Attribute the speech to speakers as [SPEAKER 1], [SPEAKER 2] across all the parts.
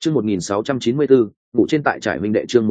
[SPEAKER 1] Chương 1694, ngủ trên tại trải huynh đệ chương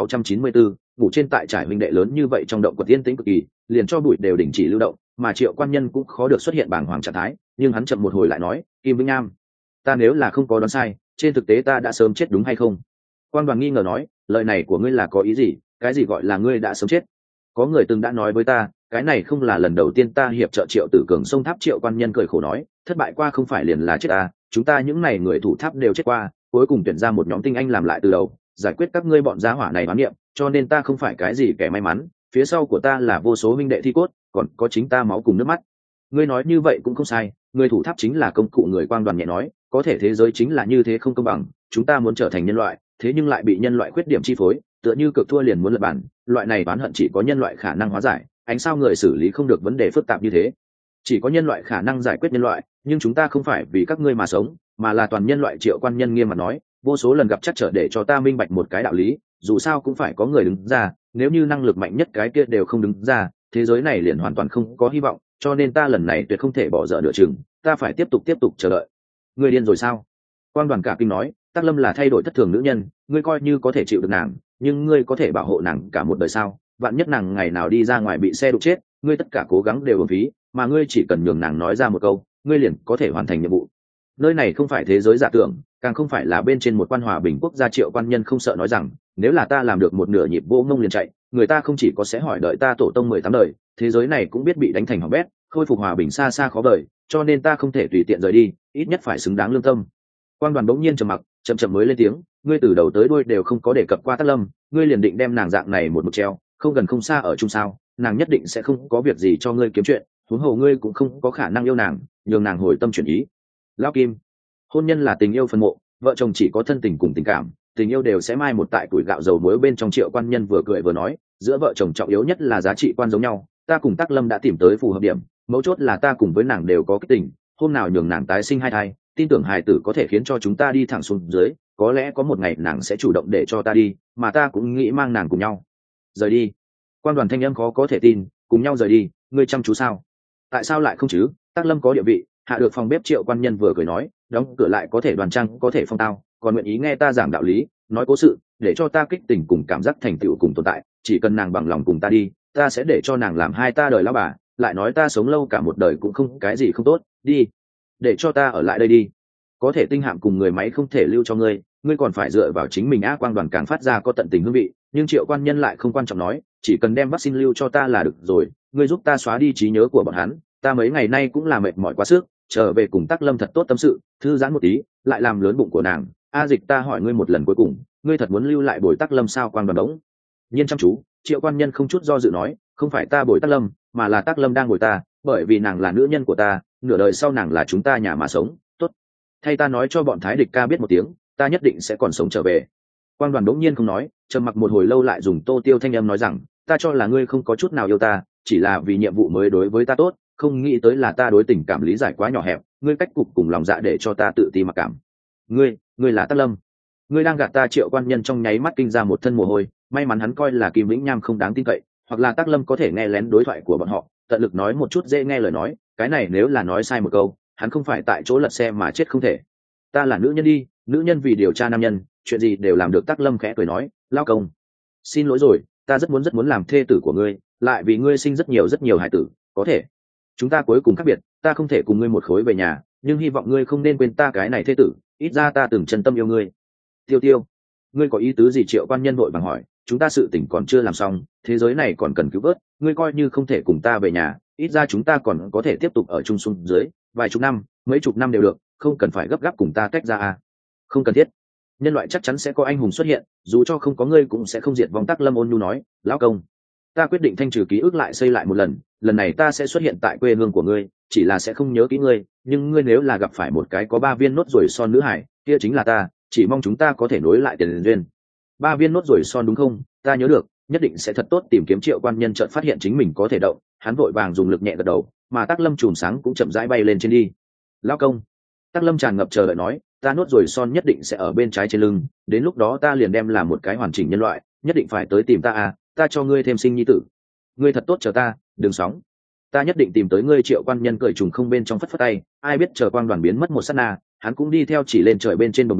[SPEAKER 1] 1694, ngủ trên tại trải huynh đệ lớn như vậy trong động quật yên tĩnh cực kỳ, liền cho bụi đều đình chỉ lưu động, mà Triệu Quan Nhân cũng khó được xuất hiện bàng hoàng trạng thái, nhưng hắn chậm một hồi lại nói, "Kim Vĩnh Nam, ta nếu là không có đoán sai, trên thực tế ta đã sớm chết đúng hay không?" Quan Đoàn nghi ngờ nói, "Lời này của ngươi là có ý gì? Cái gì gọi là ngươi đã sớm chết? Có người từng đã nói với ta, cái này không là lần đầu tiên ta hiệp trợ Triệu Tử Cường xông tháp." Triệu Quan Nhân cười khổ nói, "Thất bại qua không phải liền là chết ta, chúng ta những này người thủ tháp đều chết qua, cuối cùng tuyển ra một nhóm tinh anh làm lại từ đầu, giải quyết các ngươi bọn giá hỏa này đoán niệm, cho nên ta không phải cái gì kẻ may mắn, phía sau của ta là vô số minh đệ thi cốt, còn có chính ta máu cùng nước mắt." Ngươi nói như vậy cũng không sai, người thủ tháp chính là công cụ người. Quang Đoàn nhẹ nói, "Có thể thế giới chính là như thế không công bằng, chúng ta muốn trở thành nhân loại, thế nhưng lại bị nhân loại khuyết điểm chi phối, tựa như cực thua liền muốn lật bản, loại này oán hận chỉ có nhân loại khả năng hóa giải, ánh sao người xử lý không được vấn đề phức tạp như thế. Chỉ có nhân loại khả năng giải quyết nhân loại, nhưng chúng ta không phải vì các ngươi mà sống, mà là toàn nhân loại." Triệu Quan Nhân nghiêm mặt nói, "Vô số lần gặp chắc trở để cho ta minh bạch một cái đạo lý, dù sao cũng phải có người đứng ra, nếu như năng lực mạnh nhất cái kia đều không đứng ra, thế giới này liền hoàn toàn không có hy vọng, cho nên ta lần này tuyệt không thể bỏ dở nửa chừng, ta phải tiếp tục chờ đợi." "Ngươi điên rồi sao?" Quan Đoàn cả kinh nói, "Tắc Lâm là thay đổi thất thường nữ nhân, ngươi coi như có thể chịu được nàng, nhưng ngươi có thể bảo hộ nàng cả một đời sao? Vạn nhất nàng ngày nào đi ra ngoài bị xe đụng chết, ngươi tất cả cố gắng đều uổng phí, mà ngươi chỉ cần nhường nàng nói ra một câu, ngươi liền có thể hoàn thành nhiệm vụ. Nơi này không phải thế giới giả tưởng, càng không phải là bên trên một quan hòa bình quốc gia." Triệu Quan Nhân không sợ nói rằng, "Nếu là ta làm được một nửa nhịp vô ngông liền chạy, người ta không chỉ có sẽ hỏi đợi ta tổ tông 18 đời, thế giới này cũng biết bị đánh thành hỏng bét, khôi phục hòa bình xa xa khó vời, cho nên ta không thể tùy tiện rời đi, ít nhất phải xứng đáng lương tâm." Quan Đoàn bỗng nhiên trầm mặc, chậm mới lên tiếng, "Ngươi từ đầu tới đuôi đều không có đề cập qua Tắc Lâm, ngươi liền định đem nàng dạng này một mực treo, không gần không xa ở chung sao? Nàng nhất định sẽ không có việc gì cho ngươi kiếm chuyện, huống hồ ngươi cũng không có khả năng yêu nàng, nhường nàng hồi tâm chuyển ý." Lão Kim, hôn nhân là tình yêu phân mộ, vợ chồng chỉ có thân tình cùng tình cảm, tình yêu đều sẽ mai một tại tuổi gạo dầu muối bên trong. Triệu Quan Nhân vừa cười vừa nói, "Giữa vợ chồng trọng yếu nhất là giá trị quan giống nhau, ta cùng Tắc Lâm đã tìm tới phù hợp điểm, mấu chốt là ta cùng với nàng đều có kích tình, hôm nào nhường nàng tái sinh hai thai, tin tưởng hài tử có thể khiến cho chúng ta đi thẳng xuống dưới, có lẽ có một ngày nàng sẽ chủ động để cho ta đi, mà ta cũng nghĩ mang nàng cùng nhau rời đi." Quan Đoàn thanh âm khó có thể tin, "Cùng nhau rời đi? Ngươi chăm chú sao?" "Tại sao lại không chứ? Tắc Lâm có địa vị, hạ được phòng bếp." Triệu Quan Nhân vừa cười nói, "Đóng cửa lại có thể đoàn trang, có thể phong tao, còn nguyện ý nghe ta giảng đạo lý, nói cố sự, để cho ta kích tình cùng cảm giác thành tựu cùng tồn tại, chỉ cần nàng bằng lòng cùng ta đi, ta sẽ để cho nàng làm hai ta đời lão bà, lại nói ta sống lâu cả một đời cũng không cái gì không tốt, đi, để cho ta ở lại đây đi. Có thể tinh hạm cùng người máy không thể lưu cho ngươi, ngươi còn phải dựa vào chính mình." Quang Đoàn càng phát ra có tận tình hương vị, nhưng Triệu Quan Nhân lại không quan trọng nói, "Chỉ cần đem vaccine lưu cho ta là được rồi, ngươi giúp ta xóa đi trí nhớ của bọn hắn, ta mấy ngày nay cũng là mệt mỏi quá sức, trở về cùng Tắc Lâm thật tốt tâm sự, thư giãn một tí, lại làm lớn bụng của nàng. Dịch, ta hỏi ngươi một lần cuối cùng, ngươi thật muốn lưu lại bồi Tắc Lâm sao?" Quang Đoàn đống nhiên chăm chú. Triệu Quan Nhân không chút do dự nói, "Không phải ta bồi Tắc Lâm, mà là Tắc Lâm đang bồi ta, bởi vì nàng là nữ nhân của ta, nửa đời sau nàng là chúng ta nhà mà sống. Tốt, thay ta nói cho bọn Thái Địch ca biết một tiếng, ta nhất định sẽ còn sống trở về." Quan Đoàn đống nhiên không nói, trầm mặc một hồi lâu lại dùng Tô Tiêu thanh âm nói rằng, "Ta cho là ngươi không có chút nào yêu ta, chỉ là vì nhiệm vụ mới đối với ta tốt, không nghĩ tới là ta đối tình cảm lý giải quá nhỏ hẹp, ngươi cách cục cùng lòng dạ để cho ta tự ti mặc cảm. Ngươi là Tắc Lâm, ngươi đang gạt ta." Triệu Quan Nhân trong nháy mắt kinh ra một thân mồ hôi, may mắn hắn coi là Kim Vĩnh Nham không đáng tin cậy, hoặc là Tắc Lâm có thể nghe lén đối thoại của bọn họ, tận lực nói một chút dễ nghe lời nói, cái này nếu là nói sai một câu, hắn không phải tại chỗ lật xe mà chết không thể. "Ta là nữ nhân đi, nữ nhân vì điều tra nam nhân, chuyện gì đều làm được." Tắc Lâm khẽ cười nói, "Lao công, xin lỗi rồi, ta rất muốn làm thê tử của ngươi, lại vì ngươi sinh rất nhiều hải tử, có thể chúng ta cuối cùng khác biệt, ta không thể cùng ngươi một khối về nhà, nhưng hy vọng ngươi không nên quên ta cái này thê tử, ít ra ta từng chân tâm yêu ngươi." Tiêu Tiêu, ngươi có ý tứ gì?" Triệu Quan Nhân vội vàng hỏi, "Chúng ta sự tình còn chưa làm xong, thế giới này còn cần cứu vớt, ngươi coi như không thể cùng ta về nhà, ít ra chúng ta còn có thể tiếp tục ở chung xuống dưới, vài chục năm, mấy chục năm đều được, không cần phải gấp gáp cùng ta tách ra à?" "Không cần thiết, nhân loại chắc chắn sẽ có anh hùng xuất hiện, dù cho không có ngươi cũng sẽ không diệt vong." Tắc Lâm ôn nhu nói, "Lão công, ta quyết định thanh trừ ký ức lại xây lại một lần, lần này ta sẽ xuất hiện tại quê hương của ngươi, chỉ là sẽ không nhớ kỹ ngươi, nhưng ngươi nếu là gặp phải một cái có 3 viên nốt ruồi son nữ hải, kia chính là ta, chỉ mong chúng ta có thể nối lại tiền duyên." "3 viên nốt ruồi son đúng không? Ta nhớ được, nhất định sẽ thật tốt tìm kiếm." Triệu Quan Nhân chợt phát hiện chính mình có thể động, hắn vội vàng dùng lực nhẹ gật đầu, mà Tắc Lâm chùm sáng cũng chậm rãi bay lên trên đi. "Lão công." Tắc Lâm tràn ngập chờ đợi nói, "Ta nốt ruồi son nhất định sẽ ở bên trái trên lưng, đến lúc đó ta liền đem làm một cái hoàn chỉnh nhân loại, nhất định phải tới tìm ta à, ta cho ngươi thêm sinh nhi tử. Ngươi thật tốt chờ ta, đừng sóng, ta nhất định tìm tới ngươi." Triệu Quan Nhân cười trùng không bên trong phất phất tay, ai biết chờ Quang Đoàn biến mất một sát na, hắn cũng đi theo chỉ lên trời bên trên bồng bềnh,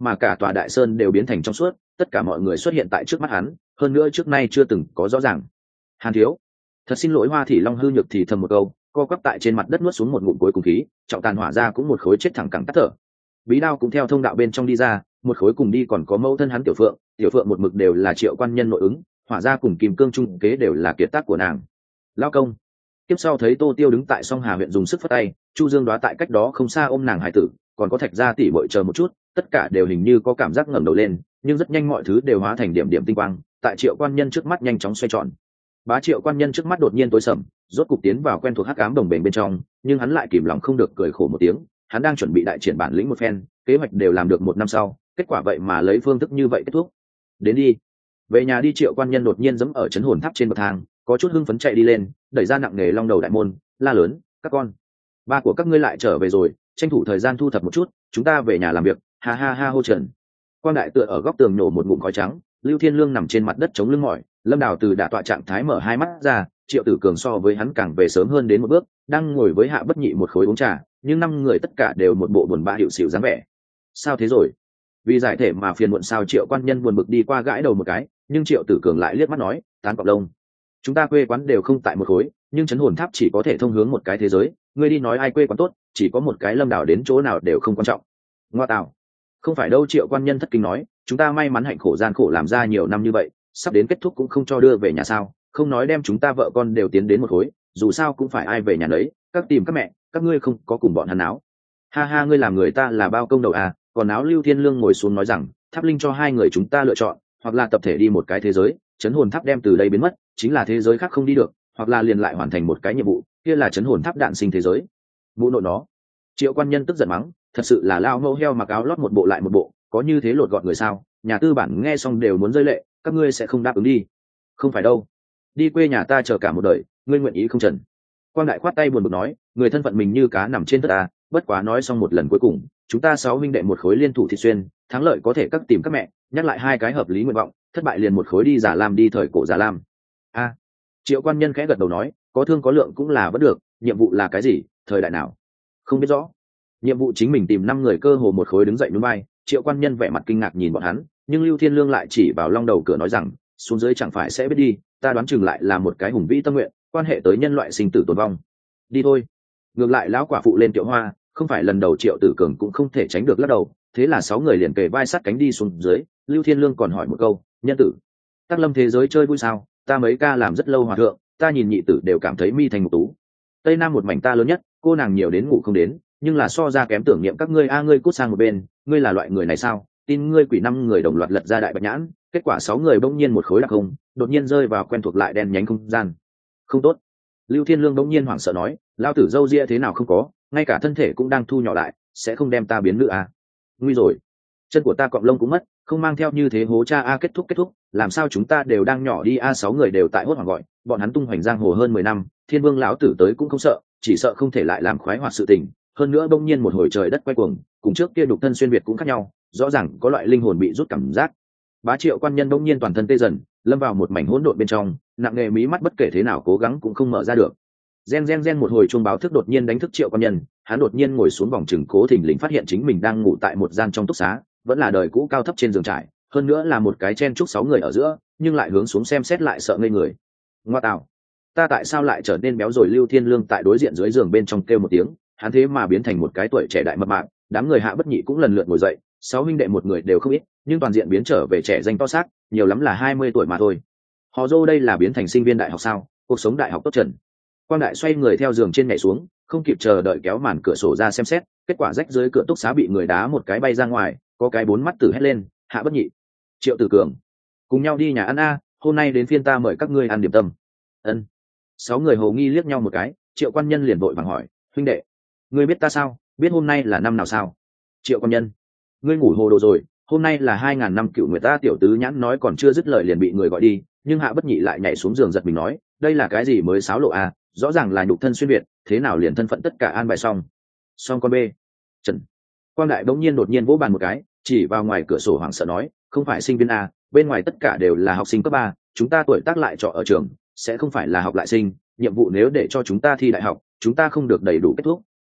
[SPEAKER 1] mà cả tòa đại sơn đều biến thành trong suốt, tất cả mọi người xuất hiện tại trước mắt hắn, hơn nữa trước nay chưa từng có rõ ràng. Hàn thiếu, thật xin lỗi. Hoa Thị Long hư nhược thì thầm một câu, co quắp tại trên mặt đất nuốt xuống một ngụm cuối cùng khí, trọng tàn hỏa ra cũng một khối chết thẳng cẳng tắt thở. Bí đao cũng theo thông đạo bên trong đi ra, một khối cùng đi còn có mẫu thân hắn Tiểu Phượng một mực đều là Triệu Quan Nhân nội ứng, hỏa ra cùng kim cương trung kế đều là kiệt tác của nàng. Lao công. Tiếp sau thấy Tô Tiêu đứng tại Song Hà huyện dùng sức phất tay, Chu Dương Đoá tại cách đó không xa ôm nàng hải tử, còn có Thạch Gia tỷ muội chờ một chút, tất cả đều hình như có cảm giác ngẩng đầu lên, nhưng rất nhanh mọi thứ đều hóa thành điểm điểm tinh quang, tại Triệu Quan Nhân trước mắt nhanh chóng xoay tròn. Bá Triệu Quan Nhân trước mắt đột nhiên tối sầm, rốt cục tiến vào quen thuộc hắc ám đồng bền bên trong, nhưng hắn lại kìm lòng không được cười khổ một tiếng, hắn đang chuẩn bị đại triển bản lĩnh một phen, kế hoạch đều làm được một năm sau, kết quả vậy mà lấy phương thức như vậy kết thúc. Đến đi. Về nhà đi. Triệu Quan Nhân đột nhiên giẫm ở trấn hồn tháp trên bậc thang, có chút hưng phấn chạy đi lên, đẩy ra nặng nề long đầu đại môn, la lớn, các con, ba của các ngươi lại trở về rồi, tranh thủ thời gian thu thập một chút, chúng ta về nhà làm việc. Ha ha ha. Hô Trần Quang Đại tựa ở góc tường nhổ một ngụm khói trắng, Lưu Thiên Lương nằm trên mặt đất chống lưng mỏi, Lâm Đào từ đả tọa trạng thái mở hai mắt ra, Triệu Tử Cường so với hắn càng về sớm hơn đến một bước, đang ngồi với Hạ Bất Nhị một khối uống trà, nhưng năm người tất cả đều một bộ buồn bã hiệu xỉu dáng vẻ. Sao thế rồi? Vì giải thể mà phiền muộn sao? Triệu Quan Nhân buồn bực đi qua gãi đầu một cái, nhưng Triệu Tử Cường lại liếc mắt nói, tán cọc lông, chúng ta quê quán đều không tại một khối, nhưng trấn hồn tháp chỉ có thể thông hướng một cái thế giới, ngươi đi nói ai quê quán tốt, chỉ có một cái Lâm Đào đến chỗ nào đều không quan trọng. Ngoa tạo, không phải đâu. Triệu Quan Nhân thất kinh nói, chúng ta may mắn hạnh khổ gian khổ làm ra nhiều năm như vậy, sắp đến kết thúc cũng không cho đưa về nhà sao? Không nói đem chúng ta vợ con đều tiến đến một khối, dù sao cũng phải ai về nhà đấy, các tìm các mẹ, các ngươi không có cùng bọn hắn áo. Ha ha, ngươi làm người ta là bao công đầu à? Còn áo. Lưu Thiên Lương ngồi xuống nói rằng, Tháp Linh cho hai người chúng ta lựa chọn, hoặc là tập thể đi một cái thế giới, trấn hồn tháp đem từ đây biến mất, chính là thế giới khác không đi được, hoặc là liền lại hoàn thành một cái nhiệm vụ, kia là trấn hồn tháp đạn sinh thế giới. Mụ nội nó. Triệu Quan Nhân tức giận mắng, thật sự là lao mâu heo mặc áo lót một bộ lại một bộ, có như thế lột gọn người sao? Nhà tư bản nghe xong đều muốn rơi lệ, các ngươi sẽ không đáp ứng đi. Không phải đâu, đi quê nhà ta chờ cả một đời, ngươi nguyện ý không? Trần Quang Đại khoát tay buồn bực nói, người thân phận mình như cá nằm trên đất ta, bất quá nói xong một lần cuối cùng, chúng ta 6 huynh đệ một khối liên thủ thị xuyên, thắng lợi có thể các tìm các mẹ, nhắc lại hai cái hợp lý nguyện vọng, thất bại liền một khối đi Già Lam, đi thời cổ Già Lam. A. Triệu Quan Nhân khẽ gật đầu nói, có thương có lượng cũng là vẫn được, nhiệm vụ là cái gì, thời đại nào? Không biết rõ. Nhiệm vụ chính mình tìm 5 người cơ hồ một khối đứng dậy núi bay. Triệu Quan Nhân vẻ mặt kinh ngạc nhìn bọn hắn, nhưng Lưu Thiên Lương lại chỉ vào long đầu cửa nói rằng, xuống dưới chẳng phải sẽ biết đi, ta đoán chừng lại là một cái hùng vĩ tâm nguyện, quan hệ tới nhân loại sinh tử tồn vong. Đi thôi. Ngược lại lão quả phụ lên Tiểu Hoa, không phải lần đầu Triệu Tử Cường cũng không thể tránh được lắc đầu, thế là 6 người liền kề vai sát cánh đi xuống dưới. Lưu Thiên Lương còn hỏi một câu, nhân tử, Tắc Lâm thế giới chơi vui sao? Ta mấy ca làm rất lâu hòa thượng, ta nhìn nhị tử đều cảm thấy mi thành một tú. Tây Nam một mảnh ta lớn nhất, cô nàng nhiều đến ngủ không đến, nhưng là so ra kém tưởng niệm các ngươi. A, ngươi cút sang một bên, ngươi là loại người này sao? Tin ngươi quỷ. 5 người đồng loạt lật ra đại bạch nhãn, kết quả 6 người bỗng nhiên một khối đặc không, đột nhiên rơi vào quen thuộc lại đen nhánh không gian. Không tốt. Lưu Thiên Lương bỗng nhiên hoảng sợ nói, lao tử dâu ria thế nào không có, ngay cả thân thể cũng đang thu nhỏ lại, sẽ không đem ta biến nữ à? Nguy rồi, chân của ta cọng lông cũng mất, không mang theo như thế hố cha. A, kết thúc, làm sao chúng ta đều đang nhỏ đi a? 6 người đều tại hốt hoảng gọi, bọn hắn tung hoành giang hồ hơn 10 năm, Thiên Vương lão tử tới cũng không sợ, chỉ sợ không thể lại làm khoái hoạt sự tình. Hơn nữa bỗng nhiên một hồi trời đất quay cuồng, cùng trước kia đục thân xuyên việt cũng khác nhau, rõ ràng có loại linh hồn bị rút cảm giác. Bá Triệu Quan Nhân bỗng nhiên toàn thân tê dần, lâm vào một mảnh hỗn độn bên trong, nặng nề mí mắt bất kể thế nào cố gắng cũng không mở ra được. Gen một hồi chuông báo thức đột nhiên đánh thức Triệu Quan Nhân, hắn đột nhiên ngồi xuống vòng trừng cố thình lình phát hiện chính mình đang ngủ tại một gian trong túc xá, vẫn là đời cũ cao thấp trên giường trải, hơn nữa là một cái chen chúc 6 người ở giữa, nhưng lại hướng xuống xem xét lại sợ ngây người. Ngoa tạo, ta tại sao lại trở nên béo rồi? Lưu Thiên Lương tại đối diện dưới giường bên trong kêu một tiếng, hắn thế mà biến thành một cái tuổi trẻ đại mập mạp. Đám người Hạ Bất Nhị cũng lần lượt ngồi dậy, 6 huynh đệ một người đều không ít, nhưng toàn diện biến trở về trẻ danh to xác, nhiều lắm là 20 tuổi mà thôi. Họ Dô đây là biến thành sinh viên đại học sao? Cuộc sống đại học tốt trần. Quang Đại xoay người theo giường trên nhảy xuống, không kịp chờ đợi kéo màn cửa sổ ra xem xét, kết quả rách dưới cửa túc xá bị người đá một cái bay ra ngoài, có cái 4 mắt tử hét lên, Hạ Bất Nhị, Triệu Tử Cường, cùng nhau đi nhà ăn a, hôm nay đến phiên ta mời các ngươi ăn điểm tâm. Ân. 6 người hồ nghi liếc nhau một cái, Triệu Quan Nhân liền vội vàng hỏi, huynh đệ, ngươi biết ta sao? Biết hôm nay là năm nào sao? Triệu Quan Nhân, ngươi ngủ hồ đồ rồi, hôm nay là 2000 năm cựu nguyệt. Ta Tiểu Tứ Nhãn nói còn chưa dứt lời liền bị người gọi đi, nhưng Hạ Bất Nhị lại nhảy xuống giường giật mình nói, đây là cái gì mới xáo lộ a? Rõ ràng là nhục thân xuyên việt, thế nào liền thân phận tất cả an bài xong con B. Trần Quang Đại bỗng nhiên đột nhiên vỗ bàn một cái, chỉ vào ngoài cửa sổ hoảng sợ nói, không phải sinh viên a, bên ngoài tất cả đều là học sinh cấp 3, chúng ta tuổi tác lại trọ ở trường, sẽ không phải là học lại sinh, nhiệm vụ nếu để cho chúng ta thi đại học, chúng ta không được đầy đủ kết thúc.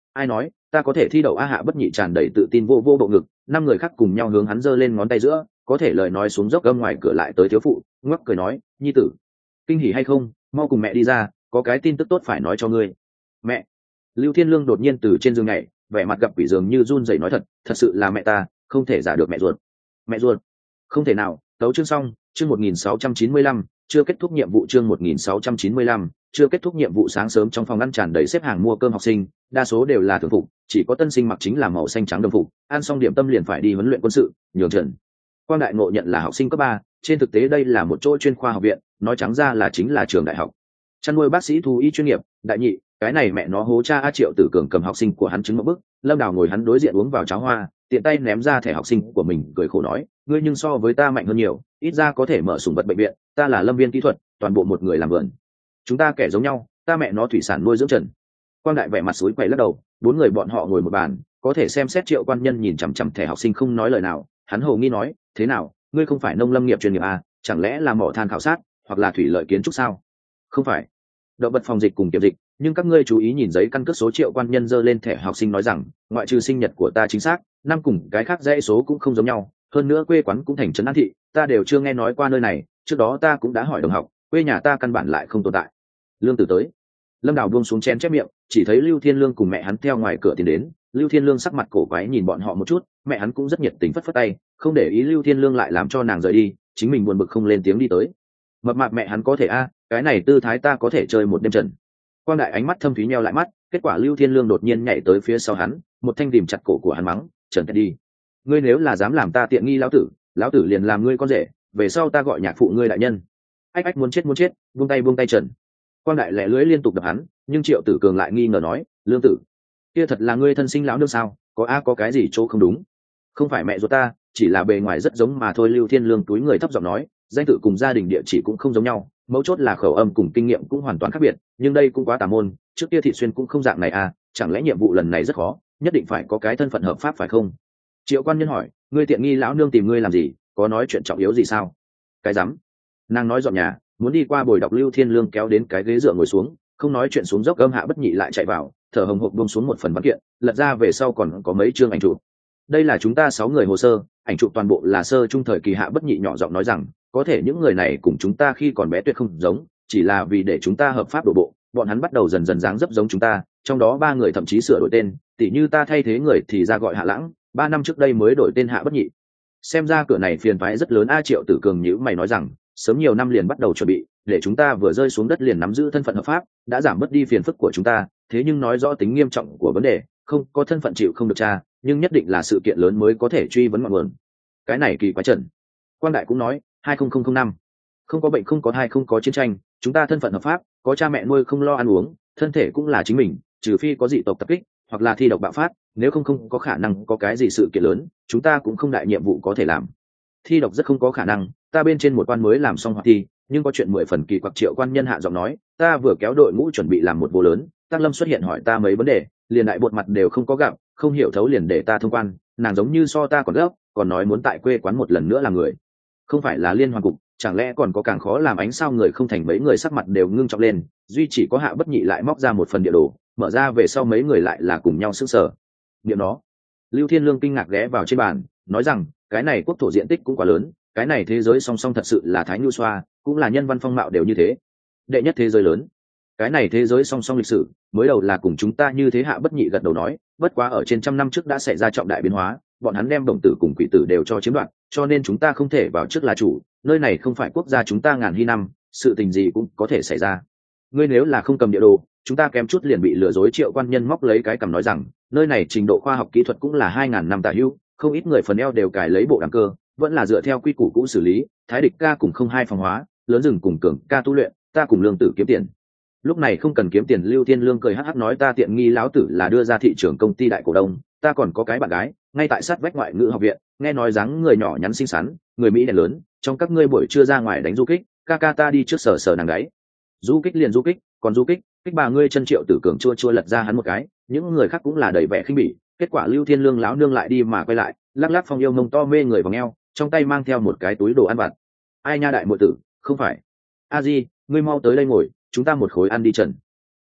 [SPEAKER 1] ai nói ta có thể thi đậu? A Hạ Bất Nhị tràn đầy tự tin vô vô bộ ngực, 5 người khác cùng nhau hướng hắn giơ lên ngón tay giữa, có thể lời nói xuống dốc gâm ngoài cửa lại tới thiếu phụ ngoắc cười nói, nhi tử kinh hỉ hay không, mau cùng mẹ đi ra, có cái tin tức tốt phải nói cho ngươi. Mẹ! Lưu Thiên Lương đột nhiên từ trên giường nhảy, vẻ mặt gặp quỷ dường như run rẩy nói, thật sự là mẹ ta, không thể giả được mẹ ruột. Mẹ ruột? Không thể nào. Tấu chương xong, chương 1695, chưa kết thúc nhiệm vụ, chương 1695, chưa kết thúc nhiệm vụ. Sáng sớm trong phòng ăn tràn đầy xếp hàng mua cơm học sinh, đa số đều là thường phục, chỉ có tân sinh mặc chính là màu xanh trắng đồng phục, ăn xong điểm tâm liền phải đi huấn luyện quân sự, nhường trận. Quang Đại Ngộ nhận là học sinh cấp 3, trên thực tế đây là một chỗ chuyên khoa học viện, nói trắng ra là chính là trường đại học. Chăn nuôi bác sĩ thú y chuyên nghiệp, đại nhị, cái này mẹ nó hố cha. A Triệu Tử Cường cầm học sinh của hắn chứng một bức, Lâm Đào ngồi hắn đối diện uống vào cháo hoa, tiện tay ném ra thẻ học sinh của mình, cười khổ nói, ngươi nhưng so với ta mạnh hơn nhiều, ít ra có thể mở sủng vật bệnh viện, ta là lâm viên kỹ thuật, toàn bộ một người làm vườn, chúng ta kẻ giống nhau, ta mẹ nó thủy sản nuôi dưỡng trần. Quang Đại vẻ mặt suối quậy lắc đầu, 4 người bọn họ ngồi một bàn, có thể xem xét. Triệu Quan Nhân nhìn chằm chằm thẻ học sinh không nói lời nào, hắn hồ nghi nói, thế nào, ngươi không phải nông lâm nghiệp chuyên nghiệp à, chẳng lẽ là mỏ than khảo sát hoặc là thủy lợi kiến trúc sao? Không phải, động vật phòng dịch cùng kiểm dịch, nhưng các ngươi chú ý nhìn giấy căn cước số. Triệu Quan Nhân giơ lên thẻ học sinh nói rằng, ngoại trừ sinh nhật của ta chính xác, năm cùng cái khác dãy số cũng không giống nhau, hơn nữa quê quán cũng thành trấn An Thị, ta đều chưa nghe nói qua nơi này, trước đó ta cũng đã hỏi đồng học, quê nhà ta căn bản lại không tồn tại. Lương Tử tới. Lâm Đào buông xuống chén chép miệng, chỉ thấy Lưu Thiên Lương cùng mẹ hắn theo ngoài cửa tiến đến. Lưu Thiên Lương sắc mặt cổ quái nhìn bọn họ một chút, mẹ hắn cũng rất nhiệt tình phất phất tay, không để ý Lưu Thiên Lương lại làm cho nàng rời đi, chính mình buồn bực không lên tiếng đi tới. Mập mạp mẹ hắn có thể a, cái này tư thái ta có thể chơi một đêm trần. Quang Đại ánh mắt thâm thúy nheo lại mắt, kết quả Lưu Thiên Lương đột nhiên nhảy tới phía sau hắn, một thanh rìm chặt cổ của hắn mắng, trần đi, ngươi nếu là dám làm ta tiện nghi lão tử liền làm ngươi con rể, về sau ta gọi nhạc phụ ngươi đại nhân. Ách muốn chết, buông tay trần. Quang Đại lẻ lưỡi liên tục đập hắn, nhưng Triệu Tử Cường lại nghi ngờ nói, Lương tử, kia thật là ngươi thân sinh lão nương sao? Có cái gì chỗ không đúng? Không phải mẹ ruột ta, chỉ là bề ngoài rất giống mà thôi. Lưu Thiên Lương túi người thấp giọng nói, danh tự cùng gia đình địa chỉ cũng không giống nhau, mấu chốt là khẩu âm cùng kinh nghiệm cũng hoàn toàn khác biệt, nhưng đây cũng quá tà môn, trước kia Thị Xuyên cũng không dạng này à, chẳng lẽ nhiệm vụ lần này rất khó, nhất định phải có cái thân phận hợp pháp phải không? Triệu Quan Nhân hỏi, ngươi tiện nghi lão nương tìm ngươi làm gì, có nói chuyện trọng yếu gì sao? Cái rắm. Nàng nói dọn nhà, muốn đi qua bồi đọc. Lưu Thiên Lương kéo đến cái ghế dựa ngồi xuống, không nói chuyện xuống dốc. Hạ Bất Nhị lại chạy vào, thở hồng hộc buông xuống một phần văn kiện, lật ra về sau còn có mấy chương ảnh chụp. Đây là chúng ta 6 người hồ sơ, ảnh chụp toàn bộ là sơ trung thời kỳ. Hạ Bất Nhị nhỏ giọng nói rằng, có thể những người này cùng chúng ta khi còn bé tuyệt không giống, chỉ là vì để chúng ta hợp pháp đổ bộ, bọn hắn bắt đầu dần dần dáng dấp giống chúng ta, trong đó 3 người thậm chí sửa đổi tên, tỉ như ta thay thế người thì ra gọi Hạ Lãng, 3 năm trước đây mới đổi tên Hạ Bất Nhị. Xem ra cửa này phiền toái rất lớn a. Triệu Tử Cường nhíu mày nói rằng, sớm nhiều năm liền bắt đầu chuẩn bị, để chúng ta vừa rơi xuống đất liền nắm giữ thân phận hợp pháp, đã giảm bớt đi phiền phức của chúng ta, thế nhưng nói rõ tính nghiêm trọng của vấn đề, không có thân phận chịu không được tra, nhưng nhất định là sự kiện lớn mới có thể truy vấn ngọn nguồn. Cái này kỳ quái trần. Quang Đại cũng nói, 2005, không có bệnh, không có thai, không có chiến tranh, chúng ta thân phận hợp pháp, có cha mẹ nuôi, không lo ăn uống, thân thể cũng là chính mình, trừ phi có dị tộc tập kích hoặc là thi độc bạo phát, nếu không có khả năng có cái gì sự kiện lớn, chúng ta cũng không đại nhiệm vụ có thể làm. Thi độc rất không có khả năng, ta bên trên một quan mới làm xong hoạt thi, nhưng có chuyện 10 phần kỳ quặc. Triệu Quan Nhân hạ giọng nói, ta vừa kéo đội ngũ chuẩn bị làm một vô lớn, Tăng Lâm xuất hiện hỏi ta mấy vấn đề, liền đại bột mặt đều không có gặp, không hiểu thấu liền để ta thông quan, nàng giống như so ta còn gấp, còn nói muốn tại quê quán một lần nữa làm người. Không phải là liên hoàn cục, chẳng lẽ còn có càng khó làm ánh sao? Người không thành mấy người sắc mặt đều ngưng trọng lên, duy chỉ có Hạ Bất Nhị lại móc ra một phần địa đồ, mở ra về sau mấy người lại là cùng nhau sững sờ. Niệm nó. Lưu Thiên Lương kinh ngạc ghé vào trên bàn, nói rằng, cái này quốc thổ diện tích cũng quá lớn, cái này thế giới song song thật sự là Thái Nhu Xoa, cũng là nhân văn phong mạo đều như thế. Đệ nhất thế giới lớn, cái này thế giới song song lịch sử, mới đầu là cùng chúng ta như thế. Hạ Bất Nhị gật đầu nói, bất quá ở trên trăm năm trước đã xảy ra trọng đại biến hóa, bọn hắn đem đồng tử cùng quỷ tử đều cho chiếm đoạt, cho nên chúng ta không thể vào trước là chủ, nơi này không phải quốc gia chúng ta ngàn hy năm, sự tình gì cũng có thể xảy ra. Ngươi nếu là không cầm địa đồ, chúng ta kém chút liền bị lừa dối. Triệu Quan Nhân móc lấy cái cằm nói rằng, nơi này trình độ khoa học kỹ thuật cũng là 2000 năm tả hữu, không ít người phần eo đều cài lấy bộ đẳng cơ, vẫn là dựa theo quy củ cũ xử lý. Thái Địch ca cùng không hai phòng hóa, lớn rừng cùng Cường ca tu luyện, ta cùng Lương tử kiếm tiền. Lúc này không cần kiếm tiền. Lưu Thiên Lương cười hắc hắc nói, ta tiện nghi lão tử là đưa ra thị trường công ty đại cổ đông, ta còn có cái bạn gái ngay tại sát vách ngoại ngữ học viện, nghe nói dáng người nhỏ nhắn xinh xắn, người Mỹ đèn lớn, trong các ngươi buổi trưa ra ngoài đánh du kích, ca ta đi trước sờ nàng đấy. Du kích liền du kích, còn du kích bà ngươi. Chân Triệu Tử Cường chua lật ra hắn một cái, những người khác cũng là đầy vẻ khinh bỉ. Kết quả Lưu Thiên Lương lão nương lại đi mà quay lại, lắc lắc phong yêu mông to mê người vòng eo, trong tay mang theo một cái túi đồ ăn vặt. Ai nha đại muội tử, không phải. A Di, ngươi mau tới đây ngồi, chúng ta một khối ăn đi trần.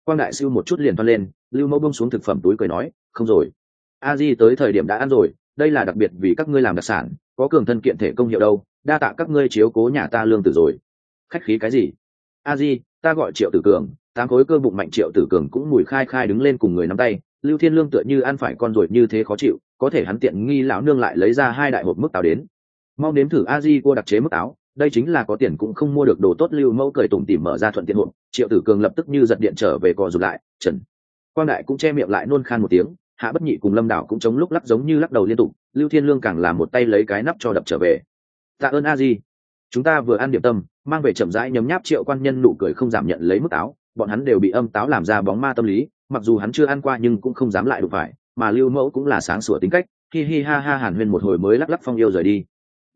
[SPEAKER 1] Quang đại siêu một chút liền toan lên, Lưu Mẫu buông xuống thực phẩm túi cười nói, không rồi, a di tới thời điểm đã ăn rồi, đây là đặc biệt vì các ngươi làm đặc sản, có cường thân kiện thể công hiệu đâu, đa tạ các ngươi chiếu cố nhà ta lương tử rồi. Khách khí cái gì? A di, ta gọi Triệu Tử Cường. Tám khối cơ bụng mạnh Triệu Tử Cường cũng mùi khai khai đứng lên cùng người nắm tay. Lưu Thiên Lương tựa như ăn phải con ruồi như thế khó chịu, có thể hắn tiện nghi lão nương lại lấy ra 2 đại hộp mức táo đến. Mau nếm thử a di cô đặc chế mức táo, đây chính là có tiền cũng không mua được đồ tốt. Lưu Mẫu cười tủm tỉm mở ra thuận tiện hộp, Triệu Tử Cường lập tức như giật điện trở về cò rụt lại. Trần Quang đại cũng che miệng lại nôn khan một tiếng, Hạ Bất Nhị cùng Lâm Đảo cũng chống lúc lắc giống như lắc đầu liên tục. Lưu Thiên Lương càng làm một tay lấy cái nắp cho đập trở về. Tạ ơn a di, chúng ta vừa ăn điểm tâm, mang về chậm rãi nhấm nháp. Triệu quan nhân nụ cười không giảm nhận lấy mức táo, bọn hắn đều bị âm táo làm ra bóng ma tâm lý, mặc dù hắn chưa ăn qua nhưng cũng không dám lại đụng phải, mà Lưu Mẫu cũng là sáng sủa tính cách, hi hi ha ha hàn huyên một hồi mới lắc lắc phong yêu rời đi.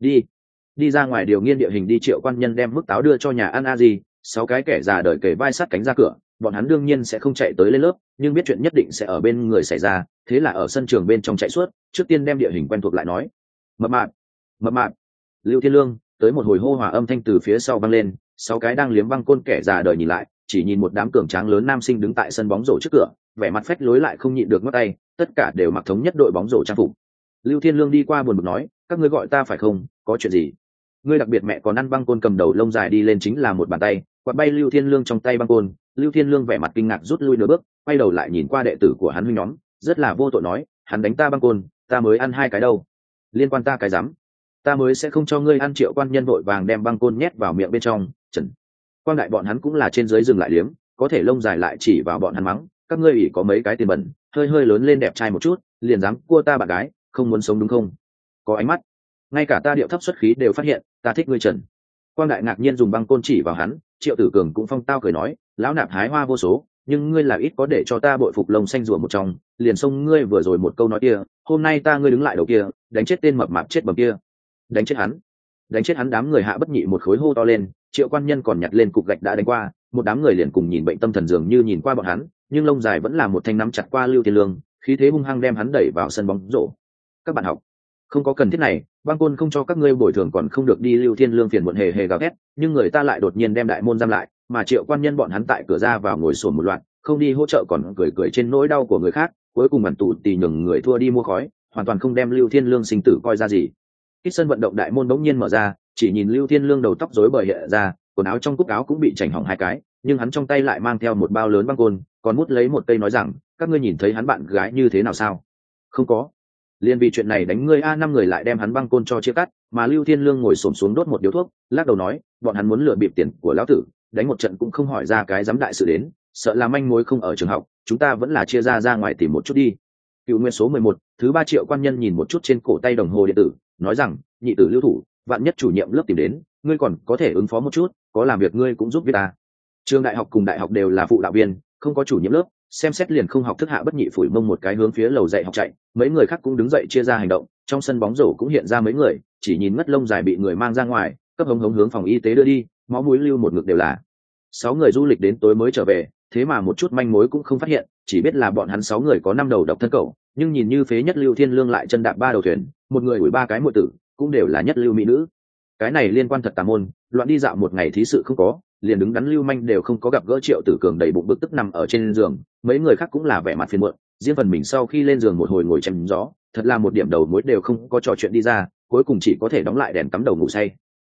[SPEAKER 1] Đi ra ngoài điều nghiên địa hình đi. Triệu quan nhân đem mức táo đưa cho nhà ăn a di, 6 cái kẻ già đời kề vai sát cánh ra cửa. Bọn hắn đương nhiên sẽ không chạy tới lên lớp, nhưng biết chuyện nhất định sẽ ở bên người xảy ra, thế là ở sân trường bên trong chạy suốt, trước tiên đem địa hình quen thuộc lại nói. Mập mạp. Lưu Thiên Lương tới một hồi hô hòa âm thanh từ phía sau vang lên, 6 cái đang liếm băng côn kẻ già đời nhìn lại, chỉ nhìn một đám cường tráng lớn nam sinh đứng tại sân bóng rổ trước cửa, vẻ mặt phách lối lại không nhịn được ngắt tay, tất cả đều mặc thống nhất đội bóng rổ trang phục. Lưu Thiên Lương đi qua buồn bực nói, các ngươi gọi ta phải không, có chuyện gì? Ngươi đặc biệt mẹ còn ăn băng côn cầm đầu lông dài đi lên chính là một bàn tay, quạt bay Lưu Thiên Lương trong tay băng côn. Lưu Thiên Lương vẻ mặt kinh ngạc rút lui nửa bước, quay đầu lại nhìn qua đệ tử của hắn huynh nhóm, rất là vô tội nói, hắn đánh ta băng côn, ta mới ăn 2 cái đâu, liên quan ta cái rắm, ta mới sẽ không cho ngươi ăn. Triệu quan nhân vội vàng đem băng côn nhét vào miệng bên trong. Trần Quang đại bọn hắn cũng là trên dưới dừng lại liếm, có thể lông dài lại chỉ vào bọn hắn mắng, các ngươi ỷ có mấy cái tiền bẩn, hơi lớn lên đẹp trai một chút liền dám cua ta bạn gái, không muốn sống đúng không? Có ánh mắt, ngay cả ta điệu thấp xuất khí đều phát hiện, ta thích ngươi. Trần Quang đại ngạc nhiên dùng băng côn chỉ vào hắn. Triệu Tử Cường cũng phong tao cười nói, lão nạp hái hoa vô số, nhưng ngươi là ít có để cho ta bội phục lông xanh rùa một trong, liền xông ngươi vừa rồi một câu nói kia, hôm nay ta ngươi đứng lại đầu kia, đánh chết tên mập mạp chết bầm kia. Đánh chết hắn. Đám người Hạ Bất Nhị một khối hô to lên. Triệu quan nhân còn nhặt lên cục gạch đã đánh qua, một đám người liền cùng nhìn bệnh tâm thần dường như nhìn qua bọn hắn, nhưng lông dài vẫn là một thanh nắm chặt qua Lưu Thiên Lương, khí thế hung hăng đem hắn đẩy vào sân bóng rổ. Các bạn học, không có cần thiết này, băng côn không cho các ngươi bồi thường còn không được đi. Lưu Thiên Lương phiền muộn hề gào thét, nhưng người ta lại đột nhiên đem đại môn giam lại, mà Triệu quan nhân bọn hắn tại cửa ra vào ngồi xổm một loạt, không đi hỗ trợ còn cười trên nỗi đau của người khác, cuối cùng bản tụ tì nhường người thua đi mua khói, hoàn toàn không đem Lưu Thiên Lương sinh tử coi ra gì. Ít sân vận động đại môn bỗng nhiên mở ra, chỉ nhìn Lưu Thiên Lương đầu tóc rối bời hiện ra, quần áo trong cúc áo cũng bị chảnh hỏng 2 cái, nhưng hắn trong tay lại mang theo một bao lớn băng côn, còn mút lấy một cây nói rằng, các ngươi nhìn thấy hắn bạn gái như thế nào sao? Không có. Liên vì chuyện này đánh ngươi a. 5 người lại đem hắn băng côn cho chia cắt, mà Lưu Thiên Lương ngồi xổm xuống đốt một điếu thuốc, lắc đầu nói, bọn hắn muốn lừa bịp tiền của lão tử, đánh một trận cũng không hỏi ra cái dám đại sự đến, sợ là manh mối không ở trường học, chúng ta vẫn là chia ra ngoài tìm một chút đi. Cựu nguyên số 11, thứ 3. Triệu quan nhân nhìn một chút trên cổ tay đồng hồ điện tử, nói rằng, nhị tử Lưu thủ, vạn nhất chủ nhiệm lớp tìm đến, ngươi còn có thể ứng phó một chút, có làm việc ngươi cũng giúp biết ta. Trường đại học cùng đại học đều là phụ đạo viên, không có chủ nhiệm lớp, xem xét liền không học thức. Hạ Bất Nhị phủi mông một cái hướng phía lầu dạy học chạy, mấy người khác cũng đứng dậy chia ra hành động. Trong sân bóng rổ cũng hiện ra mấy người, chỉ nhìn ngất lông dài bị người mang ra ngoài, cấp hống hướng phòng y tế đưa đi, máu mũi lưu một ngực đều là. 6 người du lịch đến tối mới trở về, thế mà một chút manh mối cũng không phát hiện, chỉ biết là bọn hắn 6 người có 5 đầu độc thân cẩu, nhưng nhìn như phế nhất Lưu Thiên Lương lại chân đạp 3 đầu thuyền, một người ủi 3 cái muội tử, cũng đều là nhất lưu mỹ nữ. Cái này liên quan thật tà môn, loạn đi dạo một ngày thí sự không có, liền đứng đắn lưu manh đều không có gặp gỡ. Triệu Tử Cường đầy bụng bực tức nằm ở trên giường, mấy người khác cũng là vẻ mặt phiền muộn, riêng phần mình sau khi lên giường một hồi ngồi chém gió, thật là một điểm đầu mối đều không có trò chuyện đi ra, cuối cùng chỉ có thể đóng lại đèn cắm đầu ngủ say.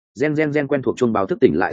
[SPEAKER 1] Gen quen thuộc chuông báo thức tỉnh lại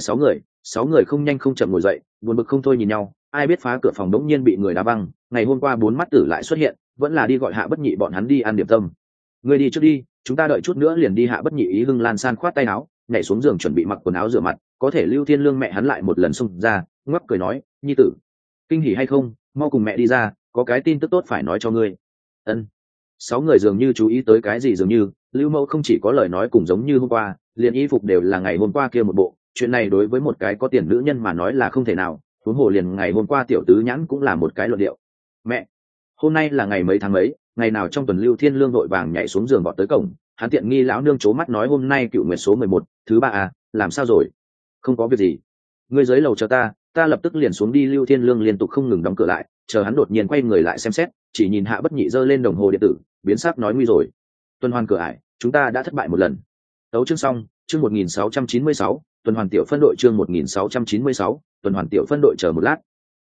[SPEAKER 1] 6 người không nhanh không chậm ngồi dậy, buồn bực không thôi nhìn nhau, ai biết phá cửa phòng đống nhiên bị người đá văng, ngày hôm qua 4 mắt tử lại xuất hiện, vẫn là đi gọi Hạ Bất Nhị bọn hắn đi ăn điểm tâm. Ngươi đi trước đi, chúng ta đợi chút nữa liền đi. Hạ Bất Nhị ý hưng lan san khoát tay áo, nhảy xuống giường chuẩn bị mặc quần áo rửa mặt, có thể Lưu Thiên Lương mẹ hắn lại một lần xông ra, ngoắc cười nói, nhi tử, kinh hỉ hay không, mau cùng mẹ đi ra, có cái tin tức tốt phải nói cho ngươi. Ân. 6 người dường như chú ý tới cái gì dường như, Lưu Mẫu không chỉ có lời nói cùng giống như hôm qua, liền y phục đều là ngày hôm qua kia một bộ, chuyện này đối với một cái có tiền nữ nhân mà nói là không thể nào, huống hồ liền ngày hôm qua tiểu tứ nhãn cũng là một cái luận điệu. Mẹ, hôm nay là ngày mấy tháng mấy, ngày nào trong tuần? Lưu Thiên Lương vội vàng nhảy xuống giường vọt tới cổng, hắn tiện nghi lão nương chố mắt nói, hôm nay cựu nguyệt số 11, thứ 3 à, làm sao rồi? Không có việc gì, ngươi dưới lầu chờ ta lập tức liền xuống đi. Lưu Thiên Lương liên tục không ngừng đóng cửa lại, chờ hắn đột nhiên quay người lại xem xét, chỉ nhìn Hạ Bất Nhị giơ lên đồng hồ điện tử, biến sắc nói, nguy rồi, tuần hoàn cửa ải, chúng ta đã thất bại một lần. Tấu chương xong, chương 1696, tuần hoàn tiểu phân đội, chương 1696, tuần hoàn tiểu phân đội. Chờ một lát,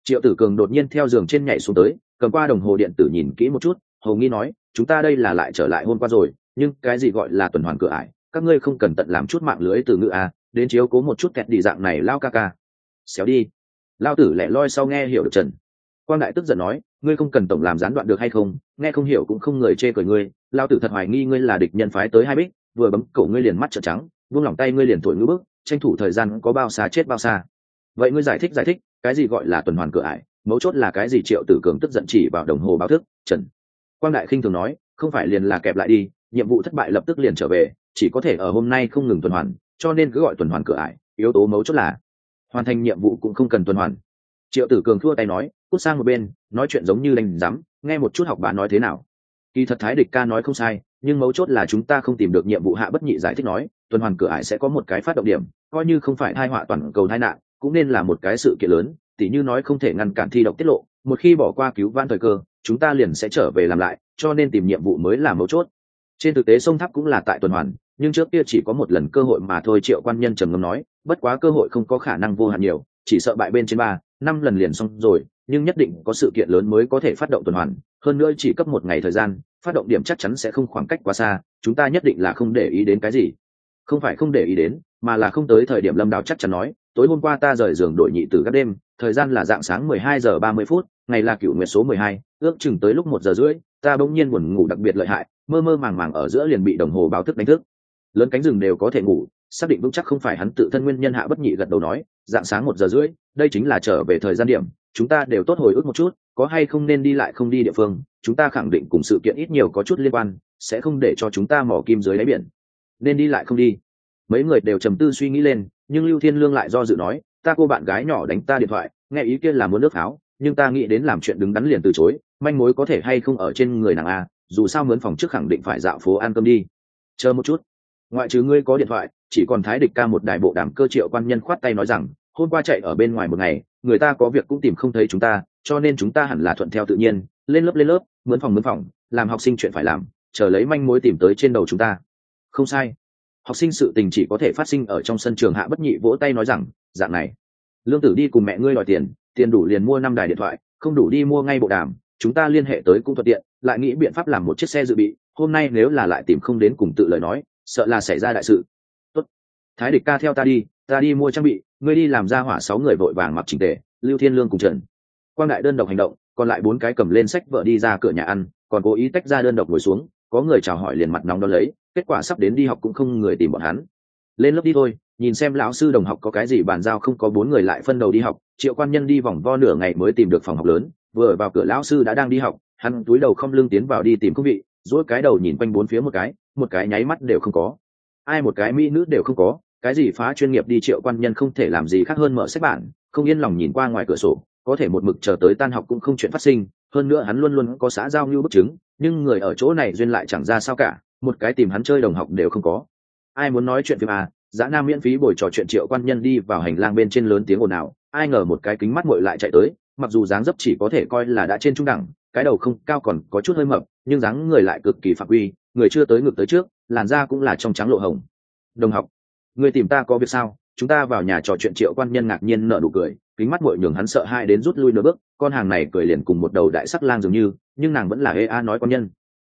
[SPEAKER 1] Triệu Tử Cường đột nhiên theo giường trên nhảy xuống tới, cầm qua đồng hồ điện tử nhìn kỹ một chút, hầu nghi nói, chúng ta đây là lại trở lại hôm qua rồi, nhưng cái gì gọi là tuần hoàn cửa ải, các ngươi không cần tận làm chút mạng lưới từ ngữ à, đến chiếu cố một chút kẹt đi dạng này lao ca ca. Xéo đi. Lao tử lẻ loi sau nghe hiểu được Trần Quang Đại tức giận nói, ngươi không cần tổng làm gián đoạn được hay không, nghe không hiểu cũng không người chê cười ngươi, lao tử thật hoài nghi ngươi là địch nhân phái tới hai bích, vừa bấm cổ ngươi liền mắt trợn trắng, buông lỏng tay ngươi liền thổi ngữ bức, tranh thủ thời gian có bao xa chết bao xa. Vậy ngươi giải thích, cái gì gọi là tuần hoàn cửa ải, mấu chốt là cái gì? Triệu Tử Cường tức giận chỉ vào đồng hồ báo thức. Trần Quang Đại khinh thường nói, không phải liền là kẹp lại đi, nhiệm vụ thất bại lập tức liền trở về, chỉ có thể ở hôm nay không ngừng tuần hoàn, cho nên cứ gọi tuần hoàn cửa ải, yếu tố mấu chốt là hoàn thành nhiệm vụ cũng không cần tuần hoàn. Triệu Tử Cường thua tay nói, cút sang một bên, nói chuyện giống như đánh rắm, nghe một chút học bá nói thế nào. Kỳ thật Thái Địch ca nói không sai, nhưng mấu chốt là chúng ta không tìm được nhiệm vụ. Hạ Bất Nhị giải thích nói, tuần hoàn cửa ải sẽ có một cái phát động điểm, coi như không phải tai họa toàn cầu tai nạn, cũng nên là một cái sự kiện lớn, tỉ như nói không thể ngăn cản thi độc tiết lộ, một khi bỏ qua cứu vãn thời cơ, chúng ta liền sẽ trở về làm lại, cho nên tìm nhiệm vụ mới là mấu chốt. Trên thực tế sông Tháp cũng là tại tuần hoàn, nhưng trước kia chỉ có một lần cơ hội mà thôi. Triệu Quan Nhân trầm ngâm nói, bất quá cơ hội không có khả năng vô hạn nhiều, chỉ sợ bại bên trên 3-5 lần liền xong rồi, nhưng nhất định có sự kiện lớn mới có thể phát động tuần hoàn, hơn nữa chỉ cấp 1 ngày thời gian, phát động điểm chắc chắn sẽ không khoảng cách quá xa, chúng ta nhất định là không để ý đến cái gì. Không phải không để ý đến, mà là không tới thời điểm. Lâm Đào chắc chắn nói, tối hôm qua ta rời giường đổi nhị tử các đêm, thời gian là dạng sáng 12:30, ngày là cửu nguyệt số 12, ước chừng tới lúc 1:30, ta bỗng nhiên buồn ngủ đặc biệt lợi hại, mơ mơ màng màng ở giữa liền bị đồng hồ báo thức đánh thức. Lớn cánh rừng đều có thể ngủ, xác định vững chắc không phải hắn tự thân nguyên nhân. Hạ Bất Nhị gật đầu nói, dạng sáng 1:30, đây chính là trở về thời gian điểm, chúng ta đều tốt hồi ức một chút, có hay không nên đi lại không đi địa phương, chúng ta khẳng định cùng sự kiện ít nhiều có chút liên quan, sẽ không để cho chúng ta mò kim dưới đáy biển. Nên đi lại không đi. Mấy người đều trầm tư suy nghĩ lên, nhưng Lưu Thiên Lương lại do dự nói, ta cô bạn gái nhỏ đánh ta điện thoại, nghe ý kiến là muốn nước pháo, nhưng ta nghĩ đến làm chuyện đứng đắn liền từ chối, manh mối có thể hay không ở trên người nàng a, dù sao mướn phòng trước khẳng định phải dạo phố ăn cơm đi. Chờ một chút, ngoại trừ ngươi có điện thoại, chỉ còn Thái Địch ca một đài bộ đàm cơ. Triệu Quan Nhân khoát tay nói rằng, hôm qua chạy ở bên ngoài một ngày, người ta có việc cũng tìm không thấy chúng ta, cho nên chúng ta hẳn là thuận theo tự nhiên, lên lớp, mướn phòng, làm học sinh chuyện phải làm, chờ lấy manh mối tìm tới trên đầu chúng ta. Không sai, học sinh sự tình chỉ có thể phát sinh ở trong sân trường. Hạ Bất Nhị vỗ tay nói rằng, dạng này, Lương Tử đi cùng mẹ ngươi đòi tiền đủ liền mua 5 đài điện thoại, không đủ đi mua ngay bộ đàm, chúng ta liên hệ tới cũng thuận tiện, lại nghĩ biện pháp làm một chiếc xe dự bị, hôm nay nếu là lại tìm không đến cùng tự lời nói, sợ là xảy ra đại sự. Tốt, Thái Địch ca theo ta đi mua trang bị, ngươi đi làm ra hỏa 6 người vội vàng mặc chỉnh tề. Lưu Thiên Lương cùng Trần Quang Đại đơn độc hành động, còn lại 4 cái cầm lên sách vợ đi ra cửa nhà ăn, còn cố ý tách ra đơn độc ngồi xuống, có người chào hỏi liền mặt nóng đón lấy, kết quả sắp đến đi học cũng không người tìm bọn hắn. Lên lớp đi thôi, nhìn xem lão sư đồng học có cái gì bàn giao không có. 4 người lại phân đầu đi học. Triệu Quan Nhân đi vòng vo nửa ngày mới tìm được phòng học lớn, vừa vào cửa lão sư đã đang đi học, hắn túi đầu không lưng tiến vào đi tìm công vị, dỗi cái đầu nhìn quanh bốn phía một cái nháy mắt đều không có, ai một cái mỹ nữ đều không có, cái gì phá chuyên nghiệp đi. Triệu Quan Nhân không thể làm gì khác hơn mở sách bản, không yên lòng nhìn qua ngoài cửa sổ, có thể một mực chờ tới tan học cũng không chuyện phát sinh, hơn nữa hắn luôn luôn có xã giao như bức chứng, nhưng người ở chỗ này duyên lại chẳng ra sao cả, một cái tìm hắn chơi đồng học đều không có. Ai muốn nói chuyện phim à, Dã Nam miễn phí bồi trò chuyện. Triệu Quan Nhân đi vào hành lang bên trên lớn tiếng ồn ào, ai ngờ một cái kính mắt muội lại chạy tới, mặc dù dáng dấp chỉ có thể coi là đã trên trung đẳng, cái đầu không cao còn có chút hơi mập, nhưng dáng người lại cực kỳ phạm uy, người chưa tới ngực tới trước, làn da cũng là trong trắng lộ hồng. Đồng học, người tìm ta có việc sao? Chúng ta vào nhà trò chuyện. Triệu Quan Nhân ngạc nhiên nở nụ cười, kính mắt muội nhường hắn sợ hãi đến rút lui nửa bước, con hàng này cười liền cùng một đầu đại sắc lang dường như, nhưng nàng vẫn là ê a nói. Quan Nhân,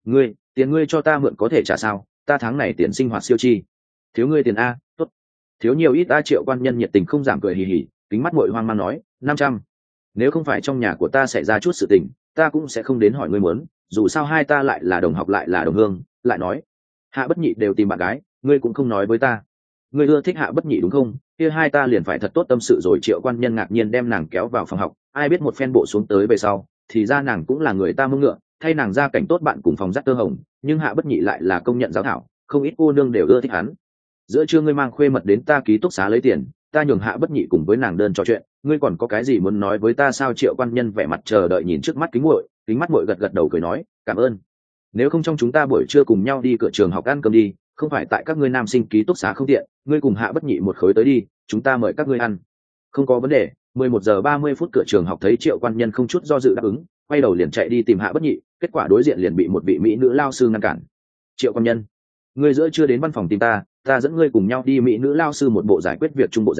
[SPEAKER 1] tiền ngươi cho ta mượn có thể trả sao? Ta tháng này tiền sinh hoạt siêu chi. Thiếu ngươi tiền a? Tốt. Thiếu nhiều ít a? Triệu Quan Nhân nhiệt tình không giảm cười hì hì, kính mắt muội hoang mang nói, 500. Nếu không phải trong nhà của ta xảy ra chút sự tình, ta cũng sẽ không đến hỏi ngươi muốn, dù sao hai ta lại là đồng học lại là đồng hương. Lại nói, Hạ Bất Nhị đều tìm bạn gái, ngươi cũng không nói với ta. Ngươi ưa thích Hạ Bất Nhị đúng không? Kia hai ta liền phải thật tốt tâm sự rồi. Triệu Quan Nhân ngạc nhiên đem nàng kéo vào phòng học, ai biết một phen bộ xuống tới về sau, thì ra nàng cũng là người ta mông ngựa, thay nàng ra cảnh tốt bạn cùng phòng dắt tơ hồng, nhưng Hạ Bất Nhị lại là công nhận giáo thảo, không ít cô nương đều ưa thích hắn. Giữa trưa ngươi mang khuê mật đến ta ký túc xá lấy tiền, ta nhường Hạ Bất Nhị cùng với nàng đơn trò chuyện, ngươi còn có cái gì muốn nói với ta sao? Triệu Quan Nhân vẻ mặt chờ đợi nhìn trước mắt kính mắt muội gật gật đầu cười nói, cảm ơn. Nếu không trong chúng ta buổi trưa cùng nhau đi cửa trường học ăn cơm đi, không phải tại các ngươi nam sinh ký túc xá không tiện, ngươi cùng Hạ Bất Nhị một khối tới đi, chúng ta mời các ngươi ăn. Không có vấn đề. 11:30 cửa trường học thấy Triệu Quan Nhân không chút do dự đáp ứng, quay đầu liền chạy đi tìm Hạ Bất Nhị, kết quả đối diện liền bị một vị mỹ nữ lao sư ngăn cản. Triệu Quan Nhân, ngươi giữa chưa đến văn phòng tìm ta dẫn ngươi cùng nhau đi. Mỹ nữ lao sư một bộ giải quyết việc trung bộ dáng,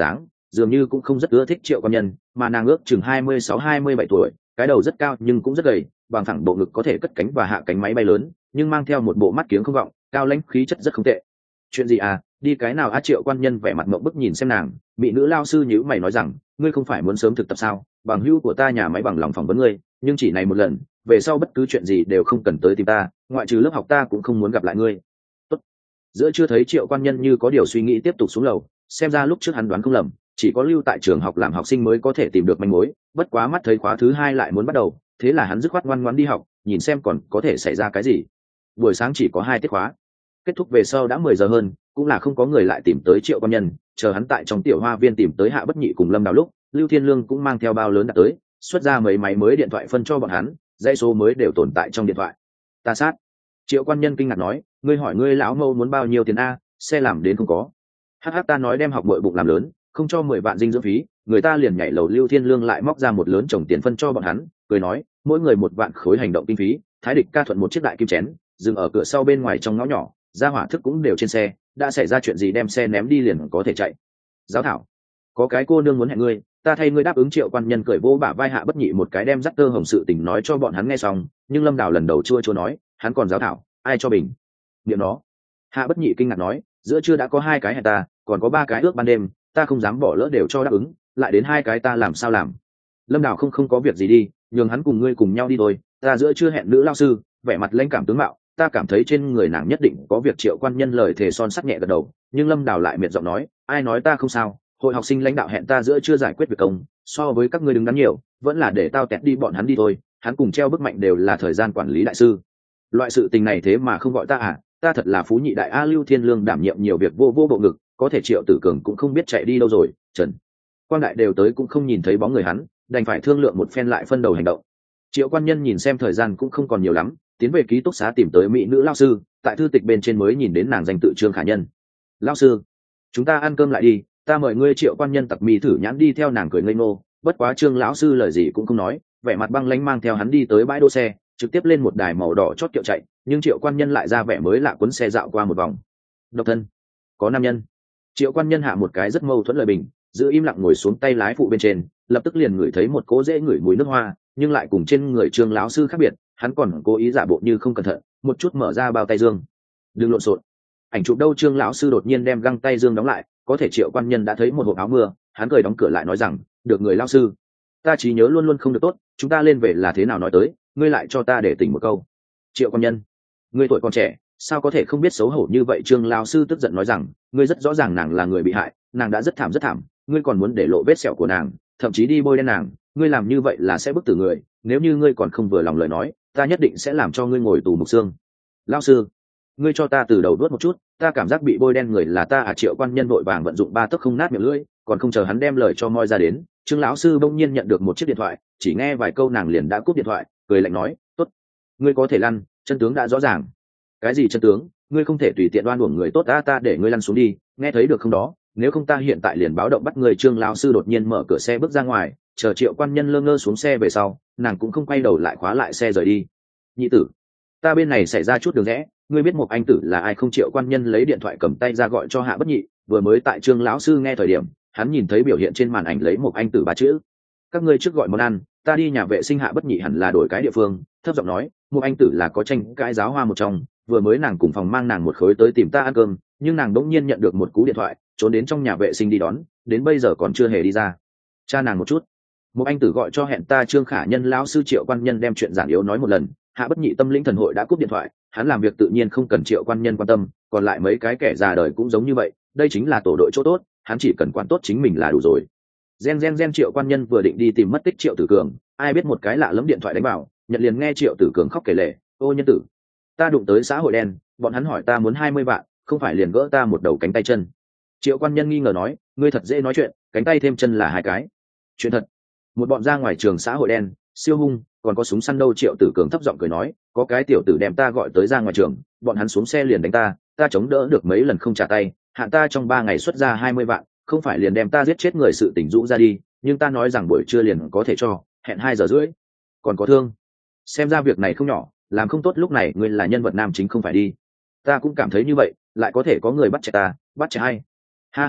[SPEAKER 1] dường như cũng không rất ưa thích Triệu Quan Nhân, mà nàng ước chừng 26-27 tuổi, cái đầu rất cao nhưng cũng rất gầy, bằng thẳng bộ ngực có thể cất cánh và hạ cánh máy bay lớn, nhưng mang theo một bộ mắt kiếng không vọng, cao lãnh khí chất rất không tệ. Chuyện gì à, đi cái nào á? Triệu Quan Nhân vẻ mặt mộng bức nhìn xem nàng, bị nữ lao sư nhíu mày nói rằng, ngươi không phải muốn sớm thực tập sao? Bằng hữu của ta nhà máy bằng lòng phỏng vấn ngươi, nhưng chỉ này một lần, về sau bất cứ chuyện gì đều không cần tới tìm ta, ngoại trừ lớp học ta cũng không muốn gặp lại ngươi. Tốt. Giữa chưa thấy Triệu Quan Nhân như có điều suy nghĩ tiếp tục xuống lầu, xem ra lúc trước hắn đoán không lầm, chỉ có lưu tại trường học làm học sinh mới có thể tìm được manh mối, bất quá mắt thấy khóa thứ 2 lại muốn bắt đầu, thế là hắn dứt khoát ngoan ngoãn đi học, nhìn xem còn có thể xảy ra cái gì. Buổi sáng chỉ có 2 tiết khóa, kết thúc về sau đã 10 giờ hơn, cũng là không có người lại tìm tới Triệu Quan Nhân, chờ hắn tại trong tiểu hoa viên tìm tới Hạ Bất Nhị cùng Lâm Đào lúc, Lưu Thiên Lương cũng mang theo bao lớn đã tới, xuất ra mấy máy mới điện thoại phân cho bọn hắn, dãy số mới đều tồn tại trong điện thoại. Ta sát. Triệu Quan Nhân kinh ngạc nói, ngươi hỏi ngươi lão mâu muốn bao nhiêu tiền a? Xe làm đến không có. Hắc ta nói đem học bội bụng làm lớn, không cho 10 vạn dinh dưỡng phí, người ta liền nhảy lầu. Lưu Thiên Lương lại móc ra một lớn chồng tiền phân cho bọn hắn, cười nói, mỗi người 1 vạn khối hành động kinh phí. Thái Địch ca thuận một chiếc đại kim chén, dừng ở cửa sau bên ngoài trong ngõ nhỏ, ra hỏa thức cũng đều trên xe, đã xảy ra chuyện gì đem xe ném đi liền có thể chạy. Giáo thảo, có cái cô nương muốn hẹn ngươi, ta thay ngươi đáp ứng. Triệu Quan Nhân cười vỗ bả vai Hạ Bất Nhị một cái, đem dắt tơ hồng sự tình nói cho bọn hắn nghe xong, nhưng Lâm Đào lần đầu chua chua nói, hắn còn giáo thảo, ai cho bình miệng nó. Hạ Bất Nhị kinh ngạc nói, giữa trưa đã có 2 cái hẹn ta, còn có 3 cái ước ban đêm, ta không dám bỏ lỡ đều cho đáp ứng, lại đến 2 cái ta làm sao làm. Lâm Đào không có việc gì đi, nhường hắn cùng ngươi cùng nhau đi thôi, ta giữa trưa hẹn nữ lao sư, vẻ mặt lãnh cảm tướng mạo, ta cảm thấy trên người nàng nhất định có việc. Triệu Quan Nhân lời thề son sắt nhẹ gật đầu, nhưng Lâm Đào lại miệt giọng nói, ai nói ta không sao, hội học sinh lãnh đạo hẹn ta giữa trưa giải quyết việc công, so với các ngươi đứng đắn nhiều, vẫn là để tao tẹt đi bọn hắn đi thôi. Hắn cùng treo bức mạnh đều là thời gian quản lý đại sư, loại sự tình này thế mà không gọi ta à, ta thật là phú nhị đại a. Lưu Thiên Lương đảm nhiệm nhiều việc vô bộ ngực, có thể Triệu Tử Cường cũng không biết chạy đi đâu rồi. Trần Quang Đại đều tới cũng không nhìn thấy bóng người hắn, đành phải thương lượng một phen lại phân đầu hành động. Triệu Quan Nhân nhìn xem thời gian cũng không còn nhiều lắm, tiến về ký túc xá tìm tới mỹ nữ lao sư, tại thư tịch bên trên mới nhìn đến nàng danh tự Trương Khả Nhân. Lao sư, chúng ta ăn cơm lại đi, ta mời ngươi. Triệu Quan Nhân tặc mi thử nhãn đi theo nàng cười ngây ngô, bất quá Trương lão sư lời gì cũng không nói, vẻ mặt băng lãnh mang theo hắn đi tới bãi đỗ xe, trực tiếp lên một đài màu đỏ chót kiệu chạy, nhưng Triệu Quan Nhân lại ra vẻ mới lạ, cuốn xe dạo qua một vòng. Độc thân, có nam nhân. Triệu Quan Nhân hạ một cái rất mâu thuẫn lời bình, giữ im lặng ngồi xuống tay lái phụ bên trên, lập tức liền ngửi thấy một cỗ dễ ngửi mùi nước hoa, nhưng lại cùng trên người Trương lão sư khác biệt, hắn còn cố ý giả bộ như không cẩn thận, một chút mở ra bao tay dương. Đừng lộn xộn. Ảnh chụp đâu? Trương lão sư đột nhiên đem găng tay dương đóng lại, có thể Triệu Quan Nhân đã thấy một hộp áo mưa, hắn cười đóng cửa lại nói rằng, được người lão sư, ta trí nhớ luôn luôn không được tốt, chúng ta lên về là thế nào nói tới, ngươi lại cho ta để tỉnh một câu. Triệu Quan Nhân, ngươi tuổi còn trẻ, sao có thể không biết xấu hổ như vậy? Trương lão sư tức giận nói rằng, ngươi rất rõ ràng nàng là người bị hại, nàng đã rất thảm, ngươi còn muốn để lộ vết sẹo của nàng, thậm chí đi bôi đen nàng, ngươi làm như vậy là sẽ bức tử người, nếu như ngươi còn không vừa lòng lời nói, ta nhất định sẽ làm cho ngươi ngồi tù mục xương. Lão sư, ngươi cho ta từ đầu đuốt một chút, ta cảm giác bị bôi đen người là ta à? Triệu Quan Nhân vội vàng vận dụng 3 tấc không nát miệng lưỡi, còn không chờ hắn đem lời cho moi ra đến, Trương lão sư bỗng nhiên nhận được một chiếc điện thoại, chỉ nghe vài câu nàng liền đã cúp điện thoại, cười lạnh nói, tốt, ngươi có thể lăn, chân tướng đã rõ ràng. Cái gì chân tướng? Ngươi không thể tùy tiện đoan uổng người tốt, ta để ngươi lăn xuống đi, nghe thấy được không đó, nếu không ta hiện tại liền báo động bắt người. Trương lão sư đột nhiên mở cửa xe bước ra ngoài, chờ Triệu Quan Nhân lơ ngơ xuống xe về sau, nàng cũng không quay đầu lại, khóa lại xe rời đi. Nhị tử, ta bên này xảy ra chút đường rẽ, ngươi biết một anh tử là ai không? Triệu Quan Nhân lấy điện thoại cầm tay ra gọi cho Hạ Bất Nhị, vừa mới tại Trương lão sư nghe thời điểm, hắn nhìn thấy biểu hiện trên màn ảnh lấy một anh tử 3 chữ. Các ngươi trước gọi món ăn, ta đi nhà vệ sinh. Hạ Bất Nhị hẳn là đổi cái địa phương, thấp giọng nói, một anh tử là có tranh cãi giáo hoa một trong, vừa mới nàng cùng phòng mang nàng một khối tới tìm ta ăn cơm, nhưng nàng đỗng nhiên nhận được một cú điện thoại, trốn đến trong nhà vệ sinh đi đón, đến bây giờ còn chưa hề đi ra. Cha nàng một chút. Một anh tử gọi cho hẹn ta Trương Khả Nhân lão sư. Triệu Quan Nhân đem chuyện giản yếu nói một lần, Hạ Bất Nhị tâm linh thần hội đã cúp điện thoại, hắn làm việc tự nhiên không cần Triệu Quan Nhân quan tâm, còn lại mấy cái kẻ già đời cũng giống như vậy, đây chính là tổ đội chỗ tốt, hắn chỉ cần quản tốt chính mình là đủ rồi. Gen Triệu Quan Nhân vừa định đi tìm mất tích Triệu Tử Cường, ai biết một cái lạ lẫm điện thoại đánh vào, nhận liền nghe Triệu Tử Cường khóc kể lể, ô nhân tử, ta đụng tới xã hội đen, bọn hắn hỏi ta muốn 20 vạn, không phải liền gỡ ta một đầu cánh tay chân. Triệu Quan Nhân nghi ngờ nói, ngươi thật dễ nói chuyện, cánh tay thêm chân là 2 cái. Chuyện thật. Một bọn ra ngoài trường xã hội đen, siêu hung, còn có súng săn đâu? Triệu Tử Cường thấp giọng cười nói, có cái tiểu tử đem ta gọi tới ra ngoài trường, bọn hắn xuống xe liền đánh ta chống đỡ được mấy lần không trả tay, hạn ta trong 3 ngày xuất ra 20 vạn, không phải liền đem ta giết chết người sự tình rũ ra đi, nhưng ta nói rằng buổi trưa liền có thể cho, hẹn 2 giờ rưỡi. Còn có thương. Xem ra việc này không nhỏ, làm không tốt lúc này ngươi là nhân vật nam chính không phải đi. Ta cũng cảm thấy như vậy, lại có thể có người bắt trẻ ta, bắt trẻ hay. Ha ha ha,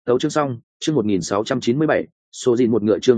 [SPEAKER 1] Tấu chương xong, chương 1697, số gìn một ngựa chương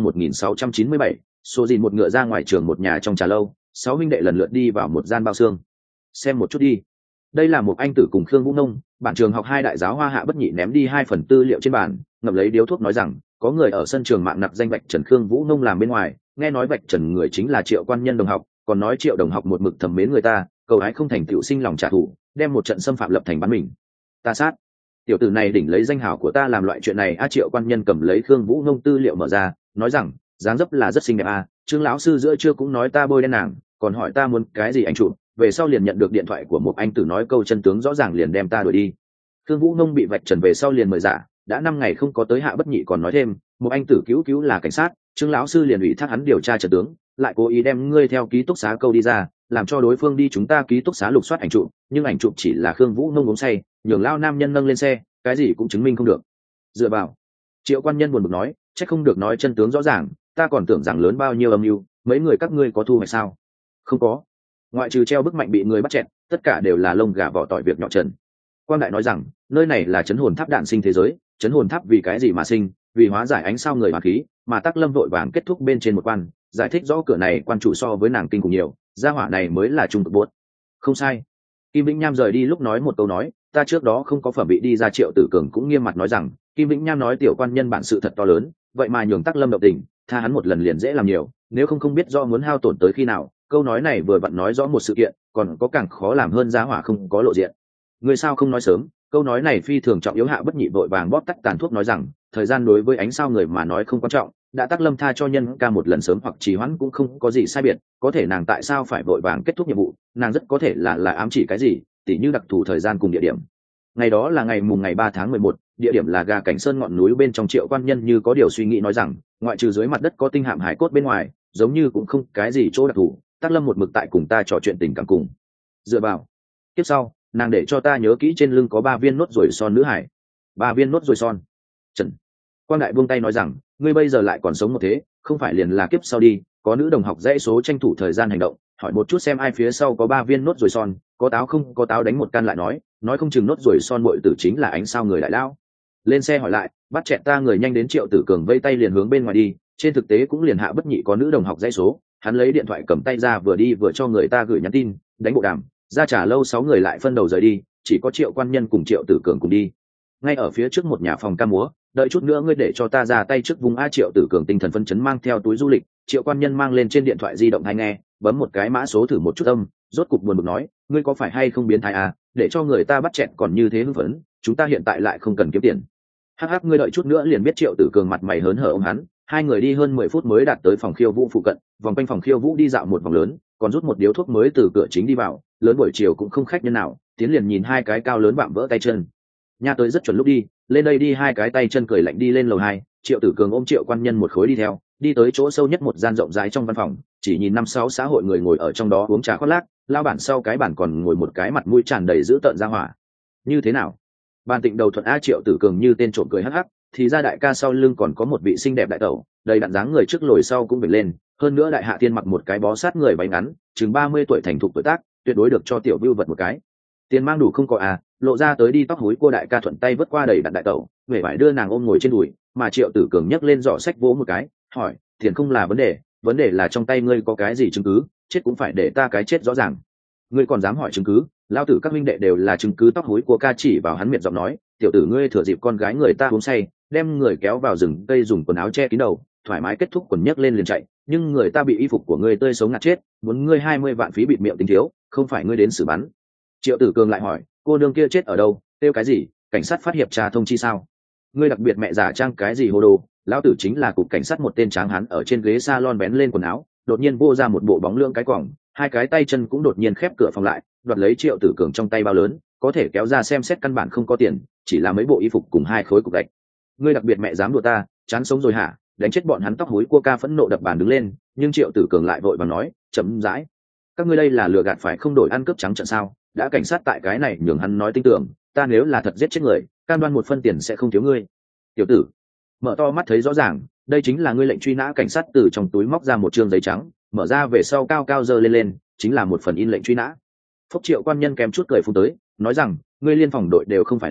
[SPEAKER 1] 1697, số gìn một ngựa ra ngoài trường một nhà trong trà lâu, 6 huynh đệ lần lượt đi vào một gian bao xương. Xem một chút đi. Đây là một anh tử cùng Khương Vũ Nông, bản trường học hai đại giáo hoa Hạ Bất Nhị ném đi 2 phần tư liệu trên bàn, ngậm lấy điếu thuốc nói rằng, có người ở sân trường mạng nặc danh vạch trần Khương Vũ Nông làm bên ngoài, nghe nói vạch trần người chính là Triệu quan nhân đồng học, còn nói Triệu đồng học một mực thầm mến người ta, cầu ái không thành tựu sinh lòng trả thù, đem một trận xâm phạm lập thành bắn mình. Ta sát. Tiểu tử này đỉnh lấy danh hào của ta làm loại chuyện này. Triệu quan nhân cầm lấy Khương Vũ Nông tư liệu mở ra, nói rằng, dáng dấp là rất xinh đẹp Trương lão sư giữa trưa cũng nói ta bôi đen nàng, còn hỏi ta muốn cái gì anh chụp, về sau liền nhận được điện thoại của một anh tử nói câu chân tướng rõ ràng liền đem ta đuổi đi. Khương Vũ Nông bị vạch trần về sau liền mời giả, đã 5 ngày không có tới Hạ Bất Nhị, còn nói thêm một anh tử cứu là cảnh sát, Trương lão sư liền ủy thác hắn điều tra trận tướng, lại cố ý đem ngươi theo ký túc xá câu đi ra, làm cho đối phương đi chúng ta ký túc xá lục soát ảnh chụp, nhưng ảnh chụp chỉ là Khương Vũ Nông uống say, nhường lao nam nhân nâng lên xe, cái gì cũng chứng minh không được. Dựa vào. Triệu quan nhân buồn bực nói, chắc không được nói chân tướng rõ ràng, ta còn tưởng rằng lớn bao nhiêu âm mưu, mấy người các ngươi có thu hoạch sao? Không có, ngoại trừ treo bức mạnh bị người bắt chẹt, tất cả đều là lông gà vỏ tỏi việc nhỏ trần. Quang đại nói rằng, nơi này là chấn hồn tháp đạn sinh thế giới, chấn hồn tháp vì cái gì mà sinh, vì hóa giải ánh sao người mà khí, mà Tắc Lâm vội vàng kết thúc bên trên một quan, giải thích rõ cửa này quan chủ so với nàng kinh khủng nhiều, gia hỏa này mới là trung cực buốt. Không sai. Kim Vĩnh Nham rời đi lúc nói một câu nói, ta trước đó không có phẩm bị đi ra. Triệu Tử Cường cũng nghiêm mặt nói rằng, Kim Vĩnh Nham nói tiểu quan nhân bản sự thật to lớn, vậy mà nhường Tắc Lâm động tình, tha hắn một lần liền dễ làm nhiều, nếu không biết do muốn hao tổn tới khi nào. Câu nói này vừa vặn nói rõ một sự kiện, còn có càng khó làm hơn, giá hỏa không có lộ diện. Người sao không nói sớm? Câu nói này phi thường trọng yếu. Hạ Bất Nhị vội vàng bóp tắt tàn thuốc nói rằng, thời gian đối với ánh sao người mà nói không quan trọng, đã Tắc Lâm tha cho nhân ca một lần sớm hoặc trì hoãn cũng không có gì sai biệt, có thể nàng tại sao phải vội vàng kết thúc nhiệm vụ, nàng rất có thể là ám chỉ cái gì, tỉ như đặc thù thời gian cùng địa điểm. Ngày đó là ngày 3 tháng 11, địa điểm là Gà Cảnh Sơn ngọn núi bên trong. Triệu quan nhân như có điều suy nghĩ nói rằng, ngoại trừ dưới mặt đất có tinh hạm hải cốt bên ngoài, giống như cũng không cái gì chỗ đặc thù. Tắc Lâm một mực tại cùng ta trò chuyện tình cảm cùng. Dựa vào. Tiếp sau, nàng để cho ta nhớ kỹ trên lưng có 3 viên nốt ruồi son nữ hải. 3 viên nốt ruồi son. Trần Quang đại buông tay nói rằng, ngươi bây giờ lại còn sống một thế, không phải liền là kiếp sau đi, có nữ đồng học dãy số tranh thủ thời gian hành động, hỏi một chút xem ai phía sau có 3 viên nốt ruồi son, có táo không có táo đánh một can lại nói không chừng nốt ruồi son muội tử chính là ánh sao người đại lao. Lên xe hỏi lại, bắt chẹt ta người nhanh đến. Triệu Tử Cường vây tay liền hướng bên ngoài đi, trên thực tế cũng liền Hạ Bất Nhị có nữ đồng học dãy số, hắn lấy điện thoại cầm tay ra vừa đi vừa cho người ta gửi nhắn tin, đánh bộ đàm, ra trả lâu 6 người lại phân đầu rời đi, chỉ có Triệu quan nhân cùng Triệu Tử Cường cùng đi. Ngay ở phía trước một nhà phòng ca múa, đợi chút nữa ngươi để cho ta ra tay trước vùng. Triệu Tử Cường tinh thần phân chấn mang theo túi du lịch, Triệu quan nhân mang lên trên điện thoại di động hay nghe, bấm một cái mã số thử một chút âm, rốt cục buồn bực nói, ngươi có phải hay không biến thái để cho người ta bắt chẹt còn như thế hưng phấn, chúng ta hiện tại lại không cần kiếm tiền. Hắc ngươi đợi chút nữa liền biết. Triệu Tử Cường mặt mày hớn hở ôm hắn, hai người đi hơn 10 phút mới đạt tới phòng khiêu vũ phụ cận, vòng quanh phòng khiêu vũ đi dạo một vòng lớn, còn rút một điếu thuốc mới từ cửa chính đi vào. Lớn buổi chiều cũng không khách nhân nào, tiến liền nhìn hai cái cao lớn vạm vỡ tay chân. Nha tới rất chuẩn lúc đi, lên đây đi. Hai cái tay chân cười lạnh đi lên lầu 2, Triệu Tử Cường ôm Triệu quan nhân một khối đi theo, đi tới chỗ sâu nhất một gian rộng rãi trong văn phòng, chỉ nhìn 5-6 xã hội người ngồi ở trong đó uống trà khoác lác, lao bản sau cái bản còn ngồi một cái mặt mũi tràn đầy dữ tợn ra hỏa. Như thế nào? Bàn Tịnh đầu thuận. Triệu Tử Cường như tên trộm cười hắc hắc, thì ra đại ca sau lưng còn có một vị xinh đẹp đại tẩu, đầy đặn dáng người trước lồi sau cũng vểnh lên, hơn nữa đại hạ thiên mặc một cái bó sát người váy ngắn, chừng 30 tuổi thành thục tuổi tác, tuyệt đối được cho tiểu view vật một cái. Tiền mang đủ không có lộ ra tới đi. Tóc húi cô đại ca thuận tay vớt qua đầy đặn đại tẩu, vẻ vải đưa nàng ôm ngồi trên đùi, mà Triệu Tử Cường nhấc lên giỏ sách vỗ một cái, hỏi, tiền không là vấn đề là trong tay ngươi có cái gì chứng cứ, chết cũng phải để ta cái chết rõ ràng. Ngươi còn dám hỏi chứng cứ? Lao tử các minh đệ đều là chứng cứ. Tóc húi của ca chỉ vào hắn miệt giọng nói, tiểu tử ngươi thừa dịp con gái người ta uống say, đem người kéo vào rừng cây dùng quần áo che kín đầu, thoải mái kết thúc quần nhấc lên liền chạy, nhưng người ta bị y phục của ngươi tươi sống ngạt chết, muốn ngươi 20 vạn phí bịt miệng tính thiếu, không phải ngươi đến xử bắn. Triệu Tử Cường lại hỏi, cô nương kia chết ở đâu, kêu cái gì, cảnh sát phát hiệp tra thông chi sao? Ngươi đặc biệt mẹ giả trang cái gì hồ đồ? Lão tử chính là cục cảnh sát. Một tên tráng hán ở trên ghế salon bén lên quần áo, đột nhiên vô ra một bộ bóng lưỡng cái quòng, hai cái tay chân cũng đột nhiên khép cửa phòng lại, đoạt lấy Triệu Tử Cường trong tay bao lớn, có thể kéo ra xem xét căn bản không có tiền, chỉ là mấy bộ y phục cùng 2 khối cục gạch. Ngươi đặc biệt mẹ dám đùa ta, chán sống rồi hả? Đánh chết bọn hắn. Tóc húi cua ca phẫn nộ đập bàn đứng lên, nhưng Triệu Tử Cường lại vội vàng nói, chấm dãi, các ngươi đây là lừa gạt phải không đổi ăn cướp trắng trợn sao? Đã cảnh sát tại cái này nhường hắn nói tin tưởng, ta nếu là thật giết chết người, cam đoan 1 phân tiền sẽ không thiếu ngươi. Tiểu tử mở to mắt thấy rõ ràng, đây chính là ngươi lệnh truy nã. Cảnh sát từ trong túi móc ra một trương giấy trắng, mở ra về sau cao cao giơ lên, chính là một phần in lệnh truy nã. Phúc. Triệu quan nhân kèm chút cười phun tới, nói rằng, ngươi liên phòng đội đều không phải là,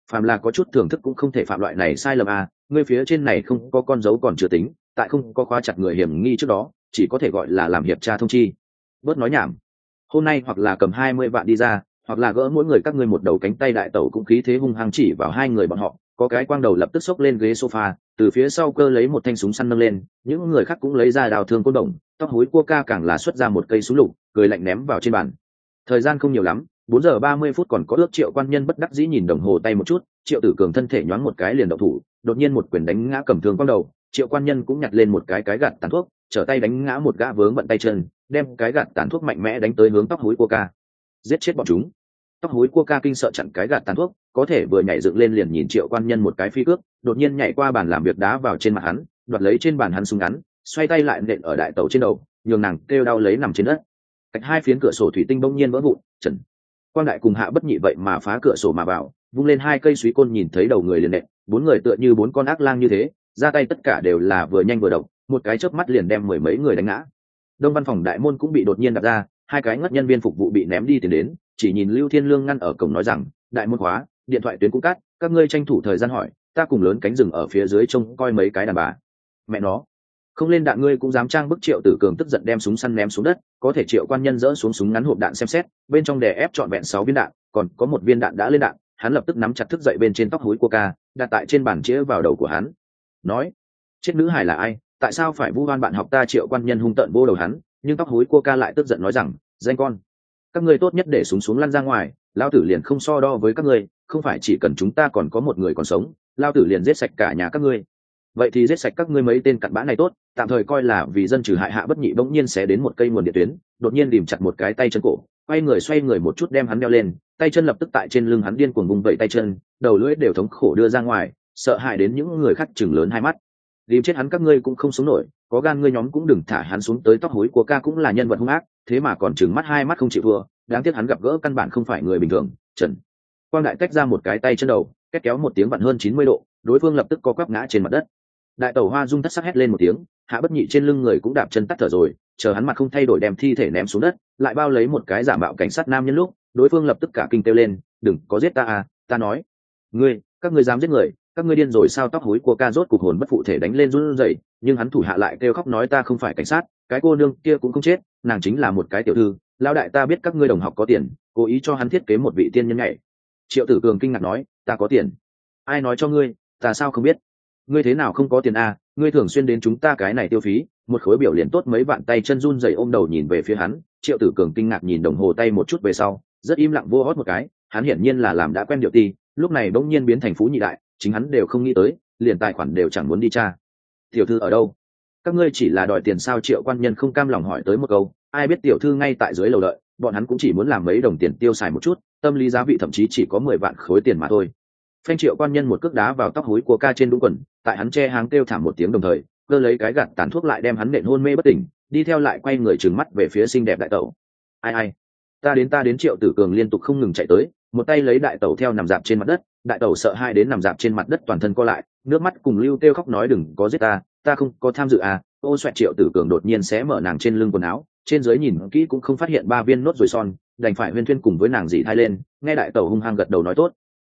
[SPEAKER 1] phàm là có chút thưởng thức cũng không thể phạm loại này sai lầm à, ngươi phía trên này không có con dấu còn chưa tính, tại không có khóa chặt người hiểm nghi trước đó chỉ có thể gọi là làm hiệp tra thông chi. Bớt nói nhảm, hôm nay hoặc là cầm 20 vạn đi ra, hoặc là gỡ mỗi người các ngươi một đầu cánh tay. Đại tẩu cũng khí thế hung hăng chỉ vào hai người bọn họ, có cái quang đầu lập tức xốc lên ghế sofa, từ phía sau cơ lấy một thanh súng săn nâng lên, những người khác cũng lấy ra đào thương côn đồng, tóc hối cua ca càng là xuất ra một cây súng lục, cười lạnh ném vào trên bàn. Thời gian không nhiều lắm, 4 giờ 30 phút còn có ước. Triệu quan nhân bất đắc dĩ nhìn đồng hồ tay một chút, Triệu Tử Cường thân thể nhoáng một cái liền động thủ, đột nhiên một quyền đánh ngã cầm thương quang đầu. Triệu quan nhân cũng nhặt lên một cái gạt tàn thuốc, trở tay đánh ngã một gã vướng bận tay chân, đem cái gạt tàn thuốc mạnh mẽ đánh tới hướng tóc hối cua ca, giết chết bọn chúng. Tóc hối cua ca kinh sợ chặn cái gạt tàn thuốc, có thể vừa nhảy dựng lên liền nhìn Triệu quan nhân một cái phi cước, đột nhiên nhảy qua bàn làm việc đá vào trên mặt hắn, đoạt lấy trên bàn hắn súng ngắn, xoay tay lại nện ở đại tẩu trên đầu, nhường nàng kêu đau lấy nằm trên đất. Cách hai phiến cửa sổ thủy tinh bỗng nhiên vỡ vụn, Trần Quang Đại cùng Hạ Bất Nhị vậy mà phá cửa sổ mà vào, vung lên hai cây suý côn nhìn thấy đầu người liền nện, bốn người tựa như bốn con ác lang như thế, ra tay tất cả đều là vừa nhanh vừa độc, một cái chớp mắt liền đem mười mấy người đánh ngã. Đông văn phòng đại môn cũng bị đột nhiên đập ra, hai cái ngất nhân viên phục vụ bị ném đi tiền đến, chỉ nhìn Lưu Thiên Lương ngăn ở cổng nói rằng, đại môn khóa, điện thoại tuyến cũng cắt, các ngươi tranh thủ thời gian hỏi, ta cùng lớn cánh rừng ở phía dưới trông coi mấy cái đàn bà. Mẹ nó, không lên đạn ngươi cũng dám trang bức. Triệu Tử Cường tức giận đem súng săn ném xuống đất, có thể Triệu quan nhân dỡ xuống súng ngắn hộp đạn xem xét, bên trong đè ép trọn vẹn 6 viên đạn, còn có một viên đạn đã lên đạn. Hắn lập tức nắm chặt thức dậy bên trên tóc hối cua ca, đặt tại trên bàn chĩa vào đầu của hắn, nói, chết nữ hài là ai, tại sao phải vu oan bạn học ta? Triệu quan nhân hung tợn vô đầu hắn, nhưng tóc hối cua ca lại tức giận nói rằng, danh con, các ngươi tốt nhất để súng xuống lăn ra ngoài, lao tử liền không so đo với các ngươi, không phải chỉ cần chúng ta còn có một người còn sống, lao tử liền giết sạch cả nhà các ngươi. Vậy thì giết sạch các ngươi mấy tên cặn bã này tốt, tạm thời coi là vì dân trừ hại. Hạ Bất Nhị bỗng nhiên xé đến một cây nguồn điện tuyến, đột nhiên đìm chặt một cái tay chân cổ, xoay người một chút đem hắn đeo lên, tay chân lập tức tại trên lưng hắn điên cuồng vùng vẫy tay chân, đầu lưỡi đều thống khổ đưa ra ngoài, sợ hãi đến những người khác chừng lớn hai mắt. Đìm chết hắn các ngươi cũng không sống nổi, có gan ngươi nhóm cũng đừng thả hắn xuống tới. Tóc hối của ca cũng là nhân vật hung ác, thế mà còn chừng mắt hai mắt không chịu thua, đáng tiếc hắn gặp gỡ căn bản không phải người bình thường. Trần Quang Đại tách ra một cái tay chân đầu, két kéo một tiếng vặn hơn 90 độ, đối phương lập tức co quắp ngã trên mặt đất. Đại tẩu Hoa Dung thất sắc hét lên một tiếng, Hạ Bất Nhị trên lưng người cũng đạp chân tắt thở rồi, chờ hắn mặt không thay đổi đem thi thể ném xuống đất, lại bao lấy một cái giả mạo cảnh sát nam nhân lúc, đối phương lập tức cả kinh kêu lên, đừng có giết ta à, ta nói, các ngươi dám giết người, các ngươi điên rồi sao? Tóc hối của ca rốt cục hồn bất phụ thể đánh lên run rẩy, nhưng hắn thủ hạ lại kêu khóc nói, ta không phải cảnh sát, cái cô nương kia cũng không chết, nàng chính là một cái tiểu thư, lão đại ta biết các ngươi đồng học có tiền, cố ý cho hắn thiết kế một vị tiên nhân nhảy. Triệu Tử Cường kinh ngạc nói, ta có tiền? Ai nói cho ngươi, ta sao không biết? Ngươi thế nào không có tiền à, ngươi thường xuyên đến chúng ta cái này tiêu phí, một khối biểu liền tốt mấy vạn. Tay chân run rẩy ôm đầu nhìn về phía hắn. Triệu Tử Cường kinh ngạc nhìn đồng hồ tay một chút về sau, rất im lặng vô hót một cái, hắn hiển nhiên là làm đã quen điệu ti, lúc này bỗng nhiên biến thành phú nhị đại, chính hắn đều không nghĩ tới, liền tài khoản đều chẳng muốn đi tra. Tiểu thư ở đâu? Các ngươi chỉ là đòi tiền sao? Triệu quan nhân không cam lòng hỏi tới một câu, ai biết tiểu thư ngay tại dưới lầu đợi, bọn hắn cũng chỉ muốn làm mấy đồng tiền tiêu xài một chút, tâm lý giá vị thậm chí chỉ có 10 vạn khối tiền mà thôi. Phanh. Triệu quan nhân một cước đá vào tóc hối của ca trên đúng quần, tại hắn che háng kêu thảm một tiếng, đồng thời cơ lấy cái gạt tàn thuốc lại đem hắn nện hôn mê bất tỉnh, đi theo lại quay người trừng mắt về phía xinh đẹp đại tẩu. Ai, ta đến. Triệu Tử Cường liên tục không ngừng chạy tới, một tay lấy đại tẩu theo nằm dạp trên mặt đất. Đại tẩu sợ hai đến nằm dạp trên mặt đất toàn thân co lại, nước mắt cùng lưu kêu khóc nói, đừng có giết ta không có tham dự à. Ô xoẹt. Triệu Tử Cường đột nhiên xé mở nàng trên lưng quần áo, trên dưới nhìn kỹ cũng không phát hiện 3 viên nốt ruồi son, đành phải huyên thuyên cùng với nàng dì thai lên. Nghe đại tẩu hung hăng gật đầu nói tốt,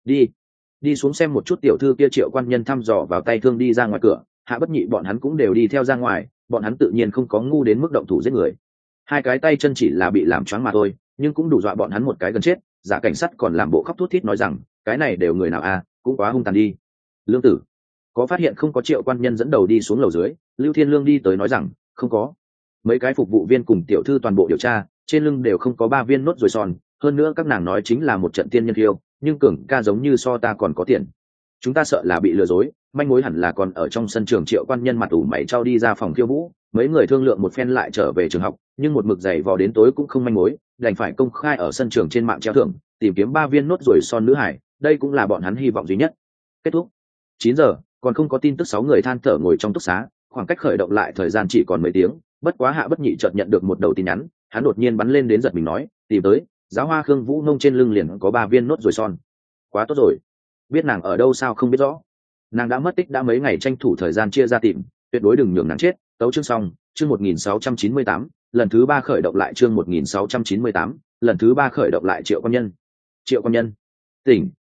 [SPEAKER 1] đi xuống xem một chút tiểu thư kia. Triệu quan nhân thăm dò vào tay thương đi ra ngoài cửa, Hạ Bất Nhị bọn hắn cũng đều đi theo ra ngoài, bọn hắn tự nhiên không có ngu đến mức động thủ giết người, hai cái tay chân chỉ là bị làm choáng mà thôi, nhưng cũng đủ dọa bọn hắn một cái gần chết. Giả cảnh sát còn làm bộ khóc thút thít nói rằng, cái này đều người nào à, cũng quá hung tàn đi. Lương tử, có phát hiện không có? Triệu quan nhân dẫn đầu đi xuống lầu dưới, Lưu Thiên Lương đi tới nói rằng, không có. Mấy cái phục vụ viên cùng tiểu thư toàn bộ điều tra, trên lưng đều không có 3 viên nốt ruồi son, hơn nữa các nàng nói chính là một trận tiên nhân thiêu, nhưng Cường ca giống như so ta còn có tiền, chúng ta sợ là bị lừa dối, manh mối hẳn là còn ở trong sân trường. Triệu quan nhân mặt ủ mày trao đi ra phòng khiêu vũ, mấy người thương lượng một phen lại trở về trường học, nhưng một mực giày vò đến tối cũng không manh mối, đành phải công khai ở sân trường trên mạng treo thưởng, tìm kiếm 3 viên nốt ruồi son nữ hải, đây cũng là bọn hắn hy vọng duy nhất. Kết thúc 9 giờ, còn không có tin tức. 6 người than thở ngồi trong túc xá, khoảng cách khởi động lại thời gian chỉ còn mấy tiếng. Bất quá Hạ Bất Nhị chợt nhận được một đầu tin nhắn, hắn đột nhiên bắn lên đến giật mình nói, tìm tới, giáo hoa Khương Vũ Nông trên lưng liền có 3 viên nốt ruồi son. Quá tốt rồi, biết nàng ở đâu sao? Không biết rõ, nàng đã mất tích đã mấy ngày, tranh thủ thời gian chia ra tìm, tuyệt đối đừng nhường nàng chết. Tấu chương xong. Chương 1698, lần thứ 3 khởi động lại. Chương 1698, lần thứ 3 khởi động lại. Triệu quan nhân, tỉnh,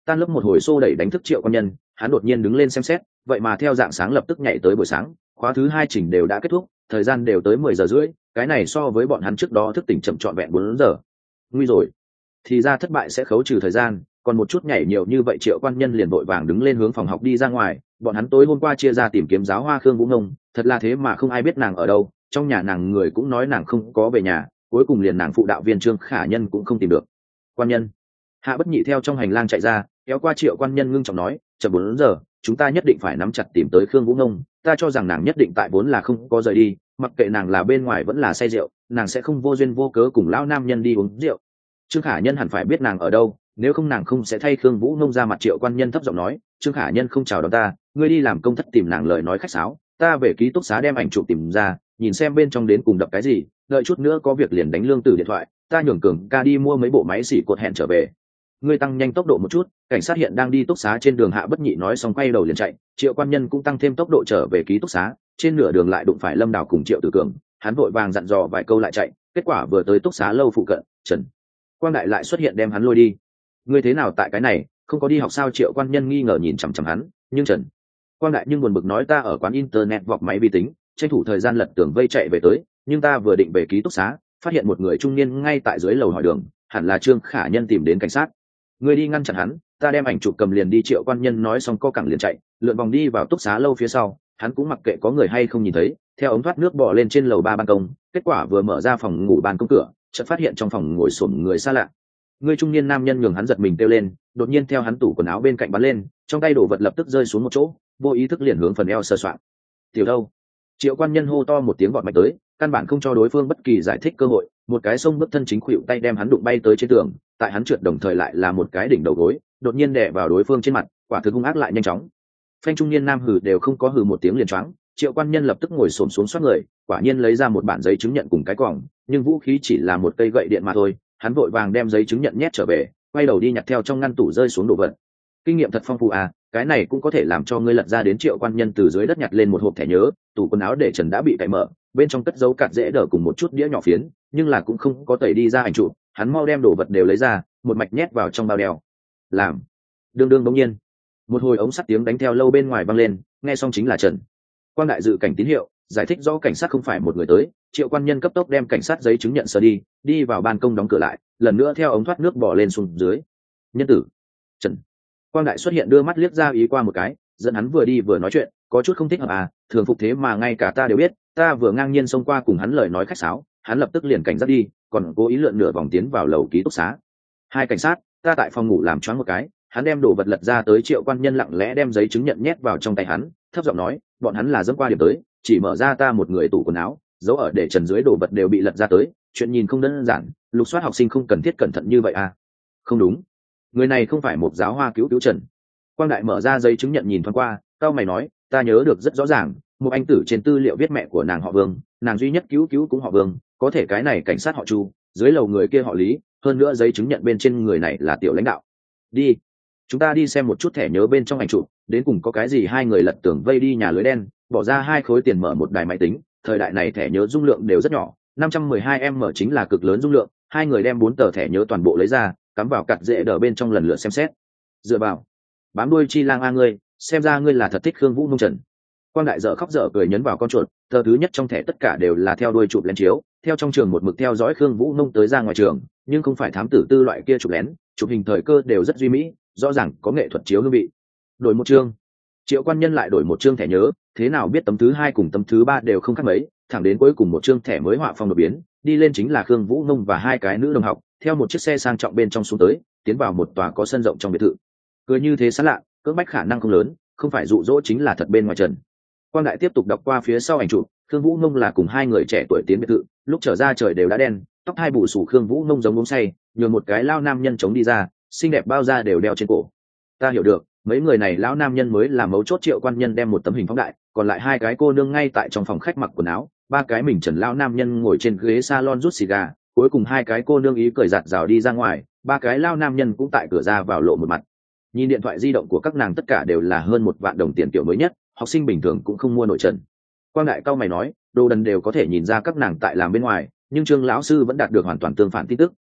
[SPEAKER 1] Tan lớp một hồi xô đẩy đánh thức Triệu Quan Nhân, hắn đột nhiên đứng lên xem xét, vậy mà theo dạng sáng lập tức nhảy tới buổi sáng, khóa thứ 2 chỉnh đều đã kết thúc, thời gian đều tới 10 giờ rưỡi, cái này so với bọn hắn trước đó thức tỉnh chậm trọn vẹn 4 giờ. Nguy rồi, thì ra thất bại sẽ khấu trừ thời gian, còn một chút nhảy nhiều như vậy. Triệu Quan Nhân liền vội vàng đứng lên hướng phòng học đi ra ngoài. Bọn hắn tối hôm qua chia ra tìm kiếm giáo hoa Khương Vũ Ngông, thật là thế mà không ai biết nàng ở đâu, trong nhà nàng người cũng nói nàng không có về nhà, cuối cùng liền nàng phụ đạo viên Trương Khả Nhân cũng không tìm được. Quan Nhân, Hạ Bất Nhị theo trong hành lang chạy ra, kéo qua Triệu Quan Nhân ngưng trọng nói, chậm 4 giờ, chúng ta nhất định phải nắm chặt tìm tới Khương Vũ Ngông, ta cho rằng nàng nhất định tại vốn là không có rời đi, mặc kệ nàng là bên ngoài vẫn là say rượu, nàng sẽ không vô duyên vô cớ cùng lão nam nhân đi uống rượu. Trương Khả Nhân hẳn phải biết nàng ở đâu, nếu không nàng không sẽ thay Khương Vũ Ngông ra mặt. Triệu Quan Nhân thấp giọng nói, Trương Khả Nhân không chào đón ta, ngươi đi làm công thất tìm nàng lời nói khách sáo, ta về ký túc xá đem ảnh chụp tìm ra, nhìn xem bên trong đến cùng đập cái gì, đợi chút nữa có việc liền đánh Lương Tử điện thoại, ta nhường Cường ca đi mua mấy bộ máy xỉ cột hẹn trở về. Ngươi tăng nhanh tốc độ một chút, cảnh sát hiện đang đi túc xá trên đường. Hạ Bất Nhị nói xong quay đầu liền chạy. Triệu Quan Nhân cũng tăng thêm tốc độ trở về ký túc xá, trên nửa đường lại đụng phải Lâm Đào cùng Triệu Tử Cường, hắn vội vàng dặn dò vài câu lại chạy, kết quả vừa tới túc xá lâu phụ cận, Trần Quang Đại lại xuất hiện đem hắn lôi đi. Ngươi thế nào tại cái này, không có đi học sao? Triệu Quan Nhân nghi ngờ nhìn chằm chằm hắn, nhưng Trần Quang Đại nhưng buồn bực nói, ta ở quán internet vọc máy vi tính, tranh thủ thời gian lật tường vây chạy về tới, nhưng ta vừa định về ký túc xá, phát hiện một người trung niên ngay tại dưới lầu hỏi đường, hẳn là Trương Khả Nhân tìm đến cảnh sát. Ngươi đi ngăn chặn hắn, ta đem ảnh chụp cầm liền đi. Triệu Quan Nhân nói xong co cẳng liền chạy, lượn vòng đi vào túc xá lâu phía sau, hắn cũng mặc kệ có người hay không nhìn thấy, theo ống thoát nước bò lên trên lầu 3 ban công. Kết quả vừa mở ra phòng ngủ ban công cửa, chợt phát hiện trong phòng ngồi xổm người xa lạ. Người trung niên nam nhân nhường hắn giật mình kêu lên, đột nhiên theo hắn tủ quần áo bên cạnh bắn lên, trong tay đồ vật lập tức rơi xuống một chỗ, vô ý thức liền hướng phần eo sờ soạng. Tiểu đâu? Triệu Quan Nhân hô to một tiếng vọt mạnh tới, căn bản không cho đối phương bất kỳ giải thích cơ hội, một cái xông bước thân chính khuỵu tay đem hắn đụng bay tới trên tường, tại hắn trượt đồng thời lại là một cái đỉnh đầu gối, đột nhiên đè vào đối phương trên mặt, quả thực hung ác lại nhanh chóng. Phanh trung niên nam hừ đều không có hừ một tiếng liền choáng. Triệu Quan Nhân lập tức ngồi xổm xuống xoát người, quả nhiên lấy ra một bản giấy chứng nhận cùng cái quòng, nhưng vũ khí chỉ là một cây gậy điện mà thôi. Hắn vội vàng đem giấy chứng nhận nhét trở về, quay đầu đi nhặt theo trong ngăn tủ rơi xuống đồ vật. Kinh nghiệm thật phong phú à, cái này cũng có thể làm cho ngươi lật ra đến. Triệu Quan Nhân từ dưới đất nhặt lên một hộp thẻ nhớ, tủ quần áo để trần đã bị cạy mở, bên trong cất dấu cạt dễ đỡ cùng một chút đĩa nhỏ phiến, nhưng là cũng không có tẩy đi ra ảnh chụp. Hắn mau đem đồ vật đều lấy ra, một mạch nhét vào trong bao đeo. Làm đương đương bỗng nhiên một hồi ống sắt tiếng đánh theo lâu bên ngoài vang lên, nghe xong chính là Trần Quang Đại dự cảnh tín hiệu, giải thích rõ cảnh sát không phải một người tới. Triệu Quan Nhân cấp tốc đem cảnh sát giấy chứng nhận sờ đi vào ban công đóng cửa lại, lần nữa theo ống thoát nước bỏ lên xuống dưới. Nhân tử Trần Quang Đại xuất hiện đưa mắt liếc ra ý qua một cái, dẫn hắn vừa đi vừa nói chuyện, có chút không thích hợp à, thường phục thế mà ngay cả ta đều biết, ta vừa ngang nhiên xông qua cùng hắn lời nói khách sáo, hắn lập tức liền cảnh giác đi, còn cố ý lượn nửa vòng tiến vào lầu ký túc xá. Hai cảnh sát, ta tại phòng ngủ làm choáng một cái, hắn đem đồ vật lật ra tới. Triệu Quan Nhân lặng lẽ đem giấy chứng nhận nhét vào trong tay hắn, thấp giọng nói, bọn hắn là dẫm qua điểm tới, chỉ mở ra ta một người tủ quần áo, dấu ở để trần dưới đồ vật đều bị lật ra tới, chuyện nhìn không đơn giản, lục soát học sinh không cần thiết cẩn thận như vậy à? Không đúng, người này không phải một giáo hoa cứu Trần Quang Đại mở ra giấy chứng nhận nhìn thoáng qua, cao mày nói, ta nhớ được rất rõ ràng, một anh tử trên tư liệu viết mẹ của nàng họ Vương, nàng duy nhất cứu cũng họ Vương, có thể cái này cảnh sát họ Chu, dưới lầu người kia họ Lý, hơn nữa giấy chứng nhận bên trên người này là tiểu lãnh đạo. Đi, chúng ta đi xem một chút thẻ nhớ bên trong ảnh chụp, đến cùng có cái gì. Hai người lật tường vây đi nhà lưới đen, bỏ ra 2 khối tiền mở một đài máy tính. Thời đại này thẻ nhớ dung lượng đều rất nhỏ, 512 m chính là cực lớn dung lượng. Hai người đem 4 tờ thẻ nhớ toàn bộ lấy ra, cắm vào cặt dễ đờ bên trong lần lượt xem xét. Dựa vào bám đuôi chi lang a, ngươi xem ra ngươi là thật thích Khương Vũ Ngông. Trần Quang Đại dở khóc dở cười nhấn vào con chuột, tờ thứ nhất trong thẻ tất cả đều là theo đuôi chụp lén chiếu, theo trong trường một mực theo dõi Khương Vũ Ngông tới ra ngoài trường, nhưng không phải thám tử tư loại kia chụp lén, chụp hình thời cơ đều rất duy mỹ, rõ ràng có nghệ thuật chiếu hương vị. Đổi một chương, Triệu Quan Nhân lại đổi một chương thẻ nhớ, thế nào biết tấm thứ 2 cùng tấm thứ 3 đều không khác mấy, thẳng đến cuối cùng một chương thẻ mới họa phong đột biến, đi lên chính là Khương Vũ Ngông và 2 cái nữ đồng học, theo một chiếc xe sang trọng bên trong xuống tới, tiến vào một tòa có sân rộng trong biệt thự. Cười như thế sán lạ, cưỡng bách khả năng không lớn, không phải dụ dỗ chính là thật bên ngoài Trần Quang Đại tiếp tục đọc qua phía sau ảnh chụp, Khương Vũ Ngông là cùng 2 người trẻ tuổi tiến biệt thự, lúc trở ra trời đều đã đen, tóc hai bù xù. Khương Vũ Ngông giống uống say, nhường một cái lao nam nhân chống đi ra, xinh đẹp bao da đều đeo trên cổ. Ta hiểu được, mấy người này lão nam nhân mới là mấu chốt. Triệu Quan Nhân đem một tấm hình phóng đại, còn lại 2 cái cô nương ngay tại trong phòng khách mặc quần áo, 3 cái mình trần lão nam nhân ngồi trên ghế salon rút xì gà, cuối cùng 2 cái cô nương ý cười giạt rào đi ra ngoài, 3 cái lao nam nhân cũng tại cửa ra vào lộ một mặt. Nhìn điện thoại di động của các nàng tất cả đều là hơn 1 vạn đồng tiền kiểu mới nhất, học sinh bình thường cũng không mua nổi. Trần Quang Đại cao mày nói, đồ đần đều có thể nhìn ra các nàng tại làm bên ngoài, nhưng Trương lão sư vẫn đạt được hoàn toàn tương phản tin tức,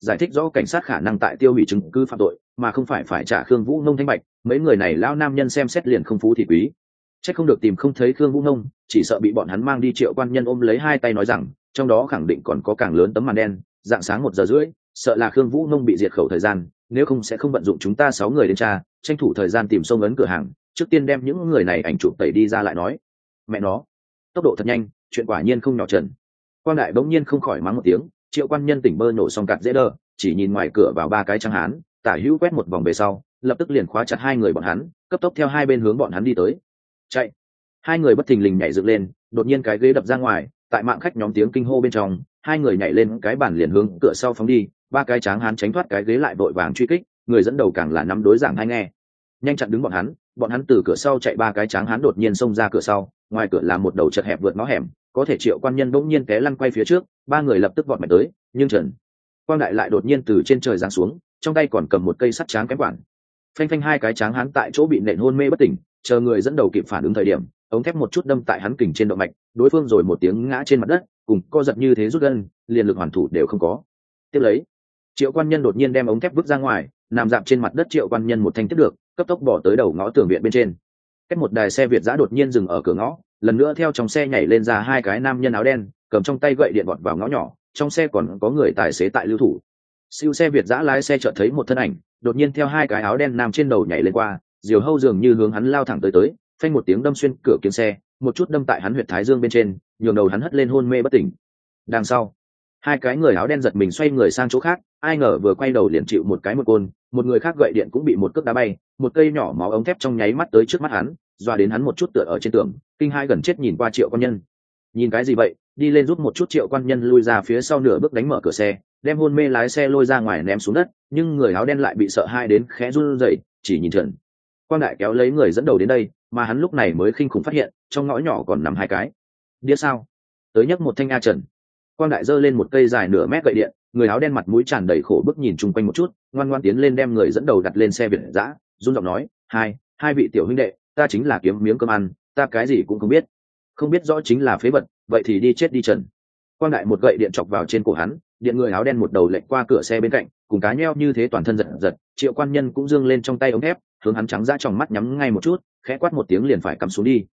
[SPEAKER 1] giải thích rõ cảnh sát khả năng tại tiêu hủy chứng cứ phạm tội mà không phải trả Khương Vũ Nông thanh bạch. Mấy người này lao nam nhân xem xét liền không phú thì quý, chắc không được tìm không thấy Khương Vũ Nông, chỉ sợ bị bọn hắn mang đi. Triệu Quan Nhân ôm lấy hai tay nói rằng trong đó khẳng định còn có càng lớn tấm màn đen. Dạng sáng 1 giờ rưỡi, sợ là Khương Vũ Nông bị diệt khẩu thời gian, nếu không sẽ không vận dụng chúng ta 6 người đến tra, tranh thủ thời gian tìm xông ấn cửa hàng, trước tiên đem những người này ảnh chụp tẩy đi ra lại nói. Mẹ nó, tốc độ thật nhanh, chuyện quả nhiên không nhỏ trần. Quang Đại bỗng nhiên không khỏi mắng một tiếng. Triệu Quan Nhân tỉnh bơ nổ xong cặt dễ đơ, chỉ nhìn ngoài cửa vào 3 cái trắng hán, tả hữu quét một vòng về sau, lập tức liền khóa chặt hai người bọn hắn, cấp tốc theo hai bên hướng bọn hắn đi tới. Chạy! Hai người bất thình lình nhảy dựng lên, đột nhiên cái ghế đập ra ngoài, tại mạng khách nhóm tiếng kinh hô bên trong, hai người nhảy lên cái bàn liền hướng cửa sau phóng đi. 3 cái tráng hán tránh thoát cái ghế lại vội vàng truy kích, người dẫn đầu càng là nắm đối giảng hay nghe, nhanh chặn đứng bọn hắn từ cửa sau chạy. 3 cái tráng hán đột nhiên xông ra cửa sau, ngoài cửa là một đầu chật hẹp vượt ngõ hẻm, có thể Triệu Quan Nhân bỗng nhiên té lăn quay phía trước, 3 người lập tức vọt mạnh tới, nhưng Trần Quang Đại lại đột nhiên từ trên trời giáng xuống, trong tay còn cầm một cây sắt tráng kém quản. Phanh phanh, 2 cái tráng hán tại chỗ bị nện hôn mê bất tỉnh, chờ người dẫn đầu kịp phản ứng thời điểm, ống thép một chút đâm tại hắn kình trên động mạch, đối phương rồi một tiếng ngã trên mặt đất, cùng co giật như thế rút gân, liền lực hoàn thủ đều không có. Tiếp lấy, Triệu Quan Nhân đột nhiên đem ống thép vứt ra ngoài, nằm dạp trên mặt đất. Triệu Quan Nhân một thanh tiếp được, cấp tốc bỏ tới đầu ngõ tường viện bên trên. Cách một đài xe Việt giã đột nhiên dừng ở cửa ngõ, lần nữa theo trong xe nhảy lên ra 2 cái nam nhân áo đen, cầm trong tay gậy điện vọt vào ngõ nhỏ. Trong xe còn có người tài xế tại lưu thủ. Siêu xe Việt giã lái xe chợt thấy một thân ảnh, đột nhiên theo 2 cái áo đen nam trên đầu nhảy lên qua, diều hâu dường như hướng hắn lao thẳng tới, phanh một tiếng đâm xuyên cửa kính xe, một chút đâm tại hắn huyệt thái dương bên trên, nhường đầu hắn hất lên hôn mê bất tỉnh. Đằng sau, 2 cái người áo đen giật mình xoay người sang chỗ khác, ai ngờ vừa quay đầu liền chịu một cái một côn, một người khác gậy điện cũng bị một cước đá bay, một cây nhỏ máu ống thép trong nháy mắt tới trước mắt hắn, doa đến hắn một chút tựa ở trên tường, kinh hai gần chết nhìn qua Triệu Quan Nhân. Nhìn cái gì vậy? Đi lên rút một chút. Triệu Quan Nhân lui ra phía sau nửa bước đánh mở cửa xe, đem hôn mê lái xe lôi ra ngoài ném xuống đất, nhưng người áo đen lại bị sợ hai đến khẽ run rẩy, chỉ nhìn Trần Quang Đại kéo lấy người dẫn đầu đến đây, mà hắn lúc này mới kinh khủng phát hiện trong ngõ nhỏ còn nằm 2 cái đĩa sao. Tới nhấc một thanh a. Trần Quang Đại giơ lên một cây dài nửa mét gậy điện, người áo đen mặt mũi tràn đầy khổ bức nhìn chung quanh một chút, ngoan ngoan tiến lên đem người dẫn đầu đặt lên xe Việt dã, run giọng nói: hai vị tiểu huynh đệ, ta chính là kiếm miếng cơm ăn, ta cái gì cũng không biết rõ chính là phế vật, vậy thì đi chết đi. Trần Quang Đại một gậy điện chọc vào trên cổ hắn, điện người áo đen một đầu lệch qua cửa xe bên cạnh, cùng cá nheo như thế toàn thân giật giật. Triệu Quan Nhân cũng giương lên trong tay ống thép, hướng hắn trắng dã trong mắt nhắm ngay một chút, khẽ quát một tiếng liền phải cắm xuống đi.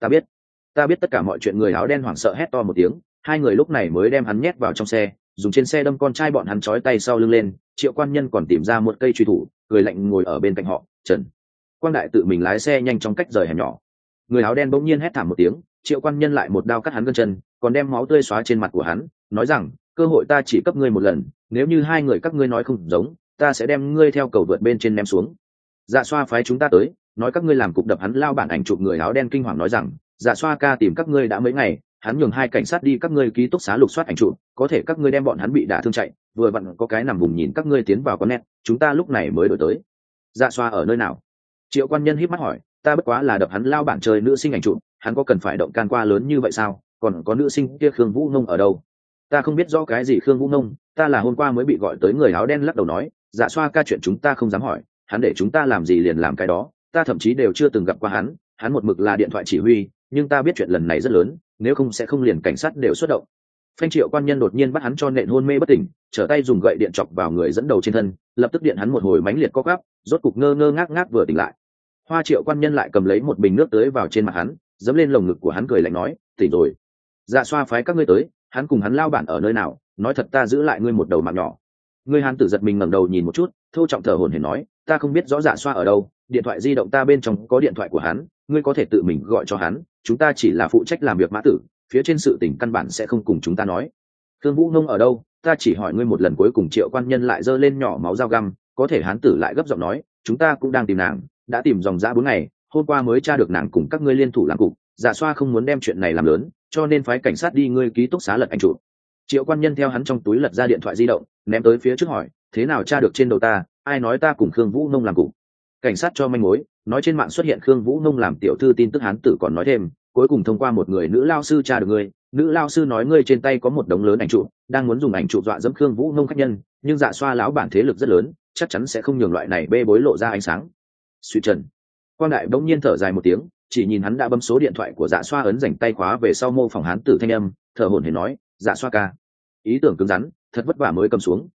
[SPEAKER 1] Ta biết tất cả mọi chuyện. Người áo đen hoảng sợ hét to một tiếng, 2 người lúc này mới đem hắn nhét vào trong xe, dùng trên xe đâm con trai bọn hắn trói tay sau lưng lên. Triệu Quan Nhân còn tìm ra một cây truy thủ, cười lạnh ngồi ở bên cạnh họ. Trần Quang Đại tự mình lái xe nhanh chóng cách rời hẻm nhỏ. Người áo đen bỗng nhiên hét thảm một tiếng, Triệu Quan Nhân lại một đao cắt hắn gân chân, còn đem máu tươi xóa trên mặt của hắn, nói rằng: cơ hội ta chỉ cấp ngươi một lần, nếu như 2 người các ngươi nói không giống, ta sẽ đem ngươi theo cầu vượt bên trên ném xuống. Dạ Xoa phái chúng ta tới, nói các ngươi làm cục đập hắn lao bản ảnh chụp. Người áo đen kinh hoàng nói rằng: Dạ Xoa ca tìm các ngươi đã mấy ngày, hắn nhường 2 cảnh sát đi các ngươi ký túc xá lục soát ảnh chụp, có thể các ngươi đem bọn hắn bị đả thương chạy, vừa vặn có cái nằm vùng nhìn các ngươi tiến vào con nét, chúng ta lúc này mới đổi tới. Dạ Xoa ở nơi nào? Triệu Quan Nhân híp mắt hỏi. Ta bất quá là đập hắn lao bản chơi nữ sinh ảnh chụp, hắn có cần phải động can qua lớn như vậy sao? Còn có nữ sinh kia Khương Vũ Nông ở đâu? Ta không biết rõ cái gì Khương Vũ Nông, ta là hôm qua mới bị gọi tới. Người áo đen lắc đầu nói: Dạ Xoa ca chuyện chúng ta không dám hỏi, hắn để chúng ta làm gì liền làm cái đó, ta thậm chí đều chưa từng gặp qua hắn một mực là điện thoại chỉ huy, nhưng ta biết chuyện lần này rất lớn, nếu không sẽ không liền cảnh sát đều xuất động. Phanh. Triệu Quan Nhân đột nhiên bắt hắn cho nện hôn mê bất tỉnh, trở tay dùng gậy điện chọc vào người dẫn đầu trên thân, lập tức điện hắn một hồi mãnh liệt co quắp, rốt cục ngơ ngơ ngác ngác vừa tỉnh lại. Triệu Quan Nhân lại cầm lấy một bình nước tưới vào trên mặt hắn, dẫm lên lồng ngực của hắn cười lạnh nói: tỉnh rồi. Dạ Xoa phái các ngươi tới, hắn cùng hắn lao bản ở nơi nào? Nói thật ta giữ lại ngươi một đầu mạng nhỏ. Ngươi hán tử giật mình ngẩng đầu nhìn một chút, thô trọng thở hổn hển nói: ta không biết rõ Dạ Xoa ở đâu, điện thoại di động ta bên trong có điện thoại của hắn, ngươi có thể tự mình gọi cho hắn, chúng ta chỉ là phụ trách làm việc mã tử, phía trên sự tình căn bản sẽ không cùng chúng ta nói. Khương Vũ Nông ở đâu? Ta chỉ hỏi ngươi một lần cuối cùng. Triệu Quan Nhân lại giơ lên nhỏ máu dao găm, có thể hán tử lại gấp giọng nói: chúng ta cũng đang tìm nàng, đã tìm dòng dã 4 ngày, hôm qua mới tra được nàng cùng các ngươi liên thủ làm cục. Dạ Xoa không muốn đem chuyện này làm lớn, cho nên phái cảnh sát đi ngươi ký túc xá lật ảnh chụp. Triệu Quan Nhân theo hắn trong túi lật ra điện thoại di động, ném tới phía trước hỏi: thế nào tra được trên đầu ta? Ai nói ta cùng Khương Vũ Nông làm cục? Cảnh sát cho manh mối, nói trên mạng xuất hiện Khương Vũ Nông làm tiểu thư tin tức. hán tử còn nói thêm: cuối cùng thông qua một người nữ lao sư tra được ngươi, nữ lao sư nói ngươi trên tay có một đống lớn ảnh chụp, đang muốn dùng ảnh chụp dọa dẫm Khương Vũ Nông khách nhân, nhưng Dạ Xoa lão bản thế lực rất lớn, chắc chắn sẽ không nhường loại này bê bối lộ ra ánh sáng. Suy Trần Quang Đại bỗng nhiên thở dài một tiếng, chỉ nhìn hắn đã bấm số điện thoại của Dạ Xoa, ấn rảnh tay khóa về sau mô phỏng hán tử thanh âm, thở hổn hển nói: Dạ Xoa ca, ý tưởng cứng rắn, thật vất vả mới cầm xuống,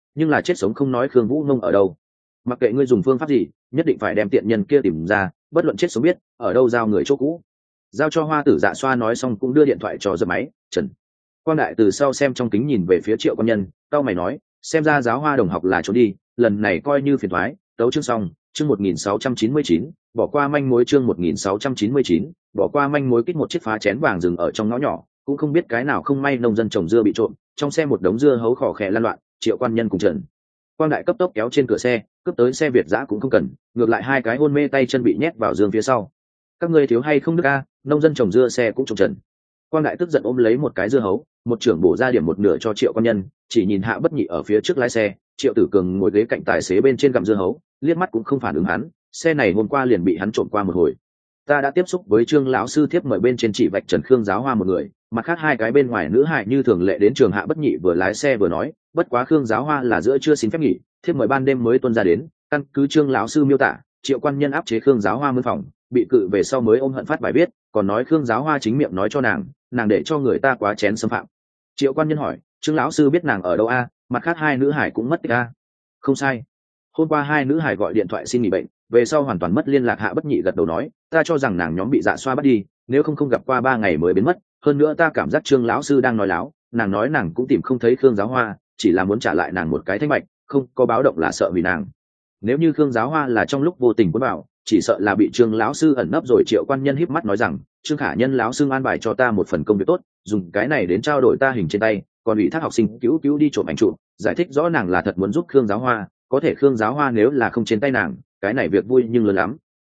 [SPEAKER 1] nhưng là chết sống không nói Khương Vũ Nông ở đâu. Mặc kệ ngươi dùng phương pháp gì, nhất định phải đem tiện nhân kia tìm ra, bất luận chết sống biết ở đâu giao người chỗ cũ. Giao cho Hoa Tử Dạ Xoa nói xong cũng đưa điện thoại cho giật máy. Trần Quang Đại từ sau xem trong kính nhìn về phía Triệu Quan Nhân, cau mày nói, xem ra giáo hoa đồng học là trốn đi, lần này coi như phiền toái. Tấu chương xong, chương 1699, bỏ qua manh mối, chương 1699, bỏ qua manh mối. Kích một chiếc phá chén vàng dừng ở trong ngõ nhỏ, cũng không biết cái nào không may nông dân trồng dưa bị trộm, trong xe một đống dưa hấu khỏ khè lan loạn. Triệu Quan Nhân cùng Trần Quang Đại cấp tốc kéo trên cửa xe, cướp tới xe Việt dã cũng không cần, ngược lại hai cái hôn mê tay chân bị nhét vào giường phía sau. Các ngươi thiếu hay không đức a, nông dân trồng dưa xe cũng trồng Trần Quang Đại tức giận ôm lấy một cái dưa hấu, một trưởng bổ ra điểm một nửa cho Triệu Quan Nhân, chỉ nhìn Hạ Bất Nhị ở phía trước lái xe, Triệu Tử Cường ngồi ghế cạnh tài xế bên trên gặm dưa hấu, liếc mắt cũng không phản ứng hắn, xe này hôm qua liền bị hắn trộm qua một hồi. Ta đã tiếp xúc với Trương lão sư, thiếp mời bên trên chỉ vạch trần Khương giáo hoa một người, mặt khác hai cái bên ngoài nữ hại như thường lệ đến trường. Hạ Bất Nhị vừa lái xe vừa nói, bất quá Khương giáo hoa là giữa trưa xin phép nghỉ, thiếp mời ban đêm mới tuân ra đến, căn cứ Trương lão sư miêu tả, Triệu Quan Nhân áp chế Khương giáo hoa mướn phòng, bị cự về sau mới ôm hận phát bài viết, còn nói Khương giáo hoa chính miệng nói cho nàng để cho người ta quá chén xâm phạm. Triệu Quan Nhân hỏi, Trương lão sư biết nàng ở đâu a? Mặt khác hai nữ hải cũng mất tích a? Không sai, hôm qua hai nữ hải gọi điện thoại xin nghỉ bệnh, về sau hoàn toàn mất liên lạc. Hạ Bất Nhị gật đầu nói, ta cho rằng nàng nhóm bị Dạ Xoa bắt đi, nếu không gặp qua 3 ngày mới biến mất. Hơn nữa ta cảm giác Trương lão sư đang nói láo, nàng nói nàng cũng tìm không thấy Khương giáo hoa, chỉ là muốn trả lại nàng một cái thanh bạch, không có báo động là sợ hủy nàng. Nếu như Khương giáo hoa là trong lúc vô tình cuốn vào, chỉ sợ là bị Trương lão sư ẩn nấp rồi. Triệu Quan Nhân híp mắt nói rằng, Trương Khả Nhân lão sư an bài cho ta một phần công việc tốt, dùng cái này đến trao đổi ta hình trên tay, còn ủy thác học sinh cứu đi trộm ảnh chụp, giải thích rõ nàng là thật muốn giúp Khương giáo hoa, có thể Khương giáo hoa nếu là không trên tay nàng, cái này việc vui nhưng lớn lắm.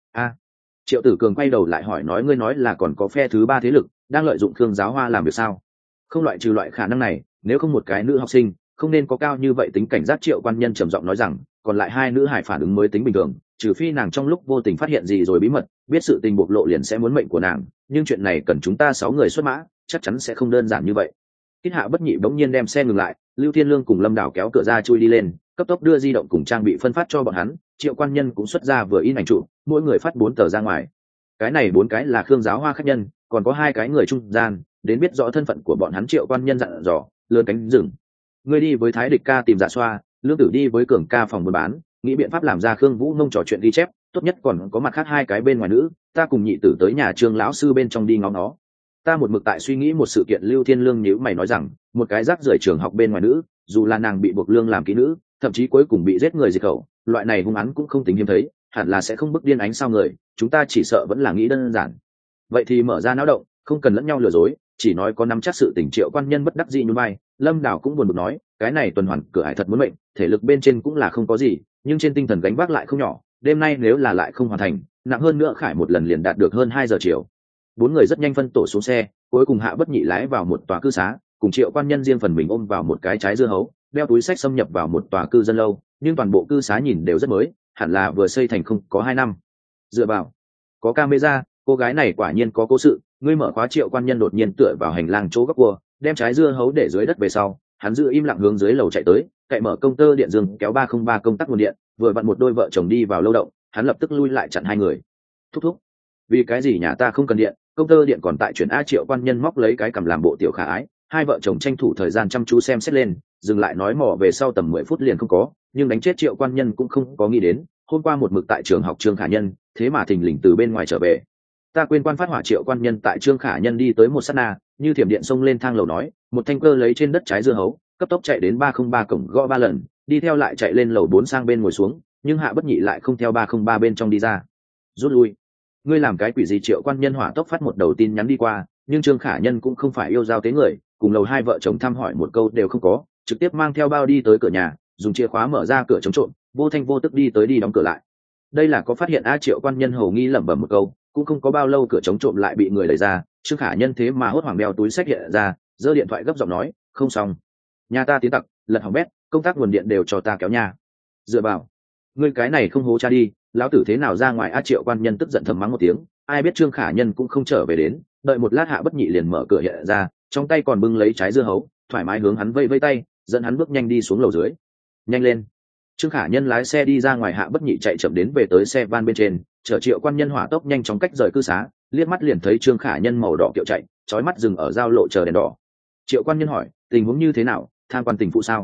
[SPEAKER 1] Triệu Tử Cường quay đầu lại hỏi, nói ngươi nói là còn có phe thứ ba thế lực đang lợi dụng Khương giáo hoa làm việc sao? Không loại trừ loại khả năng này, nếu không một cái nữ học sinh không nên có cao như vậy tính cảnh giác. Triệu Quan Nhân trầm giọng nói rằng, còn lại hai nữ hải phản ứng mới tính bình thường, trừ phi nàng trong lúc vô tình phát hiện gì rồi bí mật, biết sự tình bộc lộ liền sẽ muốn mệnh của nàng, nhưng chuyện này cần chúng ta 6 người xuất mã, chắc chắn sẽ không đơn giản như vậy. Kít Hạ Bất Nhị bỗng nhiên đem xe ngừng lại, Lưu Thiên Lương cùng Lâm Đảo kéo cửa ra chui đi lên, cấp tốc đưa di động cùng trang bị phân phát cho bọn hắn. Triệu Quan Nhân cũng xuất ra vừa in ảnh chụp, mỗi người phát 4 tờ ra ngoài. Cái này 4 cái là Khương giáo hoa khách nhân, còn có 2 cái người trung gian, đến biết rõ thân phận của bọn hắn. Triệu Quan Nhân dặn dò, lớn cánh rừng, ngươi đi với Thái Địch ca tìm Dạ Xoa, Lương Tử đi với Cường ca phòng buôn bán, nghĩ biện pháp làm ra Khương Vũ Nông trò chuyện ghi chép, tốt nhất còn có mặt khác 2 cái bên ngoài nữ, ta cùng nhị tử tới nhà Trương lão sư bên trong đi ngó nó. Ta một mực tại suy nghĩ một sự kiện. Lưu Thiên Lương nhíu mày nói rằng, một cái rác rưởi trường học bên ngoài nữ, dù là nàng bị buộc lương làm kỹ nữ, thậm chí cuối cùng bị giết người diệt khẩu, loại này hung án cũng không tính hiếm thấy, hẳn là sẽ không bức điên ánh sao người, chúng ta chỉ sợ vẫn là nghĩ đơn giản. Vậy thì mở ra náo động, không cần lẫn nhau lừa dối, chỉ nói có nắm chắc sự tình. Triệu Quan Nhân bất đắc dĩ nhún vai. Lâm Đào cũng buồn bực nói, cái này tuần hoàn cửa ải thật muốn mệnh, thể lực bên trên cũng là không có gì, nhưng trên tinh thần gánh vác lại không nhỏ, đêm nay nếu là lại không hoàn thành, nặng hơn nữa Khải một lần liền đạt được hơn 2 giờ chiều. 4 người rất nhanh phân tổ xuống xe, cuối cùng Hạ Bất Nhị lái vào một tòa cư xá, cùng Triệu Quan Nhân riêng phần mình ôm vào một cái trái dưa hấu, đeo túi sách xâm nhập vào một tòa cư dân lâu, nhưng toàn bộ cư xá nhìn đều rất mới, hẳn là vừa xây thành không có 2 năm. Dựa vào, có camera, cô gái này quả nhiên có cố sự. Ngươi mở khóa. Triệu Quan Nhân đột nhiên tựa vào hành lang chỗ góc cua, đem trái dưa hấu để dưới đất về sau, hắn giữ im lặng hướng dưới lầu chạy tới, cậy mở công tơ điện dương kéo 303 công tắc nguồn điện, vừa vặn một đôi vợ chồng đi vào lâu động, hắn lập tức lui lại chặn 2 người. Thúc thúc, vì cái gì nhà ta không cần điện, công tơ điện còn tại chuyển a? Triệu Quan Nhân móc lấy cái cầm làm bộ tiểu khả ái. 2 vợ chồng tranh thủ thời gian chăm chú xem xét lên, dừng lại nói mò về sau tầm 10 phút liền không có, nhưng đánh chết Triệu Quan Nhân cũng không có nghĩ đến, hôm qua một mực tại trường học Trương Khả Nhân, thế mà thình lình từ bên ngoài trở về. Ta quên quan phát hỏa. Triệu Quan Nhân tại Trương Khả Nhân đi tới một sát na, như thiểm điện xông lên thang lầu nói, một thanh cơ lấy trên đất trái dưa hấu, cấp tốc chạy đến 303 cổng gõ 3 lần, đi theo lại chạy lên lầu 4 sang bên ngồi xuống, nhưng Hạ Bất Nhị lại không theo 303 bên trong đi ra. Rút lui. Ngươi làm cái quỷ gì? Triệu Quan Nhân hỏa tốc phát một đầu tin nhắn đi qua, nhưng Trương Khả Nhân cũng không phải yêu giao tế người, cùng lầu 2 vợ chồng thăm hỏi một câu đều không có, trực tiếp mang theo bao đi tới cửa nhà, dùng chìa khóa mở ra cửa chống trộm, vô thanh vô tức đi tới đi đóng cửa lại. Đây là có phát hiện a? Triệu Quan Nhân hầu nghi lẩm bẩm một câu, cũng không có bao lâu cửa chống trộm lại bị người đẩy ra. Trương Khả Nhân thế mà hốt hoảng đeo túi sách hiện ra, giơ điện thoại gấp giọng nói, không xong, nhà ta tiến tặc, lật hỏng bét, công tác nguồn điện đều cho ta kéo nhà. Dựa vào, ngươi cái này không hố cha đi, lão tử thế nào ra ngoài a? Triệu Quan Nhân tức giận thầm mắng một tiếng, ai biết Trương Khả Nhân cũng không trở về đến, đợi một lát Hạ Bất Nhị liền mở cửa hiện ra, trong tay còn bưng lấy trái dưa hấu, thoải mái hướng hắn vây vây tay, dẫn hắn bước nhanh đi xuống lầu dưới. Nhanh lên. Trương Khả Nhân lái xe đi ra ngoài. Hạ Bất Nhị chạy chậm đến về tới xe van bên trên, chở Triệu Quan Nhân hỏa tốc nhanh chóng cách rời cư xá, liếc mắt liền thấy Trương Khả Nhân màu đỏ kiệu chạy, chói mắt dừng ở giao lộ chờ đèn đỏ. Triệu Quan Nhân hỏi, tình huống như thế nào, tham quan tình phụ sao?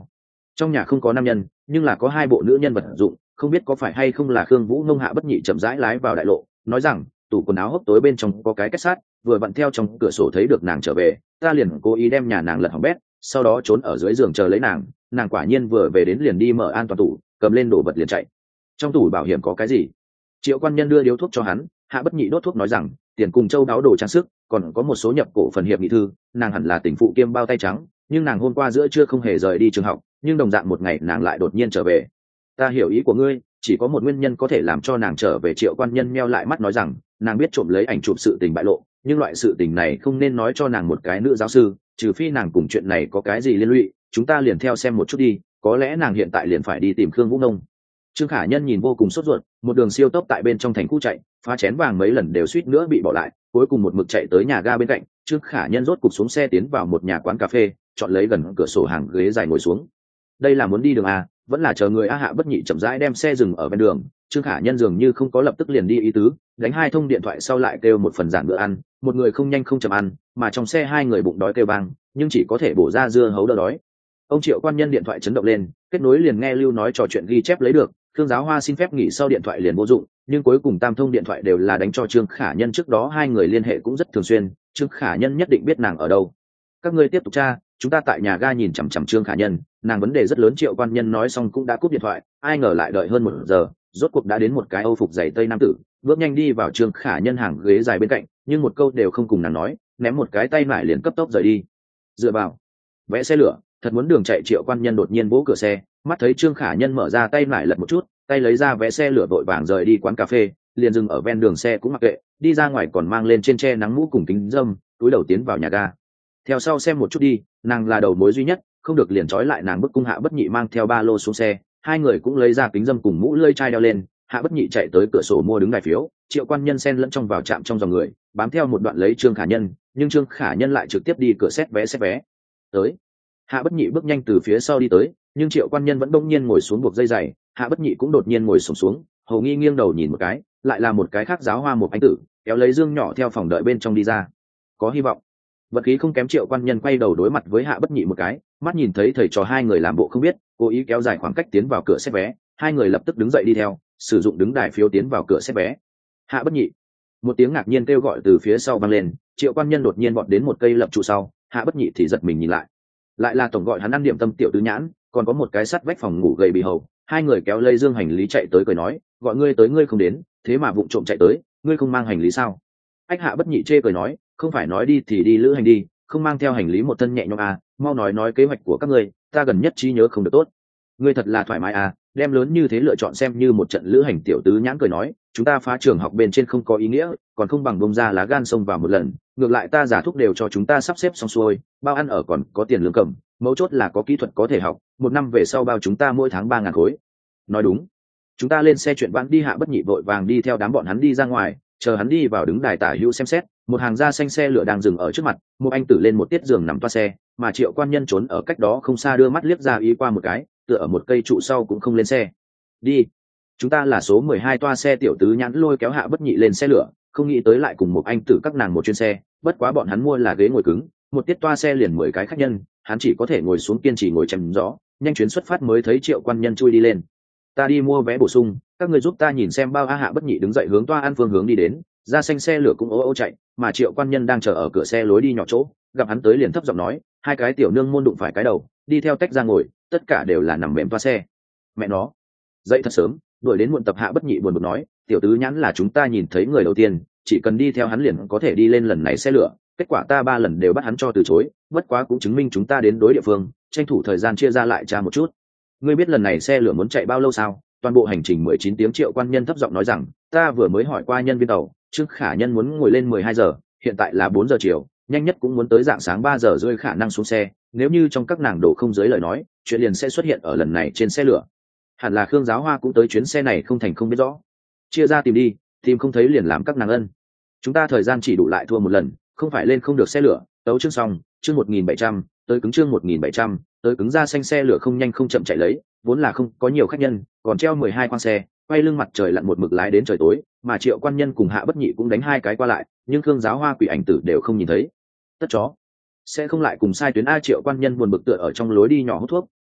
[SPEAKER 1] Trong nhà không có nam nhân nhưng là có hai bộ nữ nhân vật dụng, không biết có phải hay không là Khương Vũ Nông. Hạ Bất Nhị chậm rãi lái vào đại lộ, nói rằng tủ quần áo hốc tối bên trong có cái kết sắt, vừa vặn theo trong cửa sổ thấy được nàng trở về, ta liền cố ý đem nhà nàng lật hỏng bét, sau đó trốn ở dưới giường chờ lấy nàng. Nàng quả nhiên vừa về đến liền đi mở an toàn tủ, cầm lên đồ vật liền chạy. Trong tủ bảo hiểm có cái gì? Triệu Quan Nhân đưa điếu thuốc cho hắn. Hạ Bất Nhị đốt thuốc nói rằng tiền cùng châu đáo đồ trang sức, còn có một số nhập cổ phần hiệp nghị thư. Nàng hẳn là tình phụ kiêm bao tay trắng, nhưng nàng hôm qua giữa trưa không hề rời đi trường học, nhưng đồng dạng một ngày nàng lại đột nhiên trở về. Ta hiểu ý của ngươi, chỉ có một nguyên nhân có thể làm cho nàng trở về. Triệu Quan Nhân meo lại mắt nói rằng nàng biết trộm lấy ảnh chụp sự tình bại lộ, nhưng loại sự tình này không nên nói cho nàng một cái nữ giáo sư, trừ phi nàng cùng chuyện này có cái gì liên lụy. Chúng ta liền theo xem một chút đi, có lẽ nàng hiện tại liền phải đi tìm Khương Vũ Nông. Trương Khả Nhân nhìn vô cùng sốt ruột, một đường siêu tốc tại bên trong thành khu chạy, phá chén vàng mấy lần đều suýt nữa bị bỏ lại, cuối cùng một mực chạy tới nhà ga bên cạnh. Trương Khả Nhân rốt cục xuống xe tiến vào một nhà quán cà phê, chọn lấy gần cửa sổ hàng ghế dài ngồi xuống. Đây là muốn đi đường à, vẫn là chờ người a? Hạ Bất Nhị chậm rãi đem xe dừng ở bên đường. Trương Khả Nhân dường như không có lập tức liền đi ý tứ, đánh hai thông điện thoại sau lại kêu một phần giản bữa ăn, một người không nhanh không chậm ăn, mà trong xe hai người bụng đói kêu vang, nhưng chỉ có thể bổ ra dưa hấu đỡ đói. Ông Triệu Quan Nhân điện thoại chấn động lên, kết nối liền nghe Lưu nói trò chuyện ghi chép lấy được. Khương Giáo Hoa xin phép nghỉ sau điện thoại liền vô dụng, nhưng cuối cùng tam thông điện thoại đều là đánh cho Trương Khả Nhân. Trước đó hai người liên hệ cũng rất thường xuyên, Trương Khả Nhân nhất định biết nàng ở đâu. Các ngươi tiếp tục tra, chúng ta tại nhà ga nhìn chằm chằm Trương Khả Nhân, nàng vấn đề rất lớn. Triệu Quan Nhân nói xong cũng đã cúp điện thoại. Ai ngờ lại đợi hơn 1 giờ, rốt cuộc đã đến một cái Âu phục dày tây nam tử, bước nhanh đi vào Trương Khả Nhân hàng ghế dài bên cạnh, nhưng một câu đều không cùng nàng nói, ném một cái tay lại liền cấp tốc rời đi. Dựa vào vẽ xe lửa, thật muốn đường chạy. Triệu Quan Nhân đột nhiên vỗ cửa xe, mắt thấy Trương Khả Nhân mở ra tay lại lật một chút, tay lấy ra vé xe lửa vội vàng rời đi quán cà phê, liền dừng ở ven đường xe cũng mặc kệ, đi ra ngoài còn mang lên trên che nắng mũ cùng kính râm, túi đầu tiến vào nhà ga. Theo sau xem một chút đi, nàng là đầu mối duy nhất, không được liền trói lại nàng. Bức cung. Hạ Bất Nhị mang theo ba lô xuống xe, hai người cũng lấy ra kính râm cùng mũ lưỡi chai đeo lên. Hạ Bất Nhị chạy tới cửa sổ mua đứng đài phiếu. Triệu Quan Nhân xen lẫn trong vào trạm trong dòng người, bám theo một đoạn lấy Trương Khả Nhân, nhưng Trương Khả Nhân lại trực tiếp đi cửa xét vé. Tới. Hạ Bất Nhị bước nhanh từ phía sau đi tới, nhưng Triệu Quan Nhân vẫn đông nhiên ngồi xuống buộc dây giày. Hạ Bất Nhị cũng đột nhiên ngồi xổm xuống, hầu nghi nghiêng đầu nhìn một cái, lại là một cái khác Giáo Hoa một anh tử, kéo lấy dương nhỏ theo phòng đợi bên trong đi ra. Có hy vọng. Vật khí không kém Triệu Quan Nhân quay đầu đối mặt với Hạ Bất Nhị một cái, mắt nhìn thấy thầy trò hai người làm bộ không biết, cố ý kéo dài khoảng cách tiến vào cửa xét vé. Hai người lập tức đứng dậy đi theo, sử dụng đứng đài phiếu tiến vào cửa xét vé. Hạ Bất Nhị. Một tiếng ngạc nhiên kêu gọi từ phía sau vang lên. Triệu Quan Nhân đột nhiên vọt đến một cây lập trụ sau, Hạ Bất Nhị thì giật mình nhìn lại là tổng gọi hắn ăn điểm tâm Tiểu Tứ Nhãn, còn có một cái sắt vách phòng ngủ gầy bị hầu. Hai người kéo lây dương hành lý chạy tới cười nói, gọi ngươi tới ngươi không đến, thế mà vụng trộm chạy tới, ngươi không mang hành lý sao? Ách. Hạ Bất Nhị chê cười nói, không phải nói đi thì đi lữ hành đi, không mang theo hành lý một thân nhẹ nhõm à, mau nói kế hoạch của các ngươi, ta gần nhất trí nhớ không được tốt. Ngươi thật là thoải mái à, đem lớn như thế lựa chọn xem như một trận lữ hành. Tiểu Tứ Nhãn cười nói, chúng ta phá trường học bên trên không có ý nghĩa, còn không bằng bông ra lá gan xông vào một lần, ngược lại ta giả thúc đều cho chúng ta sắp xếp xong xuôi, bao ăn ở còn có tiền lương cầm, mấu chốt là có kỹ thuật có thể học, 1 năm về sau bao chúng ta mỗi tháng 3.000 khối. Nói đúng. Chúng ta lên xe chuyện vãn đi. Hạ Bất Nhị vội vàng đi theo đám bọn hắn đi ra ngoài, chờ hắn đi vào đứng đài tả hữu xem xét, một hàng da xanh xe lửa đang dừng ở trước mặt. Một anh tử lên một tiết giường nằm toa xe, mà Triệu Quan Nhân trốn ở cách đó không xa, đưa mắt liếc ra ý qua một cái, tựa ở một cây trụ sau cũng không lên xe. Đi. Chúng ta là số 12 toa xe. Tiểu Tứ Nhãn lôi kéo Hạ Bất Nhị lên xe lửa, không nghĩ tới lại cùng một anh tử các nàng một chuyến xe, bất quá bọn hắn mua là ghế ngồi cứng, một tiết toa xe liền 10 cái khách nhân, hắn chỉ có thể ngồi xuống kiên trì ngồi chém gió, nhanh chuyến xuất phát mới thấy Triệu Quan Nhân chui đi lên. Ta đi mua vé bổ sung, các người giúp ta nhìn xem bao a. Hạ Bất Nhị đứng dậy hướng toa ăn phương hướng đi đến, da xanh xe lửa cũng ố ô chạy, mà Triệu Quan Nhân đang chờ ở cửa xe lối đi nhỏ chỗ, gặp hắn tới liền thấp giọng nói, hai cái tiểu nương môn đụng phải cái đầu, đi theo tách ra ngồi, tất cả đều là nằm mềm toa xe. Mẹ nó, dậy thật sớm, đuổi đến muộn tập. Hạ Bất Nhị buồn bực nói, Tiểu Tứ Nhãn là chúng ta nhìn thấy người đầu tiên, chỉ cần đi theo hắn liền có thể đi lên lần này xe lửa, kết quả ta 3 lần đều bắt hắn cho từ chối, bất quá cũng chứng minh chúng ta đến đối địa phương, tranh thủ thời gian chia ra lại tra một chút. Ngươi biết lần này xe lửa muốn chạy bao lâu sao? Toàn bộ hành trình 19 tiếng. Triệu Quan Nhân thấp giọng nói rằng, ta vừa mới hỏi qua nhân viên tàu, Trương Khả Nhân muốn ngồi lên 12 giờ, hiện tại là 4 giờ chiều, nhanh nhất cũng muốn tới rạng sáng 3 giờ rưỡi khả năng xuống xe, nếu như trong các nàng đổ không dưới lời nói, chuyện liền sẽ xuất hiện ở lần này trên xe lửa. Hẳn là Khương Giáo Hoa cũng tới chuyến xe này không thành không biết rõ. Chia ra tìm đi, tìm không thấy liền làm các nàng ân. Chúng ta thời gian chỉ đủ lại thua một lần, không phải lên không được xe lửa. Tấu chương xong, chương 1700, tới cứng chương 1700, tới cứng. Da xanh xe lửa không nhanh không chậm chạy lấy, vốn là không có nhiều khách nhân, còn treo 12 khoang xe, quay lưng mặt trời lặn một mực lái đến trời tối, mà Triệu Quan Nhân cùng Hạ Bất Nhị cũng đánh 2 cái qua lại, nhưng Khương Giáo Hoa quỷ ảnh tử đều không nhìn thấy. Tất chó sẽ không lại cùng sai tuyến a. Triệu Quan Nhân buồn bực tựa ở trong lối đi nhỏ hút thuốc,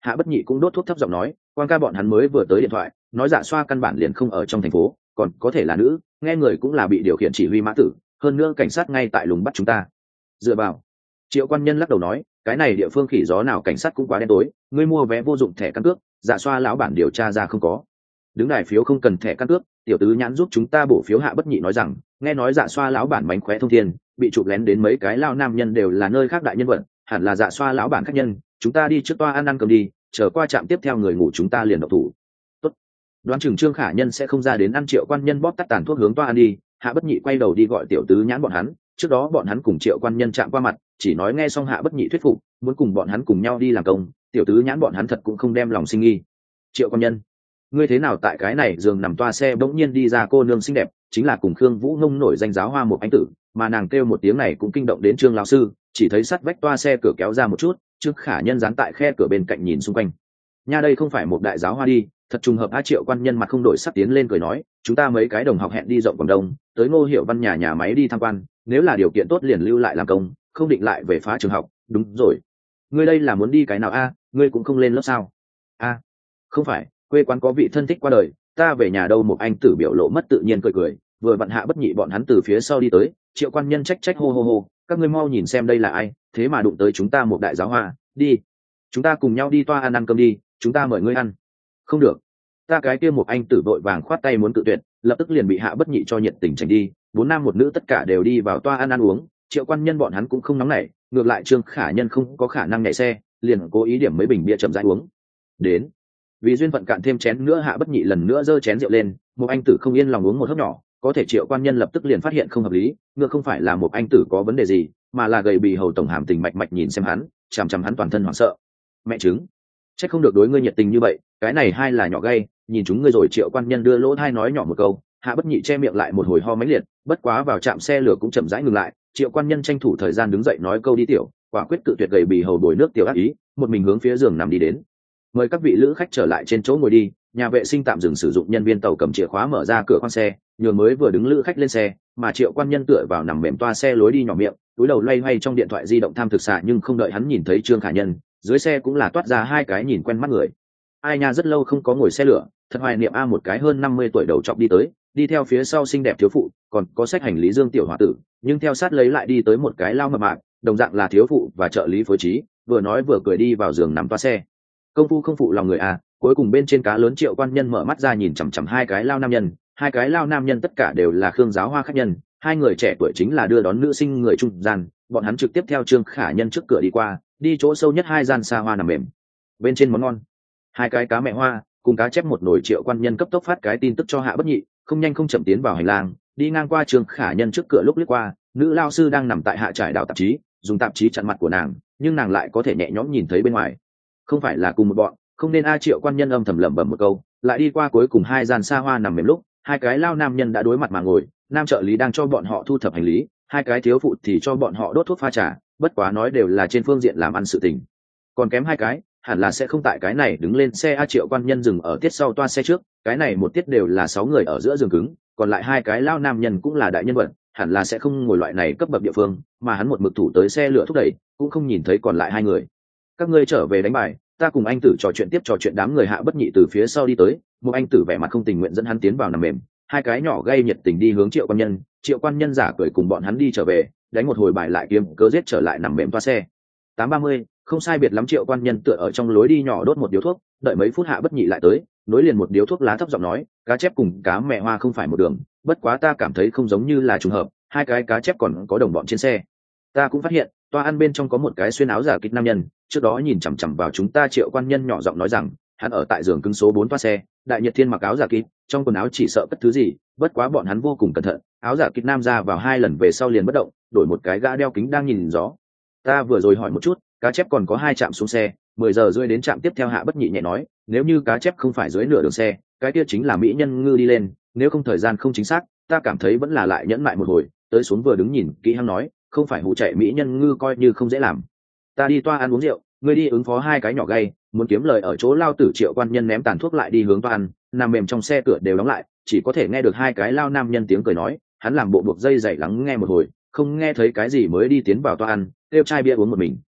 [SPEAKER 1] Hạ Bất Nhị cũng đốt thuốc thấp giọng nói, quan ca bọn hắn mới vừa tới điện thoại nói Dạ Xoa căn bản liền không ở trong thành phố, còn có thể là nữ, nghe người cũng là bị điều khiển chỉ huy mã tử, hơn nữa cảnh sát ngay tại lùng bắt chúng ta. Dựa vào. Triệu Quan Nhân lắc đầu nói, cái này địa phương khỉ gió nào cảnh sát cũng quá đen tối, ngươi mua vé vô dụng thẻ căn cước, Dạ Xoa lão bản điều tra ra không có. Đứng đài phiếu không cần thẻ căn cước, tiểu tứ nhãn giúp chúng ta bổ phiếu. Hạ Bất Nhị nói rằng, nghe nói Dạ Xoa lão bản mánh khóe thông thiên, bị chụp lén đến mấy cái lao nam nhân đều là nơi khác đại nhân vật, hẳn là Dạ Xoa lão bản khách nhân, chúng ta đi trước toa ăn cơm đi, chờ qua trạm tiếp theo người ngủ chúng ta liền độc thủ. Tốt. Đoán chừng Trương Khả Nhân sẽ không ra đến ăn. Triệu Quan Nhân bóp tắt tàn thuốc hướng toa ăn đi. Hạ Bất Nhị quay đầu đi gọi tiểu tứ nhãn bọn hắn, trước đó bọn hắn cùng Triệu Quan Nhân chạm qua mặt, chỉ nói nghe xong Hạ Bất Nhị thuyết phục, muốn cùng bọn hắn cùng nhau đi làm công, tiểu tứ nhãn bọn hắn thật cũng không đem lòng sinh nghi. Triệu Quan Nhân, ngươi thế nào tại cái này giường nằm toa xe bỗng nhiên đi ra cô nương xinh đẹp, chính là cùng Khương Vũ Ngông nổi danh giáo hoa một anh tử, mà nàng kêu một tiếng này cũng kinh động đến Trương lão sư, chỉ thấy sắt vách toa xe cửa kéo ra một chút, Trương Khả Nhân dán tại khe cửa bên cạnh nhìn xung quanh. Nha, đây không phải một đại giáo hoa đi, thật trùng hợp. Triệu Quan Nhân mặt không đổi sắc tiến lên cười nói, chúng ta mấy cái đồng học hẹn đi rộng Quảng Đông, tới Ngô Hiểu Văn nhà máy đi tham quan, nếu là điều kiện tốt liền lưu lại làm công, không định lại về phá trường học. Đúng rồi, ngươi đây là muốn đi cái nào a? Ngươi cũng không lên lớp sao? A, không phải, quê quán có vị thân thích qua đời, ta về nhà đâu. Một anh tử biểu lộ mất tự nhiên cười cười, vừa vặn Hạ Bất Nhị bọn hắn từ phía sau đi tới. Triệu Quan Nhân trách hô hô hô, các ngươi mau nhìn xem đây là ai, thế mà đụng tới chúng ta một đại giáo hoa. Đi, chúng ta cùng nhau đi toa ăn cơm đi, chúng ta mời ngươi ăn. Không được, ta cái kia một anh tử vội vàng khoát tay muốn cự tuyệt, lập tức liền bị Hạ Bất Nhị cho nhiệt tình tránh đi. 4 nam một nữ tất cả đều đi vào toa ăn uống. Triệu Quan Nhân bọn hắn cũng không nóng nảy, ngược lại Trương Khả Nhân không có khả năng nhảy xe, liền cố ý điểm mấy bình bia chậm rãi uống. Đến, vì duyên phận cạn thêm chén nữa. Hạ Bất Nhị lần nữa giơ chén rượu lên, một anh tử không yên lòng uống một hớp nhỏ, có thể Triệu Quan Nhân lập tức liền phát hiện không hợp lý, ngược không phải là một anh tử có vấn đề gì, mà là gầy bì hầu tổng hàm tình mạch nhìn xem hắn, chằm chằm hắn toàn thân hoảng sợ. Mẹ chứng, chắc không được đối ngươi nhiệt tình như vậy, cái này hai là nhỏ gay, nhìn chúng ngươi rồi. Triệu Quan Nhân đưa lỗ thai nói nhỏ một câu. Hạ Bất Nhị che miệng lại một hồi ho mãnh liệt, bất quá vào trạm xe lửa cũng chậm rãi ngừng lại. Triệu Quan Nhân tranh thủ thời gian đứng dậy nói câu đi tiểu, quả quyết cự tuyệt gầy bì hầu đổi nước tiểu ác ý, một mình hướng phía giường nằm đi đến. Mời các vị lữ khách trở lại trên chỗ ngồi đi. Nhà vệ sinh tạm dừng sử dụng, nhân viên tàu cầm chìa khóa mở ra cửa khoang xe, nhường mới vừa đứng lữ khách lên xe, mà Triệu Quan Nhân tựa vào nằm mềm toa xe lối đi nhỏ miệng, túi đầu loay hoay trong điện thoại di động tham thực xạ, nhưng không đợi hắn nhìn thấy Trương Khả Nhân, dưới xe cũng là toát ra hai cái nhìn quen mắt người. Ai nha, rất lâu không có ngồi xe lửa, thật hoài niệm a. Một cái hơn 50 tuổi đầu trọc đi tới, đi theo phía sau xinh đẹp thiếu phụ, còn có sách hành lý Dương tiểu hòa tử, nhưng theo sát lấy lại đi tới một cái lao mập mạp, đồng dạng là thiếu phụ và trợ lý phối trí, vừa nói vừa cười đi vào giường nằm toa xe. Công phu không phụ lòng người a. Cuối cùng bên trên cá lớn Triệu Quan Nhân mở mắt ra nhìn chằm chằm hai cái lao nam nhân, hai cái lao nam nhân tất cả đều là Khương giáo hoa khách nhân, hai người trẻ tuổi chính là đưa đón nữ sinh người trung gian, bọn hắn trực tiếp theo Trương Khả Nhân trước cửa đi qua, đi chỗ sâu nhất hai gian xa hoa nằm mềm. Bên trên món ngon, hai cái cá mẹ hoa cùng cá chép một nồi. Triệu Quan Nhân cấp tốc phát cái tin tức cho Hạ Bất Nhị, không nhanh không chậm tiến vào hành lang, đi ngang qua Trương Khả Nhân trước cửa lúc liếc qua, nữ lao sư đang nằm tại hạ trải đảo tạp chí, dùng tạp chí chặn mặt của nàng, nhưng nàng lại có thể nhẹ nhõm nhìn thấy bên ngoài. Không phải là cùng một bọn, không nên a. Triệu Quan Nhân âm thầm lẩm bẩm một câu, lại đi qua cuối cùng hai gian xa hoa nằm mềm lúc, hai cái lao nam nhân đã đối mặt mà ngồi, nam trợ lý đang cho bọn họ thu thập hành lý, hai cái thiếu phụ thì cho bọn họ đốt thuốc pha trà, bất quá nói đều là trên phương diện làm ăn sự tình. Còn kém hai cái, hẳn là sẽ không tại cái này đứng lên xe a. Triệu Quan Nhân dừng ở tiết sau toa xe trước, cái này một tiết đều là 6 người ở giữa giường cứng, còn lại hai cái lao nam nhân cũng là đại nhân vật, hẳn là sẽ không ngồi loại này cấp bậc địa phương, mà hắn một mực thủ tới xe lửa thúc đẩy, cũng không nhìn thấy còn lại hai người. Các ngươi trở về đánh bài, ta cùng anh tử trò chuyện tiếp. Trò chuyện đám người. Hạ Bất Nhị từ phía sau đi tới, một anh tử vẻ mặt không tình nguyện dẫn hắn tiến vào nằm mềm, hai cái nhỏ gây nhiệt tình đi hướng Triệu Quan Nhân. Triệu Quan Nhân giả cười cùng bọn hắn đi trở về, đánh một hồi bài lại kiếm cớ giết trở lại nằm mềm toa xe. 8:30, không sai biệt lắm. Triệu Quan Nhân tựa ở trong lối đi nhỏ đốt một điếu thuốc, đợi mấy phút Hạ Bất Nhị lại tới, nối liền một điếu thuốc lá, thấp giọng nói, cá chép cùng cá mẹ hoa không phải một đường, bất quá ta cảm thấy không giống như là trùng hợp, hai cái cá chép còn có đồng bọn trên xe. Ta cũng phát hiện toa ăn bên trong có một cái xuyên áo giả kịch nam nhân, trước đó nhìn chằm chằm vào chúng ta. Triệu Quan Nhân nhỏ giọng nói rằng, hắn ở tại giường cứng số 4 toa xe, đại nhiệt thiên mặc áo giả kịch, trong quần áo chỉ sợ bất thứ gì, bất quá bọn hắn vô cùng cẩn thận, áo giả kịch nam ra vào 2 lần về sau liền bất động, đổi một cái gã đeo kính đang nhìn gió. Ta vừa rồi hỏi một chút, cá chép còn có 2 trạm xuống xe, 10 giờ rưỡi đến trạm tiếp theo. Hạ Bất Nhị nhẹ nói, nếu như cá chép không phải dưới nửa đường xe, cái kia chính là mỹ nhân ngư đi lên, nếu không thời gian không chính xác, ta cảm thấy vẫn là lại nhẫn mại một hồi. Tới xuống vừa đứng nhìn kỹ hắn nói, không phải hụ chạy mỹ nhân ngư coi như không dễ làm. Ta đi toa ăn uống rượu, ngươi đi ứng phó hai cái nhỏ gay, muốn kiếm lời ở chỗ lao tử. Triệu Quan Nhân ném tàn thuốc lại đi hướng toa ăn, nằm mềm trong xe cửa đều đóng lại, chỉ có thể nghe được hai cái lao nam nhân tiếng cười nói, hắn làm bộ buộc dây dày lắng nghe một hồi, không nghe thấy cái gì mới đi tiến vào toa ăn, kêu chai bia uống một mình.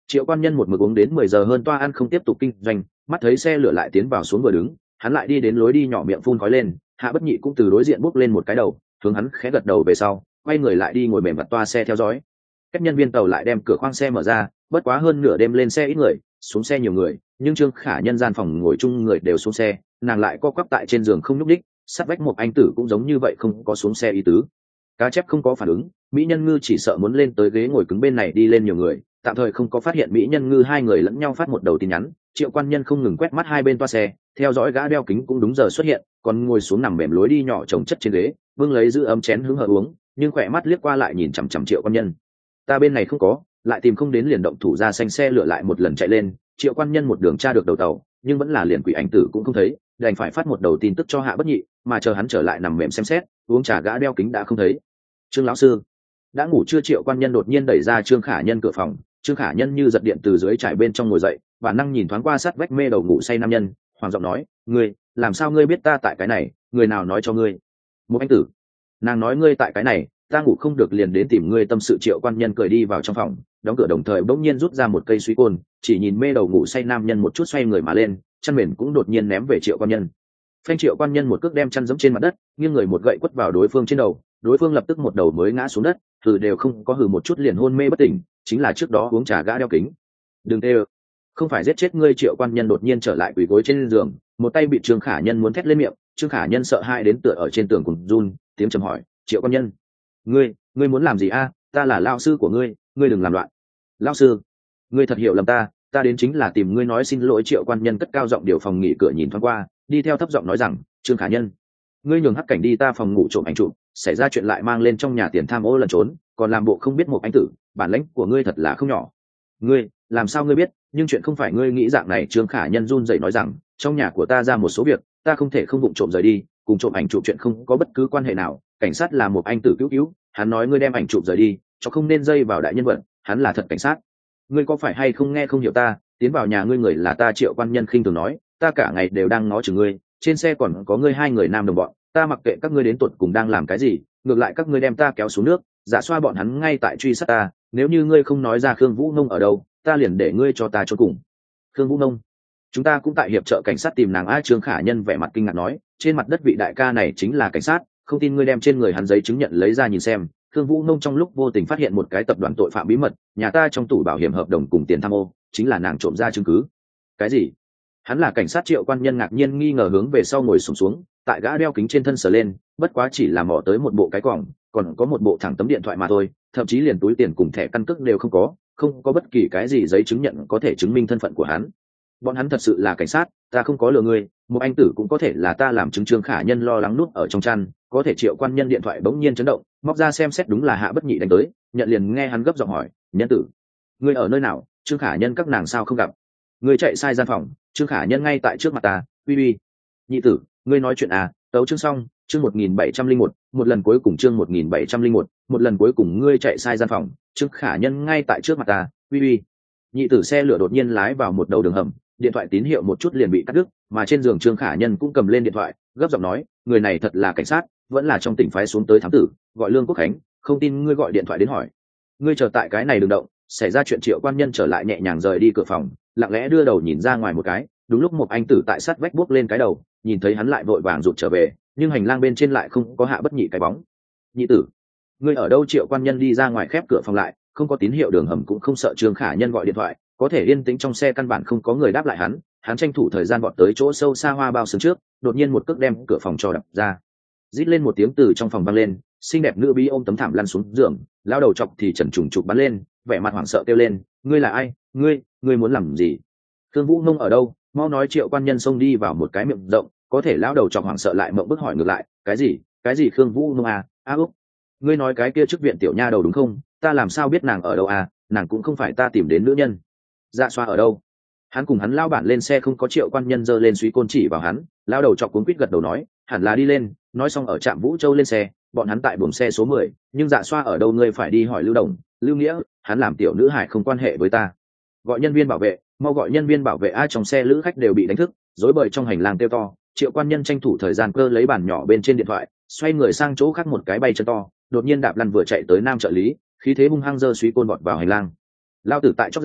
[SPEAKER 1] Triệu Quan Nhân một mực uống đến 10 giờ hơn toa ăn không tiếp tục kinh doanh, mắt thấy xe lửa lại tiến vào xuống vừa đứng, hắn lại đi đến lối đi nhỏ miệng phun khói lên, Hạ Bất Nhị cũng từ đối diện bốc lên một cái đầu, hướng hắn khẽ gật đầu về sau, quay người lại đi ngồi mềm mặt toa xe theo dõi. Các nhân viên tàu lại đem cửa khoang xe mở ra, bất quá hơn nửa đêm lên xe ít người, xuống xe nhiều người, nhưng Trương Khả Nhân gian phòng ngồi chung người đều xuống xe, nàng lại co quắp tại trên giường không nhúc đích, sát vách một anh tử cũng giống như vậy không có xuống xe ý tứ. Cá chép không có phản ứng, Mỹ Nhân Ngư chỉ sợ muốn lên tới ghế ngồi cứng bên này đi lên nhiều người, tạm thời không có phát hiện Mỹ Nhân Ngư hai người lẫn nhau phát một đầu tin nhắn. Triệu Quan Nhân không ngừng quét mắt hai bên toa xe, theo dõi gã đeo kính cũng đúng giờ xuất hiện, còn ngồi xuống nằm mềm lối đi nhỏ chồng chất trên ghế, vương lấy giữ ấm chén hứng hờ uống, nhưng khỏe mắt liếc qua lại nhìn chằm chằm Triệu Quan Nhân. Ta bên này không có, lại tìm không đến liền động thủ ra xanh xe lửa lại một lần chạy lên. Triệu Quan Nhân một đường tra được đầu tàu, nhưng vẫn là liền quỷ ảnh tử cũng không thấy, đành phải phát một đầu tin tức cho Hạ Bất Nhị, mà chờ hắn trở lại nằm mềm xem xét, uống trà gã đeo kính đã không thấy. Trương lão sư đã ngủ chưa? Triệu Quan Nhân đột nhiên đẩy ra Trương Khả Nhân cửa phòng. Trương Khả Nhân như giật điện từ dưới trải bên trong ngồi dậy, bản năng nhìn thoáng qua sát vách mê đầu ngủ say nam nhân, hoàng giọng nói, ngươi làm sao ngươi biết ta tại cái này? Người nào nói cho ngươi? Một anh tử. Nàng nói ngươi tại cái này, ta ngủ không được liền đến tìm ngươi tâm sự. Triệu Quan Nhân cười đi vào trong phòng, đóng cửa đồng thời bỗng nhiên rút ra một cây suy côn, chỉ nhìn mê đầu ngủ say nam nhân một chút, xoay người mà lên, chăn mền cũng đột nhiên ném về Triệu Quan Nhân. Phanh! Triệu Quan Nhân một cước đem chăn giẫm trên mặt đất, nghiêng người một gậy quất vào đối phương trên đầu, đối phương lập tức một đầu mới ngã xuống đất, hừ đều không có hừ một chút liền hôn mê bất tỉnh, chính là trước đó uống trà gã đeo kính. Đừng tê, không phải giết chết ngươi. Triệu Quan Nhân đột nhiên trở lại quỳ gối trên giường, một tay bị Trương Khả Nhân muốn thét lên miệng. Trương Khả Nhân sợ hãi đến tựa ở trên tường cùng run, tiếng trầm hỏi, Triệu Quan Nhân, ngươi muốn làm gì a? Ta là lão sư của ngươi, ngươi đừng làm loạn. Lão sư, ngươi thật hiểu lầm ta đến chính là tìm ngươi nói xin lỗi. Triệu Quan Nhân cất cao giọng điều phòng nghỉ cửa nhìn thoáng qua, đi theo thấp giọng nói rằng, Trương Khả Nhân, ngươi nhường Hắc Cảnh đi ta phòng ngủ trộm ảnh chụp, xảy ra chuyện lại mang lên trong nhà tiền tham ô lẩn trốn, còn làm bộ không biết một anh tử, bản lĩnh của ngươi thật là không nhỏ. Ngươi làm sao ngươi biết? Nhưng chuyện không phải ngươi nghĩ dạng này. Trương Khả Nhân run rẩy nói rằng, trong nhà của ta ra một số việc, ta không thể không vụng trộm rời đi, cùng trộm ảnh chụp chuyện không có bất cứ quan hệ nào. Cảnh sát là một anh tử cứu, hắn nói ngươi đem ảnh chụp rời đi, cho không nên dây vào đại nhân vật, hắn là thật cảnh sát. Ngươi có phải hay không nghe không hiểu ta? Tiến vào nhà ngươi người là ta. Triệu Quan Nhân khinh thường nói, ta cả ngày đều đang ngó chừng ngươi, trên xe còn có ngươi hai người nam đồng bọn, ta mặc kệ các ngươi đến tuột cùng đang làm cái gì, ngược lại các ngươi đem ta kéo xuống nước, Dạ Xoa bọn hắn ngay tại truy sát ta, nếu như ngươi không nói ra Khương Vũ Nông ở đâu, ta liền để ngươi cho ta trốn cùng. Khương Vũ Nông? Chúng ta cũng tại hiệp trợ cảnh sát tìm nàng a. Trương Khả Nhân vẻ mặt kinh ngạc nói, trên mặt đất vị đại ca này chính là cảnh sát, không tin ngươi đem trên người hắn giấy chứng nhận lấy ra nhìn xem. Khương Vũ Nông trong lúc vô tình phát hiện một cái tập đoàn tội phạm bí mật, nhà ta trong tủ bảo hiểm hợp đồng cùng tiền tham ô, chính là nàng trộm ra chứng cứ. Cái gì? Hắn là cảnh sát? Triệu Quan Nhân ngạc nhiên nghi ngờ hướng về sau ngồi xuống, tại gã đeo kính trên thân sờ lên, bất quá chỉ là mò tới một bộ cái quòng, còn có một bộ thẳng tấm điện thoại mà thôi, thậm chí liền túi tiền cùng thẻ căn cước đều không có bất kỳ cái gì giấy chứng nhận có thể chứng minh thân phận của hắn. Bọn hắn thật sự là cảnh sát, ta không có lừa ngươi, một anh tử cũng có thể là ta làm chứng. Trương Khả Nhân lo lắng núp ở trong chăn, có thể Triệu Quan Nhân điện thoại bỗng nhiên chấn động, móc ra xem xét, đúng là Hạ Bất Nhị đánh tới, nhận liền nghe hắn gấp giọng hỏi, Nhân tử, ngươi ở nơi nào? Trương Khả Nhân, các nàng sao không gặp? Ngươi chạy sai gian phòng. Trương Khả Nhân, ngay tại trước mặt ta. Uy, nhị tử, ngươi nói chuyện à? Tấu chương xong, chương 1701, một lần cuối cùng. Chương 1701, một lần cuối cùng. Ngươi chạy sai gian phòng. Trương Khả Nhân, ngay tại trước mặt ta. Uy, nhị tử. Xe lửa đột nhiên lái vào một đầu đường hầm, điện thoại tín hiệu một chút liền bị cắt đứt, mà trên giường Trương Khả Nhân cũng cầm lên điện thoại, gấp giọng nói, người này thật là cảnh sát, vẫn là trong tỉnh phái xuống tới thám tử, gọi Lương Quốc Khánh, không tin ngươi gọi điện thoại đến hỏi. Ngươi chờ tại cái này đừng động, xảy ra chuyện. Triệu Quan Nhân trở lại nhẹ nhàng rời đi cửa phòng, lặng lẽ đưa đầu nhìn ra ngoài một cái, đúng lúc một anh tử tại sát vách buốc lên cái đầu, nhìn thấy hắn lại vội vàng rụt trở về, nhưng hành lang bên trên lại không có Hạ Bất Nhị cái bóng. Nhị tử, ngươi ở đâu? Triệu Quan Nhân đi ra ngoài khép cửa phòng lại, không có tín hiệu đường hầm cũng không sợ Trương Khả Nhân gọi điện thoại, có thể yên tĩnh trong xe căn bản không có người đáp lại hắn tranh thủ thời gian vọt tới chỗ sâu xa hoa bao sớm trước, đột nhiên một cước đem cửa phòng cho đập ra. Rít lên một tiếng từ trong phòng vang lên, xinh đẹp nữ bí ôm tấm thảm lăn xuống giường, lao đầu chọc thì trần trùng trục bắn lên, vẻ mặt hoảng sợ kêu lên, ngươi là ai? Ngươi muốn làm gì? Khương Vũ Nông ở đâu? Mau nói. Triệu Quan Nhân xông đi vào một cái miệng rộng, có thể lao đầu chọc hoảng sợ lại mộng bức hỏi ngược lại, cái gì Khương Vũ Nông à? Úc, ngươi nói cái kia chức viện tiểu nha đầu đúng không? Ta làm sao biết nàng ở đâu à? Nàng cũng không phải ta tìm đến nữ nhân. Dạ Xoa ở đâu? Hắn cùng hắn lao bản lên xe không có. Triệu Quan Nhân giơ lên suý côn chỉ vào hắn, lao đầu chọc cuống quýt gật đầu nói, hẳn là đi lên. Nói xong ở trạm Vũ Châu lên xe, bọn hắn tại buồng xe số 10, nhưng Dạ Xoa ở đâu ngươi phải đi hỏi Lưu Đồng, Lưu Nghĩa, hắn làm tiểu nữ hải không quan hệ với ta. Gọi nhân viên bảo vệ, mau gọi nhân viên bảo vệ a. Trong xe lữ khách đều bị đánh thức, rối bời trong hành lang kêu to. Triệu Quan Nhân tranh thủ thời gian cơ lấy bàn nhỏ bên trên điện thoại, xoay người sang chỗ khác một cái bay chân to, đột nhiên đạp lăn vừa chạy tới nam trợ lý, khí thế hung hăng giơ suý côn bọt vào hành lang. Lao tử tại chóp gian,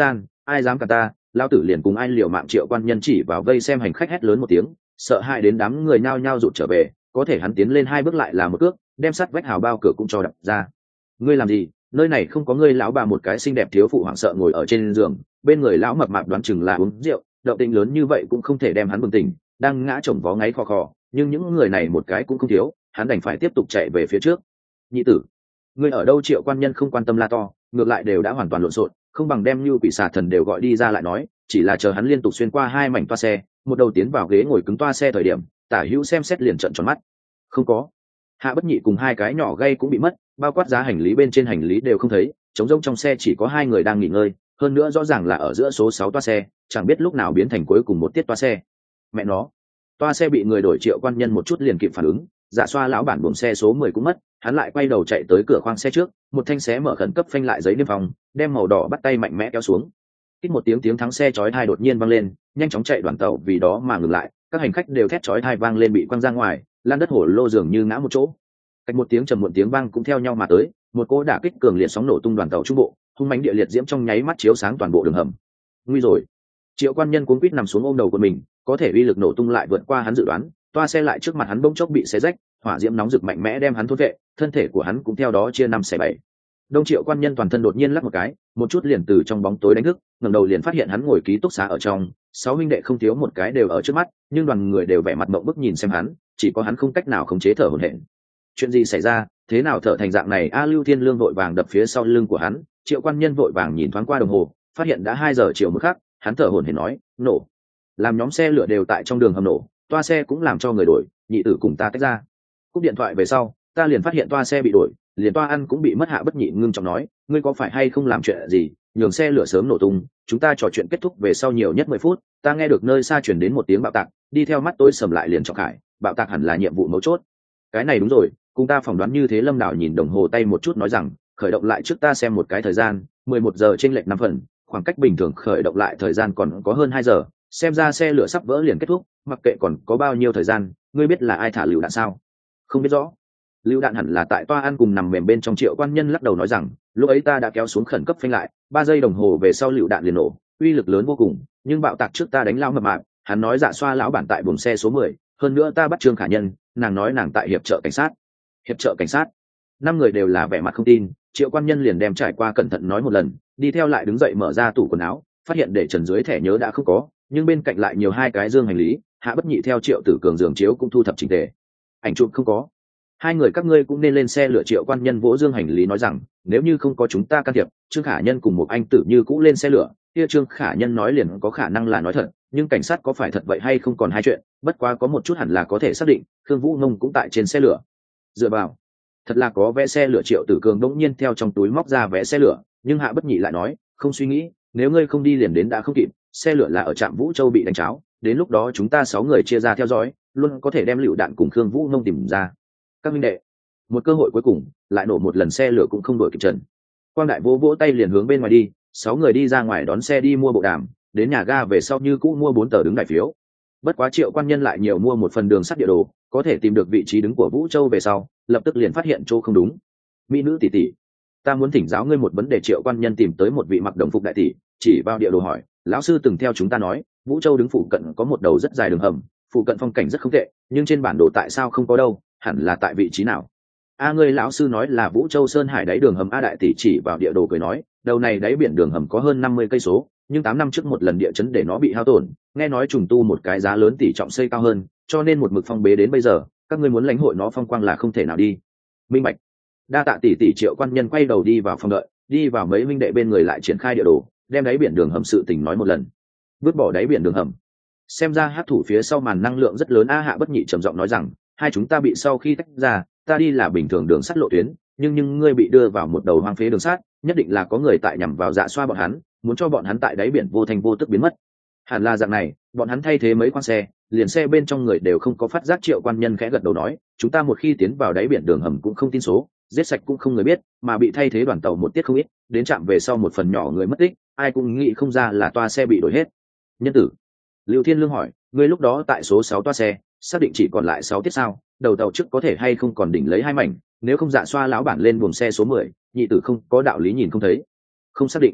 [SPEAKER 1] ai dám cả ta, lao tử liền cùng ai liều mạng. Triệu quan nhân chỉ vào vây xem hành khách hét lớn một tiếng, sợ hãi đến đám người nhao nhao rụt trở về. Có thể hắn tiến lên 2 bước lại là một cước, đem sắt vách hào bao cửa cũng cho đập ra. Ngươi làm gì? Nơi này không có ngươi. Lão bà một cái xinh đẹp thiếu phụ hoảng sợ ngồi ở trên giường, bên người lão mập mạp đoán chừng là uống rượu, động tĩnh lớn như vậy cũng không thể đem hắn bừng tỉnh, đang ngã chồng vó ngáy khò khò. Nhưng những người này một cái cũng không thiếu, hắn đành phải tiếp tục chạy về phía trước. Nhị tử, ngươi ở đâu? Triệu quan nhân không quan tâm la to, ngược lại đều đã hoàn toàn lộn xộn, không bằng đem như quỷ xà thần đều gọi đi ra lại nói. Chỉ là chờ hắn liên tục xuyên qua 2 mảnh toa xe, một đầu tiến vào ghế ngồi cứng toa xe thời điểm, tả hữu xem xét liền trợn tròn mắt. Không có. Hạ Bất Nhị cùng 2 cái nhỏ gay cũng bị mất, bao quát giá hành lý bên trên hành lý đều không thấy, trống rỗng trong xe chỉ có 2 người đang nghỉ ngơi, hơn nữa rõ ràng là ở giữa số 6 toa xe, chẳng biết lúc nào biến thành cuối cùng một tiết toa xe. Mẹ nó, toa xe bị người đổi. Triệu quan nhân một chút liền kịp phản ứng, dạ xoa lão bản buồng xe số 10 cũng mất. Hắn lại quay đầu chạy tới cửa khoang xe trước, một thanh xé mở khẩn cấp phanh lại giấy niêm phong, đem màu đỏ bắt tay mạnh mẽ kéo xuống. Kít một tiếng thắng xe chói tai đột nhiên vang lên, nhanh chóng chạy đoàn tàu vì đó mà ngừng lại, các hành khách đều thét chói tai vang lên bị quăng ra ngoài, lan đất hổ lô dường như ngã một chỗ. Cách một tiếng trầm muộn tiếng vang cũng theo nhau mà tới, một cỗ đả kích cường liệt sóng nổ tung đoàn tàu trung bộ, hung mãnh địa liệt diễm trong nháy mắt chiếu sáng toàn bộ đường hầm. Nguy rồi! Triệu quan nhân cuống quýt nằm xuống ôm đầu của mình, có thể uy lực nổ tung lại vượt qua hắn dự đoán, toa xe lại trước mặt hắn bỗng chốc bị xé rách, hỏa diễm nóng rực mạnh mẽ đem hắn thôn vệ, thân thể của hắn cũng theo đó chia 5/7. Đông Triệu quan nhân toàn thân đột nhiên lắc một cái, một chút liền từ trong bóng tối đánh thức, ngẩng đầu liền phát hiện hắn ngồi ký túc xá ở trong, 6 huynh đệ không thiếu một cái đều ở trước mắt, nhưng đoàn người đều vẻ mặt mộng bức nhìn xem hắn, chỉ có hắn không cách nào khống chế thở hổn hển. Chuyện gì xảy ra? Thế nào thở thành dạng này? Lưu Thiên Lương vội vàng đập phía sau lưng của hắn. Triệu quan nhân vội vàng nhìn thoáng qua đồng hồ, phát hiện đã 2 giờ chiều một khắc, hắn thở hổn hển nói, nổ. Làm nhóm xe lửa đều tại trong đường hầm nổ, toa xe cũng làm cho người đổi, nhị tử cùng ta tách ra. Cúp điện thoại về sau, ta liền phát hiện toa xe bị đổi, liền toa ăn cũng bị mất. Hạ Bất Nhị ngưng trọng nói, ngươi có phải hay không làm chuyện gì, nhường xe lửa sớm nổ tung? Chúng ta trò chuyện kết thúc về sau nhiều nhất 10 phút, ta nghe được nơi xa chuyển đến một tiếng bạo tạc, đi theo mắt tôi sầm lại liền trọng khải, bạo tạc hẳn là nhiệm vụ mấu chốt. Cái này đúng rồi, cùng ta phỏng đoán như thế. Lâm Đảo nhìn đồng hồ tay một chút nói rằng, khởi động lại trước ta xem một cái thời gian, 11 giờ trên lệch 5 phần, khoảng cách bình thường khởi động lại thời gian còn có hơn 2 giờ, xem ra xe lửa sắp vỡ liền kết thúc. Mặc kệ còn có bao nhiêu thời gian, ngươi biết là ai thả lựu đạn sao? Không biết rõ. Lựu đạn hẳn là tại toa ăn cùng nằm mềm bên trong. Triệu quan nhân lắc đầu nói rằng, lúc ấy ta đã kéo xuống khẩn cấp phanh lại, 3 giây đồng hồ về sau lựu đạn liền nổ, uy lực lớn vô cùng, nhưng bạo tạc trước ta đánh lao mập mạp. Hắn nói dạ xoa lão bản tại buồng xe số 10, hơn nữa ta bắt Trương Khả Nhân, nàng nói nàng tại hiệp trợ cảnh sát. Hiệp trợ cảnh sát? 5 người đều là vẻ mặt không tin. Triệu quan nhân liền đem trải qua cẩn thận nói một lần, đi theo lại đứng dậy mở ra tủ quần áo, phát hiện để trần dưới thẻ nhớ đã không có, nhưng bên cạnh lại nhiều 2 cái dương hành lý. Hạ Bất Nhị theo Triệu Tử Cường giường chiếu cũng thu thập chỉnh tề, ảnh chụp không có. 2 người các ngươi cũng nên lên xe lửa. Triệu quan nhân vỗ dương hành lý nói rằng, nếu như không có chúng ta can thiệp, Trương Khả Nhân cùng một anh tử như cũ lên xe lửa. Kia Trương Khả Nhân nói liền có khả năng là nói thật, nhưng cảnh sát có phải thật vậy hay không còn hai chuyện. Bất quá có một chút hẳn là có thể xác định, Khương Vũ Nông cũng tại trên xe lửa. Dựa vào, thật là có vé xe lửa. Triệu Tử Cường đống nhiên theo trong túi móc ra vé xe lửa, nhưng Hạ Bất Nhị lại nói, không suy nghĩ, nếu ngươi không đi liền đến đã không kịp, xe lửa là ở trạm Vũ Châu bị đánh cháo, đến lúc đó chúng ta 6 người chia ra theo dõi, luôn có thể đem lựu đạn cùng Khương Vũ Nông tìm ra. Các minh đệ, một cơ hội cuối cùng, lại nổ một lần xe lửa cũng không đổi kịp trần. Quang Đại vỗ tay liền hướng bên ngoài đi. 6 người đi ra ngoài đón xe đi mua bộ đàm, đến nhà ga về sau như cũ mua 4 tờ đứng đại phiếu. Bất quá Triệu quan nhân lại nhiều mua một phần đường sắt địa đồ, có thể tìm được vị trí đứng của Vũ Châu về sau, lập tức liền phát hiện chỗ không đúng. Mỹ nữ tỷ tỷ, ta muốn thỉnh giáo ngươi một vấn đề. Triệu quan nhân tìm tới một vị mặc đồng phục đại tỷ, chỉ vào địa đồ hỏi, lão sư từng theo chúng ta nói, Vũ Châu đứng phụ cận có một đầu rất dài đường hầm, phụ cận phong cảnh rất không tệ, nhưng trên bản đồ tại sao không có đâu, hẳn là tại vị trí nào? Ngươi lão sư nói là Vũ Châu Sơn Hải đáy đường hầm. Đại tỷ chỉ vào địa đồ cười nói, đầu này đáy biển đường hầm có hơn 50 cây số, nhưng 8 năm trước một lần địa chấn để nó bị hao tổn, nghe nói trùng tu một cái giá lớn tỷ trọng xây cao hơn, cho nên một mực phong bế đến bây giờ, các ngươi muốn lãnh hội nó phong quang là không thể nào đi. Minh bạch. Đa tạ tỷ tỷ. Triệu quan nhân quay đầu đi vào phòng đợi, đi vào mấy huynh đệ bên người lại triển khai địa đồ, đem đáy biển đường hầm sự tình nói một lần. Vứt bỏ đáy biển đường hầm, xem ra hát thủ phía sau màn năng lượng rất lớn. Hạ Bất Nhị trầm giọng nói rằng, hai chúng ta bị sau khi tách ra, ta đi là bình thường đường sắt lộ tuyến, nhưng ngươi bị đưa vào một đầu hoang phế đường sắt, nhất định là có người tại nhằm vào dạ xoa bọn hắn, muốn cho bọn hắn tại đáy biển vô thành vô tức biến mất. Hẳn là dạng này, bọn hắn thay thế mấy khoang xe, liền xe bên trong người đều không có phát giác. Triệu quan nhân khẽ gật đầu nói, chúng ta một khi tiến vào đáy biển đường hầm cũng không tin số, giết sạch cũng không người biết, mà bị thay thế đoàn tàu một tiết không ít, đến trạm về sau một phần nhỏ người mất tích, ai cũng nghĩ không ra là toa xe bị đổi hết. Nhân tử, Lưu Thiên Lương hỏi, ngươi lúc đó tại số 6 toa xe, xác định chỉ còn lại 6 tiết sao? Đầu tàu trước có thể hay không còn đỉnh lấy 2 mảnh, nếu không dạ xoa lão bản lên buồng xe số 10, nhị tử không có đạo lý nhìn không thấy. Không xác định.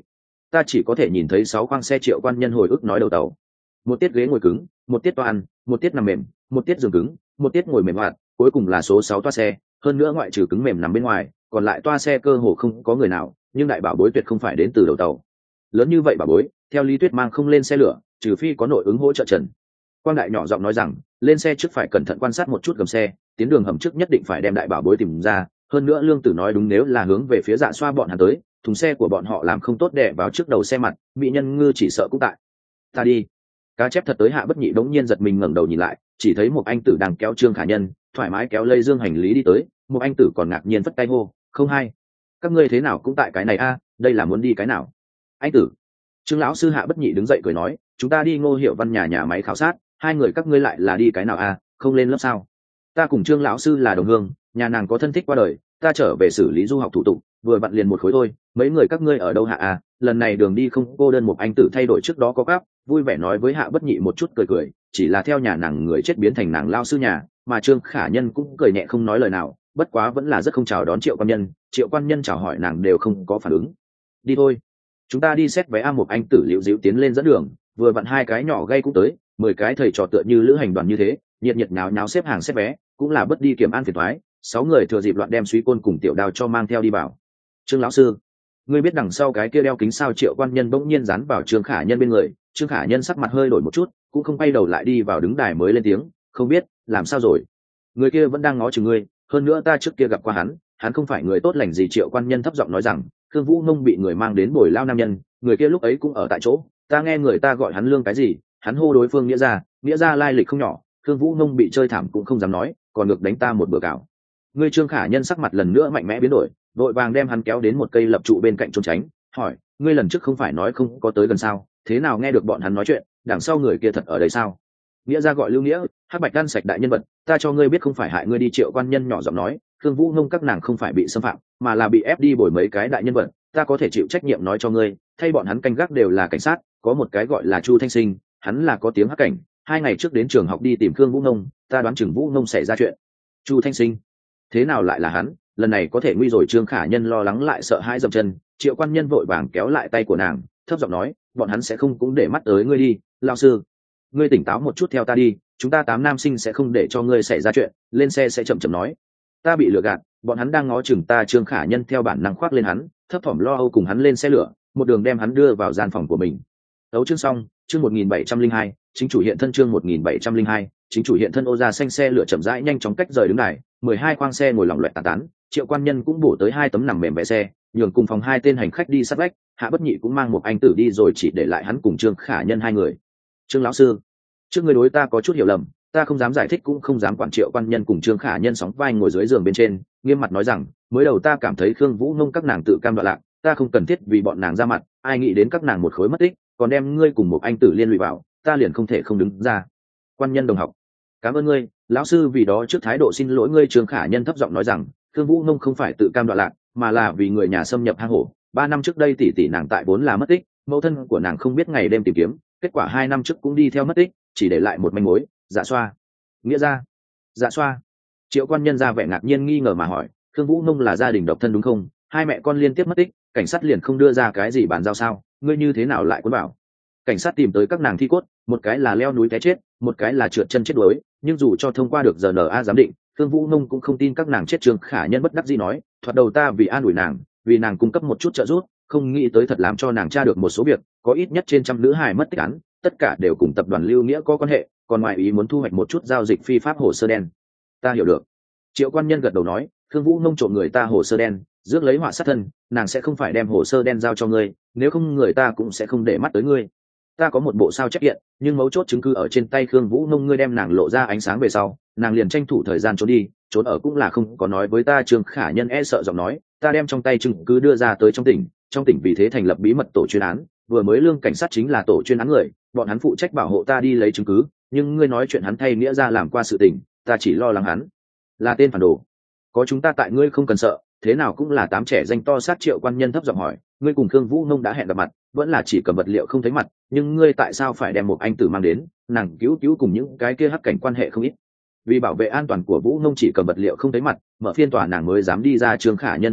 [SPEAKER 1] ta chỉ có thể nhìn thấy 6 khoang xe. Triệu quan nhân hồi ức nói đầu tàu, một tiết ghế ngồi cứng, một tiết toa ăn, một tiết nằm mềm, một tiết giường cứng, một tiết ngồi mềm hoạt, cuối cùng là số 6 toa xe. Hơn nữa ngoại trừ cứng mềm nằm bên ngoài, còn lại toa xe cơ hồ không có người nào. Nhưng đại bảo bối tuyệt không phải đến từ đầu tàu. Lớn như vậy bảo bối, theo lý thuyết mang không lên xe lửa, trừ phi có nội ứng hỗ trợ trần. Quang đại nhỏ giọng nói rằng, lên xe trước phải cẩn thận quan sát một chút gầm xe, tiến đường hầm trước nhất định phải đem đại bảo bối tìm ra. Hơn nữa Lương Tử nói đúng, nếu là hướng về phía Dạ Xoa bọn hắn tới, thùng xe của bọn họ làm không tốt đè vào trước đầu xe mặt, mỹ nhân ngư chỉ sợ cũng tại. Ta đi. Cá chép thật tới Hạ Bất Nhị đống nhiên giật mình ngẩng đầu nhìn lại, chỉ thấy một anh tử đang kéo Trương Khả Nhân, thoải mái kéo lây dương hành lý đi tới. Một anh tử còn ngạc nhiên vất tay hô, không hay, các ngươi thế nào cũng tại cái này a, đây là muốn đi cái nào? Anh tử. Trương lão sư Hạ Bất Nhị đứng dậy cười nói, chúng ta đi Ngô Hiểu Văn nhà máy khảo sát, hai người các ngươi lại là đi cái nào a, không lên lớp sao? Ta cùng Trương lão sư là đồng hương, nhà nàng có thân thích qua đời, ta trở về xử lý du học thủ tục, vừa vặn liền một khối thôi. Mấy người các ngươi ở đâu hạ a? Lần này đường đi không cô đơn. Một anh tử thay đổi trước đó có gáp, vui vẻ nói với Hạ Bất Nhị một chút cười cười, chỉ là theo nhà nàng người chết biến thành nàng lao sư nhà, mà Trương Khả Nhân cũng cười nhẹ không nói lời nào, bất quá vẫn là rất không chào đón Triệu quan nhân. Triệu quan nhân chào hỏi nàng đều không có phản ứng. Đi thôi, chúng ta đi xét vé a. Một anh tử liễu díu tiến lên dẫn đường, vừa vặn hai cái nhỏ gây cũng tới, 10 cái thầy trò tựa như lữ hành đoàn như thế, nhiệt nhiệt nháo nháo xếp hàng xét vé, cũng là bất đi kiểm an phiền toái. 6 người thừa dịp loạn đem Suý Côn cùng Tiểu Đao cho mang theo đi vào. Trương lão sư, ngươi biết đằng sau cái kia đeo kính sao? Triệu quan nhân bỗng nhiên dán vào Trương Khả Nhân bên người. Trương Khả Nhân sắc mặt hơi đổi một chút, cũng không quay đầu lại đi vào đứng đài mới lên tiếng, không biết, làm sao rồi? Người kia vẫn đang ngó chừng ngươi, hơn nữa ta trước kia gặp qua hắn không phải người tốt lành gì. Triệu quan nhân thấp giọng nói rằng, Khương Vũ Nông bị người mang đến bồi lao nam nhân, người kia lúc ấy cũng ở tại chỗ, ta nghe người ta gọi hắn Lương cái gì, hắn hô đối phương nghĩa ra lai lịch không nhỏ. Khương Vũ Nông bị chơi thảm cũng không dám nói, còn ngược đánh ta một bữa cào. Ngươi Trương Khả Nhân sắc mặt lần nữa mạnh mẽ biến đổi, vội vàng đem hắn kéo đến một cây lập trụ bên cạnh trốn tránh, hỏi, ngươi lần trước không phải nói không có tới gần sao, thế nào nghe được bọn hắn nói chuyện, đằng sau người kia thật ở đây sao? Nghĩa ra gọi Lưu Nghĩa, Hắc Bạch đan sạch đại nhân vật, ta cho ngươi biết không phải hại ngươi đi. Triệu quan nhân nhỏ giọng nói, Khương Vũ Nông các nàng không phải bị xâm phạm, mà là bị ép đi bồi mấy cái đại nhân vật, ta có thể chịu trách nhiệm nói cho ngươi, thay bọn hắn canh gác đều là cảnh sát, có một cái gọi là Chu Thanh Sinh, hắn là có tiếng hắc cảnh, 2 ngày trước đến trường học đi tìm Khương Vũ Nông, ta đoán chừng Vũ Nông xảy ra chuyện. Chu Thanh Sinh, thế nào lại là hắn? Lần này có thể nguy rồi. Trương Khả Nhân lo lắng lại sợ hãi dậm chân. Triệu quan nhân vội vàng kéo lại tay của nàng, thấp giọng nói, bọn hắn sẽ không cũng để mắt tới ngươi đi. Lão sư, ngươi tỉnh táo một chút, theo ta đi, chúng ta 8 nam sinh sẽ không để cho ngươi xảy ra chuyện. Lên xe sẽ chậm chậm nói, ta bị lừa gạt, bọn hắn đang ngó chừng ta. Trương Khả Nhân theo bản năng khoác lên hắn, thấp thỏm lo âu cùng hắn lên xe lửa, một đường đem hắn đưa vào gian phòng của mình. Đấu chương xong, chương 1702, chính chủ hiện thân. Chương 1702, chính chủ hiện thân. Ô ra xanh xe lửa chậm rãi nhanh chóng cách rời đứng đài, 12 khoang xe ngồi lỏng loẹt tán tán. Triệu quan nhân cũng bổ tới 2 tấm nằm mềm vé xe, nhường cùng phòng 2 tên hành khách đi sát vách. Hạ Bất Nhị cũng mang một anh tử đi rồi, chỉ để lại hắn cùng Trương Khả Nhân 2 người. Trương lão sư, trước người đối ta có chút hiểu lầm, ta không dám giải thích cũng không dám quản. Triệu quan nhân cùng Trương Khả Nhân sóng vai ngồi dưới giường bên trên, nghiêm mặt nói rằng, mới đầu ta cảm thấy Khương Vũ Nông các nàng tự cam đoạn lạc, ta không cần thiết vì bọn nàng ra mặt, ai nghĩ đến các nàng một khối mất tích, còn đem ngươi cùng một anh tử liên lụy vào, ta liền không thể không đứng ra. Quan nhân đồng học, cảm ơn ngươi, lão sư vì đó trước thái độ xin lỗi ngươi. Trương Khả Nhân thấp giọng nói rằng, Khương Vũ Nông không phải tự cam đoạn lạc, mà là vì người nhà xâm nhập hang hổ. 3 năm trước đây tỷ nàng tại vốn là mất tích, mẫu thân của nàng không biết ngày đêm tìm kiếm, kết quả 2 năm trước cũng đi theo mất tích, chỉ để lại một manh mối. Dạ Xoa. Nghĩa ra. Dạ Xoa. Triệu quan nhân ra vẻ ngạc nhiên nghi ngờ mà hỏi, Khương Vũ Nông là gia đình độc thân đúng không? 2 mẹ con liên tiếp mất tích, cảnh sát liền không đưa ra cái gì bàn giao sao? Ngươi như thế nào lại cuốn bảo? Cảnh sát tìm tới các nàng thi cốt, một cái là leo núi té chết, một cái là trượt chân chết đuối, nhưng dù cho thông qua được RNA giám định, Khương Vũ Nông cũng không tin các nàng chết. Trương Khả Nhân bất đắc dĩ nói, thoạt đầu ta vì an ủi nàng, vì nàng cung cấp một chút trợ giúp, không nghĩ tới thật làm cho nàng tra được một số việc, có ít nhất trên 100 nữ hài mất tích án, tất cả đều cùng tập đoàn Lưu Nghĩa có quan hệ, còn ngoài ý muốn thu hoạch một chút giao dịch phi pháp hồ sơ đen. Ta hiểu được. Triệu quan nhân gật đầu nói, Khương Vũ Nông trộm người ta hồ sơ đen, rước lấy họa sát thân, nàng sẽ không phải đem hồ sơ đen giao cho ngươi, nếu không người ta cũng sẽ không để mắt tới ngươi. Ta có một bộ sao chép hiện, nhưng mấu chốt chứng cứ ở trên tay Khương Vũ Nông, ngươi đem nàng lộ ra ánh sáng về sau, nàng liền tranh thủ thời gian trốn đi, trốn ở cũng là không có nói với ta. Trương Khả Nhân e sợ giọng nói, ta đem trong tay chứng cứ đưa ra tới trong tỉnh vì thế thành lập bí mật tổ chuyên án, vừa mới Lương cảnh sát chính là tổ chuyên án người, bọn hắn phụ trách bảo hộ ta đi lấy chứng cứ, nhưng ngươi nói chuyện hắn thay Nghĩa ra làm qua sự tình, ta chỉ lo lắng hắn là tên phản đồ. Có chúng ta tại ngươi không cần sợ, thế nào cũng là 8 trẻ danh to sát. Triệu quan nhân thấp giọng hỏi, ngươi cùng Khương Vũ Nông đã hẹn gặp mặt, vẫn là chỉ cầm vật liệu không thấy mặt, nhưng ngươi tại sao phải đem một anh tử mang đến? Nàng cứu cùng những cái kia hắc cảnh quan hệ không ít, vì bảo vệ an toàn của Vũ Nông chỉ cầm vật liệu không thấy mặt, mở phiên tòa nàng mới dám đi ra. Trương Khả Nhân hồi đáp,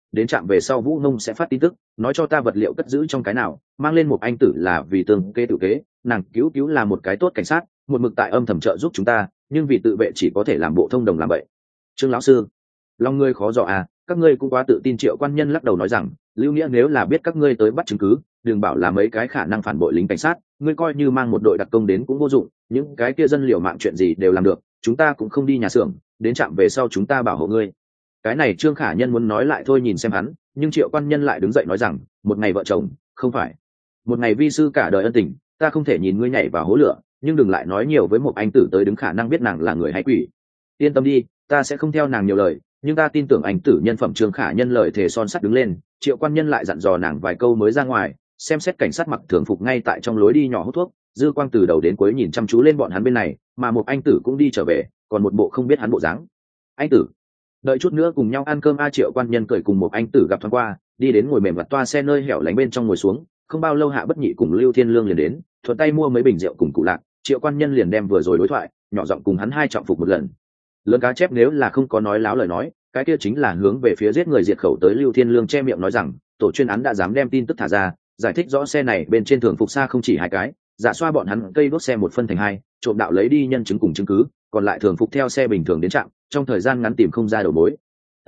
[SPEAKER 1] đến trạm về sau Vũ Nông sẽ phát tin tức nói cho ta vật liệu cất giữ trong cái nào, mang lên một anh tử là vì tương kê tự kế. Nàng cứu cứu là một cái tốt cảnh sát, một mực tại âm thầm trợ giúp chúng ta, nhưng vì tự vệ chỉ có thể làm bộ thông đồng làm vậy. Trương lão sư, lòng ngươi khó dò à, các ngươi cũng quá tự tin. Triệu Quan Nhân lắc đầu nói rằng, Lưu Nghĩa nếu là biết các ngươi tới bắt chứng cứ, đừng bảo là mấy cái khả năng phản bội lính cảnh sát, ngươi coi như mang một đội đặc công đến cũng vô dụng, những cái kia dân liều mạng chuyện gì đều làm được, chúng ta cũng không đi nhà xưởng, đến trạm về sau chúng ta bảo hộ ngươi. Cái này Trương Khả Nhân muốn nói lại thôi nhìn xem hắn, nhưng Triệu Quan Nhân lại đứng dậy nói rằng, một ngày vợ chồng không phải một ngày vi sư cả đời ân tình, ta không thể nhìn ngươi nhảy vào hố lửa, nhưng đừng lại nói nhiều với một anh tử tới đứng khả năng biết nàng là người hay quỷ. Yên tâm đi, ta sẽ không theo nàng nhiều lời, nhưng ta tin tưởng anh tử nhân phẩm. Trương Khả Nhân lời thề son sắt đứng lên. Triệu Quan Nhân lại dặn dò nàng vài câu mới ra ngoài, xem xét cảnh sát mặc thường phục ngay tại trong lối đi nhỏ hút thuốc, dư quang từ đầu đến cuối nhìn chăm chú lên bọn hắn bên này, mà một anh tử cũng đi trở về, còn một bộ không biết hắn bộ dáng. Anh tử, đợi chút nữa cùng nhau ăn cơm a. Triệu Quan Nhân cười cùng một anh tử gặp thoáng qua, đi đến ngồi mềm vặt toa xe nơi hẻo lánh bên trong ngồi xuống. Không bao lâu Hạ Bất Nhị cùng Lưu Thiên Lương liền đến, thuận tay mua mấy bình rượu cùng cụ lạc. Triệu Quan Nhân liền đem vừa rồi đối thoại nhỏ giọng cùng hắn hai trọng phục một lần. Lớn cá chép nếu là không có nói láo lời nói, cái kia chính là hướng về phía giết người diệt khẩu tới. Lưu Thiên Lương che miệng nói rằng, tổ chuyên án đã dám đem tin tức thả ra, giải thích rõ xe này bên trên thường phục xa không chỉ hai cái, giả xoa bọn hắn cây đốt xe một phân thành hai, trộm đạo lấy đi nhân chứng cùng chứng cứ, còn lại thường phục theo xe bình thường đến trạm, trong thời gian ngắn tìm không ra đầu mối.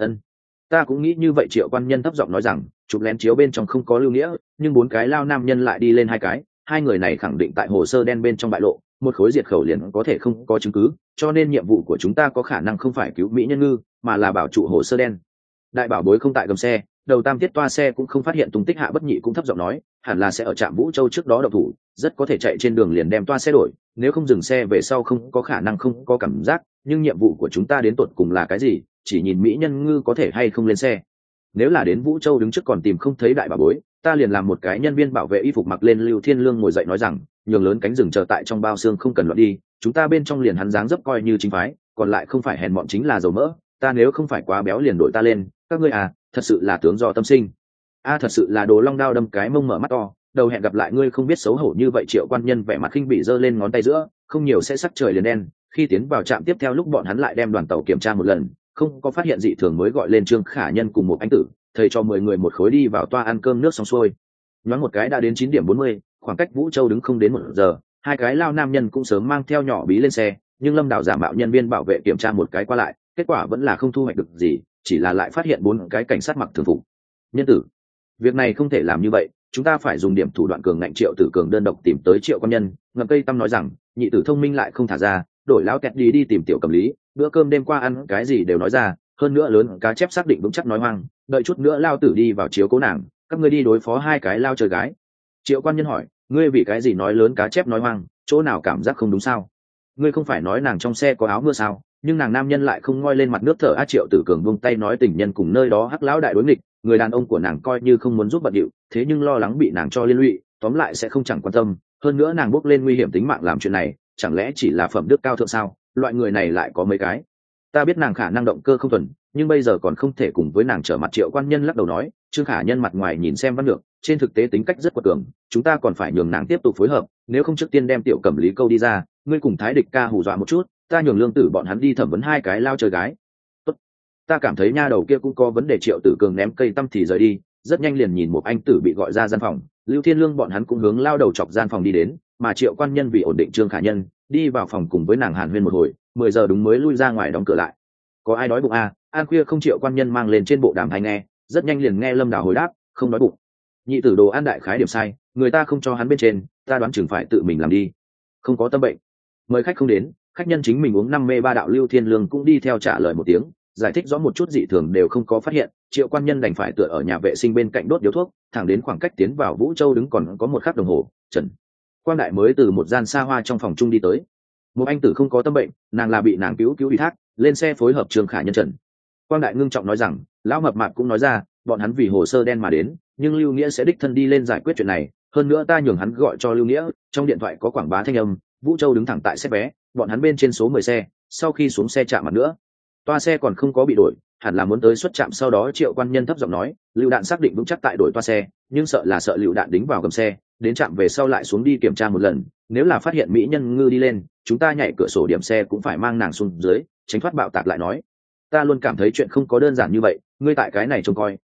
[SPEAKER 1] Ta cũng nghĩ như vậy. Triệu Quan Nhân thấp giọng nói rằng, chụp lén chiếu bên trong không có Lưu Nghĩa, nhưng bốn cái lao nam nhân lại đi lên hai cái, hai người này khẳng định tại hồ sơ đen bên trong bại lộ, một khối diệt khẩu liền có thể không có chứng cứ, cho nên nhiệm vụ của chúng ta có khả năng không phải cứu Mỹ Nhân Ngư, mà là bảo trụ hồ sơ đen. Đại bảo bối không tại gầm xe, đầu tam tiết toa xe cũng không phát hiện tung tích. Hạ Bất Nhị cũng thấp giọng nói, hẳn là sẽ ở trạm Vũ Châu trước đó độc thủ, rất có thể chạy trên đường liền đem toa xe đổi, nếu không dừng xe về sau không có khả năng không có cảm giác. Nhưng nhiệm vụ của chúng ta đến tột cùng là cái gì? Chỉ nhìn Mỹ Nhân Ngư có thể hay không lên xe. Nếu là đến Vũ Châu đứng trước còn tìm không thấy đại bảo bối, ta liền làm một cái nhân viên bảo vệ y phục mặc lên. Lưu Thiên Lương ngồi dậy nói rằng, nhường lớn cánh rừng chờ tại trong bao xương không cần loạn đi, chúng ta bên trong liền hắn dáng dấp coi như chính phái, còn lại không phải hèn mọn chính là dầu mỡ. Ta nếu không phải quá béo liền đội ta lên, các ngươi à, thật sự là tướng do tâm sinh. Thật sự là Đồ Long Đao đâm cái mông mở mắt to, đầu hẹn gặp lại ngươi không biết xấu hổ như vậy. Triệu Quan Nhân vẻ mặt khinh bị giơ lên ngón tay giữa, không nhiều sẽ sắc trời liền đen. Khi tiến vào trạm tiếp theo lúc bọn hắn lại đem đoàn tàu kiểm tra một lần, không có phát hiện dị thường mới gọi lên Trương Khả Nhân cùng một anh tử, thầy cho 10 người một khối đi vào toa ăn cơm nước xong xuôi. Nhoáng một cái đã đến 9:40, khoảng cách Vũ Châu đứng không đến 1 giờ, hai cái lao nam nhân cũng sớm mang theo nhỏ bí lên xe, nhưng Lâm Đào giả mạo nhân viên bảo vệ kiểm tra một cái qua lại, kết quả vẫn là không thu hoạch được gì, chỉ là lại phát hiện 4 cái cảnh sát mặc thường phục. Nhân tử, việc này không thể làm như vậy, chúng ta phải dùng điểm thủ đoạn cường ngạnh. Triệu Tử Cường đơn độc tìm tới Triệu Quan Nhân, ngậm cây tăm nói rằng, nhị tử thông minh lại không thả ra, đổi lão kẹt đi tìm tiểu Cẩm Lý, bữa cơm đêm qua ăn cái gì đều nói ra, hơn nữa lớn cá chép xác định vững chắc nói hoang, đợi chút nữa lao tử đi vào chiếu cố nàng, các ngươi đi đối phó hai cái lao chơi gái. Triệu Quan Nhân hỏi, ngươi vì cái gì nói lớn cá chép nói hoang, chỗ nào cảm giác không đúng sao? Ngươi không phải nói nàng trong xe có áo mưa sao? Nhưng nàng nam nhân lại không ngoi lên mặt nước thở. Triệu Tử Cường buông tay nói, tình nhân cùng nơi đó hắc lão đại đối nghịch, người đàn ông của nàng coi như không muốn giúp bận điệu, thế nhưng lo lắng bị nàng cho liên lụy, tóm lại sẽ không chẳng quan tâm. Hơn nữa nàng bốc lên nguy hiểm tính mạng làm chuyện này, chẳng lẽ chỉ là phẩm đức cao thượng sao? Loại người này lại có mấy cái. Ta biết nàng khả năng động cơ không thuần, nhưng bây giờ còn không thể cùng với nàng trở mặt. Triệu Quan Nhân lắc đầu nói, Trương Khả Nhân mặt ngoài nhìn xem văn được, trên thực tế tính cách rất quật cường, chúng ta còn phải nhường nàng tiếp tục phối hợp, nếu không trước tiên đem tiểu Cẩm Lý câu đi ra, ngươi cùng Thái Địch ca hù dọa một chút, ta nhường Lương Tử bọn hắn đi thẩm vấn hai cái lao chơi gái. Tốt, ta cảm thấy nha đầu kia cũng có vấn đề. Triệu Tử Cường ném cây tăm thì rời đi, rất nhanh liền nhìn một anh tử bị gọi ra gian phòng. Lưu Thiên Lương bọn hắn cũng hướng lao đầu chọc gian phòng đi đến, mà Triệu Quan Nhân vì ổn định Trương Khả Nhân, đi vào phòng cùng với nàng hàn huyên một hồi, 10 giờ đúng mới lui ra ngoài đóng cửa lại. Có ai đói bụng à? An khuya không? Triệu Quan Nhân mang lên trên bộ đàm hay nghe, rất nhanh liền nghe Lâm Đào hồi đáp, không đói bụng. Nhị tử đồ ăn đại khái điểm sai, người ta không cho hắn bên trên, ta đoán chừng phải tự mình làm đi. Không có tâm bệnh, mời khách không đến, khách nhân chính mình uống 5 mê 3 đạo. Lưu Thiên Lương cũng đi theo trả lời một tiếng, giải thích rõ một chút dị thường đều không có phát hiện. Triệu Quan Nhân đành phải tựa ở nhà vệ sinh bên cạnh đốt điếu thuốc, thẳng đến khoảng cách tiến vào Vũ Châu đứng còn có 1 khắc đồng hồ, Trần Quang Đại mới từ một gian xa hoa trong phòng chung đi tới. Một anh tử không có tâm bệnh, nàng là bị nàng cứu ủy thác, lên xe phối hợp Trương Khả Nhân. Trần Quang Đại ngưng trọng nói rằng, lão mập mạp cũng nói ra, bọn hắn vì hồ sơ đen mà đến, nhưng Lưu Nghĩa sẽ đích thân đi lên giải quyết chuyện này, hơn nữa ta nhường hắn gọi cho Lưu Nghĩa, trong điện thoại có quảng bá thanh âm. Vũ Châu đứng thẳng tại xếp vé, bọn hắn bên trên số 10 xe, sau khi xuống xe chạm mặt nữa, toa xe còn không có bị đổi, hẳn là muốn tới xuất trạm sau đó. Triệu Quan Nhân thấp giọng nói, lựu đạn xác định vững chắc tại đổi toa xe, nhưng sợ lựu đạn đính vào gầm xe, đến trạm về sau lại xuống đi kiểm tra một lần, nếu là phát hiện Mỹ Nhân Ngư đi lên, chúng ta nhảy cửa sổ điểm xe cũng phải mang nàng xuống dưới, tránh thoát bạo tạc. Lại nói, ta luôn cảm thấy chuyện không có đơn giản như vậy, ngươi tại cái này trông coi,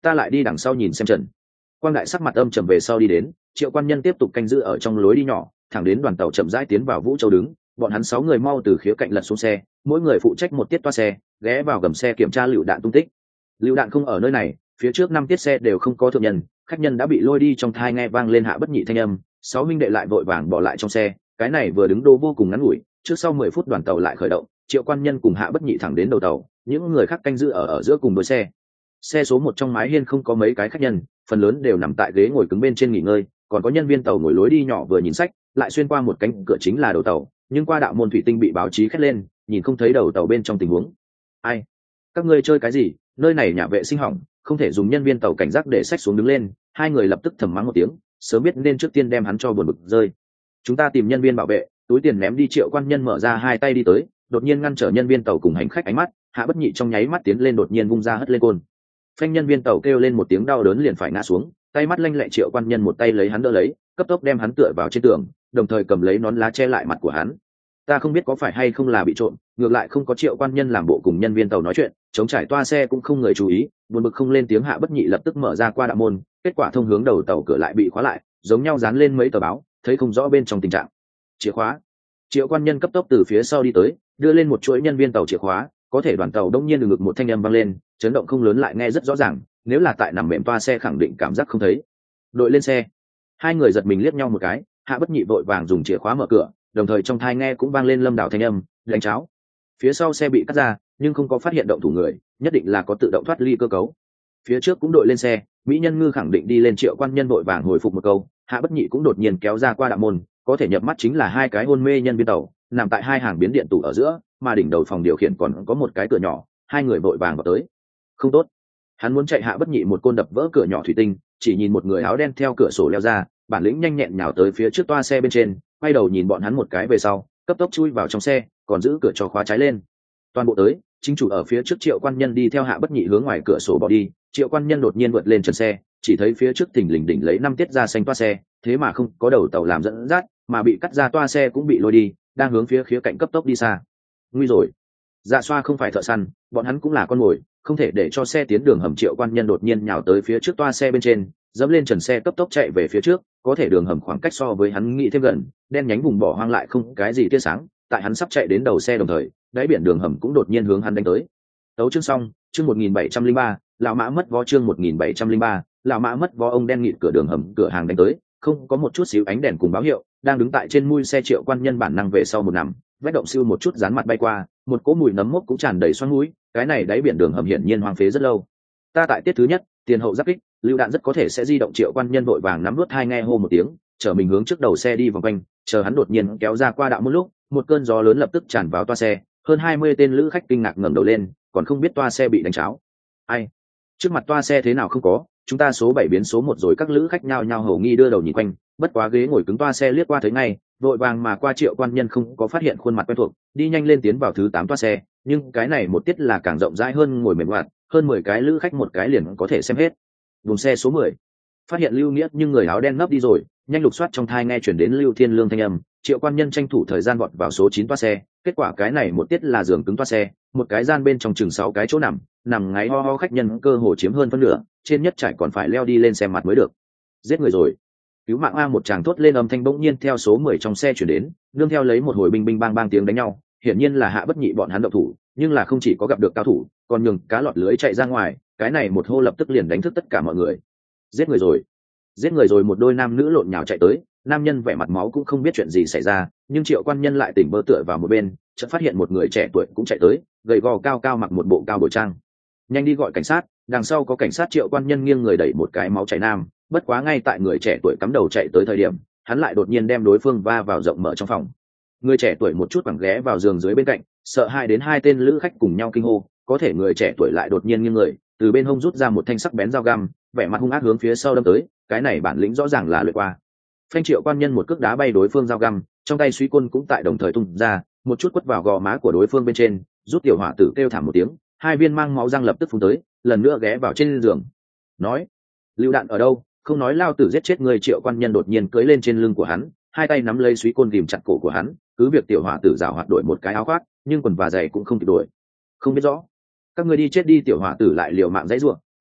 [SPEAKER 1] ta lại đi đằng sau nhìn xem trận. Quang đại sắc mặt âm trầm về sau đi đến, Triệu Quan Nhân tiếp tục canh giữ ở trong lối đi nhỏ, thẳng đến đoàn tàu chậm rãi tiến vào Vũ Châu đứng, bọn hắn 6 người mau từ khía cạnh lật xuống xe, mỗi người phụ trách một tiết toa xe, ghé vào gầm xe kiểm tra lựu đạn tung tích. Lựu đạn không ở nơi này, phía trước 5 tiết xe đều không có thượng nhân, khách nhân đã bị lôi đi, trong thai nghe vang lên Hạ Bất Nhị thanh âm, 6 huynh đệ lại vội vàng bỏ lại trong xe, cái này vừa đứng đô vô cùng ngắn ngủi, trước sau 10 phút đoàn tàu lại khởi động, Triệu Quan Nhân cùng Hạ Bất Nhị thẳng đến đầu tàu, những người khác canh giữ ở giữa cùng đuôi xe. Xe số 1 trong mái hiên không có mấy cái khách nhân, phần lớn đều nằm tại ghế ngồi cứng bên trên nghỉ ngơi, còn có nhân viên tàu ngồi lối đi nhỏ vừa nhìn sách, lại xuyên qua một cánh cửa chính là đầu tàu, nhưng qua đạo môn thủy tinh bị báo chí khét lên, nhìn không thấy đầu tàu bên trong tình huống. Ai? Các ngươi chơi cái gì? Nơi này nhà vệ sinh hỏng, không thể dùng. Nhân viên tàu cảnh giác để sách xuống đứng lên, hai người lập tức thầm mắng một tiếng, sớm biết nên trước tiên đem hắn cho buồn bực rơi. Chúng ta tìm nhân viên bảo vệ, túi tiền ném đi. Triệu Quan Nhân mở ra hai tay đi tới, đột nhiên ngăn trở nhân viên tàu cùng hành khách ánh mắt. Hạ Bất Nhị trong nháy mắt tiến lên, đột nhiên vung ra hất lên côn. Phanh, nhân viên tàu kêu lên một tiếng đau đớn liền phải ngã xuống, tay mắt lanh lẹ Triệu Quan Nhân một tay lấy hắn đỡ lấy, cấp tốc đem hắn tựa vào trên tường, đồng thời cầm lấy nón lá che lại mặt của hắn. Ta không biết có phải hay không là bị trộm, ngược lại không có. Triệu Quan Nhân làm bộ cùng nhân viên tàu nói chuyện, chống trải toa xe cũng không người chú ý, buồn bực không lên tiếng. Hạ Bất Nhị lập tức mở ra qua đạo môn, kết quả thông hướng đầu tàu cửa lại bị khóa lại, giống nhau dán lên mấy tờ báo, thấy không rõ bên trong tình trạng. Chìa khóa. Triệu Quan Nhân cấp tốc từ phía sau đi tới, đưa lên một chuỗi nhân viên tàu chìa khóa, có thể đoàn tàu đông nhiên ngực một thanh âm vang lên, chấn động không lớn lại nghe rất rõ ràng, nếu là tại nằm mềm toa xe khẳng định cảm giác không thấy. Đội lên xe. Hai người giật mình liếc nhau một cái, Hạ Bất Nhị vội vàng dùng chìa khóa mở cửa, đồng thời trong thai nghe cũng vang lên Lâm Đảo thanh âm, đánh cháo. Phía sau xe bị cắt ra, nhưng không có phát hiện động thủ người, nhất định là có tự động thoát ly cơ cấu. Phía trước cũng đội lên xe, Mỹ Nhân Ngư khẳng định đi lên. Triệu Quan Nhân vội vàng hồi phục một câu, Hạ Bất Nhị cũng đột nhiên kéo ra qua đạo môn, có thể nhập mắt chính là hai cái hôn mê nhân viên tàu, nằm tại hai hàng biến điện tủ ở giữa, mà đỉnh đầu phòng điều khiển còn có một cái cửa nhỏ. Hai người vội vàng vào tới. Không tốt, hắn muốn chạy. Hạ Bất Nhị một côn đập vỡ cửa nhỏ thủy tinh, chỉ nhìn một người áo đen theo cửa sổ leo ra, bản lĩnh nhanh nhẹn nhào tới phía trước toa xe bên trên, quay đầu nhìn bọn hắn một cái về sau, cấp tốc chui vào trong xe, còn giữ cửa cho khóa trái lên. Toàn bộ tới, chính chủ ở phía trước. Triệu Quan Nhân đi theo Hạ Bất Nhị hướng ngoài cửa sổ bỏ đi. Triệu Quan Nhân đột nhiên vượt lên trần xe, chỉ thấy phía trước thình lình đỉnh lấy 5 tiết da xanh toa xe, thế mà không có đầu tàu làm dẫn dắt, mà bị cắt ra toa xe cũng bị lôi đi, đang hướng phía khía cạnh cấp tốc đi xa. Nguy rồi, Dạ Xoa không phải thợ săn, bọn hắn cũng là con mồi, không thể để cho xe tiến đường hầm. Triệu Quan Nhân đột nhiên nhào tới phía trước toa xe bên trên, dẫm lên trần xe cấp tốc chạy về phía trước, có thể đường hầm khoảng cách so với hắn nghĩ thêm gần, đen nhánh vùng bỏ hoang lại không cái gì tia sáng. Tại hắn sắp chạy đến đầu xe đồng thời, đáy biển đường hầm cũng đột nhiên hướng hắn đánh tới. Tấu chương xong, chương 1703, lão mã mất vó. Chương 1703, lão mã mất vó. Ông đen nghịt cửa đường hầm cửa hàng đánh tới, không có một chút xíu ánh đèn cùng báo hiệu, đang đứng tại trên mui xe. Triệu Quan Nhân bản năng về sau một nằm, vết động siêu một chút dán mặt bay qua, một cỗ mùi nấm mốc cũng tràn đầy xoắn mũi. Cái này đáy biển đường hầm hiển nhiên hoang phế rất lâu. Ta tại tiết thứ nhất, tiền hậu giáp kích, lựu đạn rất có thể sẽ di động. Triệu Quan Nhân vội vàng nắm nuốt hai nghe hô một tiếng, chở mình hướng trước đầu xe đi vòng quanh. Chờ hắn đột nhiên kéo ra qua đạo một lúc, một cơn gió lớn lập tức tràn vào toa xe, hơn 20 tên lữ khách kinh ngạc ngẩng đầu lên, còn không biết toa xe bị đánh cháo. Ai? Trước mặt toa xe thế nào không có, chúng ta số 7 biến số 1 rồi. Các lữ khách nhao nhao hầu nghi đưa đầu nhìn quanh, bất quá ghế ngồi cứng toa xe liếc qua thấy ngay, vội vàng mà qua. Triệu Quan Nhân không có phát hiện khuôn mặt quen thuộc, đi nhanh lên tiến vào thứ 8 toa xe, nhưng cái này một tiết là càng rộng rãi hơn, ngồi mềm hoạt, hơn 10 cái lữ khách một cái liền có thể xem hết. Vùng xe số 10, phát hiện Lưu Nghĩa nhưng người áo đen nấp đi rồi, nhanh lục soát trong thai nghe chuyển đến Lưu Thiên Lương thanh âm. Triệu Quan Nhân tranh thủ thời gian vọt vào số 9 toa xe, kết quả cái này một tiết là giường cứng toa xe, một cái gian bên trong chừng 6 cái chỗ nằm ngáy ho ho, khách nhân cơ hồ chiếm hơn phân nửa, trên nhất trải còn phải leo đi lên xem mặt mới được. Giết người rồi, cứu mạng a! Một chàng thốt lên âm thanh bỗng nhiên theo số 10 trong xe chuyển đến, nương theo lấy một hồi binh binh bang bang tiếng đánh nhau. Hiển nhiên là Hạ Bất Nhị bọn hắn động thủ, nhưng là không chỉ có gặp được cao thủ, còn nhường cá lọt lưới chạy ra ngoài. Cái này một hô lập tức liền đánh thức tất cả mọi người. Giết người rồi, giết người rồi! Một đôi nam nữ lộn nhào chạy tới, nam nhân vẻ mặt máu cũng không biết chuyện gì xảy ra, nhưng Triệu Quan Nhân lại tỉnh bơ tựa vào một bên, chợt phát hiện một người trẻ tuổi cũng chạy tới, gầy gò cao cao, mặc một bộ cao bồi trang. Nhanh đi gọi cảnh sát, đằng sau có cảnh sát! Triệu Quan Nhân nghiêng người đẩy một cái máu chảy nam, bất quá ngay tại người trẻ tuổi cắm đầu chạy tới thời điểm, hắn lại đột nhiên đem đối phương va vào rộng mở trong phòng. Người trẻ tuổi một chút bằng ghé vào giường dưới bên cạnh, sợ hãi đến hai tên lữ khách cùng nhau kinh hô, có thể người trẻ tuổi lại đột nhiên nghiêng người, từ bên hông rút ra một thanh sắc bén dao găm, vẻ mặt hung ác hướng phía sau đâm tới. Cái này bản lĩnh rõ ràng là luyện qua. Phanh! Triệu Quan Nhân một cước đá bay đối phương dao găm, trong tay suy côn cũng tại đồng thời tung ra, một chút quất vào gò má của đối phương bên trên, rút tiểu hỏa tử kêu thảm một tiếng, hai viên mang máu răng lập tức phun tới, lần nữa ghé vào trên giường. Nói, lựu đạn ở đâu? Không nói lao tử giết chết người! Triệu Quan Nhân đột nhiên cưỡi lên trên lưng của hắn, hai tay nắm lấy suy côn ghìm chặt cổ của hắn. Cứ việc tiểu hỏa tử giảo hoạt đổi một cái áo khoác, nhưng quần và giày cũng không kịp đổi. Không biết rõ, các ngươi đi chết đi! Tiểu hỏa tử lại liều mạng dãy ruộng,